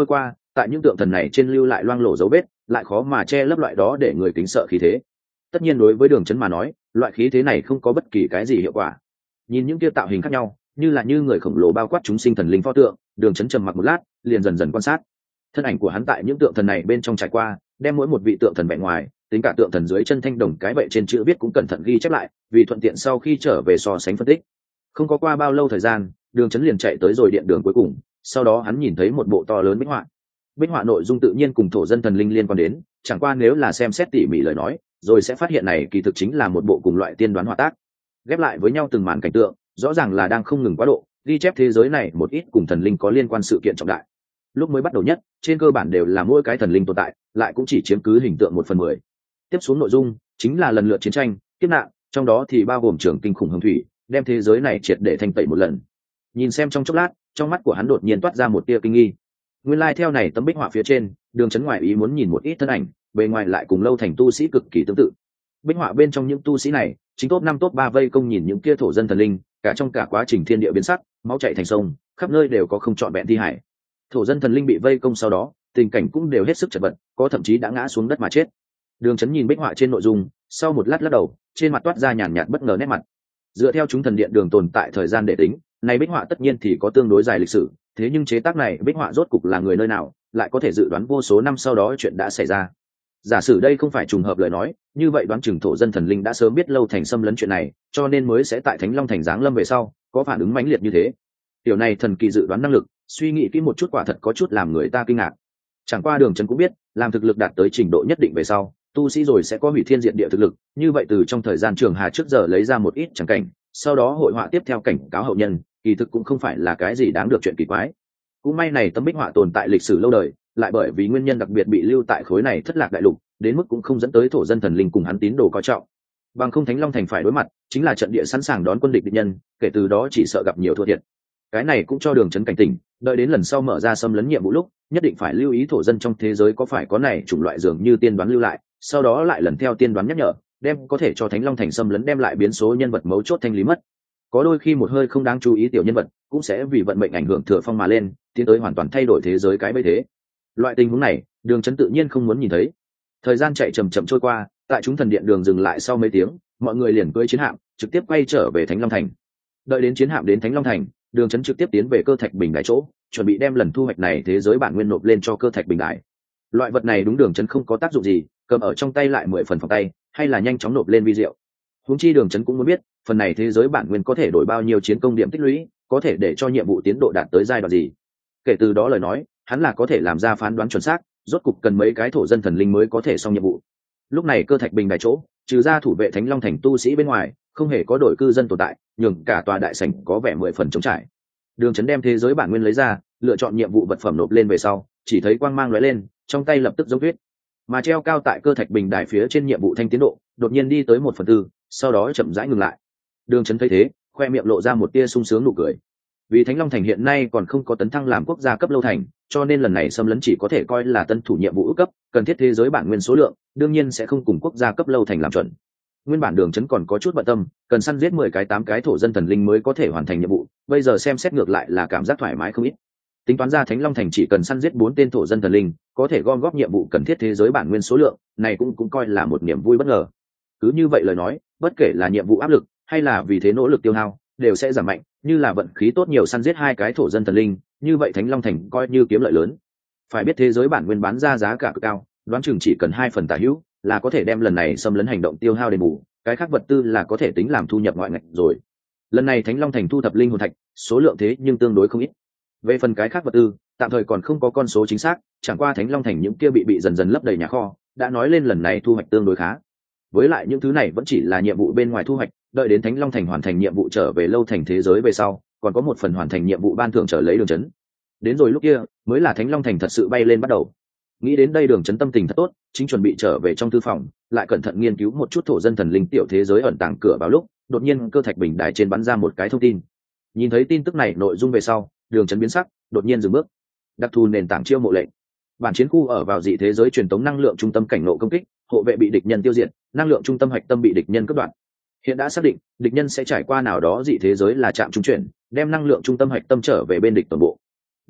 tại những tượng thần này trên lưu lại loang lổ dấu vết, lại khó mà che lấp loại đó để người kính sợ khí thế. Tất nhiên đối với Đường Chấn mà nói, loại khí thế này không có bất kỳ cái gì hiệu quả. Nhìn những kia tạo hình khác nhau, như người khổng lồ bao quát chúng sinh thần linh pho tượng, Đường Chấn trầm mặc một lát, liền dần dần quan sát. Thân ảnh của hắn tại những tượng thần này bên trong trải qua, đem mỗi một vị tượng thần vẻ ngoài, tính cả tượng thần dưới chân thanh đồng cái vậy trên chữ viết cũng cẩn thận ghi chép lại, vì thuận tiện sau khi trở về so sánh phân tích. Không có qua bao lâu thời gian, Đường Chấn liền chạy tới rồi điện đường cuối cùng, sau đó hắn nhìn thấy một bộ to lớn bích họa. Bích họa nội dung tự nhiên cùng thổ dân thần linh liên quan đến, chẳng qua nếu là xem xét tỉ mỉ lời nói, rồi sẽ phát hiện này kỳ thực chính là một bộ cùng loại tiên đoán họa tác, ghép lại với nhau từng màn cảnh tượng, rõ ràng là đang không ngừng quá độ ghi chép thế giới này một ít cùng thần linh có liên quan sự kiện trọng đại. Lúc mới bắt đầu nhất, trên cơ bản đều là mỗi cái thần linh tồn tại, lại cũng chỉ chiếm cứ hình tượng 1/10. Tiếp xuống nội dung chính là lần lượt chiến tranh, kiếp nạn, trong đó thì bao gồm trường kinh khủng hồng thủy, đem thế giới này triệt để thanh tẩy một lần. Nhìn xem trong chốc lát, trong mắt của hắn đột nhiên toát ra một tia kinh nghi. Nguyên lai theo này tấm bích họa phía trên, Đường Chấn ngoài ý muốn nhìn một ít thân ảnh, bề ngoài lại cùng Lâu Thành tu sĩ cực kỳ tương tự. Bích họa bên trong những tu sĩ này, chính top 5 top 3 vây công nhìn những kia thổ dân thần linh, cả trong cả quá trình thiên địa biến sắc, máu chảy thành sông, khắp nơi đều có không trọn vẹn thi hải. Thổ dân thần linh bị vây công sau đó, tình cảnh cũng đều hết sức chật vật, có thậm chí đã ngã xuống đất mà chết. Đường Chấn nhìn bích họa trên nội dung, sau một lát lắc đầu, trên mặt toát ra nhàn nhạt bất ngờ nét mặt. Dựa theo chúng thần điện đường tồn tại thời gian để tính, này bích họa tất nhiên thì có tương đối dài lịch sử, thế nhưng chế tác này bích họa rốt cục là người nơi nào, lại có thể dự đoán vô số năm sau đó chuyện đã xảy ra. Giả sử đây không phải trùng hợp lời nói, như vậy đoán chừng thổ dân thần linh đã sớm biết Lâu Thành xâm lấn chuyện này, cho nên mới sẽ tại Thánh Long Thành giáng lâm về sau, có phản ứng mãnh liệt như thế. Điều này thần kỳ dự đoán năng lực, suy nghĩ kỹ một chút quả thật có chút làm người ta kinh ngạc. Chẳng qua Đường Chấn cũng biết, làm thực lực đạt tới trình độ nhất định về sau, tu sĩ rồi sẽ có hủy thiên diệt địa thực lực, như vậy từ trong thời gian trường hà trước giờ lấy ra một ít chẳng cảnh, sau đó hội họa tiếp theo cảnh cáo hậu nhân, kỳ thực cũng không phải là cái gì đáng được chuyện kỳ quái. Cũng may này tấm bích họa tồn tại lịch sử lâu đời, lại bởi vì nguyên nhân đặc biệt bị lưu tại khối này thất lạc đại lục, đến mức cũng không dẫn tới thổ dân thần linh cùng hắn tín đồ coi trọng. Bằng không Thánh Long Thành phải đối mặt, chính là trận địa sẵn sàng đón quân địch địch nhân, kể từ đó chỉ sợ gặp nhiều thua thiệt. Cái này cũng cho Đường Chấn cảnh tỉnh, đợi đến lần sau mở ra xâm lấn nhiệm vụ lúc, nhất định phải lưu ý thổ dân trong thế giới có phải có này chủng loại dường như tiên đoán lưu lại, sau đó lại lần theo tiên đoán nhắc nhở, đem có thể cho Thánh Long Thành xâm lấn đem lại biến số nhân vật mấu chốt thanh lý mất. Có đôi khi một hơi không đáng chú ý tiểu nhân vật, cũng sẽ vì vận mệnh ảnh hưởng thừa phong mà lên, tiến tới hoàn toàn thay đổi thế giới cái bấy thế. Loại tình huống này, Đường Chấn tự nhiên không muốn nhìn thấy. Thời gian chạy chậm chậm trôi qua, tại chúng thần điện đường dừng lại sau mấy tiếng, mọi người liền cưỡi chiến hạm trực tiếp quay trở về Thánh Long Thành. Đợi đến chiến hạm đến Thánh Long Thành, Đường Chấn trực tiếp tiến về cơ thạch bình đài chỗ, chuẩn bị đem lần thu hoạch này thế giới bản nguyên nộp lên cho cơ thạch bình đài. Loại vật này đúng Đường Chấn không có tác dụng gì, cầm ở trong tay lại 10 phần phòng tay, hay là nhanh chóng nộp lên vi diệu. Huống chi Đường Chấn cũng muốn biết, phần này thế giới bản nguyên có thể đổi bao nhiêu chiến công điểm tích lũy, có thể để cho nhiệm vụ tiến độ đạt tới giai đoạn gì. Kể từ đó lời nói, hắn là có thể làm ra phán đoán chuẩn xác, rốt cục cần mấy cái thổ dân thần linh mới có thể xong nhiệm vụ. Lúc này cơ thạch bình đài chỗ, trừ ra thủ vệ Thánh Long Thành tu sĩ bên ngoài, không hề có đổi cư dân tồn tại, nhường cả tòa đại sảnh có vẻ 10 phần trống trải. Đường Chấn đem thế giới bản nguyên lấy ra, lựa chọn nhiệm vụ vật phẩm nộp lên về sau, chỉ thấy quang mang lóe lên, trong tay lập tức giống tuyết. Mà treo cao tại cơ thạch bình đài phía trên nhiệm vụ thanh tiến độ, đột nhiên đi tới 1/4, sau đó chậm rãi ngừng lại. Đường Chấn thấy thế, khoe miệng lộ ra một tia sung sướng nụ cười. Vì Thánh Long Thành hiện nay còn không có tấn thăng làm quốc gia cấp lâu thành, cho nên lần này xâm lấn chỉ có thể coi là tân thủ nhiệm vụ ước cấp, cần thiết thế giới bản nguyên số lượng, đương nhiên sẽ không cùng quốc gia cấp lâu thành làm chuẩn. Nguyên bản Đường Chấn còn có chút bận tâm, cần săn giết 10 cái 8 cái thổ dân thần linh mới có thể hoàn thành nhiệm vụ, bây giờ xem xét ngược lại là cảm giác thoải mái không ít. Tính toán ra Thánh Long Thành chỉ cần săn giết 4 tên thổ dân thần linh, có thể gom góp nhiệm vụ cần thiết thế giới bản nguyên số lượng, này cũng coi là một niềm vui bất ngờ. Cứ như vậy lời nói, bất kể là nhiệm vụ áp lực hay là vì thế nỗ lực tiêu hao, đều sẽ giảm mạnh, như là vận khí tốt nhiều săn giết 2 cái thổ dân thần linh, như vậy Thánh Long Thành coi như kiếm lợi lớn. Phải biết thế giới bản nguyên bán ra giá cả cực cao, đoán chừng chỉ cần 2 phần tả hữu là có thể đem lần này xâm lấn hành động tiêu hao đền bù, cái khác vật tư là có thể tính làm thu nhập ngoại ngạch rồi. Lần này Thánh Long Thành thu thập linh hồn thạch, số lượng thế nhưng tương đối không ít. Về phần cái khác vật tư, tạm thời còn không có con số chính xác, chẳng qua Thánh Long Thành những kia bị dần dần lấp đầy nhà kho, đã nói lên lần này thu hoạch tương đối khá. Với lại những thứ này vẫn chỉ là nhiệm vụ bên ngoài thu hoạch, đợi đến Thánh Long Thành hoàn thành nhiệm vụ trở về lâu thành thế giới về sau, còn có một phần hoàn thành nhiệm vụ ban thưởng trở lấy Đường Chấn. Đến rồi lúc kia, mới là Thánh Long Thành thật sự bay lên bắt đầu. Nghĩ đến đây, Đường Chấn tâm tình thật tốt, chính chuẩn bị trở về trong thư phòng, lại cẩn thận nghiên cứu một chút thổ dân thần linh tiểu thế giới ẩn tàng cửa vào lúc, đột nhiên cơ thạch bình đài trên bắn ra một cái thông tin. Nhìn thấy tin tức này nội dung về sau, Đường Chấn biến sắc, đột nhiên dừng bước. Đặc thù nền tảng chiêu mộ lệnh. Bản chiến khu ở vào dị thế giới truyền tống năng lượng trung tâm cảnh nộ công kích, hộ vệ bị địch nhân tiêu diệt, năng lượng trung tâm hạch tâm bị địch nhân cướp đoạt. Hiện đã xác định, địch nhân sẽ trải qua nào đó dị thế giới là trạm trung chuyển, đem năng lượng trung tâm hạch tâm trở về bên địch toàn bộ.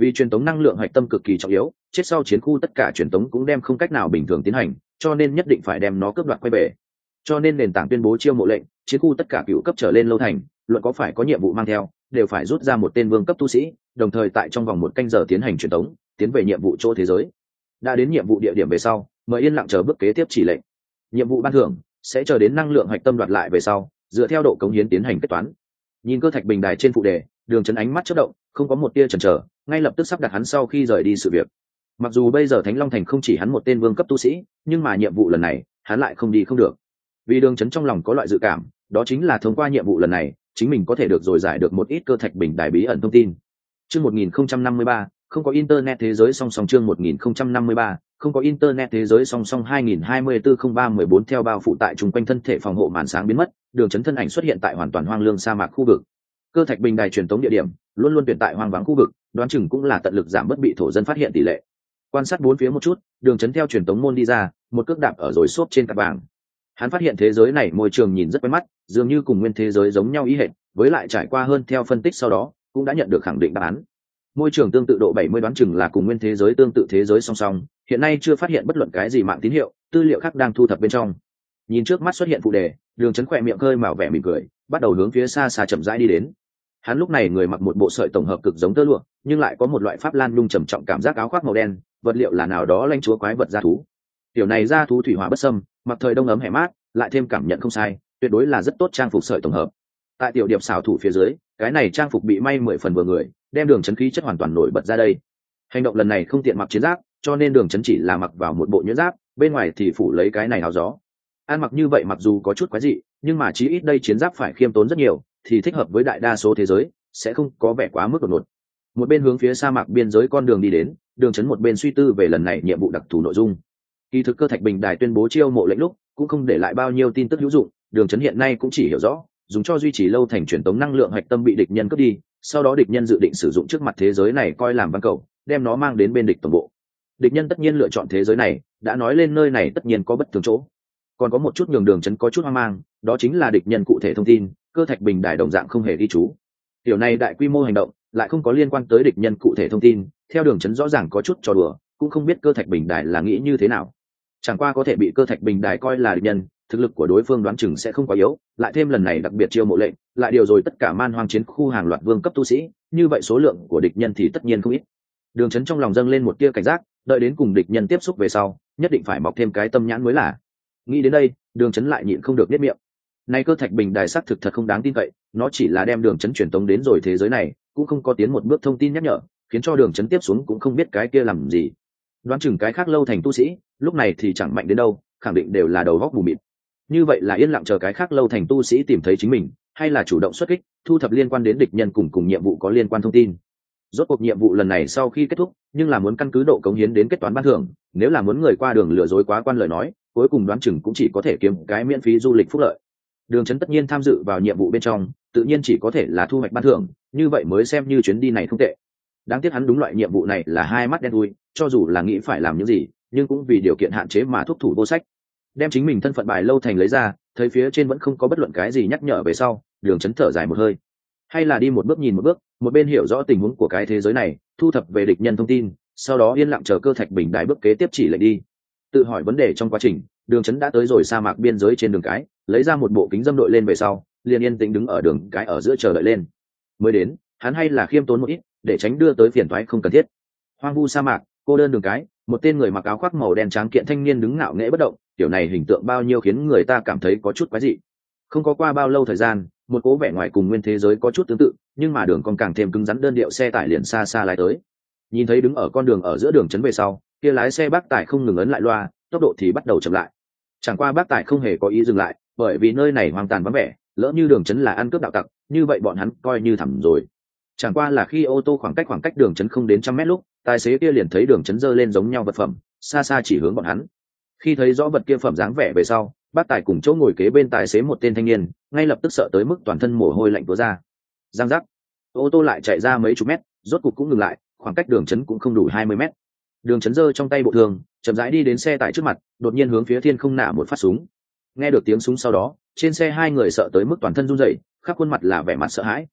Vì truyền tống năng lượng hạch tâm cực kỳ trọng yếu, chết sau chiến khu tất cả truyền tống cũng đem không cách nào bình thường tiến hành, cho nên nhất định phải đem nó cướp đoạt quay về. Cho nên nền tảng tuyên bố chiêu mộ lệnh, chiến khu tất cả cựu cấp trở lên lâu thành, luận có phải có nhiệm vụ mang theo, đều phải rút ra một tên vương cấp tu sĩ, đồng thời tại trong vòng 1 canh giờ tiến hành truyền tống, tiến về nhiệm vụ chỗ thế giới. Đã đến nhiệm vụ địa điểm về sau, mời yên lặng chờ bước kế tiếp chỉ lệnh. Nhiệm vụ ban thưởng sẽ chờ đến năng lượng hạch tâm đoạt lại về sau, dựa theo độ cống hiến tiến hành kết toán. Nhìn cơ thạch bình đài trên phụ đề, Đường Chấn ánh mắt chớp động, không có một tia chần chờ, ngay lập tức sắp đặt hắn sau khi rời đi sự việc. Mặc dù bây giờ Thánh Long Thành không chỉ hắn một tên vương cấp tu sĩ, nhưng mà nhiệm vụ lần này, hắn lại không đi không được. Vì Đường Chấn trong lòng có loại dự cảm, đó chính là thông qua nhiệm vụ lần này, chính mình có thể được rồi giải được một ít cơ thạch bình đài bí ẩn thông tin. Chương 1053, không có internet thế giới song song. Chương 1053, không có internet thế giới song song. 2024-03-14 theo bao phủ tại chung quanh thân thể phòng hộ màn sáng biến mất, Đường Chấn thân ảnh xuất hiện tại hoàn toàn hoang lương sa mạc khu vực. Cơ thạch bình đài truyền tống địa điểm luôn luôn tuyển tại hoang vắng khu vực, đoán chừng cũng là tận lực giảm bất bị thổ dân phát hiện tỷ lệ. Quan sát bốn phía một chút, Đường Chấn theo truyền tống môn đi ra, một cước đạp ở rồi xốp trên cát vàng. Hắn phát hiện thế giới này môi trường nhìn rất quen mắt, dường như cùng nguyên thế giới giống nhau ý hệt, với lại trải qua hơn theo phân tích sau đó, cũng đã nhận được khẳng định đáp án. Môi trường tương tự độ 70 đoán chừng là cùng nguyên thế giới tương tự thế giới song song, hiện nay chưa phát hiện bất luận cái gì mạng tín hiệu, tư liệu khác đang thu thập bên trong. Nhìn trước mắt xuất hiện phụ đề, Đường Chấn khỏe miệng khơi mào vẻ mỉm cười, bắt đầu hướng phía xa xa chậm rãi đi đến. Hắn lúc này người mặc một bộ sợi tổng hợp cực giống tơ lụa, nhưng lại có một loại pháp lan nhung trầm trọng cảm giác áo khoác màu đen, vật liệu là nào đó lãnh chúa quái vật gia thú. Tiểu này gia thú thủy hỏa bất xâm, mặc thời đông ấm hè mát, lại thêm cảm nhận không sai, tuyệt đối là rất tốt trang phục sợi tổng hợp. Tại tiểu điệp xảo thủ phía dưới, cái này trang phục bị may 10 phần vừa người, đem Đường Chấn khí chất hoàn toàn nổi bật ra đây. Hành động lần này không tiện mặc chiến giáp, cho nên Đường Chấn chỉ là mặc vào một bộ nhuyễn giáp, bên ngoài thì phủ lấy cái này áo gió. Ăn mặc như vậy mặc dù có chút quái dị, nhưng mà chí ít đây chiến giáp phải khiêm tốn rất nhiều, thì thích hợp với đại đa số thế giới, sẽ không có vẻ quá mức đột ngột. Một bên hướng phía sa mạc biên giới con đường đi đến, Đường Chấn một bên suy tư về lần này nhiệm vụ đặc thù nội dung. Kỳ thực cơ thạch bình đài tuyên bố chiêu mộ lệnh lúc, cũng không để lại bao nhiêu tin tức hữu dụng, Đường Chấn hiện nay cũng chỉ hiểu rõ, dùng cho duy trì lâu thành truyền tống năng lượng hạch tâm bị địch nhân cướp đi, sau đó địch nhân dự định sử dụng trước mặt thế giới này coi làm văn cầu, đem nó mang đến bên địch tổng bộ. Địch nhân tất nhiên lựa chọn thế giới này, đã nói lên nơi này tất nhiên có bất thường chỗ. Còn có một chút nhường Đường Chấn có chút hoang mang, đó chính là địch nhân cụ thể thông tin, cơ thạch bình đài đồng dạng không hề ghi chú. Điều này đại quy mô hành động, lại không có liên quan tới địch nhân cụ thể thông tin, theo Đường Chấn rõ ràng có chút trò đùa, cũng không biết cơ thạch bình đài là nghĩ như thế nào. Chẳng qua có thể bị cơ thạch bình đài coi là địch nhân, thực lực của đối phương đoán chừng sẽ không quá yếu, lại thêm lần này đặc biệt chiêu mộ lệnh, lại điều rồi tất cả man hoang chiến khu hàng loạt vương cấp tu sĩ, như vậy số lượng của địch nhân thì tất nhiên không ít. Đường Chấn trong lòng dâng lên một tia cảnh giác, đợi đến cùng địch nhân tiếp xúc về sau, nhất định phải mọc thêm cái tâm nhãn mới là. Nghĩ đến đây, Đường Chấn lại nhịn không được niết miệng. Nay cơ thạch bình đài xác thực thật không đáng tin cậy, nó chỉ là đem Đường Chấn truyền tống đến rồi thế giới này, cũng không có tiến một bước thông tin nhắc nhở, khiến cho Đường Chấn tiếp xuống cũng không biết cái kia làm gì. Đoán chừng cái khác lâu thành tu sĩ, lúc này thì chẳng mạnh đến đâu, khẳng định đều là đầu góc mù mịt. Như vậy là yên lặng chờ cái khác lâu thành tu sĩ tìm thấy chính mình, hay là chủ động xuất kích, thu thập liên quan đến địch nhân cùng nhiệm vụ có liên quan thông tin. Rốt cuộc nhiệm vụ lần này sau khi kết thúc, nhưng là muốn căn cứ độ cống hiến đến kết toán ban thưởng, nếu là muốn người qua đường lừa dối quá quan lời nói, cuối cùng đoán chừng cũng chỉ có thể kiếm cái miễn phí du lịch phúc lợi. Đường Chấn tất nhiên tham dự vào nhiệm vụ bên trong, tự nhiên chỉ có thể là thu hoạch ban thưởng, như vậy mới xem như chuyến đi này không tệ. Đáng tiếc hắn đúng loại nhiệm vụ này là hai mắt đen thui, cho dù là nghĩ phải làm những gì, nhưng cũng vì điều kiện hạn chế mà thúc thủ vô sách. Đem chính mình thân phận bài lâu thành lấy ra, thấy phía trên vẫn không có bất luận cái gì nhắc nhở về sau, Đường Chấn thở dài một hơi. Hay là đi một bước nhìn một bước, một bên hiểu rõ tình huống của cái thế giới này, thu thập về địch nhân thông tin, sau đó yên lặng chờ cơ thạch bình đài bước kế tiếp chỉ lệnh đi. Tự hỏi vấn đề trong quá trình, Đường Chấn đã tới rồi sa mạc biên giới trên đường cái, lấy ra một bộ kính dâm đội lên về sau, liền yên tĩnh đứng ở đường cái ở giữa chờ đợi lên. Mới đến, hắn hay là khiêm tốn một ít, để tránh đưa tới phiền toái không cần thiết. Hoang vu sa mạc, cô đơn đường cái, một tên người mặc áo khoác màu đen trắng kiện thanh niên đứng ngạo nghễ bất động, kiểu này hình tượng bao nhiêu khiến người ta cảm thấy có chút quái dị. Không có qua bao lâu thời gian, một cố vẻ ngoài cùng nguyên thế giới có chút tương tự, nhưng mà đường còn càng thêm cứng rắn đơn điệu xe tải liền xa xa lái tới. Nhìn thấy đứng ở con đường ở giữa Đường Chấn về sau, kia lái xe bác tải không ngừng ấn lại loa, tốc độ thì bắt đầu chậm lại. Chẳng qua bác tải không hề có ý dừng lại, bởi vì nơi này hoang tàn vắng vẻ, lỡ như Đường Chấn là ăn cướp đạo tặc, như vậy bọn hắn coi như thẳm rồi. Chẳng qua là khi ô tô khoảng cách Đường Chấn không đến 100 mét lúc, tài xế kia liền thấy Đường Chấn giơ lên giống nhau vật phẩm, xa xa chỉ hướng bọn hắn. Khi thấy rõ vật kia phẩm dáng vẻ về sau, bác tài cùng chỗ ngồi kế bên tài xế một tên thanh niên, ngay lập tức sợ tới mức toàn thân mồ hôi lạnh túa ra. Giang giác, ô tô lại chạy ra mấy chục mét, rốt cục cũng ngừng lại, khoảng cách Đường Chấn cũng không đủ 20 mét. Đường Chấn giơ trong tay bộ thương, chậm rãi đi đến xe tải trước mặt, đột nhiên hướng phía thiên không nã một phát súng. Nghe được tiếng súng sau đó, trên xe hai người sợ tới mức toàn thân run rẩy, khắp khuôn mặt là vẻ mặt sợ hãi.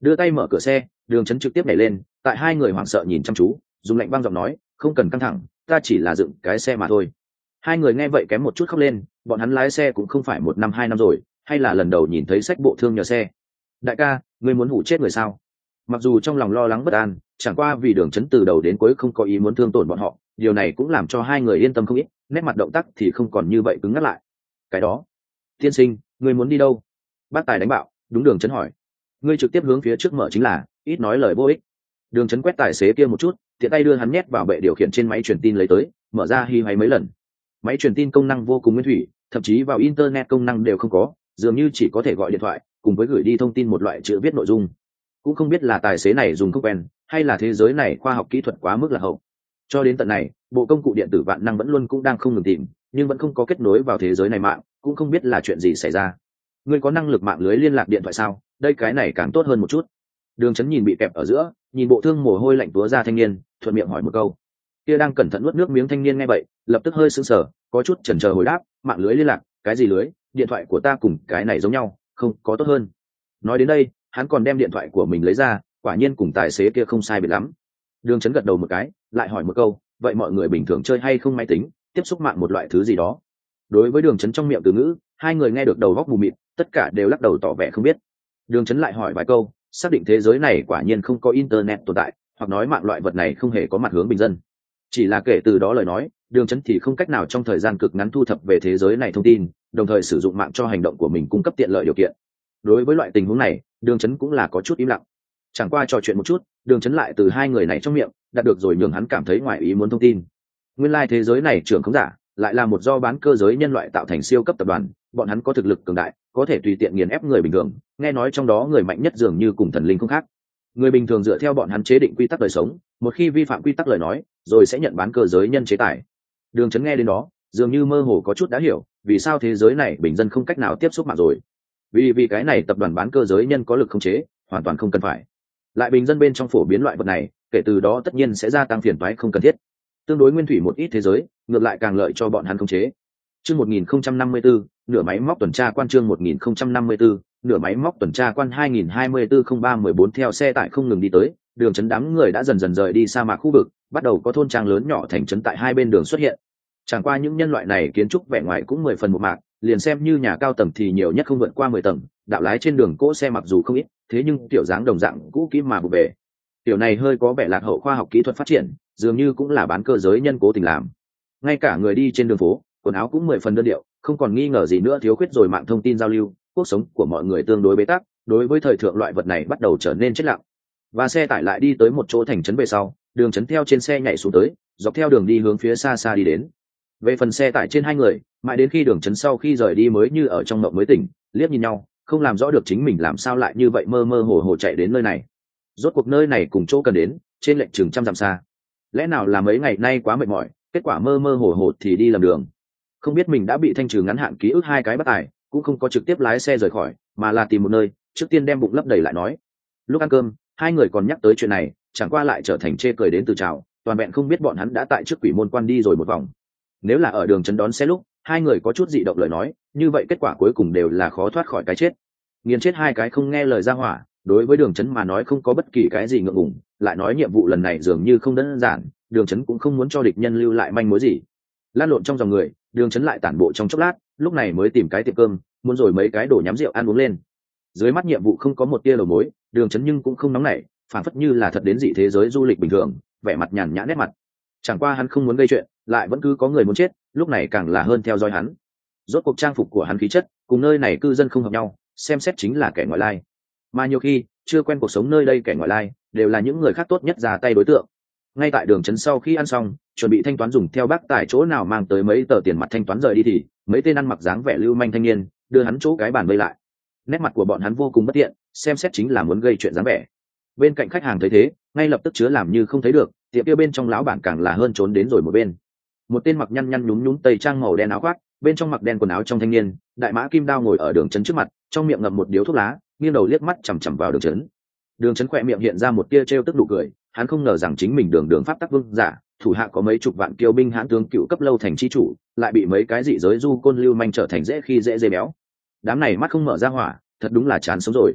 đưa tay mở cửa xe, Đường Chấn trực tiếp nhảy lên, tại hai người hoảng sợ nhìn chăm chú, dùng lạnh băng giọng nói, không cần căng thẳng, ta chỉ là dựng cái xe mà thôi. Hai người nghe vậy kém một chút khóc lên, bọn hắn lái xe cũng không phải 1 năm 2 năm rồi, hay là lần đầu nhìn thấy sách bộ thương nhờ xe. Đại ca, ngươi muốn hủ chết người sao? Mặc dù trong lòng lo lắng bất an, chẳng qua vì Đường Chấn từ đầu đến cuối không có ý muốn thương tổn bọn họ, điều này cũng làm cho hai người yên tâm không ít, nét mặt động tác thì không còn như vậy cứng ngắt lại. Cái đó, tiên sinh, ngươi muốn đi đâu? Bác tài đánh bạo, đúng. Đường Chấn hỏi. Ngươi trực tiếp hướng phía trước mở chính là, ít nói lời vô ích. Đường Chấn quét tài xế kia một chút, tiện tay đưa hắn nhét vào bệ điều khiển trên máy truyền tin lấy tới, mở ra hi hay mấy lần. Máy truyền tin công năng vô cùng nguyên thủy, thậm chí vào internet công năng đều không có, dường như chỉ có thể gọi điện thoại cùng với gửi đi thông tin một loại chữ viết nội dung. Cũng không biết là tài xế này dùng không quen, hay là thế giới này khoa học kỹ thuật quá mức là hậu. Cho đến tận này, bộ công cụ điện tử vạn năng vẫn luôn cũng đang không ngừng tìm, nhưng vẫn không có kết nối vào thế giới này mạng, cũng không biết là chuyện gì xảy ra. Ngươi có năng lực mạng lưới liên lạc điện thoại sao? Đây cái này càng tốt hơn một chút. Đường Chấn nhìn bị kẹp ở giữa, nhìn bộ thương mồ hôi lạnh túa ra thanh niên, thuận miệng hỏi một câu. Kia đang cẩn thận nuốt nước miếng thanh niên nghe vậy, lập tức hơi sững sờ, có chút chần chờ hồi đáp, mạng lưới liên lạc, cái gì lưới, điện thoại của ta cùng cái này giống nhau, không có tốt hơn. Nói đến đây, hắn còn đem điện thoại của mình lấy ra, quả nhiên cùng tài xế kia không sai biệt lắm. Đường Chấn gật đầu một cái, lại hỏi một câu, vậy mọi người bình thường chơi hay không máy tính, tiếp xúc mạng một loại thứ gì đó? Đối với Đường Chấn trong miệng từ ngữ, hai người nghe được đầu góc mù mịt, tất cả đều lắc đầu tỏ vẻ không biết. Đường Chấn lại hỏi vài câu, xác định thế giới này quả nhiên không có internet tồn tại, hoặc nói mạng loại vật này không hề có mặt hướng bình dân. Chỉ là kể từ đó lời nói, Đường Chấn thì không cách nào trong thời gian cực ngắn thu thập về thế giới này thông tin, đồng thời sử dụng mạng cho hành động của mình cung cấp tiện lợi điều kiện. Đối với loại tình huống này, Đường Chấn cũng là có chút im lặng. Chẳng qua trò chuyện một chút, Đường Chấn lại từ hai người này trong miệng đạt được rồi nhường hắn cảm thấy ngoài ý muốn thông tin. Nguyên lai thế giới này trưởng không giả, lại là một do bán cơ giới nhân loại tạo thành siêu cấp tập đoàn, bọn hắn có thực lực cường đại, có thể tùy tiện nghiền ép người bình thường, nghe nói trong đó người mạnh nhất dường như cùng thần linh không khác. Người bình thường dựa theo bọn hắn chế định quy tắc đời sống, một khi vi phạm quy tắc lời nói, rồi sẽ nhận bán cơ giới nhân chế tài. Đường Chấn nghe đến đó, dường như mơ hồ có chút đã hiểu, vì sao thế giới này bình dân không cách nào tiếp xúc mạng rồi. Vì cái này tập đoàn bán cơ giới nhân có lực khống chế, hoàn toàn không cần phải. Lại bình dân bên trong phổ biến loại vật này, kể từ đó tất nhiên sẽ gia tăng phiền toái không cần thiết. Tương đối nguyên thủy một ít thế giới, ngược lại càng lợi cho bọn hắn khống chế. Chương 1054, nửa máy móc tuần tra quan. Chương 1054, nửa máy móc tuần tra quan 2024-03-14. Theo xe tải không ngừng đi tới, Đường Chấn đám người đã dần dần rời đi sa mạc khu vực, bắt đầu có thôn trang lớn nhỏ thành trấn tại hai bên đường xuất hiện. Chẳng qua những nhân loại này kiến trúc vẻ ngoài cũng 10 phần một mạc, liền xem như nhà cao tầng thì nhiều nhất không vượt qua 10 tầng, đạo lái trên đường cỗ xe mặc dù không ít, thế nhưng tiểu dáng đồng dạng cũ kỹ mà bù bề. Tiểu này hơi có vẻ lạc hậu khoa học kỹ thuật phát triển, dường như cũng là bán cơ giới nhân cố tình làm. Ngay cả người đi trên đường phố, quần áo cũng 10 phần đơn điệu, không còn nghi ngờ gì nữa thiếu khuyết rồi mạng thông tin giao lưu, cuộc sống của mọi người tương đối bế tắc, đối với thời thượng loại vật này bắt đầu trở nên chết lặng. Và xe tải lại đi tới một chỗ thành trấn về sau, Đường Chấn theo trên xe nhảy xuống tới, dọc theo đường đi hướng phía xa xa đi đến. Về phần xe tải trên hai người, mãi đến khi Đường Chấn sau khi rời đi mới như ở trong mộng mới tỉnh, liếc nhìn nhau, không làm rõ được chính mình làm sao lại như vậy mơ mơ hồ hồ chạy đến nơi này. Rốt cuộc nơi này cùng chỗ cần đến, trên lệch chừng trăm dặm xa. Lẽ nào là mấy ngày nay quá mệt mỏi, kết quả mơ mơ hồ hồ thì đi lầm đường. Không biết mình đã bị thanh trừ ngắn hạn ký ức hai cái bất tài, cũng không có trực tiếp lái xe rời khỏi, mà là tìm một nơi, trước tiên đem bụng lấp đầy lại nói. Lúc ăn cơm, hai người còn nhắc tới chuyện này, chẳng qua lại trở thành chê cười đến từ chào, toàn vẹn không biết bọn hắn đã tại trước quỷ môn quan đi rồi một vòng. Nếu là ở Đường Chấn đón xe lúc, hai người có chút dị động lời nói, như vậy kết quả cuối cùng đều là khó thoát khỏi cái chết. Nghiền chết hai cái không nghe lời ra hỏa, đối với Đường Chấn mà nói không có bất kỳ cái gì ngượng ngùng, lại nói nhiệm vụ lần này dường như không đơn giản, Đường Chấn cũng không muốn cho địch nhân lưu lại manh mối gì. Lan lộn trong dòng người, Đường Chấn lại tản bộ trong chốc lát, lúc này mới tìm cái tiệm cơm, muốn rồi mấy cái đồ nhắm rượu ăn uống lên. Dưới mắt nhiệm vụ không có một tia đầu mối, Đường Chấn nhưng cũng không nóng nảy, phản phất như là thật đến dị thế giới du lịch bình thường, vẻ mặt nhàn nhã nét mặt. Chẳng qua hắn không muốn gây chuyện, lại vẫn cứ có người muốn chết, lúc này càng là hơn theo dõi hắn. Rốt cuộc trang phục của hắn khí chất, cùng nơi này cư dân không hợp nhau, xem xét chính là kẻ ngoại lai. Mà nhiều khi, chưa quen cuộc sống nơi đây kẻ ngoại lai, đều là những người khác tốt nhất ra tay đối tượng. Ngay tại Đường Chấn sau khi ăn xong, chuẩn bị thanh toán dùng theo bác tại chỗ nào mang tới mấy tờ tiền mặt thanh toán rời đi thì mấy tên ăn mặc dáng vẻ lưu manh thanh niên đưa hắn chỗ cái bàn vây lại. Nét mặt của bọn hắn vô cùng bất tiện, xem xét chính là muốn gây chuyện dáng vẻ. Bên cạnh khách hàng thấy thế, ngay lập tức chứa làm như không thấy được, tiệm kia bên trong lão bản càng là hơn trốn đến rồi một bên. Một tên mặc nhăn nhăn nhúm nhúm tây trang màu đen áo khoác, bên trong mặc đen quần áo trong thanh niên, đại mã kim đao ngồi ở Đường Chấn trước mặt, trong miệng ngậm một điếu thuốc lá, nghiêng đầu liếc mắt chằm chằm vào Đường Chấn. Đường Chấn khỏe miệng hiện ra một tia trêu tức nụ cười, hắn không ngờ rằng chính mình đường pháp tắc vương giả, thủ hạ có mấy chục vạn kiêu binh hãn tướng cựu cấp lâu thành chi chủ, lại bị mấy cái dị giới du côn lưu manh trở thành dễ khi dễ dê béo. Đám này mắt không mở ra hỏa, thật đúng là chán sống rồi.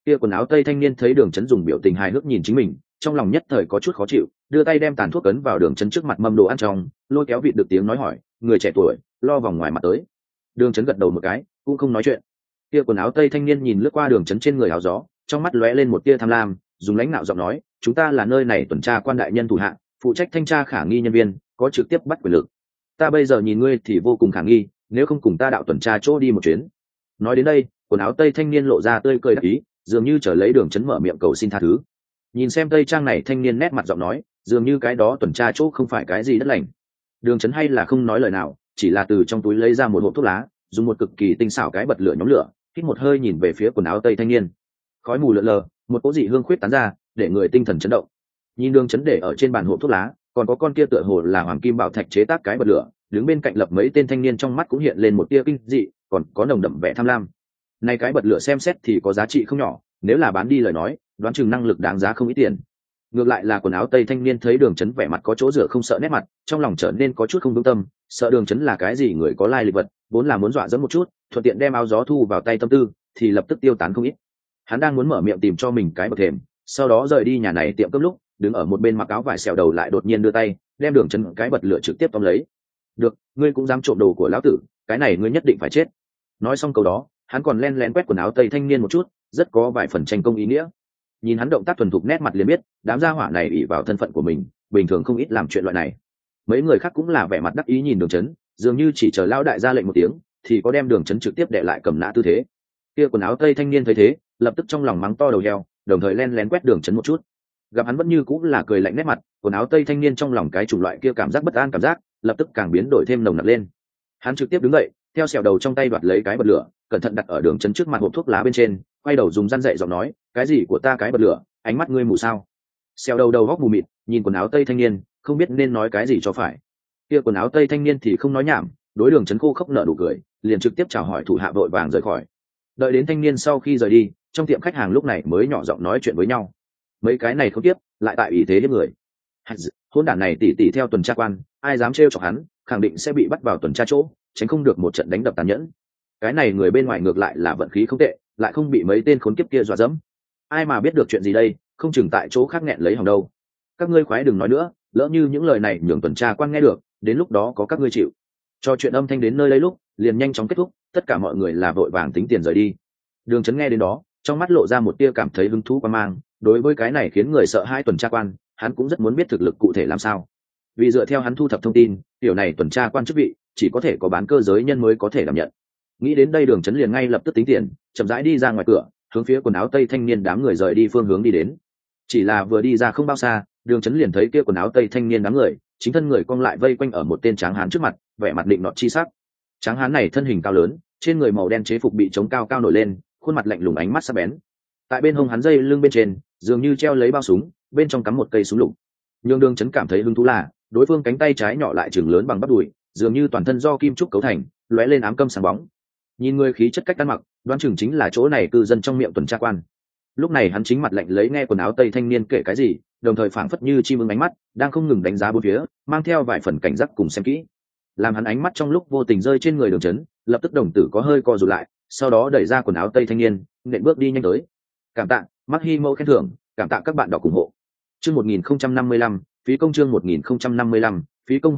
Kia quần áo tây thanh niên thấy Đường Chấn dùng biểu tình hài hước nhìn chính mình, trong lòng nhất thời có chút khó chịu, đưa tay đem tàn thuốc ấn vào Đường Chấn trước mặt mâm đồ ăn trong, lôi kéo vịt được tiếng nói hỏi, người trẻ tuổi, lo vòng ngoài mặt tới. Đường Chấn gật đầu một cái, cũng không nói chuyện. Kia quần áo tây thanh niên nhìn lướt qua Đường Chấn trên người áo gió, trong mắt lóe lên một tia tham lam, dùng lãnh đạo giọng nói, chúng ta là nơi này tuần tra quan đại nhân thủ hạ, phụ trách thanh tra khả nghi nhân viên, có trực tiếp bắt quyền lực. Ta bây giờ nhìn ngươi thì vô cùng khả nghi, nếu không cùng ta đạo tuần tra chỗ đi một chuyến. Nói đến đây, quần áo tây thanh niên lộ ra tươi cười đắc ý, dường như trở lấy Đường Chấn mở miệng cầu xin tha thứ. Nhìn xem tây trang này thanh niên nét mặt giọng nói, dường như cái đó tuần tra chỗ không phải cái gì đất lành. Đường Chấn hay là không nói lời nào, chỉ là từ trong túi lấy ra một hộp thuốc lá, dùng một cực kỳ tinh xảo cái bật lửa nhóm lửa, hít một hơi nhìn về phía quần áo tây thanh niên. Khói mù lượn lờ, một cỗ dị hương khuyết tán ra, để người tinh thần chấn động. Nhìn Đường Chấn để ở trên bàn hộp thuốc lá, còn có con kia tựa hồ là hoàng kim bảo thạch chế tác cái bật lửa, đứng bên cạnh lập mấy tên thanh niên trong mắt cũng hiện lên một tia kinh dị, còn có nồng đậm vẻ tham lam. Này cái bật lửa xem xét thì có giá trị không nhỏ, nếu là bán đi lời nói, đoán chừng năng lực đáng giá không ít tiền. Ngược lại là quần áo tây thanh niên thấy Đường Chấn vẻ mặt có chỗ rửa không sợ nét mặt, trong lòng trở nên có chút không vững tâm, sợ Đường Chấn là cái gì người có lai lịch vật, vốn là muốn dọa dẫm một chút, thuận tiện đem áo gió thu vào tay tâm tư, thì lập tức tiêu tán không ít. Hắn đang muốn mở miệng tìm cho mình cái bậc thềm, sau đó rời đi nhà này tiệm cơm lúc, đứng ở một bên mặc áo vải xẻo đầu lại đột nhiên đưa tay, đem Đường Chấn cái bật lửa trực tiếp tóm lấy. Được, ngươi cũng dám trộm đồ của lão tử, cái này ngươi nhất định phải chết. Nói xong câu đó, hắn còn len lén quét quần áo tây thanh niên một chút, rất có vài phần tranh công ý nghĩa. Nhìn hắn động tác thuần thục nét mặt liền biết, đám gia hỏa này ỷ vào thân phận của mình, bình thường không ít làm chuyện loại này. Mấy người khác cũng là vẻ mặt đắc ý nhìn Đường Chấn, dường như chỉ chờ lão đại ra lệnh một tiếng, thì có đem Đường Chấn trực tiếp đệ lại cầm nã tư thế. Kia quần áo tây thanh niên thấy thế, lập tức trong lòng mắng to đầu heo, đồng thời len lén quét Đường Chấn một chút. Gặp hắn vẫn như cũng là cười lạnh nét mặt, quần áo tây thanh niên trong lòng cái chủng loại kia cảm giác bất an cảm giác, lập tức càng biến đổi thêm nồng nặc lên. Hắn trực tiếp đứng dậy, theo xẻo đầu trong tay đoạt lấy cái bật lửa, cẩn thận đặt ở Đường Chấn trước mặt hộp thuốc lá bên trên, quay đầu dùng răn dậy giọng nói, cái gì của ta cái bật lửa, ánh mắt ngươi mù sao? Xẻo đầu đầu góc mù mịt, nhìn quần áo tây thanh niên, không biết nên nói cái gì cho phải. Kia quần áo tây thanh niên thì không nói nhảm, đối Đường Chấn khô khốc nở nụ cười, liền trực tiếp chào hỏi thủ hạ vội vàng rời khỏi. Đợi đến thanh niên sau khi rời đi, trong tiệm khách hàng lúc này mới nhỏ giọng nói chuyện với nhau. Mấy cái này không tiếp, lại tại ý thế hiếp người. Hôn đản này tỉ theo tuần tra quan, ai dám trêu chọc hắn, khẳng định sẽ bị bắt vào tuần tra chỗ, tránh không được một trận đánh đập tàn nhẫn. Cái này người bên ngoài ngược lại là vận khí không tệ, lại không bị mấy tên khốn kiếp kia dọa dẫm. Ai mà biết được chuyện gì đây, không chừng tại chỗ khác nghẹn lấy hỏng đâu. Các ngươi khoái đừng nói nữa, lỡ như những lời này nhường tuần tra quan nghe được, đến lúc đó có các ngươi chịu. Cho chuyện âm thanh đến nơi đây lúc, liền nhanh chóng kết thúc, tất cả mọi người là vội vàng tính tiền rời đi. Đường Chấn nghe đến đó, trong mắt lộ ra một tia cảm thấy hứng thú qua mang, đối với cái này khiến người sợ hai tuần tra quan, hắn cũng rất muốn biết thực lực cụ thể làm sao. Vì dựa theo hắn thu thập thông tin, điều này tuần tra quan chức vị chỉ có thể có bán cơ giới nhân mới có thể đảm nhận. Nghĩ đến đây Đường Chấn liền ngay lập tức tính tiền, chậm rãi đi ra ngoài cửa, hướng phía quần áo tây thanh niên đám người rời đi phương hướng đi đến. Chỉ là vừa đi ra không bao xa, Đường Chấn liền thấy kia quần áo tây thanh niên đám người, chính thân người cong lại vây quanh ở một tên tráng hán trước mặt, vẻ mặt định nọt chi sắc. Tráng hán này thân hình cao lớn, trên người màu đen chế phục bị chống cao cao nổi lên, khuôn mặt lạnh lùng ánh mắt sắc bén. Tại bên hông hắn dây lưng bên trên, dường như treo lấy bao súng, bên trong cắm một cây súng lục. Nhưng Đường Chấn cảm thấy hứng thú là, đối phương cánh tay trái nhỏ lại chừng lớn bằng bắp đùi, dường như toàn thân do kim trúc cấu thành, lóe lên ám câm sáng bóng. Nhìn người khí chất cách ăn mặc, đoán chừng chính là chỗ này cư dân trong miệng tuần tra quan. Lúc này hắn chính mặt lạnh lấy nghe quần áo tây thanh niên kể cái gì, đồng thời phảng phất như chim ưng ánh mắt, đang không ngừng đánh giá bốn phía, mang theo vài phần cảnh giác cùng xem kỹ. Làm hắn ánh mắt trong lúc vô tình rơi trên người Đường Chấn, lập tức đồng tử có hơi co rụt lại, sau đó đẩy ra quần áo tây thanh niên, nện bước đi nhanh tới. Cảm tạ, Mắc Hi Mẫu khen thưởng, cảm tạ các bạn đọc ủng hộ. Chương 1055, phí công chương 1055, phí công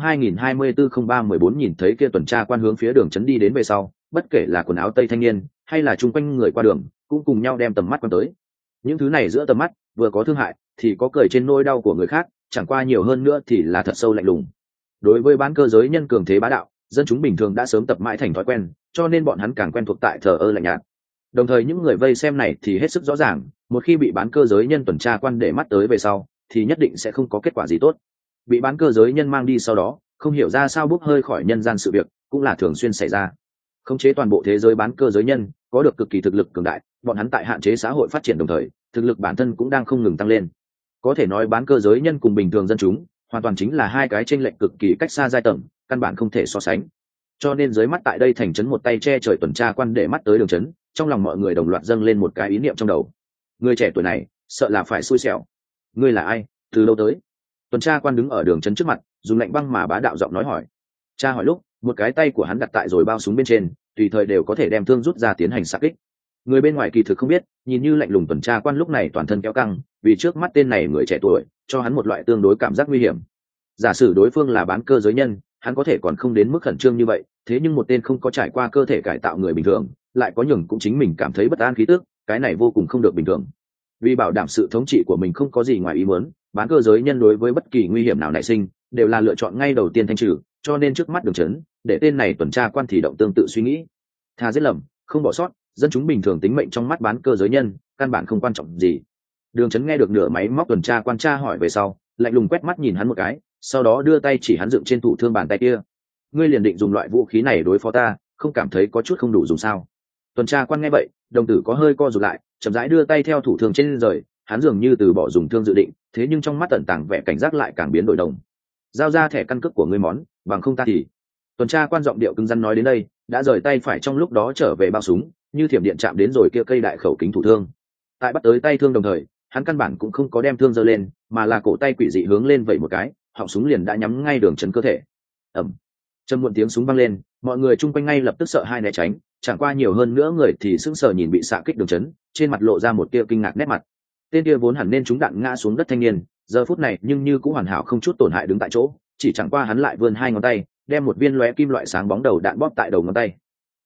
2024-03-14 nhìn thấy kia tuần tra quan hướng phía Đường Chấn đi đến về sau, bất kể là quần áo tây thanh niên hay là chung quanh người qua đường, cũng cùng nhau đem tầm mắt quan tới. Những thứ này giữa tầm mắt, vừa có thương hại, thì có cười trên nỗi đau của người khác, chẳng qua nhiều hơn nữa thì là thật sâu lạnh lùng. Đối với bán cơ giới nhân cường thế bá đạo, dân chúng bình thường đã sớm tập mãi thành thói quen, cho nên bọn hắn càng quen thuộc tại thờ ơ lạnh nhạt. Đồng thời những người vây xem này thì hết sức rõ ràng, một khi bị bán cơ giới nhân tuần tra quan để mắt tới về sau, thì nhất định sẽ không có kết quả gì tốt. Bị bán cơ giới nhân mang đi sau đó, không hiểu ra sao bốc hơi khỏi nhân gian sự việc, cũng là thường xuyên xảy ra. Khống chế toàn bộ thế giới bán cơ giới nhân, có được cực kỳ thực lực cường đại, bọn hắn tại hạn chế xã hội phát triển đồng thời, thực lực bản thân cũng đang không ngừng tăng lên. Có thể nói bán cơ giới nhân cùng bình thường dân chúng, hoàn toàn chính là hai cái chênh lệch cực kỳ cách xa giai tầng, căn bản không thể so sánh. Cho nên dưới mắt tại đây thành trấn một tay che trời tuần tra quan để mắt tới Đường Chấn, trong lòng mọi người đồng loạt dâng lên một cái ý niệm trong đầu. Người trẻ tuổi này, sợ là phải xui xẻo. Ngươi là ai, từ đâu tới? Tuần tra quan đứng ở Đường Chấn trước mặt, dùng lạnh băng mà bá đạo giọng nói hỏi. Cha hỏi lúc, một cái tay của hắn đặt tại rồi bao súng bên trên, tùy thời đều có thể đem thương rút ra tiến hành xạ kích. Người bên ngoài kỳ thực không biết, nhìn như lạnh lùng tuần tra quan lúc này toàn thân kéo căng, vì trước mắt tên này người trẻ tuổi cho hắn một loại tương đối cảm giác nguy hiểm. Giả sử đối phương là bán cơ giới nhân, hắn có thể còn không đến mức khẩn trương như vậy, thế nhưng một tên không có trải qua cơ thể cải tạo người bình thường lại có nhường cũng chính mình cảm thấy bất an khí tức, cái này vô cùng không được bình thường. Vì bảo đảm sự thống trị của mình không có gì ngoài ý muốn, bán cơ giới nhân đối với bất kỳ nguy hiểm nào nảy sinh đều là lựa chọn ngay đầu tiên thanh trừ, cho nên trước mắt Đường Chấn để tên này tuần tra quan thì động tương tự suy nghĩ, thà giết lầm không bỏ sót. Dân chúng bình thường tính mệnh trong mắt bán cơ giới nhân căn bản không quan trọng gì. Đường Chấn nghe được nửa máy móc tuần tra quan tra hỏi về sau, lạnh lùng quét mắt nhìn hắn một cái, sau đó đưa tay chỉ hắn dựng trên thủ thương bàn tay kia. Ngươi liền định dùng loại vũ khí này đối phó ta, không cảm thấy có chút không đủ dùng sao? Tuần tra quan nghe vậy, đồng tử có hơi co rụt lại, chậm rãi đưa tay theo thủ thương trên rời, hắn dường như từ bỏ dùng thương dự định, thế nhưng trong mắt tẩn tàng vẻ cảnh giác lại càng biến đổi đồng. Giao ra thẻ căn cước của ngươi món, bằng không ta thì. Tuần tra quan giọng điệu cứng rắn nói đến đây, đã rời tay phải trong lúc đó trở về bao súng, như thiểm điện chạm đến rồi kia cây đại khẩu kính thủ thương. Tại bắt tới tay thương đồng thời, hắn căn bản cũng không có đem thương giơ lên, mà là cổ tay quỷ dị hướng lên vậy một cái, họng súng liền đã nhắm ngay Đường Chấn cơ thể. Ầm. Trầm muộn tiếng súng vang lên, mọi người chung quanh ngay lập tức sợ hai né tránh, chẳng qua nhiều hơn nữa người thì sững sờ nhìn bị xạ kích Đường Chấn, trên mặt lộ ra một tia kinh ngạc nét mặt. Tên kia vốn hẳn nên trúng đạn ngã xuống đất thanh niên, giờ phút này nhưng như cũng hoàn hảo không chút tổn hại đứng tại chỗ, chỉ chẳng qua hắn lại vươn hai ngón tay, đem một viên lóe kim loại sáng bóng đầu đạn bóp tại đầu ngón tay.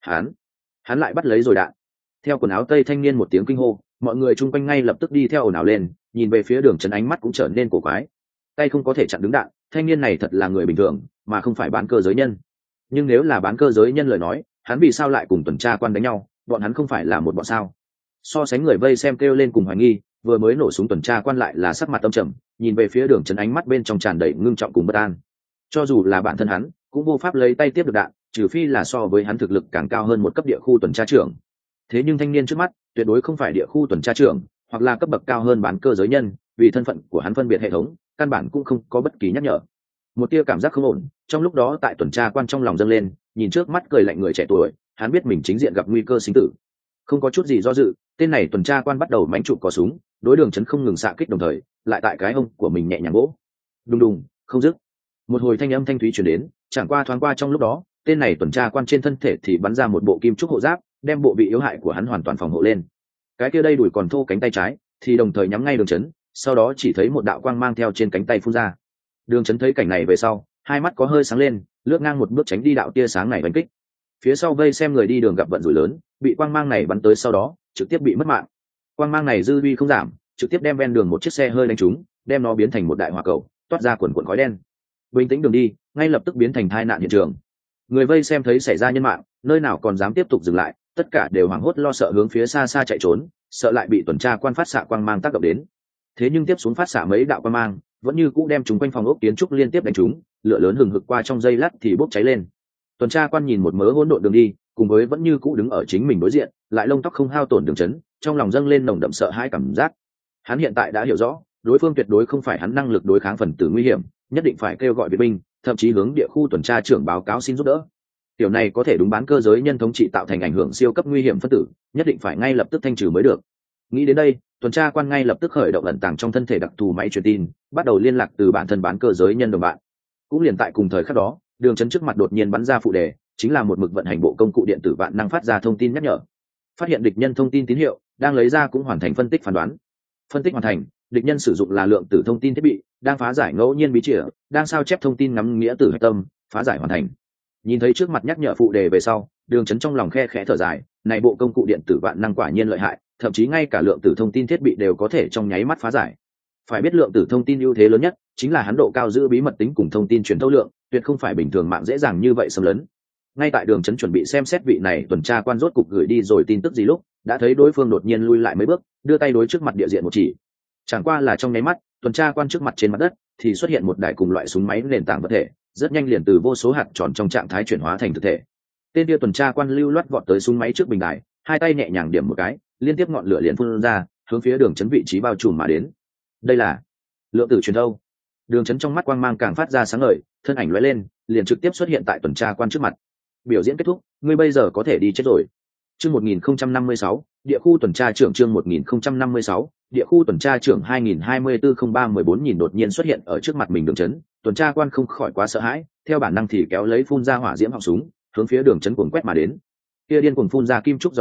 Hắn lại bắt lấy rồi đạn. Theo quần áo tây thanh niên một tiếng kinh hô, mọi người chung quanh ngay lập tức đi theo ồn ào lên, nhìn về phía Đường Chấn ánh mắt cũng trở nên cổ quái. Tay không có thể chặn đứng đạn, thanh niên này thật là người bình thường, mà không phải bán cơ giới nhân. Nhưng nếu là bán cơ giới nhân lời nói, hắn vì sao lại cùng tuần tra quan đánh nhau, bọn hắn không phải là một bọn sao? So sánh người vây xem kêu lên cùng hoài nghi, vừa mới nổ súng tuần tra quan lại là sắc mặt tâm trầm, nhìn về phía Đường Chấn ánh mắt bên trong tràn đầy ngưng trọng cùng bất an. Cho dù là bản thân hắn cũng vô pháp lấy tay tiếp được đạn, trừ phi là so với hắn thực lực càng cao hơn một cấp địa khu tuần tra trưởng. Thế nhưng thanh niên trước mắt tuyệt đối không phải địa khu tuần tra trưởng, hoặc là cấp bậc cao hơn bán cơ giới nhân, vì thân phận của hắn phân biệt hệ thống căn bản cũng không có bất kỳ nhắc nhở. Một tia cảm giác không ổn trong lúc đó tại tuần tra quan trong lòng dâng lên, nhìn trước mắt cười lạnh người trẻ tuổi, hắn biết mình chính diện gặp nguy cơ sinh tử. Không có chút gì do dự, tên này tuần tra quan bắt đầu mánh chụp cò súng, đối Đường Chấn không ngừng xạ kích, đồng thời lại tại cái hông của mình nhẹ nhàng vỗ. Đùng đùng không dứt. Một hồi thanh âm thanh thúy truyền đến, chẳng qua thoáng qua trong lúc đó, tên này tuần tra quan trên thân thể thì bắn ra một bộ kim trúc hộ giáp, đem bộ bị yếu hại của hắn hoàn toàn phòng hộ lên. Cái kia đây đùi còn thô cánh tay trái thì đồng thời nhắm ngay Đường Chấn, sau đó chỉ thấy một đạo quang mang theo trên cánh tay phun ra. Đường Chấn thấy cảnh này về sau, hai mắt có hơi sáng lên, lướt ngang một bước tránh đi đạo tia sáng này đánh kích. Phía sau vây xem người đi đường gặp vận rủi lớn, bị quang mang này bắn tới sau đó trực tiếp bị mất mạng. Quang mang này dư uy không giảm, trực tiếp đem ven đường một chiếc xe hơi đánh trúng, đem nó biến thành một đại hỏa cầu, toát ra quần quần khói đen. Bình tĩnh đường đi ngay lập tức biến thành tai nạn hiện trường. Người vây xem thấy xảy ra nhân mạng, nơi nào còn dám tiếp tục dừng lại, tất cả đều hoảng hốt lo sợ hướng phía xa xa chạy trốn, sợ lại bị tuần tra quan phát xạ quang mang tác động đến. Thế nhưng tiếp xuống phát xạ mấy đạo quang mang vẫn như cũ đem chúng quanh phòng ốc kiến trúc liên tiếp đánh trúng, lửa lớn hừng hực qua trong giây lát thì bốc cháy lên. Tuần tra quan nhìn một mớ hỗn độn đường đi, cùng với vẫn như cũ đứng ở chính mình đối diện, lại lông tóc không hao tổn Đường Chấn, trong lòng dâng lên nồng đậm sợ hãi cảm giác. Hắn hiện tại đã hiểu rõ, đối phương tuyệt đối không phải hắn năng lực đối kháng phần tử nguy hiểm, nhất định phải kêu gọi viện binh, thậm chí hướng địa khu tuần tra trưởng báo cáo xin giúp đỡ. Điều này có thể đúng bán cơ giới nhân thống trị tạo thành ảnh hưởng siêu cấp nguy hiểm phân tử, nhất định phải ngay lập tức thanh trừ mới được. Nghĩ đến đây, tuần tra quan ngay lập tức khởi động ẩn tàng trong thân thể đặc thù máy truyền tin, bắt đầu liên lạc từ bản thân bán cơ giới nhân đồng bạn. Cũng liền tại cùng thời khắc đó, Đường Chấn trước mặt đột nhiên bắn ra phụ đề, chính là một mực vận hành bộ công cụ điện tử vạn năng phát ra thông tin nhắc nhở. Phát hiện địch nhân thông tin tín hiệu, đang lấy ra cũng hoàn thành phân tích phán đoán. Phân tích hoàn thành, địch nhân sử dụng là lượng tử thông tin thiết bị, đang phá giải ngẫu nhiên bí chìa, đang sao chép thông tin ngắm nghĩa tử hạch tâm, phá giải hoàn thành. Nhìn thấy trước mặt nhắc nhở phụ đề về sau, Đường Chấn trong lòng khe khẽ thở dài, này bộ công cụ điện tử vạn năng quả nhiên lợi hại, thậm chí ngay cả lượng tử thông tin thiết bị đều có thể trong nháy mắt phá giải. Phải biết lượng tử thông tin ưu thế lớn nhất chính là hắn độ cao giữ bí mật tính cùng thông tin truyền thâu lượng, tuyệt không phải bình thường mạng dễ dàng như vậy xâm lấn. Ngay tại Đường Chấn chuẩn bị xem xét vị này tuần tra quan rốt cục gửi đi rồi tin tức gì lúc, đã thấy đối phương đột nhiên lui lại mấy bước, đưa tay đối trước mặt địa diện một chỉ. Chẳng qua là trong nháy mắt, tuần tra quan trước mặt trên mặt đất thì xuất hiện một đại cùng loại súng máy nền tảng vật thể, rất nhanh liền từ vô số hạt tròn trong trạng thái chuyển hóa thành thực thể. Tên kia tuần tra quan lưu loát vọt tới súng máy trước bình đài, hai tay nhẹ nhàng điểm một cái, liên tiếp ngọn lửa liền phun ra, hướng phía Đường Chấn vị trí bao trùm mà đến. Đây là lượng tử truyền thâu. Đường Chấn trong mắt quang mang càng phát ra sáng ngời, thân ảnh lóe lên, liền trực tiếp xuất hiện tại tuần tra quan trước mặt. Biểu diễn kết thúc, ngươi bây giờ có thể đi chết rồi. Chương 1056, địa khu tuần tra trưởng chương 1056, địa khu tuần tra trưởng 2024-03-14 nhìn đột nhiên xuất hiện ở trước mặt mình Đường Chấn, tuần tra quan không khỏi quá sợ hãi, theo bản năng thì kéo lấy phun ra hỏa diễm họng súng, hướng phía Đường Chấn cuồng quét mà đến. Kia điên cuồng phun ra kim trúc dòng lũ,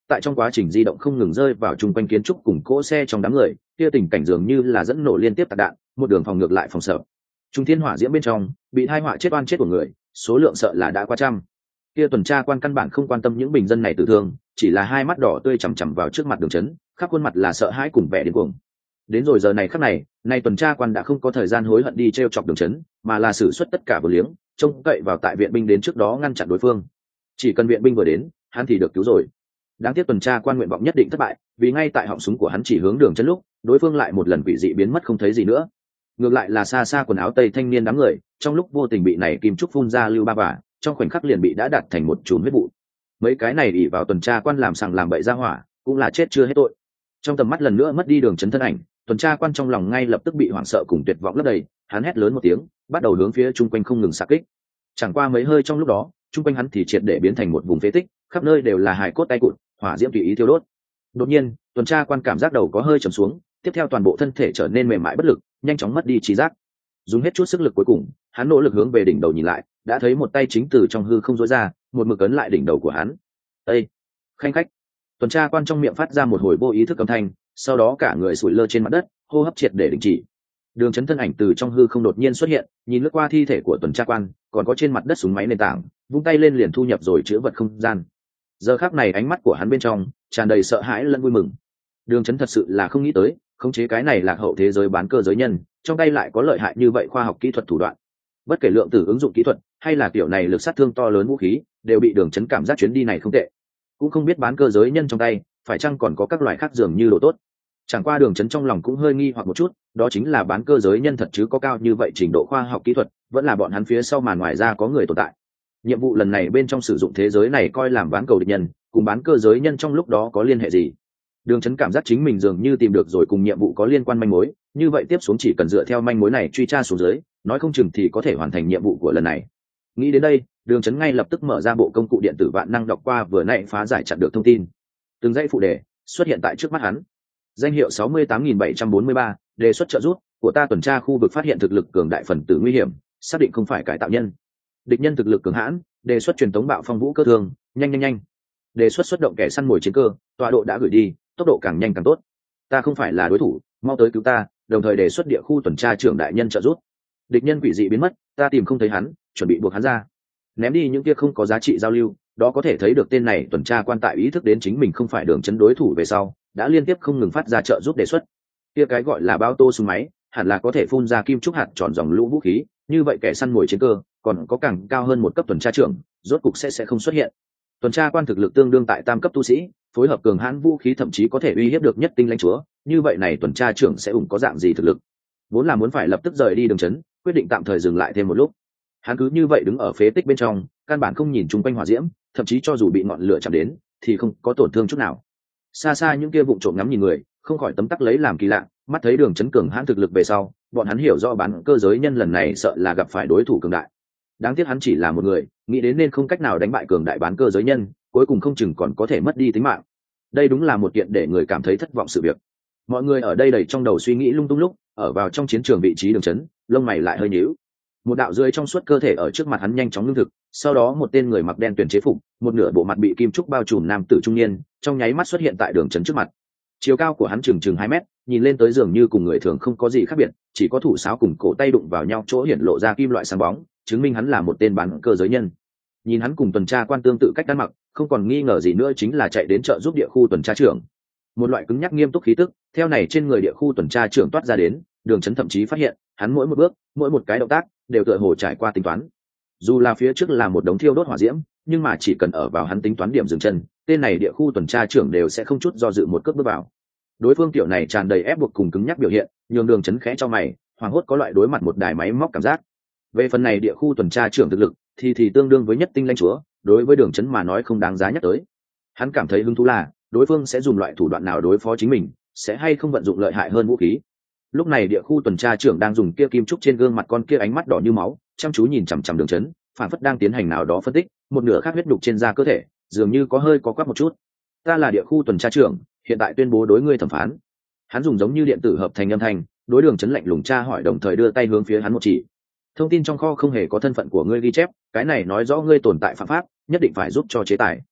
tại trong quá trình di động không ngừng rơi vào chung quanh kiến trúc cùng cỗ xe trong đám người, kia tình cảnh dường như là dẫn nổ liên tiếp tạc đạn, một đường phòng ngược lại phòng sợ. Trung thiên hỏa diễm bên trong, bị tai họa chết oan chết của người, số lượng sợ là đã qua trăm. Kia tuần tra quan căn bản không quan tâm những bình dân này tử thương, chỉ là hai mắt đỏ tươi chằm chằm vào trước mặt Đường Chấn, khắp khuôn mặt là sợ hãi cùng vẻ điên cuồng. Đến rồi giờ này khắc này, nay tuần tra quan đã không có thời gian hối hận đi trêu chọc Đường Chấn, mà là sử xuất tất cả vô liếng, trông cậy vào tại viện binh đến trước đó ngăn chặn đối phương. Chỉ cần viện binh vừa đến, hắn thì được cứu rồi. Đáng tiếc tuần tra quan nguyện vọng nhất định thất bại, vì ngay tại họng súng của hắn chỉ hướng Đường Chấn lúc, đối phương lại một lần quỷ dị biến mất không thấy gì nữa. Ngược lại là xa xa quần áo tây thanh niên đám người, trong lúc vô tình bị này kim trúc phun ra lưu ba vả, trong khoảnh khắc liền bị đã đặt thành một chùm huyết vụ. Mấy cái này ỷ vào tuần tra quan làm sằng làm bậy ra hỏa, cũng là chết chưa hết tội. Trong tầm mắt lần nữa mất đi Đường Chấn thân ảnh, tuần tra quan trong lòng ngay lập tức bị hoảng sợ cùng tuyệt vọng lấp đầy, hắn hét lớn một tiếng, bắt đầu hướng phía chung quanh không ngừng xạ kích. Chẳng qua mấy hơi trong lúc đó, chung quanh hắn thì triệt để biến thành một vùng phế tích, khắp nơi đều là hài cốt tay cụt, hỏa diễm tùy ý thiêu đốt. Đột nhiên, tuần tra quan cảm giác đầu có hơi trầm xuống, tiếp theo toàn bộ thân thể trở nên mềm mại bất lực, nhanh chóng mất đi trí giác. Dùng hết chút sức lực cuối cùng, hắn nỗ lực hướng về đỉnh đầu nhìn lại, đã thấy một tay chính từ trong hư không rối ra, một mực ấn lại đỉnh đầu của hắn. "Ê, khanh khách!" Tuần tra quan trong miệng phát ra một hồi vô ý thức âm thanh, sau đó cả người sủi lơ trên mặt đất, hô hấp triệt để đình chỉ. Đường Chấn thân ảnh từ trong hư không đột nhiên xuất hiện, nhìn lướt qua thi thể của tuần tra quan, còn có trên mặt đất súng máy nền tảng, vung tay lên liền thu nhập rồi chứa vật không gian. Giờ khắc này ánh mắt của hắn bên trong tràn đầy sợ hãi lẫn vui mừng. Đường Chấn thật sự là không nghĩ tới, khống chế cái này lạc hậu thế giới bán cơ giới nhân, trong tay lại có lợi hại như vậy khoa học kỹ thuật thủ đoạn. Bất kể lượng tử ứng dụng kỹ thuật, hay là kiểu này lực sát thương to lớn vũ khí, đều bị Đường Chấn cảm giác chuyến đi này không tệ. Cũng không biết bán cơ giới nhân trong tay, phải chăng còn có các loại khác dường như đồ tốt. Chẳng qua Đường Chấn trong lòng cũng hơi nghi hoặc một chút, đó chính là bán cơ giới nhân thật chứ có cao như vậy trình độ khoa học kỹ thuật, vẫn là bọn hắn phía sau màn ngoài ra có người tồn tại. Nhiệm vụ lần này bên trong sử dụng thế giới này coi làm bán cầu địch nhân, cùng bán cơ giới nhân trong lúc đó có liên hệ gì? Đường Chấn cảm giác chính mình dường như tìm được rồi cùng nhiệm vụ có liên quan manh mối, như vậy tiếp xuống chỉ cần dựa theo manh mối này truy tra xuống dưới, nói không chừng thì có thể hoàn thành nhiệm vụ của lần này. Nghĩ đến đây, Đường Chấn ngay lập tức mở ra bộ công cụ điện tử vạn năng đọc qua vừa nãy phá giải chặn được thông tin. Từng dãy phụ đề xuất hiện tại trước mắt hắn. Danh hiệu 68.743, đề xuất trợ giúp của ta tuần tra khu vực phát hiện thực lực cường đại phần tử nguy hiểm, xác định không phải cải tạo nhân. Địch nhân thực lực cường hãn, đề xuất truyền tống bạo phong vũ cơ thương, nhanh. Đề xuất xuất động kẻ săn mồi chiến cơ, tọa độ đã gửi đi, tốc độ càng nhanh càng tốt. Ta không phải là đối thủ, mau tới cứu ta, đồng thời đề xuất địa khu tuần tra trưởng đại nhân trợ giúp. Địch nhân quỷ dị biến mất, ta tìm không thấy hắn, chuẩn bị buộc hắn ra. Ném đi những kia không có giá trị giao lưu, đó có thể thấy được tên này tuần tra quan tại ý thức đến chính mình không phải Đường Chấn đối thủ về sau, đã liên tiếp không ngừng phát ra trợ giúp đề xuất. Kia cái gọi là bao tô súng máy, hẳn là có thể phun ra kim trúc hạt tròn dòng lũ vũ khí, như vậy kẻ săn mồi chiến cơ, còn có càng cao hơn một cấp tuần tra trưởng, rốt cục sẽ không xuất hiện. Tuần tra quan thực lực tương đương tại tam cấp tu sĩ, phối hợp cường hãn vũ khí thậm chí có thể uy hiếp được nhất tinh lãnh chúa, như vậy này tuần tra trưởng sẽ ủng có dạng gì thực lực? Vốn là muốn phải lập tức rời đi Đường Chấn, quyết định tạm thời dừng lại thêm một lúc. Hắn cứ như vậy đứng ở phế tích bên trong, căn bản không nhìn chung quanh hỏa diễm, thậm chí cho dù bị ngọn lửa chạm đến, thì không có tổn thương chút nào. Xa xa những kia vụng trộm ngắm nhìn người, không khỏi tấm tắc lấy làm kỳ lạ, mắt thấy Đường Chấn cường hãn thực lực về sau, bọn hắn hiểu rõ bán cơ giới nhân lần này sợ là gặp phải đối thủ cường đại. Đáng tiếc hắn chỉ là một người, nghĩ đến nên không cách nào đánh bại cường đại bán cơ giới nhân, cuối cùng không chừng còn có thể mất đi tính mạng. Đây đúng là một kiện để người cảm thấy thất vọng sự việc. Mọi người ở đây đầy trong đầu suy nghĩ lung tung lúc, ở vào trong chiến trường vị trí Đường Chấn, lông mày lại hơi nhíu. Một đạo rơi trong suốt cơ thể ở trước mặt hắn nhanh chóng ngưng thực, sau đó một tên người mặc đen tuyển chế phục, một nửa bộ mặt bị kim trúc bao trùm nam tử trung niên, trong nháy mắt xuất hiện tại Đường Chấn trước mặt. Chiều cao của hắn chừng 2 mét, nhìn lên tới dường như cùng người thường không có gì khác biệt, chỉ có thủ sáo cùng cổ tay đụng vào nhau chỗ hiển lộ ra kim loại sáng bóng, chứng minh hắn là một tên bán cơ giới nhân. Nhìn hắn cùng tuần tra quan tương tự cách ăn mặc, không còn nghi ngờ gì nữa chính là chạy đến trợ giúp địa khu tuần tra trưởng. Một loại cứng nhắc nghiêm túc khí tức, theo này trên người địa khu tuần tra trưởng toát ra đến, Đường Chấn thậm chí phát hiện, hắn mỗi một bước, mỗi một cái động tác đều tựa hồ trải qua tính toán. Dù là phía trước là một đống thiêu đốt hỏa diễm, nhưng mà chỉ cần ở vào hắn tính toán điểm dừng chân, tên này địa khu tuần tra trưởng đều sẽ không chút do dự một cước bước vào. Đối phương tiểu này tràn đầy ép buộc cùng cứng nhắc biểu hiện, nhường Đường Chấn khẽ cho mày, hoảng hốt có loại đối mặt một đài máy móc cảm giác. Về phần này địa khu tuần tra trưởng thực lực thì tương đương với nhất tinh lãnh chúa, đối với Đường Chấn mà nói không đáng giá nhắc tới. Hắn cảm thấy hứng thú là đối phương sẽ dùng loại thủ đoạn nào đối phó chính mình, sẽ hay không vận dụng lợi hại hơn vũ khí. Lúc này địa khu tuần tra trưởng đang dùng kia kim trúc trên gương mặt con kia ánh mắt đỏ như máu, chăm chú nhìn chằm chằm Đường Chấn, phản phất đang tiến hành nào đó phân tích, một nửa khác huyết đục trên da cơ thể dường như có hơi có quắc một chút. Ta là địa khu tuần tra trưởng, hiện tại tuyên bố đối ngươi thẩm phán. Hắn dùng giống như điện tử hợp thành âm thanh, đối Đường Chấn lạnh lùng tra hỏi, đồng thời đưa tay hướng phía hắn một chỉ. Thông tin trong kho không hề có thân phận của ngươi ghi chép, cái này nói rõ ngươi tồn tại phạm pháp, nhất định phải giúp cho chế tài.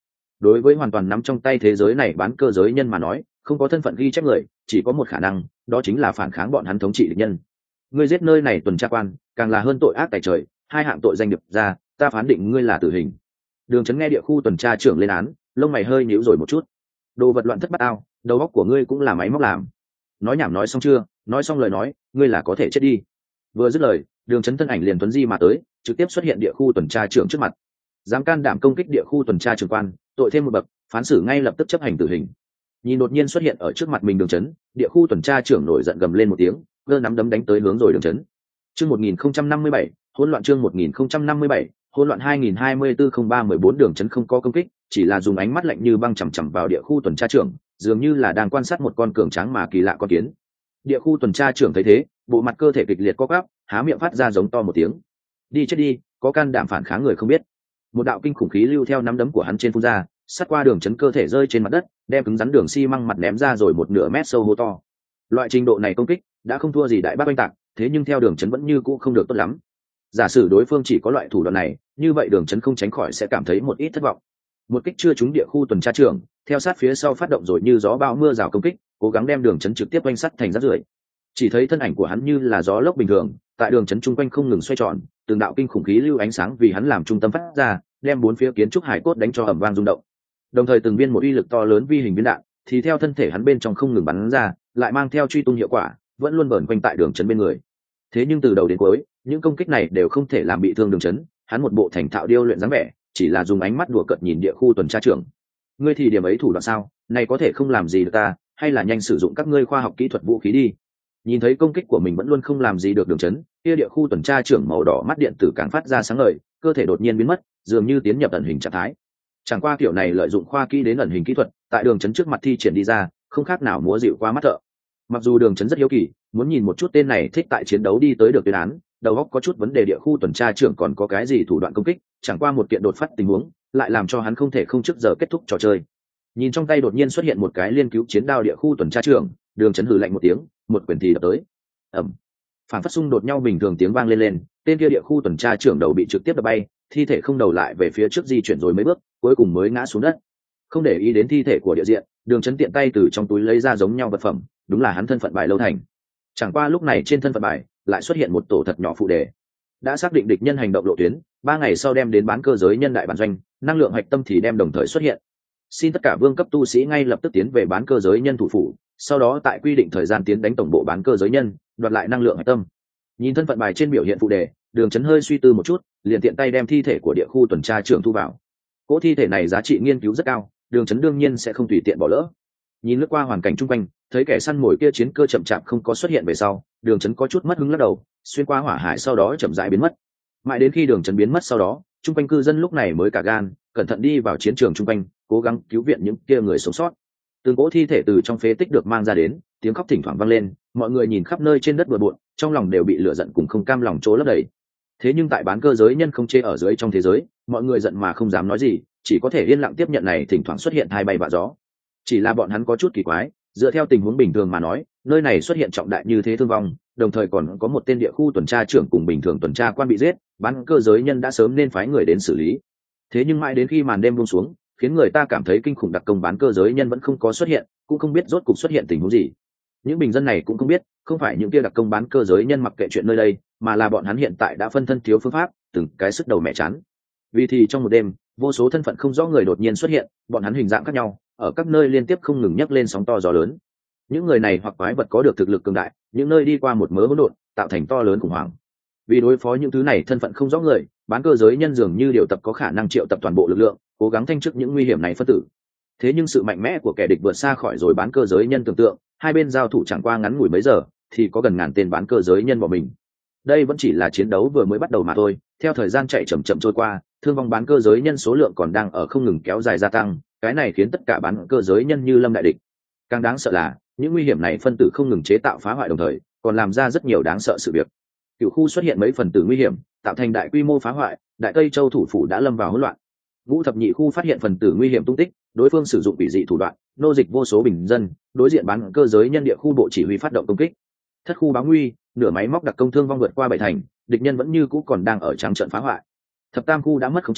đối với hoàn toàn nắm trong tay thế giới này bán cơ giới nhân mà nói, không có thân phận ghi chép người chỉ có một khả năng, đó chính là phản kháng bọn hắn thống trị địch nhân. Ngươi giết nơi này tuần tra quan, càng là hơn tội ác tại trời, hai hạng tội danh điệp ra, ta phán định ngươi là tử hình. Đường Chấn nghe địa khu tuần tra trưởng lên án, lông mày hơi nhíu rồi một chút. Đồ vật loạn thất bát ao, đầu óc của ngươi cũng là máy móc làm. Nói nhảm nói xong chưa? Nói xong lời nói, ngươi là có thể chết đi. Vừa dứt lời, Đường Chấn thân ảnh liền tuấn di mà tới, trực tiếp xuất hiện địa khu tuần tra trưởng trước mặt. Dám can đảm công kích địa khu tuần tra trưởng quan, tội thêm một bậc, phán xử ngay lập tức chấp hành tử hình. Nhìn đột nhiên xuất hiện ở trước mặt mình Đường Chấn, địa khu tuần tra trưởng nổi giận gầm lên một tiếng, giơ nắm đấm đánh tới hướng rồi Đường Chấn. Chương 1057, hỗn loạn chương 1057, hỗn loạn 2024-03-14 Đường Chấn không có công kích, chỉ là dùng ánh mắt lạnh như băng chằm chằm vào địa khu tuần tra trưởng, dường như là đang quan sát một con cường tráng mà kỳ lạ con kiến. Địa khu tuần tra trưởng thấy thế, bộ mặt cơ thể kịch liệt co quắp, há miệng phát ra giống to một tiếng. Đi chết đi, có can đảm phản kháng người không biết. Một đạo kinh khủng khí lưu theo nắm đấm của hắn trên phun ra, sát qua Đường Chấn cơ thể rơi trên mặt đất, đem cứng rắn đường xi măng mặt ném ra rồi một nửa mét sâu hô to. Loại trình độ này công kích đã không thua gì đại bác oanh tạc, thế nhưng theo Đường Chấn vẫn như cũ không được tốt lắm. Giả sử đối phương chỉ có loại thủ đoạn này, như vậy Đường Chấn không tránh khỏi sẽ cảm thấy một ít thất vọng. Một kích chưa trúng địa khu tuần tra trưởng, theo sát phía sau phát động rồi như gió bão mưa rào công kích, cố gắng đem Đường Chấn trực tiếp oanh sắt thành rác rưởi. Chỉ thấy thân ảnh của hắn như là gió lốc bình thường, tại Đường Chấn chung quanh không ngừng xoay tròn, từng đạo kinh khủng khí lưu ánh sáng vì hắn làm trung tâm phát ra, đem bốn phía kiến trúc hải cốt đánh cho ầm vang rung động. Đồng thời từng viên một uy lực to lớn vi hình viên đạn thì theo thân thể hắn bên trong không ngừng bắn ra, lại mang theo truy tung hiệu quả, vẫn luôn vờn quanh tại Đường Chấn bên người. Thế nhưng từ đầu đến cuối, những công kích này đều không thể làm bị thương Đường Chấn, hắn một bộ thành thạo điêu luyện dáng vẻ, chỉ là dùng ánh mắt đùa cợt nhìn địa khu tuần tra trưởng. Ngươi thì điểm ấy thủ đoạn sao, này có thể không làm gì được ta, hay là nhanh sử dụng các ngươi khoa học kỹ thuật vũ khí đi. Nhìn thấy công kích của mình vẫn luôn không làm gì được Đường Chấn, kia địa khu tuần tra trưởng màu đỏ mắt điện tử càng phát ra sáng ngời, cơ thể đột nhiên biến mất, dường như tiến nhập ẩn hình trạng thái. Chẳng qua kiểu này lợi dụng khoa kỹ đến ẩn hình kỹ thuật, tại Đường Chấn trước mặt thi triển đi ra, không khác nào múa dịu qua mắt thợ. Mặc dù Đường Chấn rất hiếu kỳ, muốn nhìn một chút tên này thích tại chiến đấu đi tới được tuyên án, đầu óc có chút vấn đề địa khu tuần tra trưởng còn có cái gì thủ đoạn công kích, chẳng qua một kiện đột phát tình huống, lại làm cho hắn không thể không trước giờ kết thúc trò chơi. Nhìn trong tay đột nhiên xuất hiện một cái liên cứu chiến đao địa khu tuần tra trưởng, Đường Chấn hừ lạnh một tiếng, một quyền thì đập tới. Ầm. Phản phát xung đột nhau bình thường tiếng vang lên, tên kia địa khu tuần tra trưởng đầu bị trực tiếp đập bay, thi thể không đầu lại về phía trước di chuyển rồi mấy bước, cuối cùng mới ngã xuống đất. Không để ý đến thi thể của địa diện, Đường Chấn tiện tay từ trong túi lấy ra giống nhau vật phẩm, đúng là hắn thân phận bài lâu thành. Chẳng qua lúc này trên thân phận bài lại xuất hiện một tổ thật nhỏ phụ đề, đã xác định địch nhân hành động lộ tuyến, 3 ngày sau đem đến bán cơ giới nhân đại bản doanh, năng lượng hạch tâm thì đem đồng thời xuất hiện. Xin tất cả vương cấp tu sĩ ngay lập tức tiến về bán cơ giới nhân thủ phủ, sau đó tại quy định thời gian tiến đánh tổng bộ bán cơ giới nhân, đoạt lại năng lượng hạch tâm. Nhìn thân phận bài trên biểu hiện phụ đề, Đường Chấn hơi suy tư một chút, liền tiện tay đem thi thể của địa khu tuần tra trưởng thu vào. Cỗ thi thể này giá trị nghiên cứu rất cao, Đường Chấn đương nhiên sẽ không tùy tiện bỏ lỡ. Nhìn lướt qua hoàn cảnh chung quanh, thấy kẻ săn mồi kia chiến cơ chậm chạp không có xuất hiện về sau, Đường Chấn có chút mất hứng lắc đầu, xuyên qua hỏa hải sau đó chậm rãi biến mất. Mãi đến khi Đường Chấn biến mất sau đó, chung quanh cư dân lúc này mới cả gan, cẩn thận đi vào chiến trường chung quanh, cố gắng cứu viện những kia người sống sót. Từng cỗ thi thể từ trong phế tích được mang ra đến, tiếng khóc thỉnh thoảng vang lên, mọi người nhìn khắp nơi trên đất bừa bộn, trong lòng đều bị lửa giận cùng không cam lòng trố lấp đầy. Thế nhưng tại bán cơ giới nhân không chê ở dưới trong thế giới, mọi người giận mà không dám nói gì, chỉ có thể yên lặng tiếp nhận này thỉnh thoảng xuất hiện hai bay vạ gió. Chỉ là bọn hắn có chút kỳ quái, dựa theo tình huống bình thường mà nói, nơi này xuất hiện trọng đại như thế thương vong, đồng thời còn có một tên địa khu tuần tra trưởng cùng bình thường tuần tra quan bị giết, bán cơ giới nhân đã sớm nên phái người đến xử lý. Thế nhưng mãi đến khi màn đêm buông xuống, khiến người ta cảm thấy kinh khủng đặc công bán cơ giới nhân vẫn không có xuất hiện, cũng không biết rốt cục xuất hiện tình huống gì. Những bình dân này cũng không biết, không phải những kia đặc công bán cơ giới nhân mặc kệ chuyện nơi đây, mà là bọn hắn hiện tại đã phân thân thiếu phương pháp, từng cái sức đầu mẹ chán. Vì thì trong một đêm, vô số thân phận không rõ người đột nhiên xuất hiện, bọn hắn hình dạng khác nhau, ở các nơi liên tiếp không ngừng nhấc lên sóng to gió lớn. Những người này hoặc quái vật có được thực lực cường đại, những nơi đi qua một mớ hỗn độn, tạo thành to lớn khủng hoảng. Vì đối phó những thứ này thân phận không rõ người, bán cơ giới nhân dường như điều tập có khả năng triệu tập toàn bộ lực lượng, cố gắng thanh chức những nguy hiểm này phân tử. Thế nhưng sự mạnh mẽ của kẻ địch vượt xa khỏi rồi bán cơ giới nhân tưởng tượng, hai bên giao thủ chẳng qua ngắn ngủi mấy giờ, thì có gần ngàn tên bán cơ giới nhân bỏ mình. Đây vẫn chỉ là chiến đấu vừa mới bắt đầu mà thôi, theo thời gian chạy chậm chậm trôi qua, thương vong bán cơ giới nhân số lượng còn đang ở không ngừng kéo dài gia tăng, cái này khiến tất cả bán cơ giới nhân như lâm đại địch. Càng đáng sợ là, những nguy hiểm này phân tử không ngừng chế tạo phá hoại đồng thời, còn làm ra rất nhiều đáng sợ sự việc. Cựu khu xuất hiện mấy phần tử nguy hiểm, tạo thành đại quy mô phá hoại, Đại Tây Châu thủ phủ đã lâm vào hỗn loạn. Ngũ thập nhị khu phát hiện phần tử nguy hiểm tung tích, đối phương sử dụng quỷ dị thủ đoạn, nô dịch vô số bình dân, đối diện bán cơ giới nhân địa khu bộ chỉ huy phát động công kích. Thất khu báo nguy, nửa máy móc đặc công thương vong vượt qua 7 thành, địch nhân vẫn như cũ còn đang ở trắng trận phá hoại. Thập tam khu đã mất khống chế,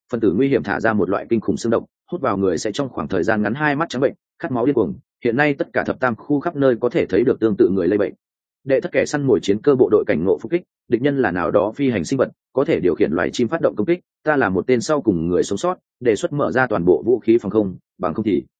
phần tử nguy hiểm thả ra một loại kinh khủng xương độc, hút vào người sẽ trong khoảng thời gian ngắn hai mắt trắng bệnh, khát máu điên cuồng. Hiện nay tất cả thập tam khu khắp nơi có thể thấy được tương tự người lây bệnh. Đệ thất kẻ săn mồi chiến cơ bộ đội cảnh ngộ phục kích, địch nhân là nào đó phi hành sinh vật, có thể điều khiển loài chim phát động công kích, ta là một tên sau cùng người sống sót, đề xuất mở ra toàn bộ vũ khí phòng không, bằng không thì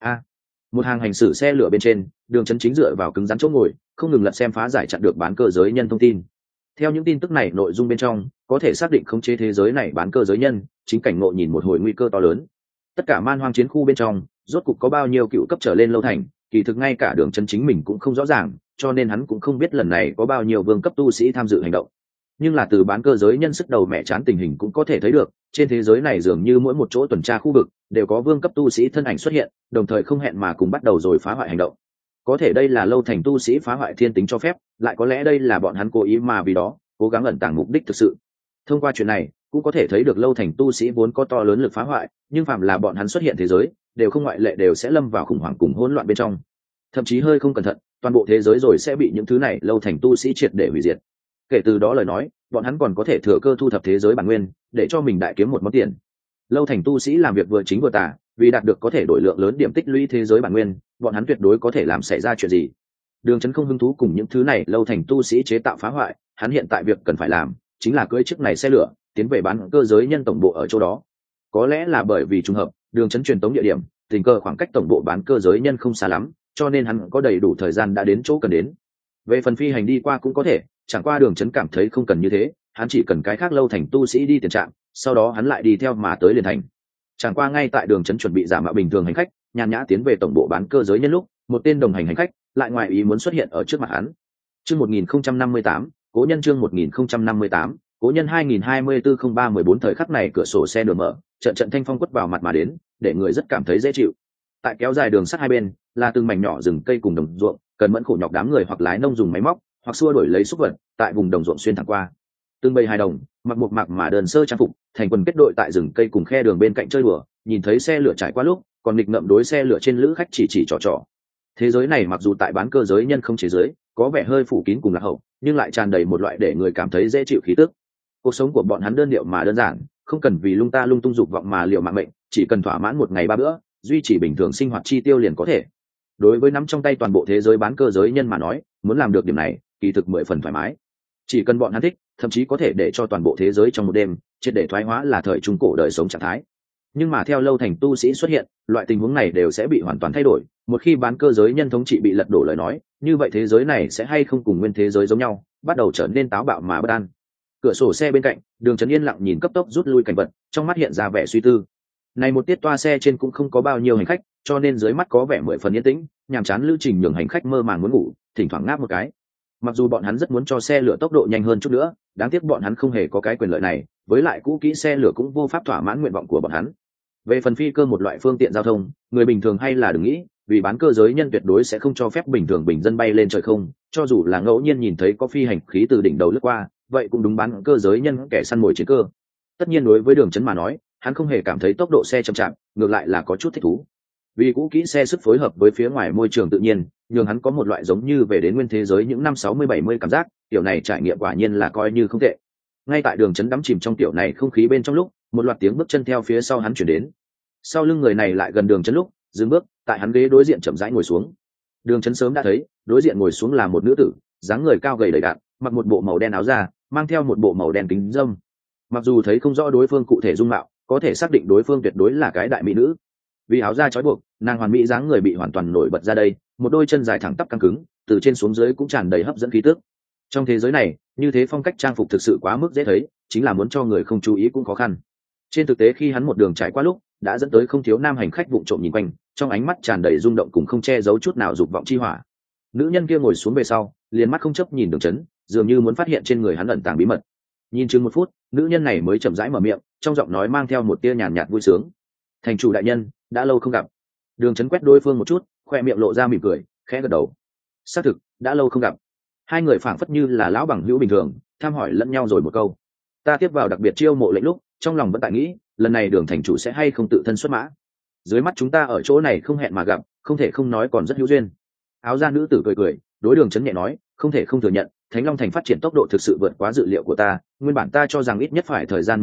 một hàng hành xử xe lửa bên trên, Đường Chấn chính dựa vào cứng rắn chỗ ngồi, không ngừng lật xem phá giải chặn được bán cơ giới nhân thông tin. Theo những tin tức này nội dung bên trong, có thể xác định khống chế thế giới này bán cơ giới nhân, chính cảnh ngộ nhìn một hồi nguy cơ to lớn. Tất cả man hoang chiến khu bên trong, rốt cục có bao nhiêu cựu cấp trở lên lâu thành, kỳ thực ngay cả Đường Chấn chính mình cũng không rõ ràng, cho nên hắn cũng không biết lần này có bao nhiêu vương cấp tu sĩ tham dự hành động. Nhưng là từ bán cơ giới nhân sức đầu mẹ chán tình hình cũng có thể thấy được, trên thế giới này dường như mỗi một chỗ tuần tra khu vực đều có vương cấp tu sĩ thân ảnh xuất hiện, đồng thời không hẹn mà cùng bắt đầu rồi phá hoại hành động. Có thể đây là lâu thành tu sĩ phá hoại thiên tính cho phép, lại có lẽ đây là bọn hắn cố ý mà vì đó cố gắng ẩn tàng mục đích thực sự. Thông qua chuyện này cũng có thể thấy được lâu thành tu sĩ vốn có to lớn lực phá hoại, nhưng phạm là bọn hắn xuất hiện thế giới đều không ngoại lệ đều sẽ lâm vào khủng hoảng cùng hỗn loạn bên trong, thậm chí hơi không cẩn thận toàn bộ thế giới rồi sẽ bị những thứ này lâu thành tu sĩ triệt để hủy diệt. Kể từ đó lời nói, bọn hắn còn có thể thừa cơ thu thập thế giới bản nguyên để cho mình đại kiếm một món tiền. Lâu thành tu sĩ làm việc vừa chính vừa tà, vì đạt được có thể đổi lượng lớn điểm tích lũy thế giới bản nguyên, bọn hắn tuyệt đối có thể làm xảy ra chuyện gì. Đường Chấn không hứng thú cùng những thứ này lâu thành tu sĩ chế tạo phá hoại, hắn hiện tại việc cần phải làm chính là cưỡi chiếc này xe lửa tiến về bán cơ giới nhân tổng bộ ở chỗ đó. Có lẽ là bởi vì trùng hợp, Đường Chấn truyền tống địa điểm tình cờ khoảng cách tổng bộ bán cơ giới nhân không xa lắm, cho nên hắn có đầy đủ thời gian đã đến chỗ cần đến. Về phần phi hành đi qua cũng có thể, chẳng qua Đường Chấn cảm thấy không cần như thế, hắn chỉ cần cái khác lâu thành tu sĩ đi tiền trạm, sau đó hắn lại đi theo mà tới liền thành. Chẳng qua ngay tại Đường Chấn chuẩn bị giả mạo bình thường hành khách, nhàn nhã tiến về tổng bộ bán cơ giới nhân lúc, một tên đồng hành hành khách lại ngoài ý muốn xuất hiện ở trước mặt hắn. Chương 1058, cố nhân chương 1058, cố nhân 2024-03-14 thời khắc này cửa sổ xe nửa mở, trận trận thanh phong quất vào mặt mà đến, để người rất cảm thấy dễ chịu. Tại kéo dài đường sắt hai bên là từng mảnh nhỏ rừng cây cùng đồng ruộng, cần mẫn khổ nhọc đám người hoặc lái nông dùng máy móc, hoặc xua đuổi lấy xúc vật tại vùng đồng ruộng xuyên thẳng qua. Từng bầy hài đồng mặc một mặc mà đơn sơ trang phục, thành quần kết đội tại rừng cây cùng khe đường bên cạnh chơi đùa, nhìn thấy xe lửa trải qua lúc, còn nghịch ngợm đối xe lửa trên lữ khách chỉ trò. Thế giới này mặc dù tại bán cơ giới nhân không chế giới, có vẻ hơi phủ kín cùng lạc hậu, nhưng lại tràn đầy một loại để người cảm thấy dễ chịu khí tức. Cuộc sống của bọn hắn đơn điệu mà đơn giản, không cần vì lung ta lung tung dục vọng mà liều mạng mệnh, chỉ cần thỏa mãn một ngày ba bữa, duy trì bình thường sinh hoạt chi tiêu liền có thể. Đối với nắm trong tay toàn bộ thế giới bán cơ giới nhân mà nói, muốn làm được điểm này, kỳ thực 10 phần thoải mái. Chỉ cần bọn hắn thích, thậm chí có thể để cho toàn bộ thế giới trong một đêm triệt để thoái hóa là thời trung cổ đời sống trạng thái. Nhưng mà theo lâu thành tu sĩ xuất hiện, loại tình huống này đều sẽ bị hoàn toàn thay đổi. Một khi bán cơ giới nhân thống trị bị lật đổ lời nói, như vậy thế giới này sẽ hay không cùng nguyên thế giới giống nhau, bắt đầu trở nên táo bạo mà bất an. Cửa sổ xe bên cạnh, Đường Chấn yên lặng nhìn cấp tốc rút lui cảnh vật, trong mắt hiện ra vẻ suy tư. Này một tiết toa xe trên cũng không có bao nhiêu hành khách, cho nên dưới mắt có vẻ 10 phần yên tĩnh, nhàm chán lưu trình nhường hành khách mơ màng muốn ngủ, thỉnh thoảng ngáp một cái. Mặc dù bọn hắn rất muốn cho xe lửa tốc độ nhanh hơn chút nữa, đáng tiếc bọn hắn không hề có cái quyền lợi này, với lại cũ kỹ xe lửa cũng vô pháp thỏa mãn nguyện vọng của bọn hắn. Về phần phi cơ một loại phương tiện giao thông, người bình thường hay là đừng nghĩ, vì bán cơ giới nhân tuyệt đối sẽ không cho phép bình thường bình dân bay lên trời không, cho dù là ngẫu nhiên nhìn thấy có phi hành khí từ đỉnh đầu lướt qua, vậy cũng đúng bán cơ giới nhân kẻ săn mồi chiến cơ. Tất nhiên đối với Đường Chấn mà nói, hắn không hề cảm thấy tốc độ xe chậm chạp, ngược lại là có chút thích thú. Vì cũ kỹ xe sức phối hợp với phía ngoài môi trường tự nhiên, nhường hắn có một loại giống như về đến nguyên thế giới những năm 60-70 cảm giác, tiểu này trải nghiệm quả nhiên là coi như không tệ. Ngay tại Đường Chấn đắm chìm trong tiểu này không khí bên trong lúc, một loạt tiếng bước chân theo phía sau hắn chuyển đến. Sau lưng người này lại gần Đường Chấn lúc, dừng bước, tại hắn ghế đối diện chậm rãi ngồi xuống. Đường Chấn sớm đã thấy, đối diện ngồi xuống là một nữ tử, dáng người cao gầy đầy đặn, mặc một bộ màu đen áo da, mang theo một bộ màu đen kính râm. Mặc dù thấy không rõ đối phương cụ thể dung mạo, có thể xác định đối phương tuyệt đối là cái đại mỹ nữ. Vì áo da trói buộc, nàng hoàn mỹ dáng người bị hoàn toàn nổi bật ra đây, một đôi chân dài thẳng tắp căng cứng, từ trên xuống dưới cũng tràn đầy hấp dẫn khí tức. Trong thế giới này, như thế phong cách trang phục thực sự quá mức dễ thấy, chính là muốn cho người không chú ý cũng khó khăn. Trên thực tế khi hắn một đường trải qua lúc, đã dẫn tới không thiếu nam hành khách vụng trộm nhìn quanh, trong ánh mắt tràn đầy rung động cùng không che giấu chút nào dục vọng chi hỏa. Nữ nhân kia ngồi xuống về sau, liền mắt không chấp nhìn Đường Chấn, dường như muốn phát hiện trên người hắn ẩn tàng bí mật. Nhìn chừng 1 phút, nữ nhân này mới chậm rãi mở miệng, trong giọng nói mang theo một tia nhàn nhạt vui sướng. "Thành chủ đại nhân, đã lâu không gặp." Đường Chấn quét đối phương một chút, khoe miệng lộ ra mỉm cười, khẽ gật đầu. Xác thực, đã lâu không gặp. Hai người phảng phất như là lão bằng hữu bình thường, tham hỏi lẫn nhau rồi một câu. Ta tiếp vào đặc biệt chiêu mộ lệnh lúc, trong lòng vẫn tại nghĩ, lần này Đường thành chủ sẽ hay không tự thân xuất mã. Dưới mắt chúng ta ở chỗ này không hẹn mà gặp, không thể không nói còn rất hữu duyên. Áo da nữ tử cười cười, đối Đường Chấn nhẹ nói, không thể không thừa nhận, Thánh Long thành phát triển tốc độ thực sự vượt quá dự liệu của ta, nguyên bản ta cho rằng ít nhất phải thời gian 10 năm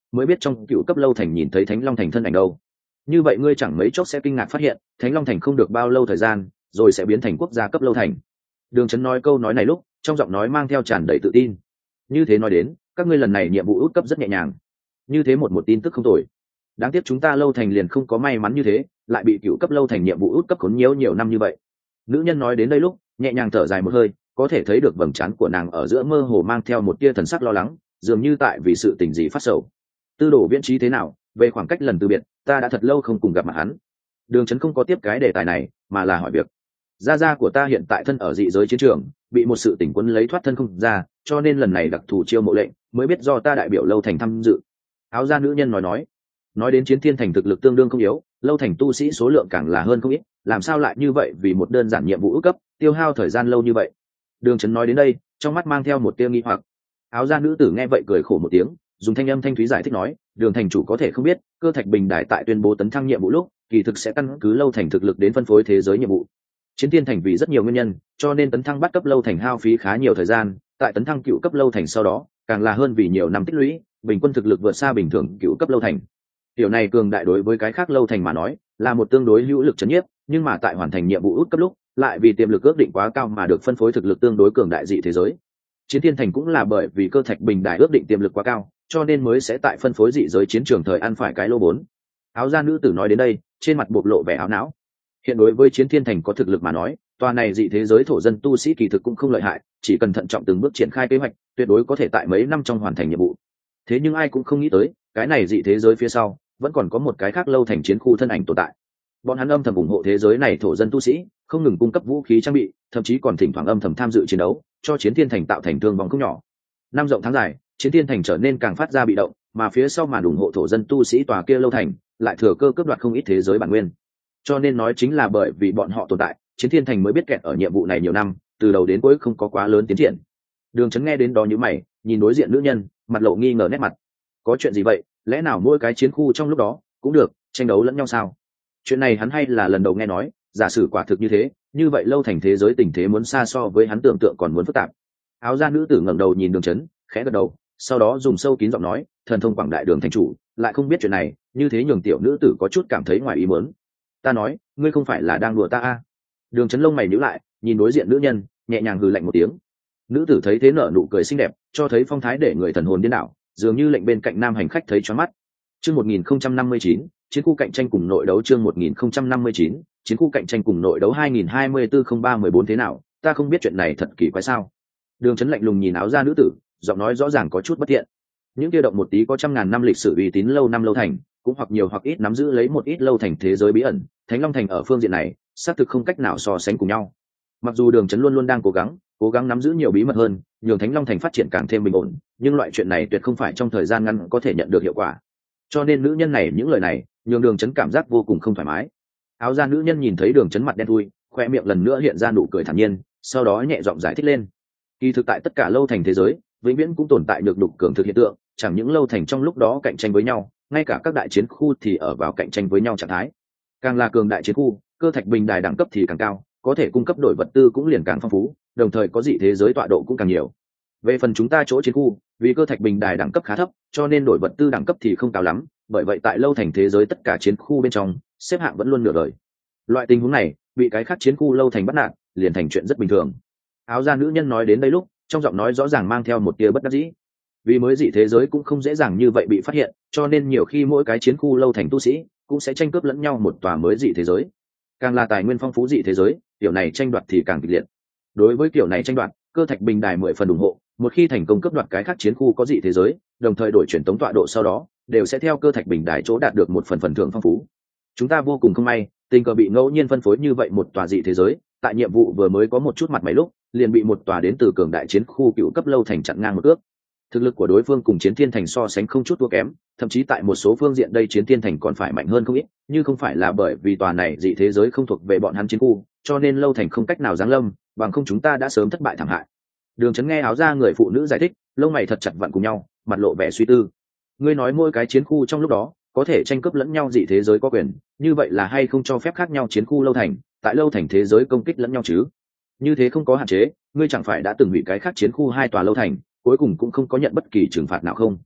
mới biết trong cựu cấp lâu thành nhìn thấy Thánh Long Thành thân ảnh đâu. Như vậy ngươi chẳng mấy chốc sẽ kinh ngạc phát hiện Thánh Long Thành không được bao lâu thời gian rồi sẽ biến thành quốc gia cấp lâu thành. Đường Chấn nói câu nói này lúc trong giọng nói mang theo tràn đầy tự tin. Như thế nói đến, các ngươi lần này nhiệm vụ út cấp rất nhẹ nhàng. Như thế một tin tức không tồi. Đáng tiếc chúng ta lâu thành liền không có may mắn như thế, lại bị cựu cấp lâu thành nhiệm vụ út cấp khốn nhiễu nhiều năm như vậy. Nữ nhân nói đến đây lúc nhẹ nhàng thở dài một hơi, có thể thấy được vầng trán của nàng ở giữa mơ hồ mang theo một tia thần sắc lo lắng, dường như tại vì sự tình gì phát sầu. Tư Đồ Viễn trí thế nào? Về khoảng cách lần từ biệt, ta đã thật lâu không cùng gặp mặt hắn. Đường Chấn không có tiếp cái đề tài này, mà là hỏi việc. Gia gia của ta hiện tại thân ở dị giới chiến trường, bị một sự tình quấn lấy thoát thân không ra, cho nên lần này đặc thù chiêu mộ lệnh, mới biết do ta đại biểu lâu thành tham dự. Áo da nữ nhân nói đến Chiến Thiên Thành thực lực tương đương không yếu, lâu thành tu sĩ số lượng càng là hơn không ít, làm sao lại như vậy vì một đơn giản nhiệm vụ ước cấp, tiêu hao thời gian lâu như vậy. Đường Chấn nói đến đây, trong mắt mang theo một tia nghi hoặc. Áo da nữ tử nghe vậy cười khổ một tiếng, dùng thanh âm thanh thúy giải thích nói, Đường thành chủ có thể không biết, Cơ Thạch Bình Đài tại tuyên bố tấn thăng nhiệm vụ lúc, kỳ thực sẽ căn cứ lâu thành thực lực đến phân phối thế giới nhiệm vụ. Chiến Thiên Thành vì rất nhiều nguyên nhân, cho nên tấn thăng bắt cấp lâu thành hao phí khá nhiều thời gian, tại tấn thăng cựu cấp lâu thành sau đó, càng là hơn vì nhiều năm tích lũy, bình quân thực lực vượt xa bình thường cựu cấp lâu thành. Điều này cường đại đối với cái khác lâu thành mà nói, là một tương đối hữu lực chấn nhiếp, nhưng mà tại hoàn thành nhiệm vụ út cấp lúc, lại vì tiềm lực ước định quá cao mà được phân phối thực lực tương đối cường đại dị thế giới. Chiến Thiên Thành cũng là bởi vì Cơ Thạch Bình Đài ước định tiềm lực quá cao, cho nên mới sẽ tại phân phối dị giới chiến trường thời ăn phải cái lô bốn. Áo da nữ tử nói đến đây, trên mặt bộc lộ vẻ áo não. Hiện đối với Chiến Thiên Thành có thực lực mà nói, tòa này dị thế giới thổ dân tu sĩ kỳ thực cũng không lợi hại, chỉ cần thận trọng từng bước triển khai kế hoạch, tuyệt đối có thể tại mấy năm trong hoàn thành nhiệm vụ. Thế nhưng ai cũng không nghĩ tới, cái này dị thế giới phía sau vẫn còn có một cái khác lâu thành chiến khu thân ảnh tồn tại. Bọn hắn âm thầm ủng hộ thế giới này thổ dân tu sĩ, không ngừng cung cấp vũ khí trang bị, thậm chí còn thỉnh thoảng âm thầm tham dự chiến đấu, cho Chiến Thiên Thành tạo thành thương vong không nhỏ. Năm rộng tháng dài, Chiến Thiên Thành trở nên càng phát ra bị động, mà phía sau màn ủng hộ thổ dân tu sĩ tòa kia lâu thành lại thừa cơ cướp đoạt không ít thế giới bản nguyên. Cho nên nói chính là bởi vì bọn họ tồn tại, Chiến Thiên Thành mới biết kẹt ở nhiệm vụ này nhiều năm, từ đầu đến cuối không có quá lớn tiến triển. Đường Chấn nghe đến đó nhíu mày, nhìn đối diện nữ nhân, mặt lộ nghi ngờ nét mặt. Có chuyện gì vậy? Lẽ nào mỗi cái chiến khu trong lúc đó cũng được tranh đấu lẫn nhau sao? Chuyện này hắn hay là lần đầu nghe nói, giả sử quả thực như thế, như vậy lâu thành thế giới tình thế muốn xa so với hắn tưởng tượng còn muốn phức tạp. Áo da nữ tử ngẩng đầu nhìn Đường Chấn, khẽ gật đầu, sau đó dùng sâu kín giọng nói, thần thông quảng đại Đường thành chủ, lại không biết chuyện này, như thế nhường tiểu nữ tử có chút cảm thấy ngoài ý muốn. Ta nói, ngươi không phải là đang đùa ta à? Đường Chấn lông mày nhíu lại, nhìn đối diện nữ nhân, nhẹ nhàng hừ lạnh một tiếng. Nữ tử thấy thế nở nụ cười xinh đẹp, cho thấy phong thái để người thần hồn điên đảo, dường như lệnh bên cạnh nam hành khách thấy choáng mắt. Chương 1059, chiến khu cạnh tranh cùng nội đấu. Chương 1059, chiến khu cạnh tranh cùng nội đấu 2024-03-14 thế nào? Ta không biết chuyện này thật kỳ quái sao? Đường Chấn lạnh lùng nhìn áo da nữ tử, giọng nói rõ ràng có chút bất thiện. Những kia động một tí có trăm ngàn năm lịch sử uy tín lâu năm lâu thành, cũng hoặc nhiều hoặc ít nắm giữ lấy một ít lâu thành thế giới bí ẩn, Thánh Long Thành ở phương diện này, xác thực không cách nào so sánh cùng nhau. Mặc dù Đường Chấn luôn luôn đang cố gắng nắm giữ nhiều bí mật hơn, nhường Thánh Long Thành phát triển càng thêm bình ổn, nhưng loại chuyện này tuyệt không phải trong thời gian ngắn có thể nhận được hiệu quả. Cho nên nữ nhân này những lời này, nhường Đường Chấn cảm giác vô cùng không thoải mái. Áo da nữ nhân nhìn thấy Đường Chấn mặt đen thui, khoe miệng lần nữa hiện ra nụ cười thản nhiên, sau đó nhẹ giọng giải thích lên. Kỳ thực tại tất cả lâu thành thế giới, vĩnh viễn cũng tồn tại được đục cường thực hiện tượng, chẳng những lâu thành trong lúc đó cạnh tranh với nhau, ngay cả các đại chiến khu thì ở vào cạnh tranh với nhau trạng thái. Càng là cường đại chiến khu, Cơ Thạch Bình Đài đẳng cấp thì càng cao, có thể cung cấp đổi vật tư cũng liền càng phong phú, đồng thời có dị thế giới tọa độ cũng càng nhiều. Về phần chúng ta chỗ chiến khu, vì Cơ Thạch Bình Đài đẳng cấp khá thấp, cho nên đổi vật tư đẳng cấp thì không cao lắm, bởi vậy tại lâu thành thế giới tất cả chiến khu bên trong, xếp hạng vẫn luôn nửa đời. Loại tình huống này, bị cái khác chiến khu lâu thành bắt nạt, liền thành chuyện rất bình thường. Áo da nữ nhân nói đến đây lúc, trong giọng nói rõ ràng mang theo một tia bất đắc dĩ. Vì mới dị thế giới cũng không dễ dàng như vậy bị phát hiện, cho nên nhiều khi mỗi cái chiến khu lâu thành tu sĩ cũng sẽ tranh cướp lẫn nhau một tòa mới dị thế giới. Càng là tài nguyên phong phú dị thế giới, kiểu này tranh đoạt thì càng kịch liệt. Đối với kiểu này tranh đoạt, Cơ Thạch Bình Đài 10 phần ủng hộ, một khi thành công cướp đoạt cái khác chiến khu có dị thế giới, đồng thời đổi chuyển tống tọa độ sau đó, đều sẽ theo Cơ Thạch Bình Đài chỗ đạt được một phần thưởng phong phú. Chúng ta vô cùng không may, tình cờ bị ngẫu nhiên phân phối như vậy một tòa dị thế giới, tại nhiệm vụ vừa mới có một chút mặt mày lúc, liền bị một tòa đến từ cường đại chiến khu cựu cấp lâu thành chặn ngang một ước. Thực lực của đối phương cùng Chiến Thiên Thành so sánh không chút thua kém, thậm chí tại một số phương diện đây Chiến Thiên Thành còn phải mạnh hơn không ít, nhưng không phải là bởi vì tòa này dị thế giới không thuộc về bọn hắn chiến khu, cho nên lâu thành không cách nào giáng lâm, bằng không chúng ta đã sớm thất bại thảm hại. Đường Chấn nghe áo da người phụ nữ giải thích, lông mày thật chặt vặn cùng nhau, mặt lộ vẻ suy tư. Ngươi nói mỗi cái chiến khu trong lúc đó có thể tranh cướp lẫn nhau dị thế giới có quyền, như vậy là hay không cho phép khác nhau chiến khu lâu thành, tại lâu thành thế giới công kích lẫn nhau chứ? Như thế không có hạn chế, ngươi chẳng phải đã từng hủy cái khác chiến khu hai tòa lâu thành, cuối cùng cũng không có nhận bất kỳ trừng phạt nào không?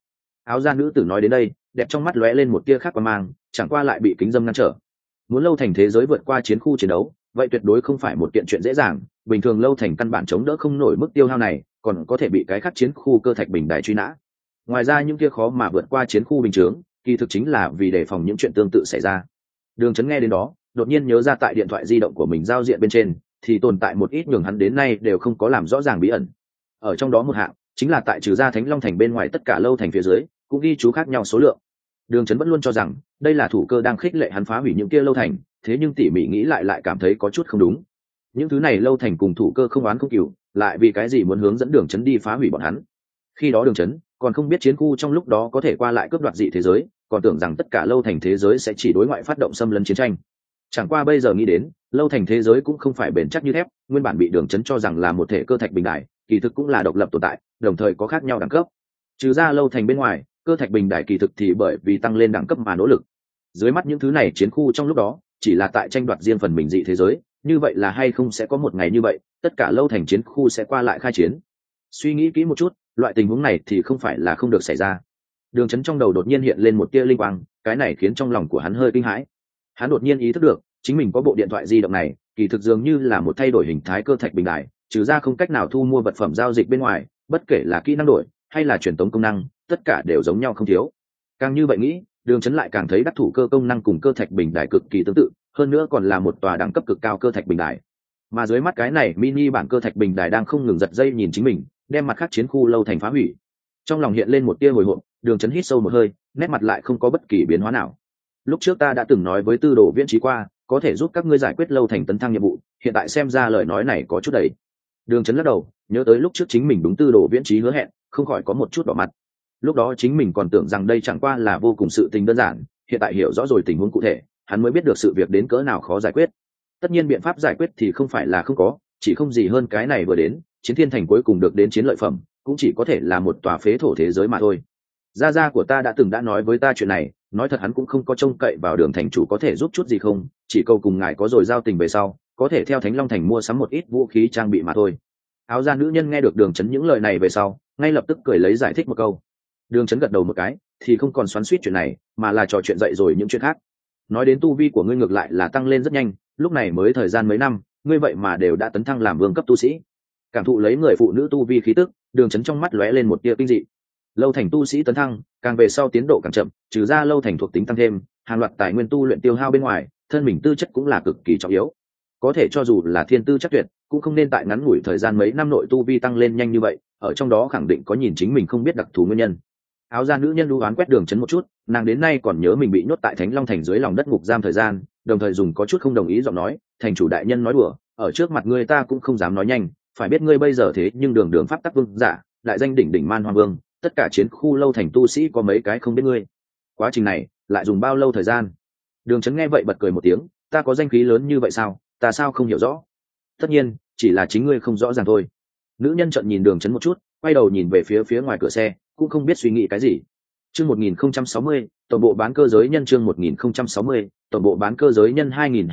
Áo da nữ tử nói đến đây, đẹp trong mắt lóe lên một tia khác qua mang, chẳng qua lại bị kính dâm ngăn trở. Muốn lâu thành thế giới vượt qua chiến khu chiến đấu, vậy tuyệt đối không phải một kiện chuyện dễ dàng, bình thường lâu thành căn bản chống đỡ không nổi mức tiêu hao này, còn có thể bị cái khác chiến khu cơ thạch bình đài truy nã. Ngoài ra những kia khó mà vượt qua chiến khu bình chướng, kỳ thực chính là vì đề phòng những chuyện tương tự xảy ra. Đường Chấn nghe đến đó, đột nhiên nhớ ra tại điện thoại di động của mình giao diện bên trên thì tồn tại một ít nhường hắn đến nay đều không có làm rõ ràng bí ẩn. Ở trong đó một hạng chính là tại trừ ra Thánh Long thành bên ngoài tất cả lâu thành phía dưới cũng ghi chú khác nhau số lượng. Đường Chấn vẫn luôn cho rằng đây là thủ cơ đang khích lệ hắn phá hủy những kia lâu thành, thế nhưng tỉ mỉ nghĩ lại cảm thấy có chút không đúng. Những thứ này lâu thành cùng thủ cơ không oán không cừu, lại vì cái gì muốn hướng dẫn Đường Chấn đi phá hủy bọn hắn? Khi đó Đường Chấn còn không biết chiến khu trong lúc đó có thể qua lại cướp đoạt dị thế giới, còn tưởng rằng tất cả lâu thành thế giới sẽ chỉ đối ngoại phát động xâm lấn chiến tranh. Chẳng qua bây giờ nghĩ đến, lâu thành thế giới cũng không phải bền chắc như thép, nguyên bản bị Đường Chấn cho rằng là một thể cơ thạch bình đại, kỳ thực cũng là độc lập tồn tại, đồng thời có khác nhau đẳng cấp. Trừ ra lâu thành bên ngoài, cơ thạch bình đại kỳ thực thì bởi vì tăng lên đẳng cấp mà nỗ lực. Dưới mắt những thứ này chiến khu trong lúc đó, chỉ là tại tranh đoạt riêng phần mình dị thế giới, như vậy là hay không sẽ có một ngày như vậy, tất cả lâu thành chiến khu sẽ qua lại khai chiến. Suy nghĩ kỹ một chút, loại tình huống này thì không phải là không được xảy ra. Đường Chấn trong đầu đột nhiên hiện lên một tia linh quang, cái này khiến trong lòng của hắn hơi kinh hãi. Hắn đột nhiên ý thức được, chính mình có bộ điện thoại di động này, kỳ thực dường như là một thay đổi hình thái cơ thạch bình đại, trừ ra không cách nào thu mua vật phẩm giao dịch bên ngoài, bất kể là kỹ năng đổi hay là truyền tống công năng, tất cả đều giống nhau không thiếu. Càng như vậy nghĩ, Đường Chấn lại càng thấy đắc thủ cơ công năng cùng cơ thạch bình đại cực kỳ tương tự, hơn nữa còn là một tòa đẳng cấp cực cao cơ thạch bình đại. Mà dưới mắt cái này mini bản cơ thạch bình đài đang không ngừng giật dây nhìn chính mình, đem mặt khác chiến khu lâu thành phá hủy. Trong lòng hiện lên một tia hồi hộp, Đường Chấn hít sâu một hơi, nét mặt lại không có bất kỳ biến hóa nào. Lúc trước ta đã từng nói với Tư Đồ Viễn Trí qua, có thể giúp các ngươi giải quyết lâu thành tấn thăng nhiệm vụ, hiện tại xem ra lời nói này có chút đầy. Đường Chấn lắc đầu, nhớ tới lúc trước chính mình đúng Tư Đồ Viễn Trí hứa hẹn, không khỏi có một chút đỏ mặt. Lúc đó chính mình còn tưởng rằng đây chẳng qua là vô cùng sự tình đơn giản, hiện tại hiểu rõ rồi tình huống cụ thể, hắn mới biết được sự việc đến cỡ nào khó giải quyết. Tất nhiên biện pháp giải quyết thì không phải là không có, chỉ không gì hơn cái này vừa đến, Chiến Thiên Thành cuối cùng được đến chiến lợi phẩm, cũng chỉ có thể là một tòa phế thổ thế giới mà thôi. Gia gia của ta đã từng đã nói với ta chuyện này, nói thật hắn cũng không có trông cậy vào Đường thành chủ có thể giúp chút gì không, chỉ cầu cùng ngài có rồi giao tình về sau, có thể theo Thánh Long thành mua sắm một ít vũ khí trang bị mà thôi. Áo da nữ nhân nghe được Đường Chấn những lời này về sau, ngay lập tức cười lấy giải thích một câu. Đường Chấn gật đầu một cái, thì không còn xoắn xuýt chuyện này, mà là trò chuyện dậy rồi những chuyện khác. Nói đến tu vi của ngươi ngược lại là tăng lên rất nhanh, lúc này mới thời gian mấy năm, ngươi vậy mà đều đã tấn thăng làm vương cấp tu sĩ. Cảm thụ lấy người phụ nữ tu vi khí tức, Đường Chấn trong mắt lóe lên một tia kinh dị. Lâu thành tu sĩ tấn thăng, càng về sau tiến độ càng chậm, trừ ra lâu thành thuộc tính tăng thêm, hàng loạt tài nguyên tu luyện tiêu hao bên ngoài, thân mình tư chất cũng là cực kỳ trọng yếu. Có thể cho dù là thiên tư chắc tuyệt, cũng không nên tại ngắn ngủi thời gian mấy năm nội tu vi tăng lên nhanh như vậy, ở trong đó khẳng định có nhìn chính mình không biết đặc thù nguyên nhân. Áo da nữ nhân đu oán quét Đường Chấn một chút, nàng đến nay còn nhớ mình bị nhốt tại Thánh Long thành dưới lòng đất ngục giam thời gian, đồng thời dùng có chút không đồng ý giọng nói, thành chủ đại nhân nói đùa, ở trước mặt ngươi ta cũng không dám nói nhanh, phải biết ngươi bây giờ thế nhưng đường đường pháp tắc vương giả, đại danh đỉnh đỉnh man hoang vương, tất cả chiến khu lâu thành tu sĩ có mấy cái không biết ngươi. Quá trình này lại dùng bao lâu thời gian? Đường Chấn nghe vậy bật cười một tiếng, ta có danh khí lớn như vậy sao, ta sao không hiểu rõ? Tất nhiên, chỉ là chính ngươi không rõ ràng thôi. Nữ nhân trợn nhìn Đường Chấn một chút, quay đầu nhìn về phía ngoài cửa xe, cũng không biết suy nghĩ cái gì. Chương 1060, tổng bộ bán cơ giới nhân chương 1060, tổng bộ bán cơ giới nhân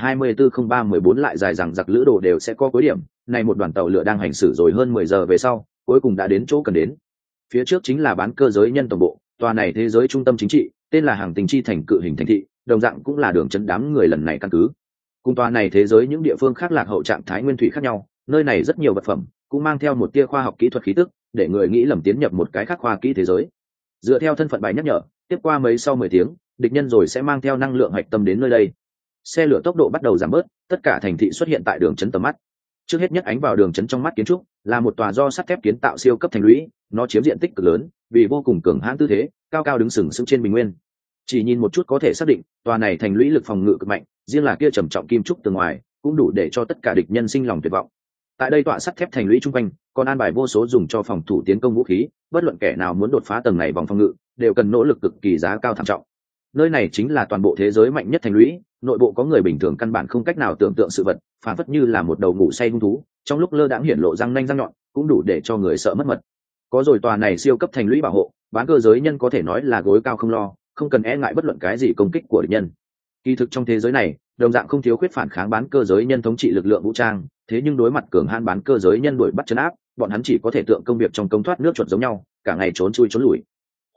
2024-03-14 lại dài rằng giặc lữ đồ đều sẽ có cuối điểm, này một đoàn tàu lửa đang hành xử rồi hơn 10 giờ về sau, cuối cùng đã đến chỗ cần đến. Phía trước chính là bán cơ giới nhân tổng bộ, tòa này thế giới trung tâm chính trị, tên là Hàng Tình Chi thành cự hình thành thị, đồng dạng cũng là Đường Chấn đám người lần này căn cứ. Cùng tòa này thế giới những địa phương khác lạc hậu trạng thái nguyên thủy khác nhau, nơi này rất nhiều vật phẩm, cũng mang theo một tia khoa học kỹ thuật khí tức, để người nghĩ lầm tiến nhập một cái khác khoa kỹ thế giới. Dựa theo thân phận bài nhắc nhở, tiếp qua sau 10 tiếng, địch nhân rồi sẽ mang theo năng lượng hạch tâm đến nơi đây. Xe lửa tốc độ bắt đầu giảm bớt, tất cả thành thị xuất hiện tại Đường Chấn tầm mắt. Trước hết nhất ánh vào Đường Chấn trong mắt kiến trúc là một tòa do sắt thép kiến tạo siêu cấp thành lũy, nó chiếm diện tích cực lớn, vì vô cùng cường hãn tư thế, cao cao đứng sừng sững trên bình nguyên. Chỉ nhìn một chút có thể xác định, tòa này thành lũy lực phòng ngự cực mạnh, riêng là kia trầm trọng kim trúc từ ngoài, cũng đủ để cho tất cả địch nhân sinh lòng tuyệt vọng. Tại đây tọa sắt thép thành lũy trung quanh, còn an bài vô số dùng cho phòng thủ tiến công vũ khí, bất luận kẻ nào muốn đột phá tầng này vòng phòng ngự, đều cần nỗ lực cực kỳ giá cao thảm trọng. Nơi này chính là toàn bộ thế giới mạnh nhất thành lũy, nội bộ có người bình thường căn bản không cách nào tưởng tượng sự vật, phản phất như là một đầu ngủ say hung thú, trong lúc lơ đãng hiển lộ răng nanh răng nhọn, cũng đủ để cho người sợ mất mật. Có rồi tòa này siêu cấp thành lũy bảo hộ, bán cơ giới nhân có thể nói là gối cao không lo, không cần e ngại bất luận cái gì công kích của địch nhân. Kỳ thực trong thế giới này, đồng dạng không thiếu khuyết phản kháng bán cơ giới nhân thống trị lực lượng vũ trang, thế nhưng đối mặt cường hãn bán cơ giới nhân đuổi bắt trấn áp, bọn hắn chỉ có thể tượng công việc trong công thoát nước chuột giống nhau, cả ngày trốn chui trốn lủi.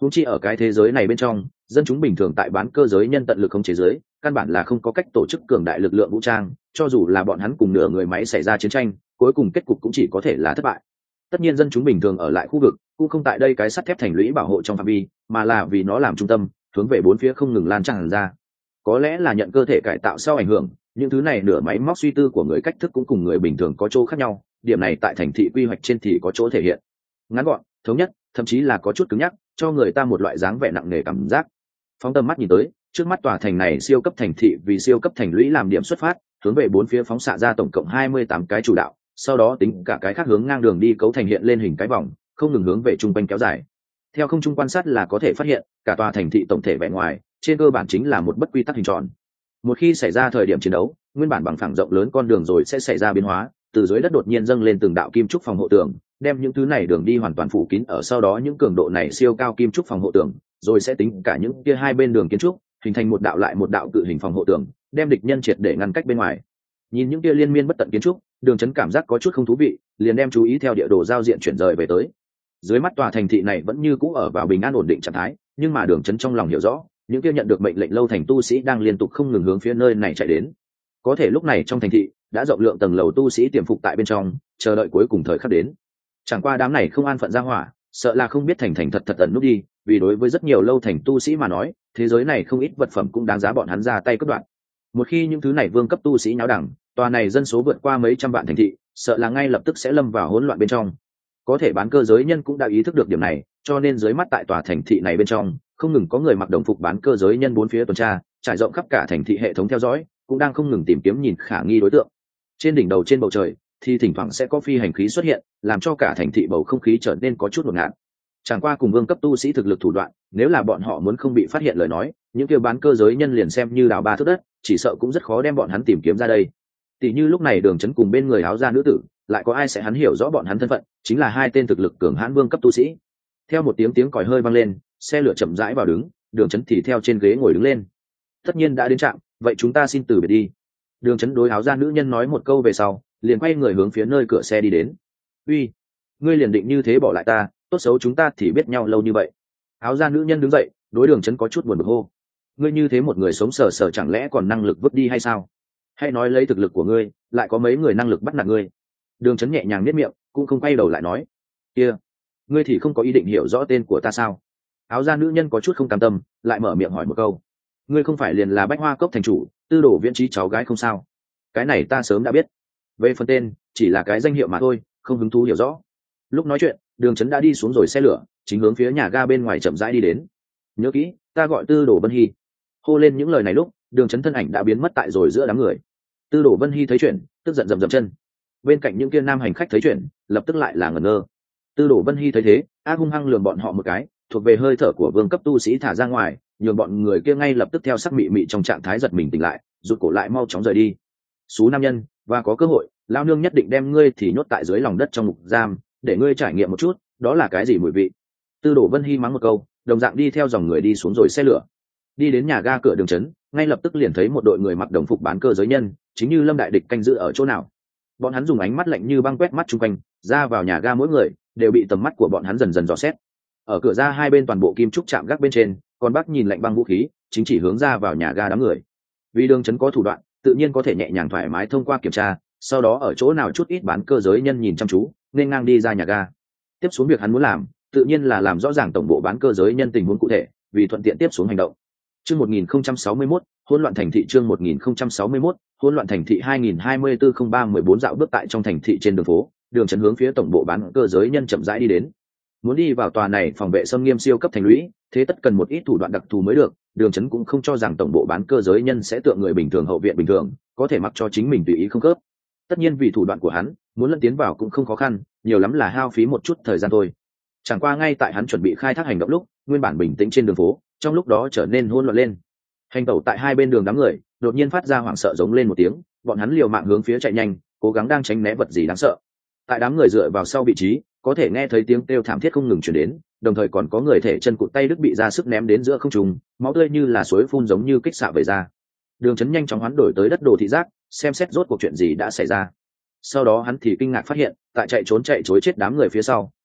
huống chi ở cái thế giới này bên trong, dân chúng bình thường tại bán cơ giới nhân tận lực không chế giới, căn bản là không có cách tổ chức cường đại lực lượng vũ trang, cho dù là bọn hắn cùng nửa người máy xảy ra chiến tranh, cuối cùng kết cục cũng chỉ có thể là thất bại. Tất nhiên dân chúng bình thường ở lại khu vực cũng không tại đây cái sắt thép thành lũy bảo hộ trong phạm vi, mà là vì nó làm trung tâm, hướng về bốn phía không ngừng lan tràn ra. Có lẽ là nhận cơ thể cải tạo sau ảnh hưởng, những thứ này nửa máy móc suy tư của người cách thức cũng cùng người bình thường có chỗ khác nhau, điểm này tại thành thị quy hoạch trên thì có chỗ thể hiện. Ngắn gọn, thống nhất, thậm chí là có chút cứng nhắc, cho người ta một loại dáng vẻ nặng nề cảm giác. Phóng tầm mắt nhìn tới, trước mắt tòa thành này siêu cấp thành thị vì siêu cấp thành lũy làm điểm xuất phát, hướng về bốn phía phóng xạ ra tổng cộng 28 cái chủ đạo, sau đó tính cả cái khác hướng ngang đường đi cấu thành hiện lên hình cái vòng, không ngừng hướng về trung quanh kéo dài. Theo không trung quan sát là có thể phát hiện, cả tòa thành thị tổng thể vẻ ngoài, trên cơ bản chính là một bất quy tắc hình tròn. Một khi xảy ra thời điểm chiến đấu, nguyên bản bằng phẳng rộng lớn con đường rồi sẽ xảy ra biến hóa, từ dưới đất đột nhiên dâng lên từng đạo kim trúc phòng hộ tường, đem những thứ này đường đi hoàn toàn phủ kín, ở sau đó những cường độ này siêu cao kim trúc phòng hộ tường, rồi sẽ tính cả những kia hai bên đường kiến trúc, hình thành một đạo lại một đạo cự hình phòng hộ tường, đem địch nhân triệt để ngăn cách bên ngoài. Nhìn những kia liên miên bất tận kiến trúc, Đường Chấn cảm giác có chút không thú vị, liền đem chú ý theo địa đồ giao diện chuyển rời về tới. Dưới mắt tòa thành thị này vẫn như cũ ở vào bình an ổn định trạng thái, nhưng mà Đường Chấn trong lòng hiểu rõ, những kia nhận được mệnh lệnh lâu thành tu sĩ đang liên tục không ngừng hướng phía nơi này chạy đến. Có thể lúc này trong thành thị đã rộng lượng tầng lầu tu sĩ tiềm phục tại bên trong, chờ đợi cuối cùng thời khắc đến. Chẳng qua đám này không an phận ra hỏa, sợ là không biết thành thật ẩn núp đi, vì đối với rất nhiều lâu thành tu sĩ mà nói, thế giới này không ít vật phẩm cũng đáng giá bọn hắn ra tay cướp đoạt. Một khi những thứ này vương cấp tu sĩ nháo đẳng, tòa này dân số vượt qua mấy trăm vạn thành thị, sợ là ngay lập tức sẽ lâm vào hỗn loạn bên trong. Có thể bán cơ giới nhân cũng đã ý thức được điểm này, cho nên dưới mắt tại tòa thành thị này bên trong, không ngừng có người mặc đồng phục bán cơ giới nhân bốn phía tuần tra, trải rộng khắp cả thành thị hệ thống theo dõi, cũng đang không ngừng tìm kiếm nhìn khả nghi đối tượng. Trên đỉnh đầu trên bầu trời thì thỉnh thoảng sẽ có phi hành khí xuất hiện, làm cho cả thành thị bầu không khí trở nên có chút ngột ngạt. Chẳng qua cùng vương cấp tu sĩ thực lực thủ đoạn, nếu là bọn họ muốn không bị phát hiện lời nói, những kêu bán cơ giới nhân liền xem như đào ba thước đất, chỉ sợ cũng rất khó đem bọn hắn tìm kiếm ra đây. Tỷ như lúc này Đường Chấn cùng bên người áo da nữ tử, lại có ai sẽ hắn hiểu rõ bọn hắn thân phận, chính là hai tên thực lực cường hãn vương cấp tu sĩ. Theo một tiếng còi hơi vang lên, xe lửa chậm rãi vào đứng, Đường Chấn thì theo trên ghế ngồi đứng lên. Tất nhiên đã đến trạm, vậy chúng ta xin từ biệt đi. Đường Chấn đối áo da nữ nhân nói một câu về sau, liền quay người hướng phía nơi cửa xe đi đến. Uy, ngươi liền định như thế bỏ lại ta, tốt xấu chúng ta thì biết nhau lâu như vậy. Áo da nữ nhân đứng dậy, đối Đường Chấn có chút buồn bực hô. Ngươi như thế một người sống sờ sờ chẳng lẽ còn năng lực vứt đi hay sao? Hay nói lấy thực lực của ngươi, lại có mấy người năng lực bắt nạt ngươi? Đường Chấn nhẹ nhàng nhếch miệng, cũng không quay đầu lại nói. Kia, ngươi thì không có ý định hiểu rõ tên của ta sao? Áo da nữ nhân có chút không cam tâm, lại mở miệng hỏi một câu. Ngươi không phải liền là Bách Hoa Cốc thành chủ, Tư Đồ Viễn Trí cháu gái không sao? Cái này ta sớm đã biết. Về phần tên, chỉ là cái danh hiệu mà thôi, không hứng thú hiểu rõ. Lúc nói chuyện, Đường Chấn đã đi xuống rồi xe lửa, chính hướng phía nhà ga bên ngoài chậm rãi đi đến. Nhớ kỹ, ta gọi Tư Đồ Vân Hy. Hô lên những lời này lúc, Đường Chấn thân ảnh đã biến mất tại rồi giữa đám người. Tư Đồ Vân Hy thấy chuyện, tức giận dậm chân. Bên cạnh những kia nam hành khách thấy chuyện, lập tức lại là ngẩn ngơ. Tư Đồ Vân Hy thấy thế, ác hung hăng lườm bọn họ một cái, thuộc về hơi thở của vương cấp tu sĩ thả ra ngoài, nhường bọn người kia ngay lập tức theo sắc mị mị trong trạng thái giật mình tỉnh lại, rụt cổ lại mau chóng rời đi. Xú nam nhân, và có cơ hội, lão nương nhất định đem ngươi thì nhốt tại dưới lòng đất trong ngục giam, để ngươi trải nghiệm một chút, đó là cái gì mùi vị. Tư Đồ Vân Hy mắng một câu, đồng dạng đi theo dòng người đi xuống rồi xe lửa. Đi đến nhà ga cửa Đường Chấn, ngay lập tức liền thấy một đội người mặc đồng phục bán cơ giới nhân, chính như Lâm đại địch canh giữ ở chỗ nào. Bọn hắn dùng ánh mắt lạnh như băng quét mắt chung quanh, ra vào nhà ga mỗi người đều bị tầm mắt của bọn hắn dần dần dò xét. Ở cửa ra hai bên toàn bộ kim trúc chạm gác bên trên, còn Bắc nhìn lạnh băng vũ khí, chính chỉ hướng ra vào nhà ga đám người. Vì Đường Chấn có thủ đoạn, tự nhiên có thể nhẹ nhàng thoải mái thông qua kiểm tra, sau đó ở chỗ nào chút ít bán cơ giới nhân nhìn chăm chú, nên ngang đi ra nhà ga. Tiếp xuống việc hắn muốn làm, tự nhiên là làm rõ ràng tổng bộ bán cơ giới nhân tình huống cụ thể, vì thuận tiện tiếp xuống hành động. Chương 1061, hỗn loạn thành thị chương 1061, hỗn loạn thành thị 2024-03-14 dạo bước tại trong thành thị trên đường phố, Đường Chấn hướng phía tổng bộ bán cơ giới nhân chậm rãi đi đến. Muốn đi vào tòa này phòng vệ xâm nghiêm siêu cấp thành lũy, thế tất cần một ít thủ đoạn đặc thù mới được, Đường Chấn cũng không cho rằng tổng bộ bán cơ giới nhân sẽ tượng người bình thường hậu viện bình thường, có thể mặc cho chính mình tùy ý không khớp. Tất nhiên vì thủ đoạn của hắn, muốn lẫn tiến vào cũng không khó khăn, nhiều lắm là hao phí một chút thời gian thôi. Chẳng qua ngay tại hắn chuẩn bị khai thác hành động lúc, nguyên bản bình tĩnh trên đường phố, trong lúc đó trở nên hỗn loạn lên. Hành tẩu tại hai bên đường đám người, đột nhiên phát ra hoảng sợ giống lên một tiếng, bọn hắn liều mạng hướng phía chạy nhanh, cố gắng đang tránh né vật gì đáng sợ. Tại đám người dựa vào sau vị trí, có thể nghe thấy tiếng kêu thảm thiết không ngừng truyền đến, đồng thời còn có người thể chân cụt tay đứt bị ra sức ném đến giữa không trung, máu tươi như là suối phun giống như kích xạ về ra. Đường Chấn nhanh chóng hoán đổi tới đất đồ thị giác, xem xét rốt cuộc chuyện gì đã xảy ra. Sau đó hắn thì kinh ngạc phát hiện, tại chạy trối chết đám người phía sau,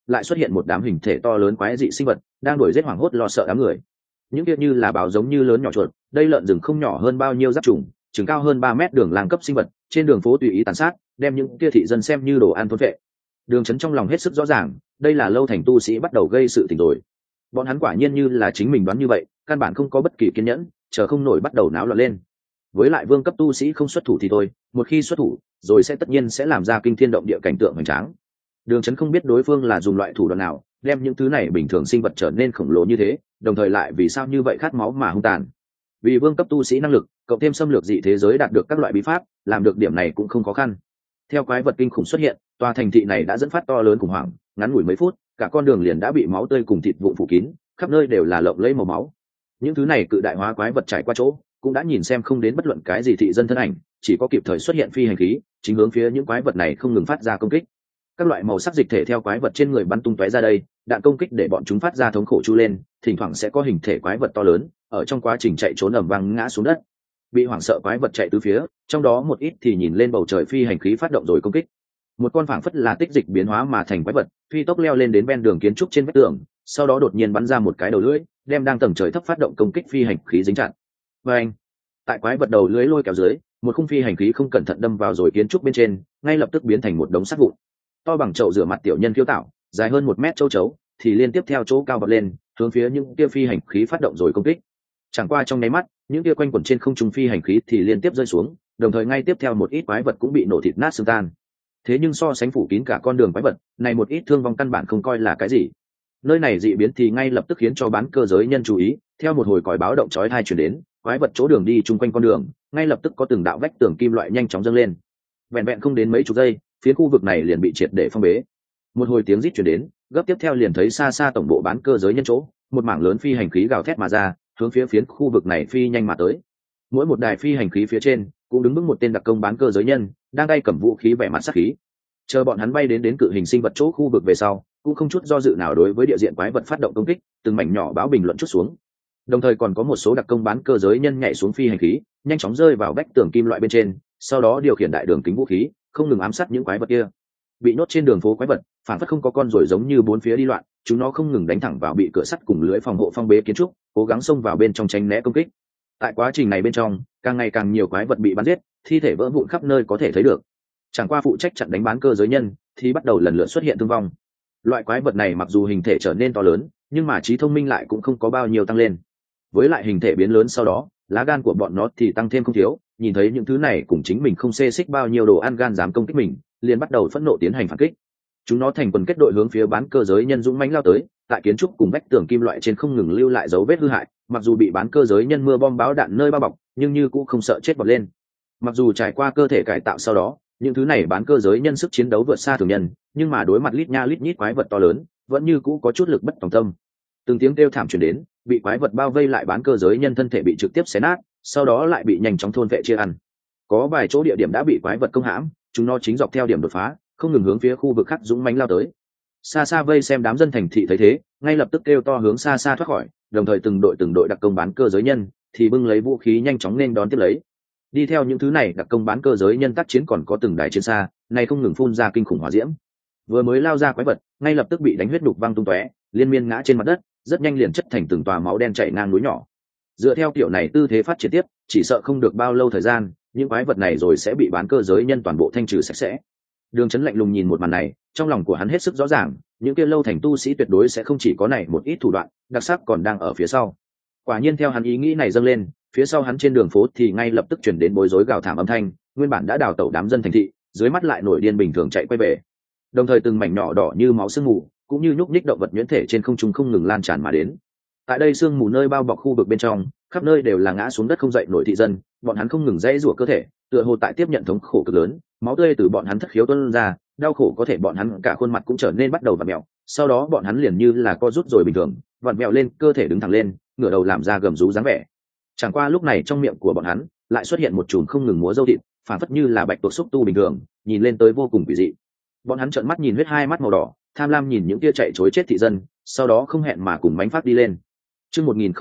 lại xuất hiện một đám hình thể to lớn quái dị sinh vật đang đuổi giết hoảng hốt lo sợ đám người. Những kia như là báo giống như lớn nhỏ chuột, đây lợn rừng không nhỏ hơn bao nhiêu giáp trùng, chừng cao hơn 3 mét đường lang cấp sinh vật, trên đường phố tùy ý tàn sát, đem những kia thị dân xem như đồ ăn thôn vệ. Đường Chấn trong lòng hết sức rõ ràng, đây là Lâu Thành tu sĩ bắt đầu gây sự tình rồi. Bọn hắn quả nhiên như là chính mình đoán như vậy, căn bản không có bất kỳ kiên nhẫn, chờ không nổi bắt đầu náo loạn lên. Với lại vương cấp tu sĩ không xuất thủ thì thôi, một khi xuất thủ, rồi sẽ tất nhiên sẽ làm ra kinh thiên động địa cảnh tượng hoành tráng. Đường Chấn không biết đối phương là dùng loại thủ đoạn nào, đem những thứ này bình thường sinh vật trở nên khổng lồ như thế, đồng thời lại vì sao như vậy khát máu mà hung tàn. Vì vương cấp tu sĩ năng lực, cộng thêm xâm lược dị thế giới đạt được các loại bí pháp, làm được điểm này cũng không khó khăn. Theo quái vật kinh khủng xuất hiện, tòa thành thị này đã dẫn phát to lớn khủng hoảng, ngắn ngủi mấy phút, cả con đường liền đã bị máu tươi cùng thịt vụn phủ kín, khắp nơi đều là lộng lẫy màu máu. Những thứ này cự đại hóa quái vật trải qua chỗ, cũng đã nhìn xem không đến bất luận cái gì thị dân thân ảnh, chỉ có kịp thời xuất hiện phi hành khí, chính hướng phía những quái vật này không ngừng phát ra công kích. Các loại màu sắc dịch thể theo quái vật trên người bắn tung tóe ra đây, đạn công kích để bọn chúng phát ra thống khổ chu lên, thỉnh thoảng sẽ có hình thể quái vật to lớn ở trong quá trình chạy trốn ầm vang ngã xuống đất. Bị hoảng sợ quái vật chạy tứ phía, trong đó một ít thì nhìn lên bầu trời phi hành khí phát động rồi công kích. Một con phảng phất là tích dịch biến hóa mà thành quái vật, phi tốc leo lên đến ven đường kiến trúc trên vách tường, sau đó đột nhiên bắn ra một cái đầu lưỡi, đem đang tầng trời thấp phát động công kích phi hành khí dính chặt. Và anh, tại quái vật đầu lưỡi lôi kéo dưới, một khung phi hành khí không cẩn thận đâm vào rồi kiến trúc bên trên, ngay lập tức biến thành một đống sắt vụn. To bằng chậu rửa mặt tiểu nhân phiêu tạo, dài hơn 1 mét châu chấu, thì liên tiếp theo chỗ cao bật lên, hướng phía những kia phi hành khí phát động rồi công kích. Chẳng qua trong nháy mắt, những kia quanh quẩn trên không trung phi hành khí thì liên tiếp rơi xuống, đồng thời ngay tiếp theo một ít quái vật cũng bị nổ thịt nát xương tan. Thế nhưng so sánh phủ kín cả con đường quái vật, này một ít thương vong căn bản không coi là cái gì. Nơi này dị biến thì ngay lập tức khiến cho bán cơ giới nhân chú ý, theo một hồi còi báo động chói tai truyền đến, quái vật chỗ đường đi chung quanh con đường, ngay lập tức có từng đạo vách tường kim loại nhanh chóng dâng lên. Vẹn vẹn không đến mấy chục giây, phía khu vực này liền bị triệt để phong bế. Một hồi tiếng rít truyền đến, gấp tiếp theo liền thấy xa xa tổng bộ bán cơ giới nhân chỗ, một mảng lớn phi hành khí gào thét mà ra, hướng phía phiến khu vực này phi nhanh mà tới. Mỗi một đài phi hành khí phía trên cũng đứng vững một tên đặc công bán cơ giới nhân, đang tay cầm vũ khí vẻ mặt sát khí. Chờ bọn hắn bay đến cự hình sinh vật chỗ khu vực về sau, cũng không chút do dự nào đối với địa diện quái vật phát động công kích, từng mảnh nhỏ báo bình luận chút xuống. Đồng thời còn có một số đặc công bán cơ giới nhân nhảy xuống phi hành khí, nhanh chóng rơi vào vách tường kim loại bên trên, sau đó điều khiển đại đường kính vũ khí, không ngừng ám sát những quái vật kia. Bị nhốt trên đường phố quái vật, phản phất không có con rồi giống như bốn phía đi loạn, chúng nó không ngừng đánh thẳng vào bị cửa sắt cùng lưới phòng hộ phong bế kiến trúc, cố gắng xông vào bên trong tránh né công kích. Tại quá trình này bên trong, càng ngày càng nhiều quái vật bị bắn giết, thi thể vỡ vụn khắp nơi có thể thấy được. Chẳng qua phụ trách chặn đánh bán cơ giới nhân thì bắt đầu lần lượt xuất hiện thương vong. Loại quái vật này mặc dù hình thể trở nên to lớn, nhưng mà trí thông minh lại cũng không có bao nhiêu tăng lên. Với lại hình thể biến lớn sau đó, lá gan của bọn nó thì tăng thêm không thiếu, nhìn thấy những thứ này cùng chính mình không xê xích bao nhiêu đồ ăn gan dám công kích mình, liền bắt đầu phẫn nộ tiến hành phản kích. Chúng nó thành quần kết đội hướng phía bán cơ giới nhân dũng mãnh lao tới, tại kiến trúc cùng vách tường kim loại trên không ngừng lưu lại dấu vết hư hại, mặc dù bị bán cơ giới nhân mưa bom báo đạn nơi bao bọc, nhưng như cũng không sợ chết bật lên. Mặc dù trải qua cơ thể cải tạo sau đó, những thứ này bán cơ giới nhân sức chiến đấu vượt xa thường nhân, nhưng mà đối mặt lít nha lít nhít quái vật to lớn, vẫn như cũ có chút lực bất tòng tâm. Từng tiếng kêu thảm truyền đến, bị quái vật bao vây lại bán cơ giới nhân thân thể bị trực tiếp xé nát, sau đó lại bị nhanh chóng thôn vệ chia ăn. Có vài chỗ địa điểm đã bị quái vật công hãm, chúng nó chính dọc theo điểm đột phá, không ngừng hướng phía khu vực khác dũng mãnh lao tới. Xa xa vây xem đám dân thành thị thấy thế, ngay lập tức kêu to hướng xa xa thoát khỏi, đồng thời từng đội đặc công bán cơ giới nhân thì bưng lấy vũ khí nhanh chóng nên đón tiếp lấy. Đi theo những thứ này đặc công bán cơ giới nhân tác chiến còn có từng đài chiến xa, này không ngừng phun ra kinh khủng hỏa diễm. Vừa mới lao ra quái vật, ngay lập tức bị đánh huyết đục văng tung tóe, liên miên ngã trên mặt đất, rất nhanh liền chất thành từng tòa máu đen chảy ngang núi nhỏ. Dựa theo kiểu này tư thế phát triển tiếp, chỉ sợ không được bao lâu thời gian, những quái vật này rồi sẽ bị bán cơ giới nhân toàn bộ thanh trừ sạch sẽ. Đường Chấn lạnh lùng nhìn một màn này, trong lòng của hắn hết sức rõ ràng, những kia Lâu Thành tu sĩ tuyệt đối sẽ không chỉ có này một ít thủ đoạn, đặc sắc còn đang ở phía sau. Quả nhiên theo hắn ý nghĩ này dâng lên, phía sau hắn trên đường phố thì ngay lập tức chuyển đến bối rối gào thảm âm thanh, nguyên bản đã đào tẩu đám dân thành thị, dưới mắt lại nổi điên bình thường chạy quay về. Đồng thời từng mảnh nhỏ đỏ như máu sương mù, cũng như nhúc nhích động vật nhuyễn thể trên không trung không ngừng lan tràn mà đến. Tại đây sương mù nơi bao bọc khu vực bên trong, khắp nơi đều là ngã xuống đất không dậy nổi thị dân, bọn hắn không ngừng dãy rủa cơ thể, tựa hồ tại tiếp nhận thống khổ cực lớn, máu tươi từ bọn hắn thất khiếu tuôn ra, đau khổ có thể bọn hắn cả khuôn mặt cũng trở nên bắt đầu vặn mèo, sau đó bọn hắn liền như là co rút rồi bình thường, vặn mèo lên, cơ thể đứng thẳng lên, ngửa đầu làm ra gầm rú dáng vẻ. Chẳng qua lúc này trong miệng của bọn hắn lại xuất hiện một chùm không ngừng múa râu thịt, phản phất như là bạch tuộc xúc tu bình thường, nhìn lên tới vô cùng quỷ dị. Bọn hắn trợn mắt nhìn huyết hai mắt màu đỏ, tham lam nhìn những kia chạy trối chết thị dân, sau đó không hẹn mà cùng mánh phát đi lên. Chương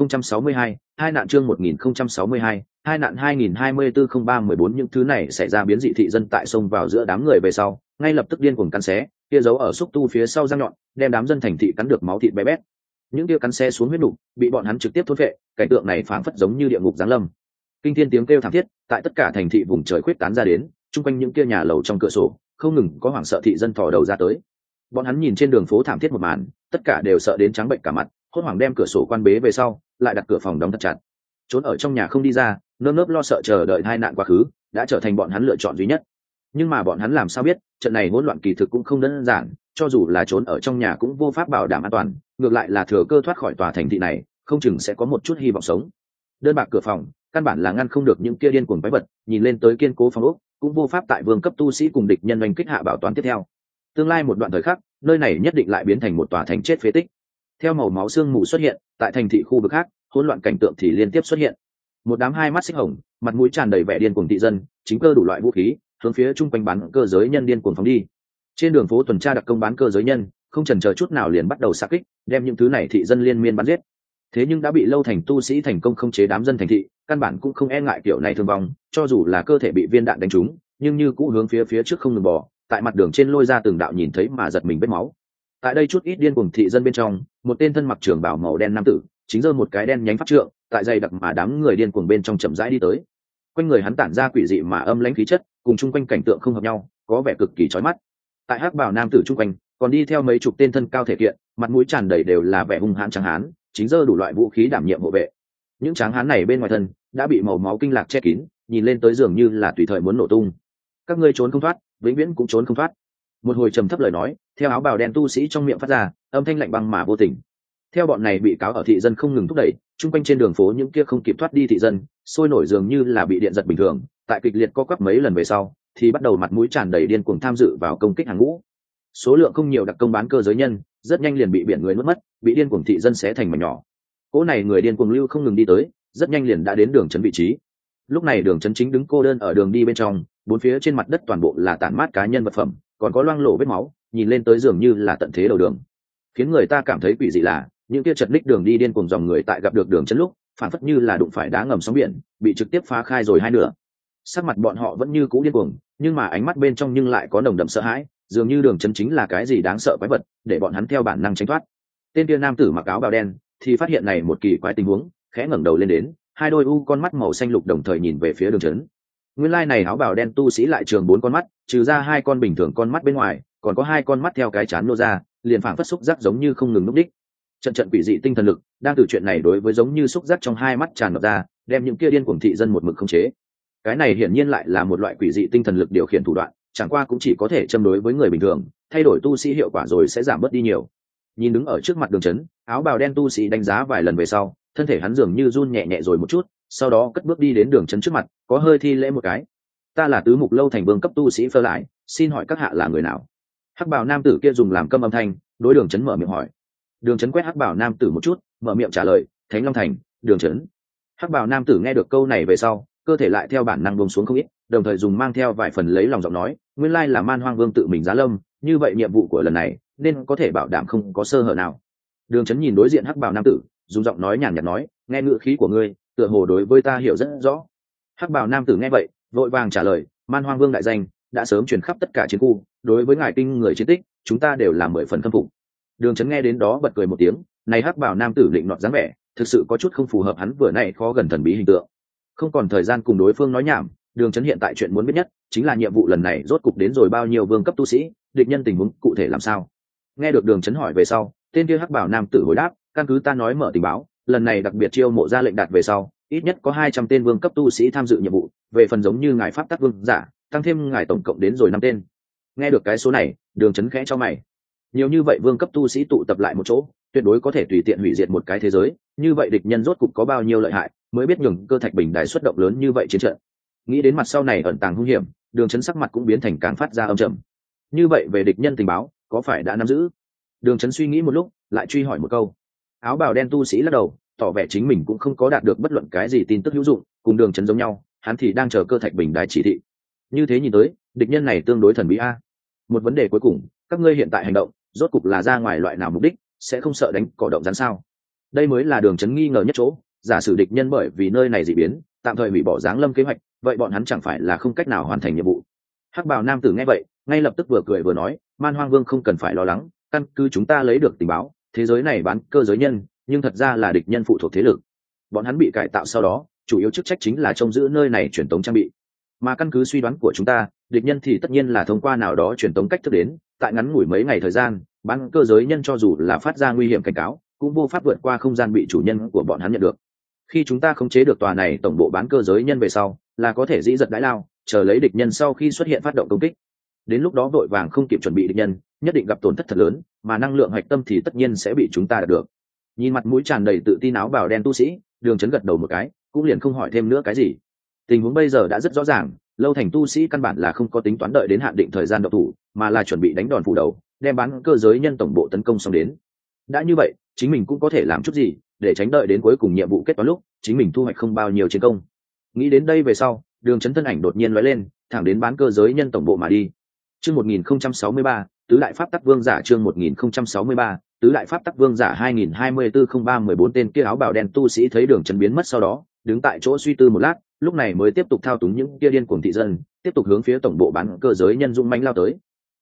1062, hai nạn chương 1062, hai nạn 2024-03-14 những thứ này xảy ra biến dị thị dân tại sông vào giữa đám người về sau, ngay lập tức điên cuồng cắn xé, kia giấu ở xúc tu phía sau răng nhọn đem đám dân thành thị cắn được máu thịt bé bét. Những kia cắn xe xuống huyết đủ bị bọn hắn trực tiếp thôn vệ, cảnh tượng này phảng phất giống như địa ngục giáng lâm. Kinh thiên tiếng kêu thảm thiết tại tất cả thành thị vùng trời khuyết tán ra đến, chung quanh những kia nhà lầu trong cửa sổ không ngừng có hoảng sợ thị dân thò đầu ra tới. Bọn hắn nhìn trên đường phố thảm thiết một màn, tất cả đều sợ đến trắng bệnh cả mặt, hốt hoảng đem cửa sổ quan bế về sau, lại đặt cửa phòng đóng thật chặt. Trốn ở trong nhà không đi ra, nơm nớp lo sợ chờ đợi tai nạn quá khứ, đã trở thành bọn hắn lựa chọn duy nhất. Nhưng mà bọn hắn làm sao biết, trận này hỗn loạn kỳ thực cũng không đơn giản, cho dù là trốn ở trong nhà cũng vô pháp bảo đảm an toàn, ngược lại là thừa cơ thoát khỏi tòa thành thị này, không chừng sẽ có một chút hy vọng sống. Đơn bạc cửa phòng, căn bản là ngăn không được những kia điên cuồng quái vật, nhìn lên tới kiên cố phòng ốc, cũng vô pháp tại vương cấp tu sĩ cùng địch nhân oanh kích hạ bảo toàn tiếp theo. Tương lai một đoạn thời khắc, nơi này nhất định lại biến thành một tòa thành chết phế tích. Theo màu máu xương mù xuất hiện, tại thành thị khu vực khác, hỗn loạn cảnh tượng thì liên tiếp xuất hiện. Một đám hai mắt xích hồng, mặt mũi tràn đầy vẻ điên cuồng thị dân, chính cơ đủ loại vũ khí, hướng phía chung quanh bán cơ giới nhân điên cuồng phóng đi. Trên đường phố tuần tra đặc công bán cơ giới nhân, không chần chờ chút nào liền bắt đầu xạ kích, đem những thứ này thị dân liên miên bắn giết. Thế nhưng đã bị lâu thành tu sĩ thành công khống chế đám dân thành thị, căn bản cũng không e ngại kiểu này thương vong, cho dù là cơ thể bị viên đạn đánh trúng, nhưng như cũ hướng phía trước không ngừng bò, tại mặt đường trên lôi ra từng đạo nhìn thấy mà giật mình vết máu. Tại đây chút ít điên cuồng thị dân bên trong, một tên thân mặc trường bào màu đen nam tử, chính giơ một cái đen nhánh pháp trượng, tại dày đặc mà đám người điên cuồng bên trong chậm rãi đi tới. Quanh người hắn tản ra quỷ dị mà âm lãnh khí chất, cùng chung quanh cảnh tượng không hợp nhau, có vẻ cực kỳ chói mắt. Tại hắc bào nam tử chung quanh, còn đi theo mấy chục tên thân cao thể kiện, mặt mũi tràn đầy đều là vẻ hung hãn tráng hán, chính giơ đủ loại vũ khí đảm nhiệm hộ vệ. Những tráng hán này bên ngoài thân đã bị màu máu kinh lạc che kín, nhìn lên tới dường như là tùy thời muốn nổ tung. Các ngươi trốn không thoát, vĩnh viễn cũng trốn không thoát. Một hồi trầm thấp lời nói theo áo bào đen tu sĩ trong miệng phát ra, âm thanh lạnh băng mà vô tình. Theo bọn này bị cáo ở thị dân không ngừng thúc đẩy, chung quanh trên đường phố những kia không kịp thoát đi thị dân sôi nổi dường như là bị điện giật bình thường, tại kịch liệt co quắp mấy lần về sau thì bắt đầu mặt mũi tràn đầy điên cuồng tham dự vào công kích hàng ngũ. Số lượng không nhiều đặc công bán cơ giới nhân rất nhanh liền bị biển người nuốt mất, bị điên cuồng thị dân xé thành mảnh nhỏ. Cỗ này người điên cuồng lưu không ngừng đi tới, rất nhanh liền đã đến đường trấn vị trí. Lúc này đường trấn chính đứng cô đơn ở đường đi bên trong, bốn phía trên mặt đất toàn bộ là tản mát cá nhân vật phẩm, còn có loang lổ vết máu, nhìn lên tới dường như là tận thế đầu đường. Khiến người ta cảm thấy quỷ dị là những kia chật ních đường đi điên cuồng dòng người tại gặp được đường trấn lúc phản phất như là đụng phải đá ngầm sóng biển, bị trực tiếp phá khai rồi hai nửa. Sắc mặt bọn họ vẫn như cũ điên cuồng, nhưng mà ánh mắt bên trong nhưng lại có nồng đậm sợ hãi, dường như đường trấn chính là cái gì đáng sợ quái vật, để bọn hắn theo bản năng tránh thoát. Tên kia nam tử mặc áo bào đen thì phát hiện này một kỳ quái tình huống, khẽ ngẩng đầu lên đến, hai đôi con mắt màu xanh lục đồng thời nhìn về phía đường trấn. Nguyên lai này áo bào đen tu sĩ lại trường 4 con mắt, trừ ra 2 con bình thường con mắt bên ngoài, còn có 2 con mắt theo cái chán nô ra, liền phảng phất xúc giác giống như không ngừng lúc đích. Trận quỷ dị tinh thần lực đang từ chuyện này đối với giống như xúc giác trong 2 mắt tràn ngập ra, đem những kia điên cuồng thị dân một mực khống chế. Cái này hiển nhiên lại là một loại quỷ dị tinh thần lực điều khiển thủ đoạn, chẳng qua cũng chỉ có thể châm đối với người bình thường, thay đổi tu sĩ hiệu quả rồi sẽ giảm bớt đi nhiều. Nhìn đứng ở trước mặt đường trấn, áo bào đen tu sĩ đánh giá vài lần về sau, thân thể hắn dường như run nhẹ nhẹ rồi một chút, sau đó cất bước đi đến đường trấn trước mặt, có hơi thi lễ một cái. Ta là tứ mục lâu thành vương cấp tu sĩ Phơ lại, xin hỏi các hạ là người nào? Hắc bào nam tử kia dùng làm câm âm thanh, đối đường trấn mở miệng hỏi. Đường trấn quét hắc bào nam tử một chút, mở miệng trả lời, Thánh Long Thành, đường trấn. Hắc bào nam tử nghe được câu này về sau, cơ thể lại theo bản năng buông xuống không ít, đồng thời dùng mang theo vài phần lấy lòng giọng nói, nguyên lai là Man Hoang Vương tự mình giá lâm, như vậy nhiệm vụ của lần này nên có thể bảo đảm không có sơ hở nào. Đường trấn nhìn đối diện hắc bào nam tử, dùng giọng nói nhàn nhạt nói, nghe ngữ khí của ngươi tựa hồ đối với ta hiểu rất rõ. Hắc bào nam tử nghe vậy vội vàng trả lời, Man Hoang Vương đại danh đã sớm truyền khắp tất cả chiến khu, đối với ngài kinh người chiến tích chúng ta đều là 10 phần khâm phục. Đường trấn nghe đến đó bật cười một tiếng, này hắc bào nam tử định nọt dáng vẻ thực sự có chút không phù hợp hắn vừa nãy khó gần thần bí hình tượng. Không còn thời gian cùng đối phương nói nhảm, đường trấn hiện tại chuyện muốn biết nhất chính là nhiệm vụ lần này rốt cục đến rồi bao nhiêu vương cấp tu sĩ, địch nhân tình huống cụ thể làm sao. Nghe được đường trấn hỏi về sau, tên kia hắc bào nam tử hồi đáp, căn cứ ta nói mở tình báo, lần này đặc biệt chiêu mộ ra lệnh đạt về sau, ít nhất có 200 tên vương cấp tu sĩ tham dự nhiệm vụ, về phần giống như ngài pháp tắc vương giả, tăng thêm ngài tổng cộng đến rồi 5 tên. Nghe được cái số này, đường trấn khẽ cho mày. Nhiều như vậy vương cấp tu sĩ tụ tập lại một chỗ, tuyệt đối có thể tùy tiện hủy diệt một cái thế giới, như vậy địch nhân rốt cục có bao nhiêu lợi hại, mới biết nhường cơ thạch bình đài xuất động lớn như vậy chiến trận. Nghĩ đến mặt sau này ẩn tàng hung hiểm, đường trấn sắc mặt cũng biến thành càng phát ra âm trầm. Như vậy về địch nhân tình báo có phải đã nắm giữ? Đường trấn suy nghĩ một lúc, lại truy hỏi một câu. Áo bào đen tu sĩ lắc đầu, tỏ vẻ chính mình cũng không có đạt được bất luận cái gì tin tức hữu dụng, cùng đường trấn giống nhau, hắn thì đang chờ cơ thạch bình đài chỉ thị. Như thế nhìn tới, địch nhân này tương đối thần bí a. Một vấn đề cuối cùng, các ngươi hiện tại hành động rốt cục là ra ngoài loại nào mục đích, sẽ không sợ đánh cỏ động rắn sao? Đây mới là đường trấn nghi ngờ nhất chỗ. Giả sử địch nhân bởi vì nơi này dị biến tạm thời hủy bỏ giáng lâm kế hoạch, vậy bọn hắn chẳng phải là không cách nào hoàn thành nhiệm vụ. Hắc bào nam tử nghe vậy ngay lập tức vừa cười vừa nói, Man Hoang Vương không cần phải lo lắng, căn cứ chúng ta lấy được tình báo, thế giới này bán cơ giới nhân nhưng thật ra là địch nhân phụ thuộc thế lực. Bọn hắn bị cải tạo sau đó chủ yếu chức trách chính là trông giữ nơi này truyền tống trang bị, mà căn cứ suy đoán của chúng ta, địch nhân thì tất nhiên là thông qua nào đó truyền tống cách thức đến, tại ngắn ngủi mấy ngày thời gian, bán cơ giới nhân cho dù là phát ra nguy hiểm cảnh cáo cũng vô pháp vượt qua không gian bị chủ nhân của bọn hắn nhận được. Khi chúng ta khống chế được tòa này tổng bộ bán cơ giới nhân về sau, là có thể dĩ giật đãi lao, chờ lấy địch nhân sau khi xuất hiện phát động công kích. Đến lúc đó vội vàng không kịp chuẩn bị địch nhân, nhất định gặp tổn thất thật lớn, mà năng lượng hạch tâm thì tất nhiên sẽ bị chúng ta đạt được. Nhìn mặt mũi tràn đầy tự tin áo bào đen tu sĩ, Đường Chấn gật đầu một cái, cũng liền không hỏi thêm nữa cái gì. Tình huống bây giờ đã rất rõ ràng, Lâu Thành tu sĩ căn bản là không có tính toán đợi đến hạn định thời gian động thủ, mà là chuẩn bị đánh đòn phủ đầu, đem bán cơ giới nhân tổng bộ tấn công xong đến. Đã như vậy, chính mình cũng có thể làm chút gì, để tránh đợi đến cuối cùng nhiệm vụ kết toán lúc, chính mình thu hoạch không bao nhiêu chiến công. Nghĩ đến đây về sau, Đường Chấn thân ảnh đột nhiên lóe lên, thẳng đến bán cơ giới nhân tổng bộ mà đi. Chương 1063, tứ đại pháp tắc vương giả. Chương 1063, tứ đại pháp tắc vương giả 2024-03-14. Tên kia áo bào đen tu sĩ thấy Đường Chấn biến mất sau đó, đứng tại chỗ suy tư một lát, lúc này mới tiếp tục thao túng những kia điên cuồng thị dân, tiếp tục hướng phía tổng bộ bán cơ giới nhân dũng mãnh lao tới.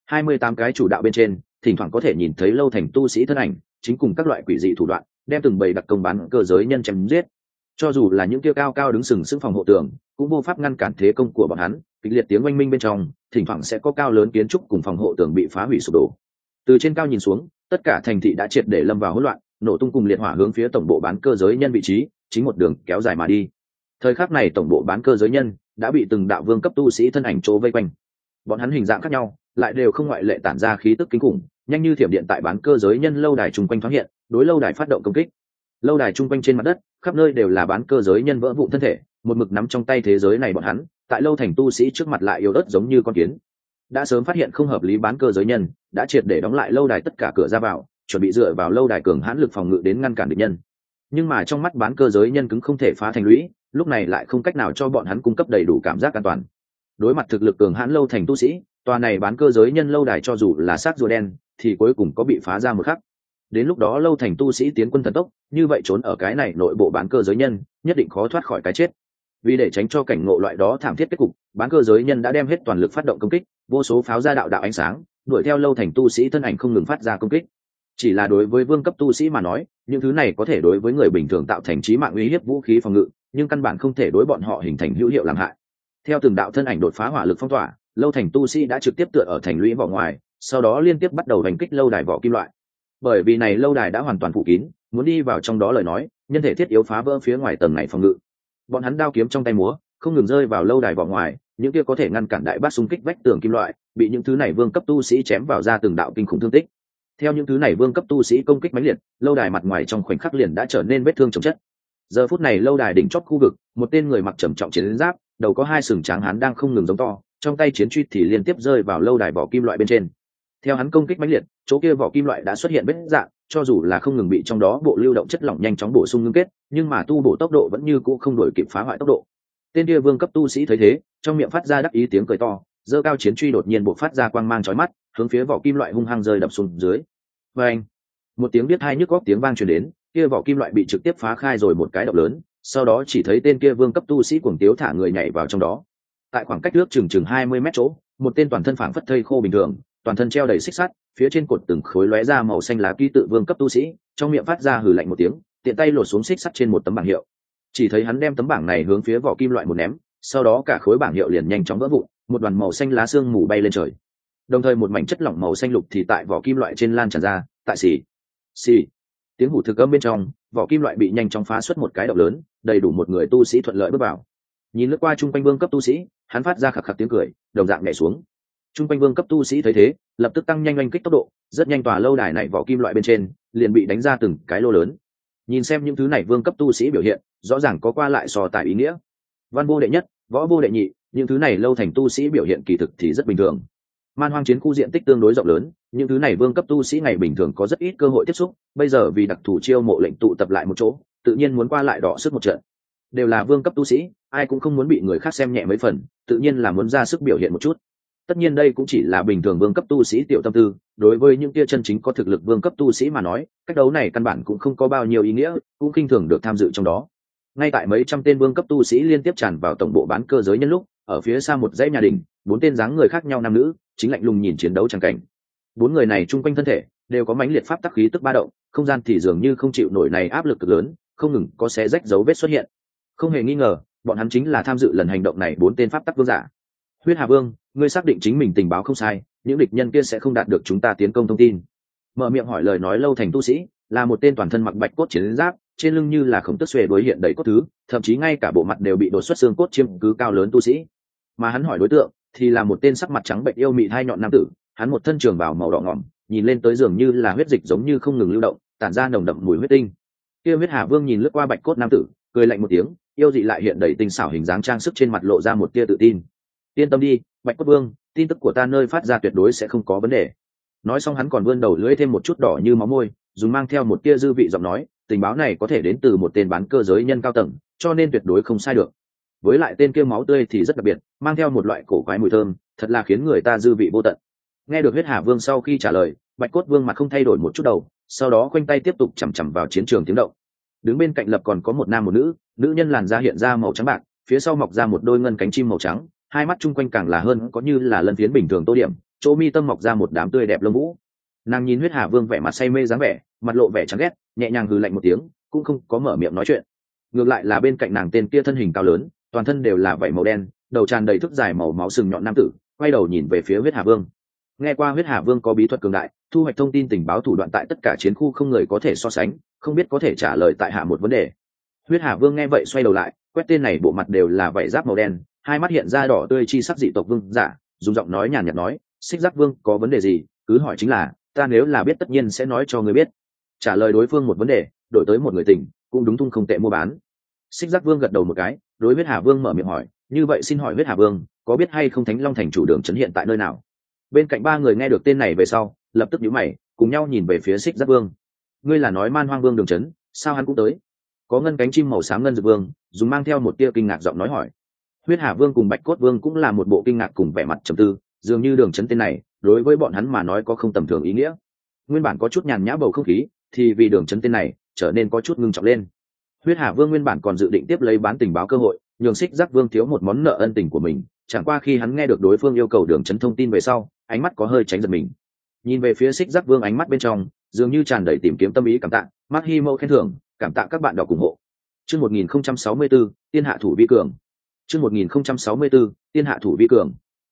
28 cái chủ đạo bên trên, thỉnh thoảng có thể nhìn thấy Lâu Thành tu sĩ thân ảnh, chính cùng các loại quỷ dị thủ đoạn, đem từng bầy đặc công bán cơ giới nhân chém giết. Cho dù là những kia cao cao đứng sừng sững phòng hộ tường, cũng vô pháp ngăn cản thế công của bọn hắn. Kịch liệt tiếng oanh minh bên trong, thỉnh thoảng sẽ có cao lớn kiến trúc cùng phòng hộ tường bị phá hủy sụp đổ. Từ trên cao nhìn xuống, tất cả thành thị đã triệt để lâm vào hỗn loạn, nổ tung cùng liệt hỏa hướng phía tổng bộ bán cơ giới nhân vị trí, chính một đường kéo dài mà đi. Thời khắc này tổng bộ bán cơ giới nhân đã bị từng đạo vương cấp tu sĩ thân ảnh chỗ vây quanh. Bọn hắn hình dạng khác nhau, lại đều không ngoại lệ tản ra khí tức kinh khủng, nhanh như thiểm điện tại bán cơ giới nhân lâu đài chung quanh thoáng hiện, đối lâu đài phát động công kích. Lâu đài chung quanh trên mặt đất, khắp nơi đều là bán cơ giới nhân vỡ vụn thân thể, một mực nắm trong tay thế giới này bọn hắn, tại Lâu Thành tu sĩ trước mặt lại yếu ớt giống như con kiến. Đã sớm phát hiện không hợp lý bán cơ giới nhân, đã triệt để đóng lại lâu đài tất cả cửa ra vào, chuẩn bị dựa vào lâu đài cường hãn lực phòng ngự đến ngăn cản địch nhân. Nhưng mà trong mắt bán cơ giới nhân cứng không thể phá thành lũy, lúc này lại không cách nào cho bọn hắn cung cấp đầy đủ cảm giác an toàn. Đối mặt thực lực cường hãn Lâu Thành tu sĩ, tòa này bán cơ giới nhân lâu đài cho dù là xác rùa đen, thì cuối cùng có bị phá ra một khắc. Đến lúc đó Lâu Thành tu sĩ tiến quân thần tốc, như vậy trốn ở cái này nội bộ bán cơ giới nhân, nhất định khó thoát khỏi cái chết. Vì để tránh cho cảnh ngộ loại đó thảm thiết kết cục, bán cơ giới nhân đã đem hết toàn lực phát động công kích, vô số pháo ra đạo đạo ánh sáng, đuổi theo Lâu Thành tu sĩ thân ảnh không ngừng phát ra công kích. Chỉ là đối với vương cấp tu sĩ mà nói, những thứ này có thể đối với người bình thường tạo thành chí mạng uy hiếp vũ khí phòng ngự, nhưng căn bản không thể đối bọn họ hình thành hữu hiệu làm hại. Theo từng đạo thân ảnh đột phá hỏa lực phong tỏa, Lâu Thành tu sĩ đã trực tiếp tựa ở thành lũy vỏ ngoài, sau đó liên tiếp bắt đầu đánh kích lâu đài vỏ kim loại. Bởi vì này lâu đài đã hoàn toàn phủ kín, muốn đi vào trong đó lời nói, nhân thể thiết yếu phá vỡ phía ngoài tầng này phòng ngự. Bọn hắn đao kiếm trong tay múa, không ngừng rơi vào lâu đài vỏ ngoài, những kia có thể ngăn cản đại bác xung kích vách tường kim loại, bị những thứ này vương cấp tu sĩ chém vào ra từng đạo kinh khủng thương tích. Theo những thứ này vương cấp tu sĩ công kích mãnh liệt, lâu đài mặt ngoài trong khoảnh khắc liền đã trở nên vết thương chồng chất. Giờ phút này lâu đài đỉnh chót khu vực, một tên người mặc trầm trọng chiến giáp, đầu có hai sừng tráng hán đang không ngừng giống to, trong tay chiến truy thì liên tiếp rơi vào lâu đài vỏ kim loại bên trên. Theo hắn công kích mãnh liệt, chỗ kia vỏ kim loại đã xuất hiện vết rạn, cho dù là không ngừng bị trong đó bộ lưu động chất lỏng nhanh chóng bổ sung ngưng kết, nhưng mà tu bổ tốc độ vẫn như cũ không đổi kịp phá hoại tốc độ. Tên kia vương cấp tu sĩ thấy thế, trong miệng phát ra đắc ý tiếng cười to, giơ cao chiến truy đột nhiên bộc phát ra quang mang chói mắt, hướng phía vỏ kim loại hung hăng rơi đập xuống dưới. Oeng! Một tiếng biết hai nhức góc tiếng vang truyền đến, kia vỏ kim loại bị trực tiếp phá khai rồi một cái động lớn, sau đó chỉ thấy tên kia vương cấp tu sĩ cuồng tiếu thả người nhảy vào trong đó. Tại khoảng cách trước chừng 20 mét chỗ, một tên toàn thân phảng phất thây khô bình thường, toàn thân treo đầy xích sắt, phía trên cột từng khối lóe ra màu xanh lá ký tự vương cấp tu sĩ, trong miệng phát ra hừ lạnh một tiếng, tiện tay lột xuống xích sắt trên một tấm bảng hiệu. Chỉ thấy hắn đem tấm bảng này hướng phía vỏ kim loại một ném, sau đó cả khối bảng hiệu liền nhanh chóng vỡ vụn, một đoàn màu xanh lá xương mù bay lên trời. Đồng thời một mảnh chất lỏng màu xanh lục thì tại vỏ kim loại trên lan tràn ra, tại xì tiếng hủ thực âm bên trong, vỏ kim loại bị nhanh chóng phá xuất một cái động lớn, đầy đủ một người tu sĩ thuận lợi bước vào. Nhìn lướt qua trung quanh vương cấp tu sĩ, hắn phát ra khạc khạc tiếng cười, đồng dạng nhảy xuống. Trung quanh vương cấp tu sĩ thấy thế, lập tức tăng nhanh oanh kích tốc độ, rất nhanh tòa lâu đài này vỏ kim loại bên trên liền bị đánh ra từng cái lô lớn. Nhìn xem những thứ này vương cấp tu sĩ biểu hiện, rõ ràng có qua lại so tài ý nghĩa. Văn vô đệ nhất, võ vô đệ nhị, những thứ này Lâu Thành tu sĩ biểu hiện kỳ thực thì rất bình thường. Man hoang chiến khu diện tích tương đối rộng lớn, những thứ này vương cấp tu sĩ ngày bình thường có rất ít cơ hội tiếp xúc, bây giờ vì đặc thù chiêu mộ lệnh tụ tập lại một chỗ, tự nhiên muốn qua lại đọ sức một trận. Đều là vương cấp tu sĩ, ai cũng không muốn bị người khác xem nhẹ mấy phần, tự nhiên là muốn ra sức biểu hiện một chút. Tất nhiên đây cũng chỉ là bình thường vương cấp tu sĩ tiểu tâm tư, đối với những kia chân chính có thực lực vương cấp tu sĩ mà nói, cách đấu này căn bản cũng không có bao nhiêu ý nghĩa, cũng khinh thường được tham dự trong đó. Ngay tại mấy trăm tên vương cấp tu sĩ liên tiếp tràn vào tổng bộ bán cơ giới nhân lúc, ở phía xa một dãy nhà đình, 4 tên dáng người khác nhau nam nữ chính lạnh lùng nhìn chiến đấu chẳng cảnh. 4 người này chung quanh thân thể đều có mãnh liệt pháp tắc khí tức ba động, không gian thì dường như không chịu nổi này áp lực cực lớn, không ngừng có xé rách dấu vết xuất hiện. Không hề nghi ngờ, bọn hắn chính là tham dự lần hành động này 4 tên pháp tắc vương giả. Huyết Hà Vương, ngươi xác định chính mình tình báo không sai, những địch nhân kia sẽ không đạt được chúng ta tiến công thông tin. Mở miệng hỏi lời nói lâu thành tu sĩ, là một tên toàn thân mặc bạch cốt chiến giáp, trên lưng như là khổng tức xuề đối hiện đầy cốt thứ, thậm chí ngay cả bộ mặt đều bị đột xuất xương cốt chiếm cứ cao lớn tu sĩ. Mà hắn hỏi đối tượng thì là một tên sắc mặt trắng bệnh yêu mị hai nhọn nam tử, hắn một thân trường bào màu đỏ ngỏm, nhìn lên tới dường như là huyết dịch giống như không ngừng lưu động, tản ra nồng đậm mùi huyết tinh. Kia Huyết Hà Vương nhìn lướt qua bạch cốt nam tử, cười lạnh một tiếng, yêu dị lại hiện đầy tinh xảo hình dáng trang sức trên mặt lộ ra một tia tự tin. Yên tâm đi, Bạch Cốt Vương, tin tức của ta nơi phát ra tuyệt đối sẽ không có vấn đề. Nói xong hắn còn vươn đầu lưỡi thêm một chút đỏ như máu môi, dùng mang theo một tia dư vị giọng nói, tình báo này có thể đến từ một tên bán cơ giới nhân cao tầng, cho nên tuyệt đối không sai được. Với lại tên kia máu tươi thì rất đặc biệt, mang theo một loại cổ quái mùi thơm, thật là khiến người ta dư vị vô tận. Nghe được Huyết Hà Vương sau khi trả lời, Bạch Cốt Vương mặt không thay đổi một chút đầu, sau đó khoanh tay tiếp tục chằm chằm vào chiến trường tiếng động. Đứng bên cạnh lập còn có một nam một nữ, nữ nhân làn da hiện ra màu trắng bạc, phía sau mọc ra một đôi ngân cánh chim màu trắng, hai mắt chung quanh càng là hơn có như là lân phiến bình thường tô điểm, chỗ mi tâm mọc ra một đám tươi đẹp lông vũ. Nàng nhìn Huyết Hà Vương vẻ mặt say mê dáng vẻ, mặt lộ vẻ chán ghét, nhẹ nhàng hừ lạnh một tiếng, cũng không có mở miệng nói chuyện. Ngược lại là bên cạnh nàng tên kia thân hình cao lớn, toàn thân đều là vảy màu đen, đầu tràn đầy thước dài màu máu sừng nhọn nam tử, quay đầu nhìn về phía Huyết Hà Vương. Nghe qua Huyết Hà Vương có bí thuật cường đại, thu hoạch thông tin tình báo thủ đoạn tại tất cả chiến khu không người có thể so sánh, không biết có thể trả lời tại hạ một vấn đề. Huyết Hà Vương nghe vậy xoay đầu lại, quét tên này bộ mặt đều là vảy giáp màu đen, hai mắt hiện ra đỏ tươi chi sắc dị tộc vương giả, dùng giọng nói nhàn nhạt nói, Xích Giác Vương có vấn đề gì, cứ hỏi chính là, ta nếu là biết tất nhiên sẽ nói cho người biết. Trả lời đối phương một vấn đề, đổi tới một người tình, cũng đúng thung không tệ mua bán. Xích Giác Vương gật đầu một cái, đối Huyết Hà Vương mở miệng hỏi, như vậy xin hỏi Huyết Hà Vương, có biết hay không Thánh Long Thành chủ đường trấn hiện tại nơi nào? Bên cạnh ba người nghe được tên này về sau, lập tức nhíu mày, cùng nhau nhìn về phía Xích Giác Vương. Ngươi là nói Man Hoang Vương đường trấn, sao hắn cũng tới? Có ngân cánh chim màu xám ngân dược vương, dùng mang theo một tia kinh ngạc giọng nói hỏi. Huyết Hà Vương cùng Bạch Cốt Vương cũng là một bộ kinh ngạc cùng vẻ mặt trầm tư, dường như đường trấn tên này đối với bọn hắn mà nói có không tầm thường ý nghĩa. Nguyên bản có chút nhàn nhã bầu không khí, thì vì đường trấn tên này trở nên có chút ngưng trọng lên. Huyết Hà Vương nguyên bản còn dự định tiếp lấy bán tình báo cơ hội, nhường Xích Giác Vương thiếu một món nợ ân tình của mình, chẳng qua khi hắn nghe được đối phương yêu cầu đường trấn thông tin về sau, ánh mắt có hơi tránh giật mình. Nhìn về phía Xích Giác Vương ánh mắt bên trong dường như tràn đầy tìm kiếm tâm ý cảm tạ, mắt hi mâu khen thưởng, cảm tạ các bạn đọc ủng hộ. Chương 1064, Tiên hạ thủ vi cường. Chương 1064, Tiên hạ thủ vi cường.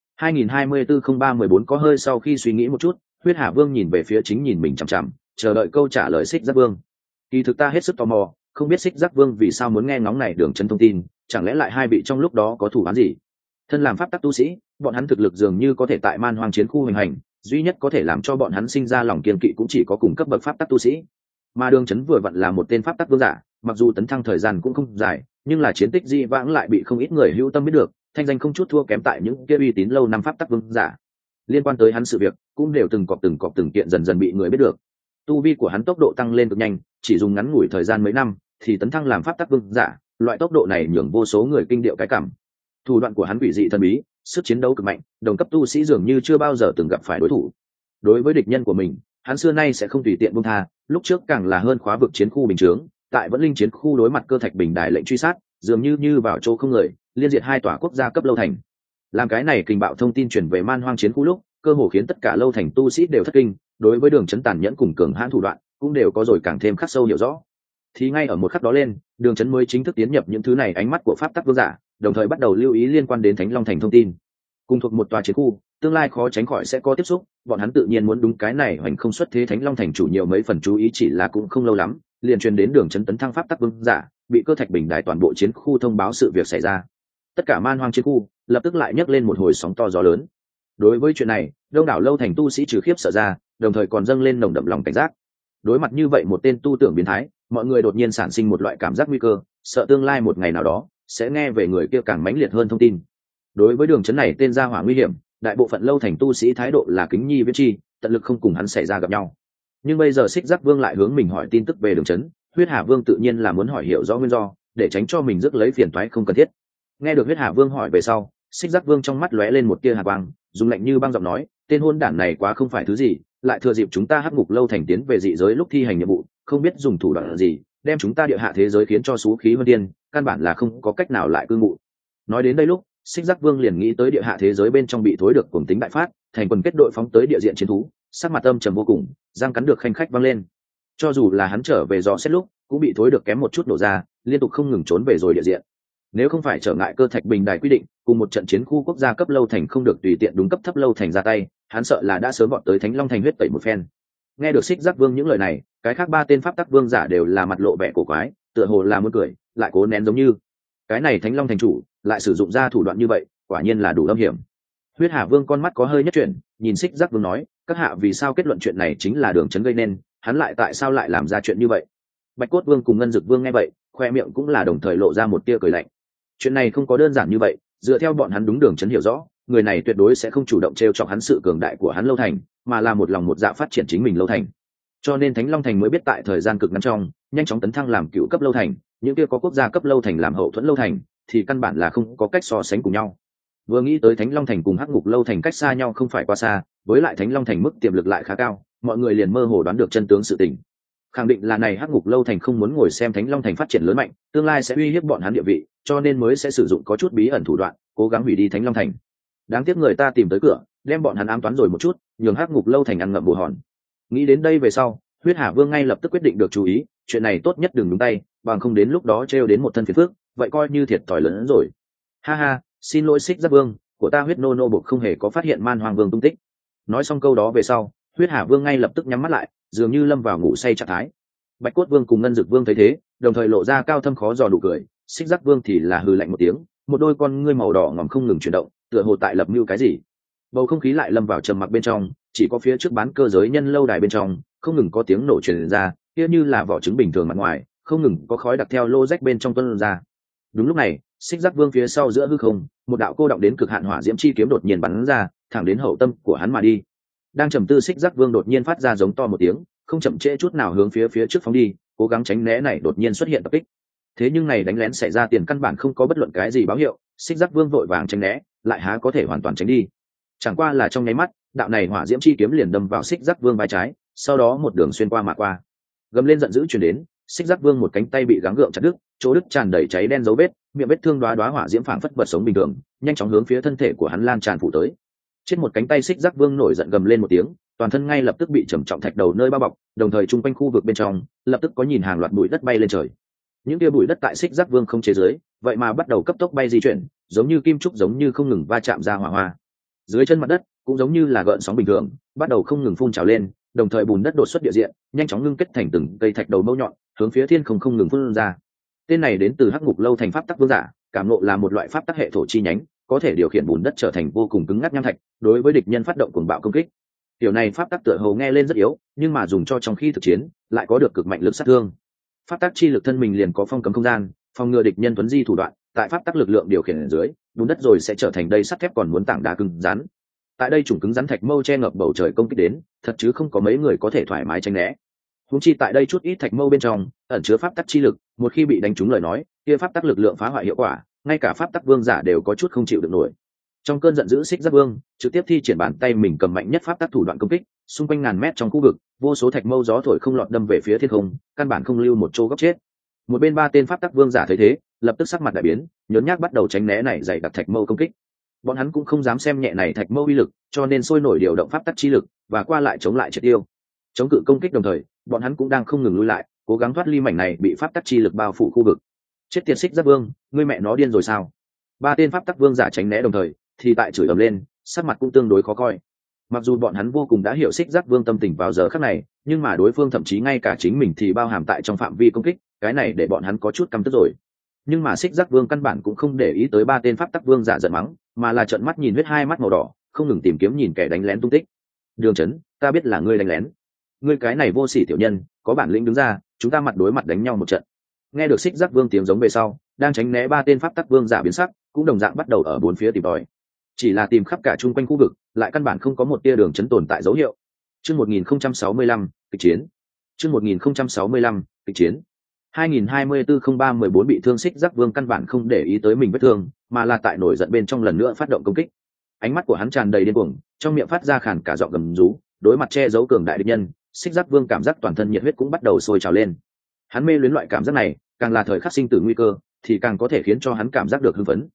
2024-03-14 có hơi sau khi suy nghĩ một chút, Huyết Hà Vương nhìn về phía chính nhìn mình chằm chằm, chờ đợi câu trả lời Xích Giác Vương. Kỳ thực ta hết sức tò mò, không biết Xích Giác Vương vì sao muốn nghe ngóng này đường chân thông tin, chẳng lẽ lại hai vị trong lúc đó có thủ án gì? Thân làm pháp tắc tu sĩ, bọn hắn thực lực dường như có thể tại Man Hoang chiến khu hành hành, duy nhất có thể làm cho bọn hắn sinh ra lòng kiên kỵ cũng chỉ có cùng cấp bậc pháp tắc tu sĩ. Mà Đường Chấn vừa vặn là một tên pháp tắc vương giả, mặc dù tấn thăng thời gian cũng không dài, nhưng là chiến tích di vãng lại bị không ít người hữu tâm biết được, thanh danh không chút thua kém tại những kia uy tín lâu năm pháp tắc vương giả. Liên quan tới hắn sự việc, cũng đều từng cọp từng kiện dần dần bị người biết được. Tu vi của hắn tốc độ tăng lên cực nhanh, chỉ dùng ngắn ngủi thời gian mấy năm, thì tấn thăng làm pháp tắc vương giả, loại tốc độ này nhường vô số người kinh điệu cái cảm. Thủ đoạn của hắn quỷ dị thần bí, sức chiến đấu cực mạnh, đồng cấp tu sĩ dường như chưa bao giờ từng gặp phải đối thủ. Đối với địch nhân của mình, hắn xưa nay sẽ không tùy tiện buông tha, lúc trước càng là hơn khóa vực chiến khu bình chướng, tại vẫn linh chiến khu đối mặt cơ thạch bình đài lệnh truy sát, dường như vào chỗ không người, liên diệt hai tòa quốc gia cấp lâu thành. Làm cái này kinh bạo thông tin truyền về Man Hoang chiến khu lúc, cơ hồ khiến tất cả lâu thành tu sĩ đều thất kinh, đối với Đường Chấn tàn nhẫn cùng cường hãn thủ đoạn, cũng đều có rồi càng thêm khắc sâu hiểu rõ. Thì ngay ở một khắc đó lên, Đường Chấn mới chính thức tiến nhập những thứ này ánh mắt của pháp tắc vương giả, đồng thời bắt đầu lưu ý liên quan đến Thánh Long Thành thông tin. Cùng thuộc một tòa chiến khu, tương lai khó tránh khỏi sẽ có tiếp xúc, bọn hắn tự nhiên muốn đúng cái này hoành không xuất thế Thánh Long Thành chủ nhiều mấy phần chú ý, chỉ là cũng không lâu lắm, liền truyền đến Đường Chấn tấn thăng pháp tắc vương giả, bị cơ thạch bình đài toàn bộ chiến khu thông báo sự việc xảy ra. Tất cả Man Hoang chiến khu lập tức lại nhấc lên một hồi sóng to gió lớn. Đối với chuyện này, đông đảo lâu thành tu sĩ trừ khiếp sợ ra, đồng thời còn dâng lên nồng đậm lòng cảnh giác. Đối mặt như vậy một tên tu tưởng biến thái, mọi người đột nhiên sản sinh một loại cảm giác nguy cơ, sợ tương lai một ngày nào đó sẽ nghe về người kia càng mãnh liệt hơn thông tin. Đối với Đường Chấn này tên gia hỏa nguy hiểm, đại bộ phận lâu thành tu sĩ thái độ là kính nhi viễn chi, tận lực không cùng hắn xảy ra gặp nhau. Nhưng bây giờ Xích Giác Vương lại hướng mình hỏi tin tức về Đường Chấn, Huyết Hà Vương tự nhiên là muốn hỏi hiểu rõ nguyên do, để tránh cho mình rước lấy phiền toái không cần thiết. Nghe được Huyết Hà Vương hỏi về sau, Xích Giác Vương trong mắt lóe lên một tia hàn quang, dùng lạnh như băng giọng nói, tên hôn đản này quá không phải thứ gì, lại thừa dịp chúng ta hắc ngục lâu thành tiến về dị giới lúc thi hành nhiệm vụ, không biết dùng thủ đoạn gì, đem chúng ta địa hạ thế giới khiến cho xú khí hơn điên, căn bản là không có cách nào lại cư ngụ. Nói đến đây lúc, Xích Giác Vương liền nghĩ tới địa hạ thế giới bên trong bị thối được cuồng tính đại phát, thành quần kết đội phóng tới địa diện chiến thú, sắc mặt âm trầm vô cùng, răng cắn được khanh khách văng lên. Cho dù là hắn trở về dò xét lúc, cũng bị thối được kém một chút nổ ra, liên tục không ngừng trốn về rồi địa diện. Nếu không phải trở ngại cơ thạch bình đài quy định, cùng một trận chiến khu quốc gia cấp lâu thành không được tùy tiện đúng cấp thấp lâu thành ra tay, hắn sợ là đã sớm vọt tới Thánh Long thành huyết tẩy một phen. Nghe được Xích Giác Vương những lời này, cái khác ba tên pháp tắc vương giả đều là mặt lộ vẻ cổ quái, tựa hồ là muốn cười, lại cố nén giống như. Cái này Thánh Long thành chủ lại sử dụng ra thủ đoạn như vậy, quả nhiên là đủ âm hiểm. Huyết Hà Vương con mắt có hơi nhất chuyển, nhìn Xích Giác Vương nói, các hạ vì sao kết luận chuyện này chính là Đường Chấn gây nên, hắn lại tại sao lại làm ra chuyện như vậy? Bạch Cốt Vương cùng Ngân Dực Vương nghe vậy, khoe miệng cũng là đồng thời lộ ra một tia cười lạnh. Chuyện này không có đơn giản như vậy, dựa theo bọn hắn đúng Đường Chấn hiểu rõ, người này tuyệt đối sẽ không chủ động trêu chọc hắn sự cường đại của hắn lâu thành, mà là một lòng một dạ phát triển chính mình lâu thành. Cho nên Thánh Long thành mới biết tại thời gian cực ngắn trong, nhanh chóng tấn thăng làm cựu cấp lâu thành, những kia có quốc gia cấp lâu thành làm hậu thuẫn lâu thành, thì căn bản là không có cách so sánh cùng nhau. Vừa nghĩ tới Thánh Long thành cùng Hắc Ngục lâu thành cách xa nhau không phải quá xa, với lại Thánh Long thành mức tiềm lực lại khá cao, mọi người liền mơ hồ đoán được chân tướng sự tình. Khẳng định là này Hắc Ngục lâu thành không muốn ngồi xem Thánh Long thành phát triển lớn mạnh, tương lai sẽ uy hiếp bọn hắn địa vị, cho nên mới sẽ sử dụng có chút bí ẩn thủ đoạn, cố gắng hủy đi Thánh Long thành. Đáng tiếc người ta tìm tới cửa, đem bọn hắn ám toán rồi một chút, nhường Hắc Ngục lâu thành ăn ngậm bồ hòn. Nghĩ đến đây về sau, Huyết Hà Vương ngay lập tức quyết định được chú ý, chuyện này tốt nhất đừng đúng tay, bằng không đến lúc đó trêu đến một thân phiền phức, vậy coi như thiệt thòi lớn hơn rồi. Ha ha, xin lỗi Xích Giác Vương, của ta Huyết Nô Nô buộc không hề có phát hiện Man Hoàng Vương tung tích. Nói xong câu đó về sau, Huyết Hà Vương ngay lập tức nhắm mắt lại, dường như lâm vào ngủ say trạng thái. Bạch Cốt Vương cùng Ngân Dực Vương thấy thế, đồng thời lộ ra cao thâm khó dò nụ cười, Xích Giác Vương thì là hừ lạnh một tiếng, một đôi con ngươi màu đỏ ngòm không ngừng chuyển động, tựa hồ tại lập mưu cái gì. Bầu không khí lại lâm vào trầm mặc bên trong, chỉ có phía trước bán cơ giới nhân lâu đài bên trong, không ngừng có tiếng nổ truyền ra, kia như là vỏ trứng bình thường mặt ngoài, không ngừng có khói đặc theo lô rách bên trong tuôn ra. Đúng lúc này, Xích Giác Vương phía sau giữa hư không, một đạo cô động đến cực hạn hỏa diễm chi kiếm đột nhiên bắn ra, thẳng đến hậu tâm của hắn mà đi. Đang trầm tư Xích Giác Vương đột nhiên phát ra giống to một tiếng, không chậm trễ chút nào hướng phía trước phóng đi, cố gắng tránh né này đột nhiên xuất hiện tập kích. Thế nhưng này đánh lén xảy ra tiền căn bản không có bất luận cái gì báo hiệu, Xích Giác Vương vội vàng tránh né, lại há có thể hoàn toàn tránh đi. Chẳng qua là trong nháy mắt, đạo này hỏa diễm chi kiếm liền đâm vào Xích Giác Vương vai trái, sau đó một đường xuyên qua mà qua. Gầm lên giận dữ truyền đến, Xích Giác Vương một cánh tay bị gắng gượng chặt đứt, chỗ đứt tràn đầy cháy đen dấu vết, miệng vết thương đóa đóa hỏa diễm phảng phất vật sống bình thường, nhanh chóng hướng phía thân thể của hắn lan tràn phủ tới. Trên một cánh tay Xích Giác Vương nổi giận gầm lên một tiếng, toàn thân ngay lập tức bị trầm trọng thạch đầu nơi bao bọc, đồng thời trung quanh khu vực bên trong lập tức có nhìn hàng loạt bụi đất bay lên trời. Những tia bụi đất tại Xích Giác Vương không chế giới, vậy mà bắt đầu cấp tốc bay di chuyển, giống như kim trúc giống như không ngừng va chạm ra hỏa hoa. Dưới chân mặt đất cũng giống như là gợn sóng bình thường, bắt đầu không ngừng phun trào lên, đồng thời bùn đất đột xuất địa diện, nhanh chóng ngưng kết thành từng cây thạch đầu mâu nhọn, hướng phía thiên không ngừng phun ra. Tên này đến từ Hắc Ngục lâu thành pháp tắc vương giả, cảm ngộ là một loại pháp tắc hệ thổ chi nhánh, có thể điều khiển bùn đất trở thành vô cùng cứng ngắc nham thạch, đối với địch nhân phát động cuồng bạo công kích. Điều này pháp tắc tựa hồ nghe lên rất yếu, nhưng mà dùng cho trong khi thực chiến, lại có được cực mạnh lực sát thương. Pháp tắc chi lực thân mình liền có phong cấm không gian, phòng ngừa địch nhân tuấn di thủ đoạn, tại pháp tắc lực lượng điều khiển ở dưới, bùn đất rồi sẽ trở thành đây sắt thép còn muốn tảng đá cứng rắn. Tại đây chủng cứng rắn thạch mâu che ngập bầu trời công kích đến, thật chứ không có mấy người có thể thoải mái tránh né. Huống chi tại đây chút ít thạch mâu bên trong ẩn chứa pháp tắc chi lực, một khi bị đánh trúng lời nói, kia pháp tắc lực lượng phá hoại hiệu quả, ngay cả pháp tắc vương giả đều có chút không chịu được nổi. Trong cơn giận dữ Xích Giác Vương trực tiếp thi triển bàn tay mình cầm mạnh nhất pháp tắc thủ đoạn công kích, xung quanh ngàn mét trong khu vực, vô số thạch mâu gió thổi không lọt đâm về phía thiên không, căn bản không lưu một chỗ góc chết. Một bên ba tên pháp tắc vương giả thấy thế, lập tức sắc mặt đại biến, nhớn nhác bắt đầu tránh né này dày đặc thạch mâu công kích. Bọn hắn cũng không dám xem nhẹ này thạch mâu uy lực, cho nên sôi nổi điều động pháp tắc chi lực và qua lại chống lại triệt tiêu. Chống cự công kích đồng thời, bọn hắn cũng đang không ngừng lui lại, cố gắng thoát ly mảnh này bị pháp tắc chi lực bao phủ khu vực. Chết tiệt Xích Giác Vương, ngươi mẹ nó điên rồi sao? Ba tên pháp tắc vương giả tránh né đồng thời, thì tại chửi ầm lên, sắc mặt cũng tương đối khó coi. Mặc dù bọn hắn vô cùng đã hiểu Xích Giác Vương tâm tình vào giờ khắc này, nhưng mà đối phương thậm chí ngay cả chính mình thì bao hàm tại trong phạm vi công kích, cái này để bọn hắn có chút căm tức rồi. Nhưng mà Xích Giác Vương căn bản cũng không để ý tới ba tên pháp tắc vương giả giận mắng, mà là trợn mắt nhìn huyết hai mắt màu đỏ, không ngừng tìm kiếm nhìn kẻ đánh lén tung tích. Đường Chấn, ta biết là ngươi đánh lén. Ngươi cái này vô sỉ tiểu nhân, có bản lĩnh đứng ra, chúng ta mặt đối mặt đánh nhau một trận. Nghe được Xích Giác Vương tiếng giống về sau, đang tránh né ba tên pháp tắc vương giả biến sắc, cũng đồng dạng bắt đầu ở bốn phía tìm tòi. Chỉ là tìm khắp cả chung quanh khu vực, lại căn bản không có một tia Đường Chấn tồn tại dấu hiệu. Chương 1065, kịch chiến. Chương 1065, kịch chiến. 2024-03-14 bị thương Xích Giác Vương căn bản không để ý tới mình vết thương, mà là tại nổi giận bên trong lần nữa phát động công kích. Ánh mắt của hắn tràn đầy điên cuồng, trong miệng phát ra khàn cả giọng gầm rú, đối mặt che giấu cường đại địch nhân, Xích Giác Vương cảm giác toàn thân nhiệt huyết cũng bắt đầu sôi trào lên. Hắn mê luyến loại cảm giác này, càng là thời khắc sinh tử nguy cơ, thì càng có thể khiến cho hắn cảm giác được hưng phấn.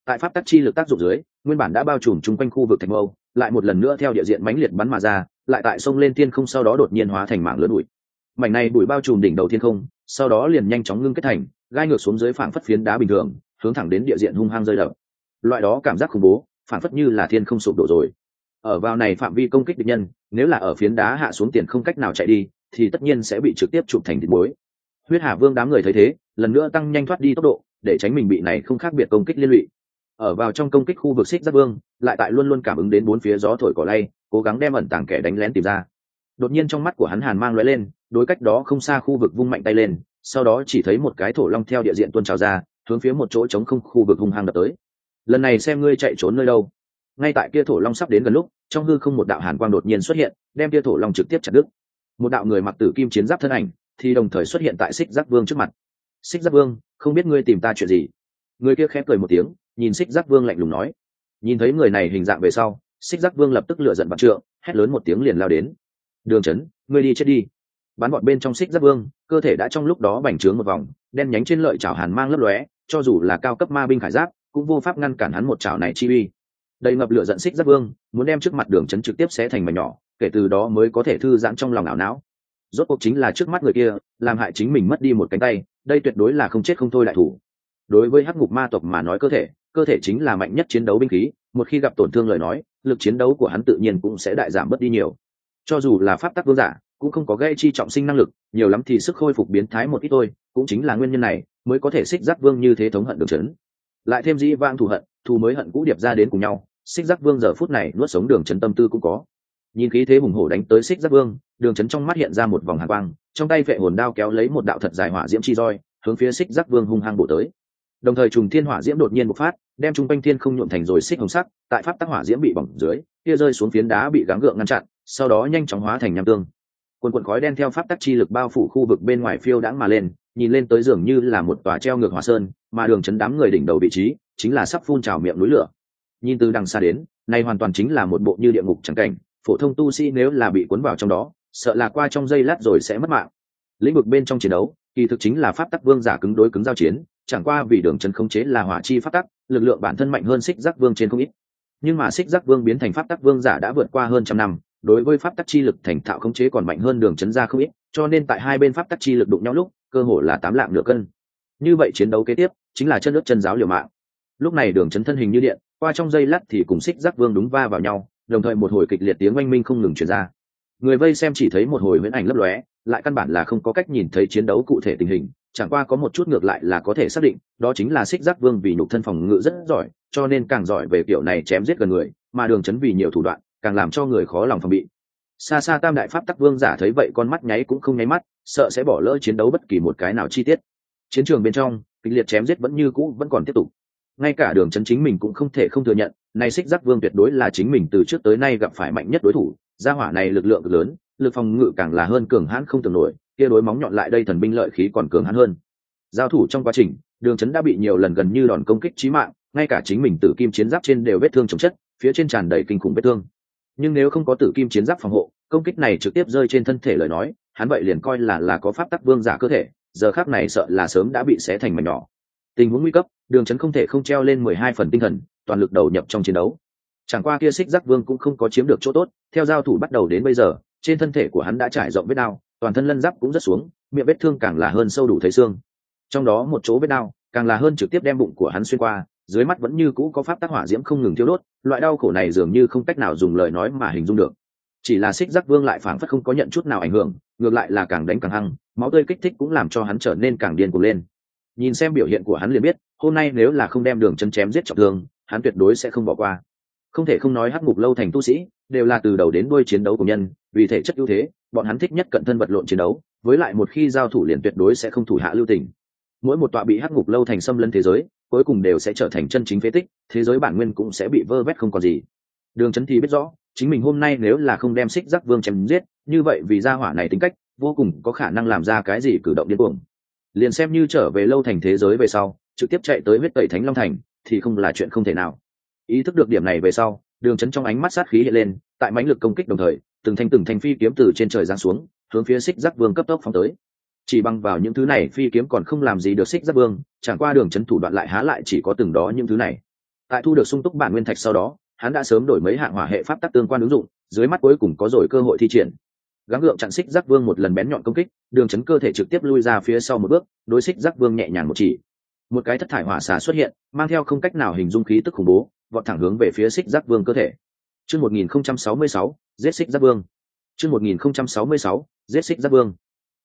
Tại pháp tắc chi lực tác dụng dưới, nguyên bản đã bao trùm chung quanh khu vực thạch mâu lại một lần nữa theo địa diện mãnh liệt bắn mà ra, lại tại sông lên thiên không, sau đó đột nhiên hóa thành mảng lớn bụi. Mảnh này bụi bao trùm đỉnh đầu thiên không, sau đó liền nhanh chóng ngưng kết thành gai ngược xuống dưới, phảng phất phiến đá bình thường, hướng thẳng đến địa diện hung hăng rơi đập. Loại đó cảm giác khủng bố, phảng phất như là thiên không sụp đổ rồi. Ở vào này phạm vi công kích địch nhân, nếu là ở phiến đá hạ xuống tiền không cách nào chạy đi, thì tất nhiên sẽ bị trực tiếp chụp thành thịt muối. Huyết Hà Vương đám người thấy thế, lần nữa tăng nhanh thoát đi tốc độ, để tránh mình bị này không khác biệt công kích liên lụy. Ở vào trong công kích khu vực Xích Giác Vương, lại tại luôn luôn cảm ứng đến bốn phía gió thổi cỏ lay, cố gắng đem ẩn tàng kẻ đánh lén tìm ra. Đột nhiên trong mắt của hắn hàn mang lóe lên, đối cách đó không xa khu vực vung mạnh tay lên, sau đó chỉ thấy một cái thổ long theo địa diện tuôn trào ra, hướng phía một chỗ trống không khu vực hung hăng đập tới. Lần này xem ngươi chạy trốn nơi đâu. Ngay tại kia thổ long sắp đến gần lúc, trong hư không một đạo hàn quang đột nhiên xuất hiện, đem kia thổ long trực tiếp chặt đứt. Một đạo người mặc tử kim chiến giáp thân ảnh thì đồng thời xuất hiện tại Xích Giác Vương trước mặt. Xích Giác Vương, không biết ngươi tìm ta chuyện gì? Người kia khẽ cười một tiếng, nhìn Xích Giác Vương lạnh lùng nói. Nhìn thấy người này hình dạng về sau, Xích Giác Vương lập tức lửa giận vạn trượng, hét lớn một tiếng liền lao đến. Đường Chấn, ngươi đi chết đi! Bắn bọn bên trong Xích Giác Vương, cơ thể đã trong lúc đó bành trướng một vòng, đen nhánh trên lợi chảo hàn mang lấp lóe, cho dù là cao cấp ma binh khải giáp cũng vô pháp ngăn cản hắn một chảo này chi uy. Đầy ngập lửa giận Xích Giác Vương muốn đem trước mặt Đường Chấn trực tiếp xé thành mảnh nhỏ, kể từ đó mới có thể thư giãn trong lòng ảo não. Rốt cuộc chính là trước mắt người kia làm hại chính mình mất đi một cánh tay, đây tuyệt đối là không chết không thôi đại thủ. Đối với hắc ngục ma tộc mà nói, cơ thể chính là mạnh nhất chiến đấu binh khí, một khi gặp tổn thương lời nói, lực chiến đấu của hắn tự nhiên cũng sẽ đại giảm bớt đi nhiều. Cho dù là pháp tắc vương giả cũng không có gây chi trọng sinh năng lực, nhiều lắm thì sức khôi phục biến thái một ít thôi, cũng chính là nguyên nhân này mới có thể Xích Giác Vương như thế thống hận Đường Chấn. Lại thêm dĩ vãng thù hận, thù mới hận cũ điệp ra đến cùng nhau, Xích Giác Vương giờ phút này nuốt sống Đường Chấn tâm tư cũng có. Nhìn khí thế hùng hổ đánh tới Xích Giác Vương, Đường Chấn trong mắt hiện ra một vòng hàn quang, trong tay vệ hồn đao kéo lấy một đạo thật dài hỏa diễm chi roi, hướng phía Xích Giác Vương hung hăng bổ tới. Đồng thời trùng thiên hỏa diễm đột nhiên bộc phát, đem trung quanh thiên không nhuộm thành rồi xích hồng sắc, tại pháp tắc hỏa diễm bị bỏng dưới, kia rơi xuống phiến đá bị gắng gượng ngăn chặn, sau đó nhanh chóng hóa thành nham tương. Quần quần khói đen theo pháp tắc chi lực bao phủ khu vực bên ngoài phiêu đãng mà lên, nhìn lên tới dường như là một tòa treo ngược hỏa sơn, mà Đường Chấn đám người đỉnh đầu vị trí chính là sắp phun trào miệng núi lửa. Nhìn từ đằng xa đến, này hoàn toàn chính là một bộ như địa ngục chẳng cảnh, phổ thông tu sĩ nếu là bị cuốn vào trong đó, sợ là qua trong giây lát rồi sẽ mất mạng. Lĩnh vực bên trong chiến đấu, kỳ thực chính là pháp tắc vương giả cứng đối cứng giao chiến, chẳng qua vì Đường Chấn khống chế là hỏa chi pháp tắc, lực lượng bản thân mạnh hơn Xích Giác Vương trên không ít. Nhưng mà Xích Giác Vương biến thành pháp tắc vương giả đã vượt qua hơn trăm năm, đối với pháp tắc chi lực thành thạo khống chế còn mạnh hơn Đường Chấn ra không ít, cho nên tại hai bên pháp tắc chi lực đụng nhau lúc, cơ hồ là tám lạng nửa cân. Như vậy chiến đấu kế tiếp chính là chân nước chân giáo liều mạng. Lúc này Đường Chấn thân hình như điện, qua trong giây lát thì cùng Xích Giác Vương đúng va vào nhau, đồng thời một hồi kịch liệt tiếng oanh minh không ngừng truyền ra. Người vây xem chỉ thấy một hồi huyễn ảnh lấp lóe, lại căn bản là không có cách nhìn thấy chiến đấu cụ thể tình hình, chẳng qua có một chút ngược lại là có thể xác định, đó chính là Xích Giác Vương vì nhục thân phòng ngự rất giỏi, cho nên càng giỏi về kiểu này chém giết gần người, mà Đường Chấn vì nhiều thủ đoạn, càng làm cho người khó lòng phòng bị. Xa xa tam đại pháp tắc vương giả thấy vậy con mắt nháy cũng không nháy mắt, sợ sẽ bỏ lỡ chiến đấu bất kỳ một cái nào chi tiết. Chiến trường bên trong, kịch liệt chém giết vẫn như cũ vẫn còn tiếp tục. Ngay cả Đường Chấn chính mình cũng không thể không thừa nhận, này Xích Giác Vương tuyệt đối là chính mình từ trước tới nay gặp phải mạnh nhất đối thủ, gia hỏa này lực lượng cực lớn, lực phòng ngự càng là hơn cường hãn không tưởng nổi, kia đối móng nhọn lại đây thần binh lợi khí còn cường hãn hơn. Giao thủ trong quá trình, Đường Chấn đã bị nhiều lần gần như đòn công kích chí mạng, ngay cả chính mình tử kim chiến giáp trên đều vết thương chồng chất, phía trên tràn đầy kinh khủng vết thương. Nhưng nếu không có tử kim chiến giáp phòng hộ, công kích này trực tiếp rơi trên thân thể lời nói, hắn vậy liền coi là có pháp tắc vương giả cơ thể, giờ khắc này sợ là sớm đã bị xé thành mảnh nhỏ. Tình huống nguy cấp, Đường Chấn không thể không treo lên 12 phần tinh thần, toàn lực đầu nhập trong chiến đấu. Chẳng qua kia Xích Giác Vương cũng không có chiếm được chỗ tốt, theo giao thủ bắt đầu đến bây giờ, trên thân thể của hắn đã trải rộng vết đao, toàn thân lân giáp cũng rất xuống, miệng vết thương càng là hơn sâu đủ thấy xương. Trong đó một chỗ vết đao, càng là hơn trực tiếp đem bụng của hắn xuyên qua, dưới mắt vẫn như cũ có pháp tắc hỏa diễm không ngừng thiêu đốt, loại đau khổ này dường như không cách nào dùng lời nói mà hình dung được. Chỉ là Xích Giác Vương lại phảng phất không có nhận chút nào ảnh hưởng, ngược lại là càng đánh càng hăng, máu tươi kích thích cũng làm cho hắn trở nên càng điên cuồng lên. Nhìn xem biểu hiện của hắn liền biết, hôm nay nếu là không đem Đường Chấn chém giết trọng thương, hắn tuyệt đối sẽ không bỏ qua. Không thể không nói hắc ngục lâu thành tu sĩ đều là từ đầu đến đuôi chiến đấu của nhân, vì thể chất ưu thế, bọn hắn thích nhất cận thân vật lộn chiến đấu, với lại một khi giao thủ liền tuyệt đối sẽ không thủ hạ lưu tình. Mỗi một tọa bị hắc ngục lâu thành xâm lấn thế giới, cuối cùng đều sẽ trở thành chân chính phế tích, thế giới bản nguyên cũng sẽ bị vơ vét không còn gì. Đường Chấn thì biết rõ, chính mình hôm nay nếu là không đem Xích Giác Vương chém giết, như vậy vì gia hỏa này tính cách, vô cùng có khả năng làm ra cái gì cử động điên cuồng. Liền xem như trở về lâu thành thế giới về sau, trực tiếp chạy tới huyết tẩy Thánh Long thành, thì không là chuyện không thể nào. Ý thức được điểm này về sau, Đường Chấn trong ánh mắt sát khí hiện lên, tại mãnh lực công kích đồng thời, từng thanh phi kiếm từ trên trời giáng xuống, hướng phía Xích Giác Vương cấp tốc phóng tới. Chỉ bằng vào những thứ này, phi kiếm còn không làm gì được Xích Giác Vương, chẳng qua Đường Chấn thủ đoạn lại há lại chỉ có từng đó những thứ này. Tại thu được sung túc bản nguyên thạch sau đó, hắn đã sớm đổi mấy hạng hỏa hệ pháp tắc tương quan ứng dụng, dưới mắt cuối cùng có rồi cơ hội thi triển. Gắng gượng chặn xích giác vương một lần bén nhọn công kích, đường chấn cơ thể trực tiếp lui ra phía sau một bước, đối xích giác vương nhẹ nhàng một chỉ. Một cái thất thải hỏa xà xuất hiện, mang theo không cách nào hình dung khí tức khủng bố, vọt thẳng hướng về phía xích giác vương cơ thể. Chương 1066, giết xích giác vương. Chương 1066, giết xích giác vương.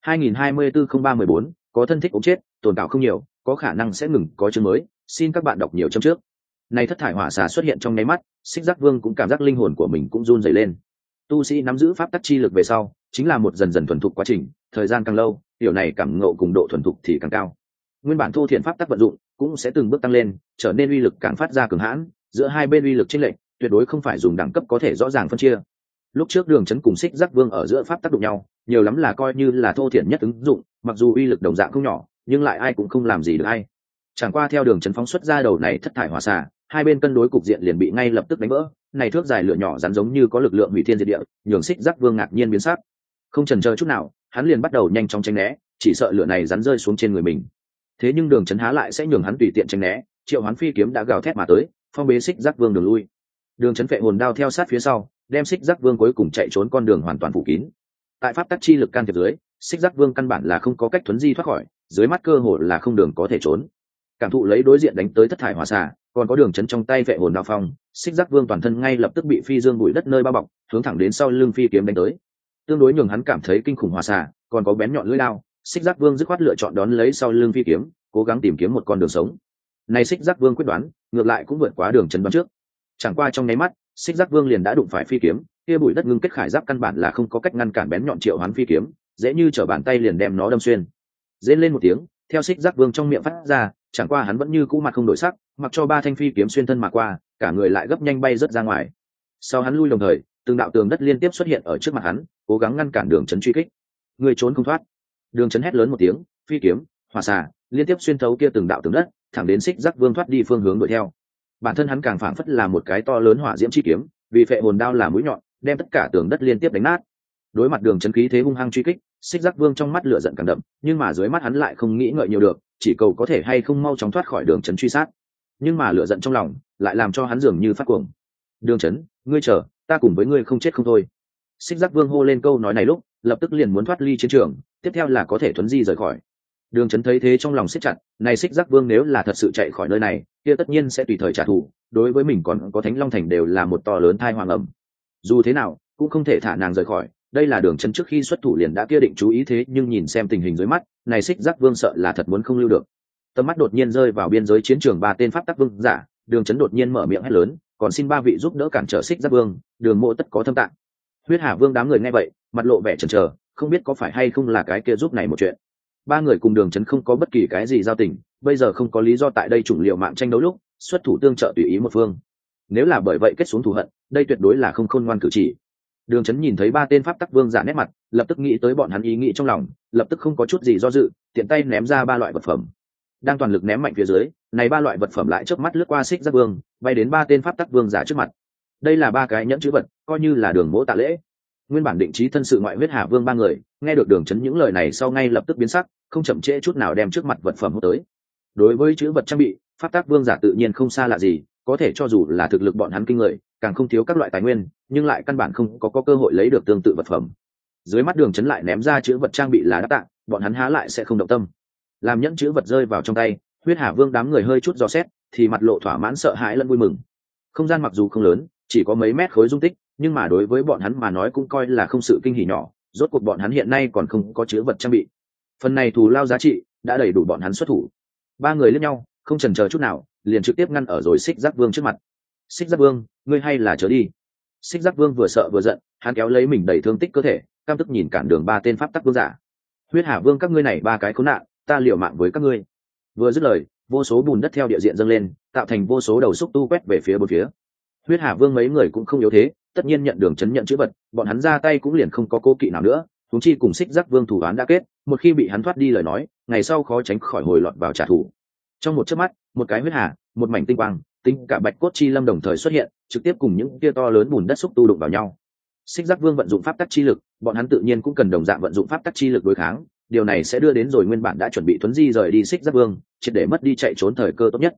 2024-03-14, có thân thích ốm chết, tồn tạo không nhiều, có khả năng sẽ ngừng có chương mới, xin các bạn đọc nhiều chương trước. Này thất thải hỏa xà xuất hiện trong nháy mắt, xích giác vương cũng cảm giác linh hồn của mình cũng run rẩy lên. Tu sĩ nắm giữ pháp tắc chi lực về sau, chính là một dần dần thuần thục quá trình, thời gian càng lâu, điều này cảm ngộ cùng độ thuần thục thì càng cao. Nguyên bản thô thiện pháp tắc vận dụng cũng sẽ từng bước tăng lên, trở nên uy lực càng phát ra cường hãn, giữa hai bên uy lực chênh lệch, tuyệt đối không phải dùng đẳng cấp có thể rõ ràng phân chia. Lúc trước đường chấn cùng xích giác vương ở giữa pháp tác đụng nhau, nhiều lắm là coi như là thô thiển nhất ứng dụng, mặc dù uy lực đồng dạng không nhỏ, nhưng lại ai cũng không làm gì được ai. Chẳng qua theo đường chấn phóng xuất ra đầu này thất thải hỏa xà, hai bên cân đối cục diện liền bị ngay lập tức đánh vỡ. Này thước dài lửa nhỏ rắn giống như có lực lượng hủy thiên diệt địa, nhường xích giác vương ngạc nhiên biến sắc. Không chần chờ chút nào, hắn liền bắt đầu nhanh chóng tránh né, chỉ sợ lửa này rắn rơi xuống trên người mình. Thế nhưng đường chấn há lại sẽ nhường hắn tùy tiện tránh né, triệu hoán phi kiếm đã gào thét mà tới, phong bế xích giác vương đường lui. Đường chấn phệ hồn đao theo sát phía sau, đem xích giác vương cuối cùng chạy trốn con đường hoàn toàn phủ kín. Tại pháp tắc chi lực can thiệp dưới, xích giác vương căn bản là không có cách thuấn di thoát khỏi, dưới mắt cơ hội là không đường có thể trốn. Cảm thụ lấy đối diện đánh tới thất thải hỏa xà, còn có đường chấn trong tay phệ hồn đao phong, xích giác vương toàn thân ngay lập tức bị phi dương bụi đất nơi bao bọc, hướng thẳng đến sau lưng phi kiếm đánh tới. Tương đối nhường hắn cảm thấy kinh khủng hỏa xà, còn có bén nhọn lưỡi đao, xích giác vương dứt khoát lựa chọn đón lấy sau lưng phi kiếm, cố gắng tìm kiếm một con đường sống. Này xích giác vương quyết đoán, ngược lại cũng vượt quá đường chấn đoán trước. Chẳng qua trong nháy mắt, xích giác vương liền đã đụng phải phi kiếm, kia bụi đất ngưng kết khải giáp căn bản là không có cách ngăn cản bén nhọn triệu hoán phi kiếm, dễ như trở bàn tay liền đem nó đâm xuyên. Rên lên một tiếng, theo xích giác vương trong miệng phát ra, chẳng qua hắn vẫn như cũ mặt không đổi sắc, mặc cho ba thanh phi kiếm xuyên thân mà qua, cả người lại gấp nhanh bay rất ra ngoài. Sau hắn lui đồng thời, từng đạo tường đất liên tiếp xuất hiện ở trước mặt hắn, cố gắng ngăn cản đường chấn truy kích. Người trốn không thoát. Đường chấn hét lớn một tiếng, phi kiếm, hỏa xà liên tiếp xuyên thấu kia từng đạo tường đất, thẳng đến xích giác vương thoát đi phương hướng đuổi theo. Bản thân hắn càng phảng phất là một cái to lớn hỏa diễm chi kiếm, vì phệ hồn đao là mũi nhọn, đem tất cả tường đất liên tiếp đánh nát. Đối mặt đường chấn khí thế hung hăng truy kích, xích giác vương trong mắt lửa giận càng đậm, nhưng mà dưới mắt hắn lại không nghĩ ngợi nhiều được, chỉ cầu có thể hay không mau chóng thoát khỏi đường chấn truy sát. Nhưng mà lửa giận trong lòng lại làm cho hắn dường như phát cuồng. Đường chấn, ngươi chờ, ta cùng với ngươi không chết không thôi. Xích giác vương hô lên câu nói này lúc, lập tức liền muốn thoát ly chiến trường, tiếp theo là có thể thuấn di rời khỏi. Đường chấn thấy thế trong lòng siết chặt, này xích giác vương nếu là thật sự chạy khỏi nơi này, kia tất nhiên sẽ tùy thời trả thù, đối với mình còn có Thánh Long Thành đều là một to lớn thai hoàng ẩm. Dù thế nào cũng không thể thả nàng rời khỏi, đây là đường chấn trước khi xuất thủ liền đã kia định chú ý, thế nhưng nhìn xem tình hình dưới mắt, này xích giác vương sợ là thật muốn không lưu được. Tầm mắt đột nhiên rơi vào biên giới chiến trường ba tên pháp tắc vương giả, đường chấn đột nhiên mở miệng hét lớn, còn xin ba vị giúp đỡ cản trở xích giác vương, đường mộ tất có thâm tạng. Huyết Hà Vương đám người nghe vậy, mặt lộ vẻ chần chờ, không biết có phải hay không là cái kia giúp này một chuyện. Ba người cùng đường chấn không có bất kỳ cái gì giao tình, bây giờ không có lý do tại đây chủng liệu mạng tranh đấu lúc xuất thủ tương trợ tùy ý một phương. Nếu là bởi vậy kết xuống thù hận, đây tuyệt đối là không khôn ngoan cử chỉ. Đường chấn nhìn thấy ba tên pháp tắc vương giả nét mặt, lập tức nghĩ tới bọn hắn ý nghĩ trong lòng, lập tức không có chút gì do dự, tiện tay ném ra ba loại vật phẩm. Đang toàn lực ném mạnh phía dưới, này ba loại vật phẩm lại chớp mắt lướt qua xích giác vương, bay đến ba tên pháp tắc vương giả trước mặt. Đây là ba cái nhẫn chữ vật, coi như là đường mỗ tạ lễ. Nguyên bản định trí thân sự ngoại huyết Hà Vương ba người nghe được đường chấn những lời này sau ngay lập tức biến sắc, không chậm trễ chút nào đem trước mặt vật phẩm hút tới. Đối với chữ vật trang bị, pháp tác vương giả tự nhiên không xa lạ gì, có thể cho dù là thực lực bọn hắn kinh người, càng không thiếu các loại tài nguyên, nhưng lại căn bản không có cơ hội lấy được tương tự vật phẩm. Dưới mắt đường chấn lại ném ra chữ vật trang bị là đáp tạng, bọn hắn há lại sẽ không động tâm. Làm nhẫn chữ vật rơi vào trong tay, huyết Hà Vương đám người hơi chút dò xét, thì mặt lộ thỏa mãn sợ hãi lẫn vui mừng. Không gian mặc dù không lớn, chỉ có mấy mét khối dung tích, nhưng mà đối với bọn hắn mà nói cũng coi là không sự kinh hỉ nhỏ, rốt cuộc bọn hắn hiện nay còn không có chứa vật trang bị. Phần này thù lao giá trị đã đầy đủ bọn hắn xuất thủ. Ba người liếc nhau, không chần chờ chút nào, liền trực tiếp ngăn ở rồi xích giác vương trước mặt. Xích giác vương, ngươi hay là chớ đi. Xích giác vương vừa sợ vừa giận, hắn kéo lấy mình đầy thương tích cơ thể, cam tức nhìn cản đường ba tên pháp tắc vương giả. Huyết Hà Vương các ngươi này ba cái khốn nạn, ta liều mạng với các ngươi. Vừa dứt lời, vô số bùn đất theo địa diện dâng lên, tạo thành vô số đầu xúc tu quét về phía bốn phía. Huyết Hà Vương mấy người cũng không yếu thế, tất nhiên nhận đường chấn nhận chữ vật, bọn hắn ra tay cũng liền không có cố kỵ nào nữa, huống chi cùng xích giác vương thủ đoán đã kết, một khi bị hắn thoát đi lời nói, ngày sau khó tránh khỏi hồi lọt vào trả thù. Trong một chớp mắt, một cái huyết hà, một mảnh tinh quang, tính cả bạch cốt chi lâm đồng thời xuất hiện, trực tiếp cùng những kia to lớn bùn đất xúc tu đụng vào nhau. Xích giác vương vận dụng pháp tắc chi lực, bọn hắn tự nhiên cũng cần đồng dạng vận dụng pháp tắc chi lực đối kháng, điều này sẽ đưa đến rồi nguyên bản đã chuẩn bị thuấn di rời đi xích giác vương, triệt để mất đi chạy trốn thời cơ tốt nhất.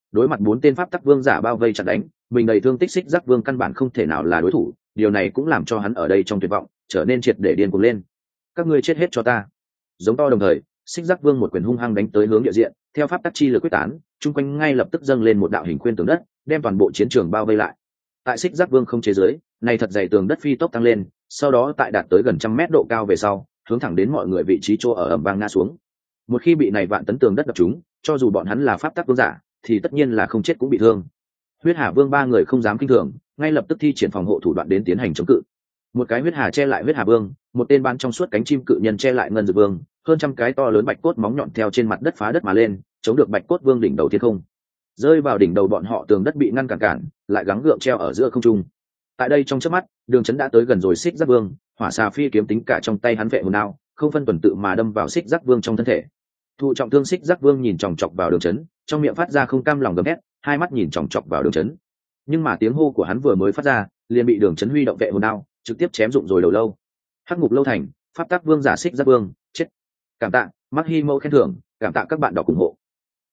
đối mặt 4 tên pháp tắc vương giả bao vây chặt đánh, mình đầy thương tích xích giác vương căn bản không thể nào là đối thủ, điều này cũng làm cho hắn ở đây trong tuyệt vọng trở nên triệt để điên cuồng lên. Các ngươi chết hết cho ta! Giống to đồng thời, xích giác vương một quyền hung hăng đánh tới hướng địa diện, theo pháp tắc chi lực quyết tán, chung quanh ngay lập tức dâng lên một đạo hình khuyên tường đất, đem toàn bộ chiến trường bao vây lại. Tại xích giác vương không chế giới, này thật dày tường đất phi tốc tăng lên, sau đó tại đạt tới gần 100 mét độ cao về sau, hướng thẳng đến mọi người vị trí chỗ ở ầm vang ngã xuống. Một khi bị này vạn tấn tường đất đập trúng, cho dù bọn hắn là pháp tắc vương giả, thì tất nhiên là không chết cũng bị thương. Huyết Hà Vương ba người không dám kinh thường, ngay lập tức thi triển phòng hộ thủ đoạn đến tiến hành chống cự. Một cái huyết hà che lại huyết hà vương, một tên bán trong suốt cánh chim cự nhân che lại ngân dược vương, hơn trăm cái to lớn bạch cốt móng nhọn theo trên mặt đất phá đất mà lên, chống được bạch cốt vương đỉnh đầu thiên không. Rơi vào đỉnh đầu bọn họ tường đất bị ngăn cản, lại gắng gượng treo ở giữa không trung. Tại đây trong chớp mắt, Đường Chấn đã tới gần rồi xích giác vương, hỏa xà phi kiếm tính cả trong tay hắn vệ hồn đao, không phân tuần tự mà đâm vào xích giác vương trong thân thể. Thụ trọng thương xích giác vương nhìn chòng chọc vào Đường Chấn, trong miệng phát ra không cam lòng gầm thét, hai mắt nhìn chòng chọc vào Đường Chấn. Nhưng mà tiếng hô của hắn vừa mới phát ra, liền bị Đường Chấn huy động vệ hồn đao trực tiếp chém dụng rồi đầu lâu. Hắc ngục lâu thành, pháp tắc vương giả xích giác vương chết. Cảm tạ, Mắc Hi Mâu khen thưởng, cảm tạ các bạn đọc ủng hộ.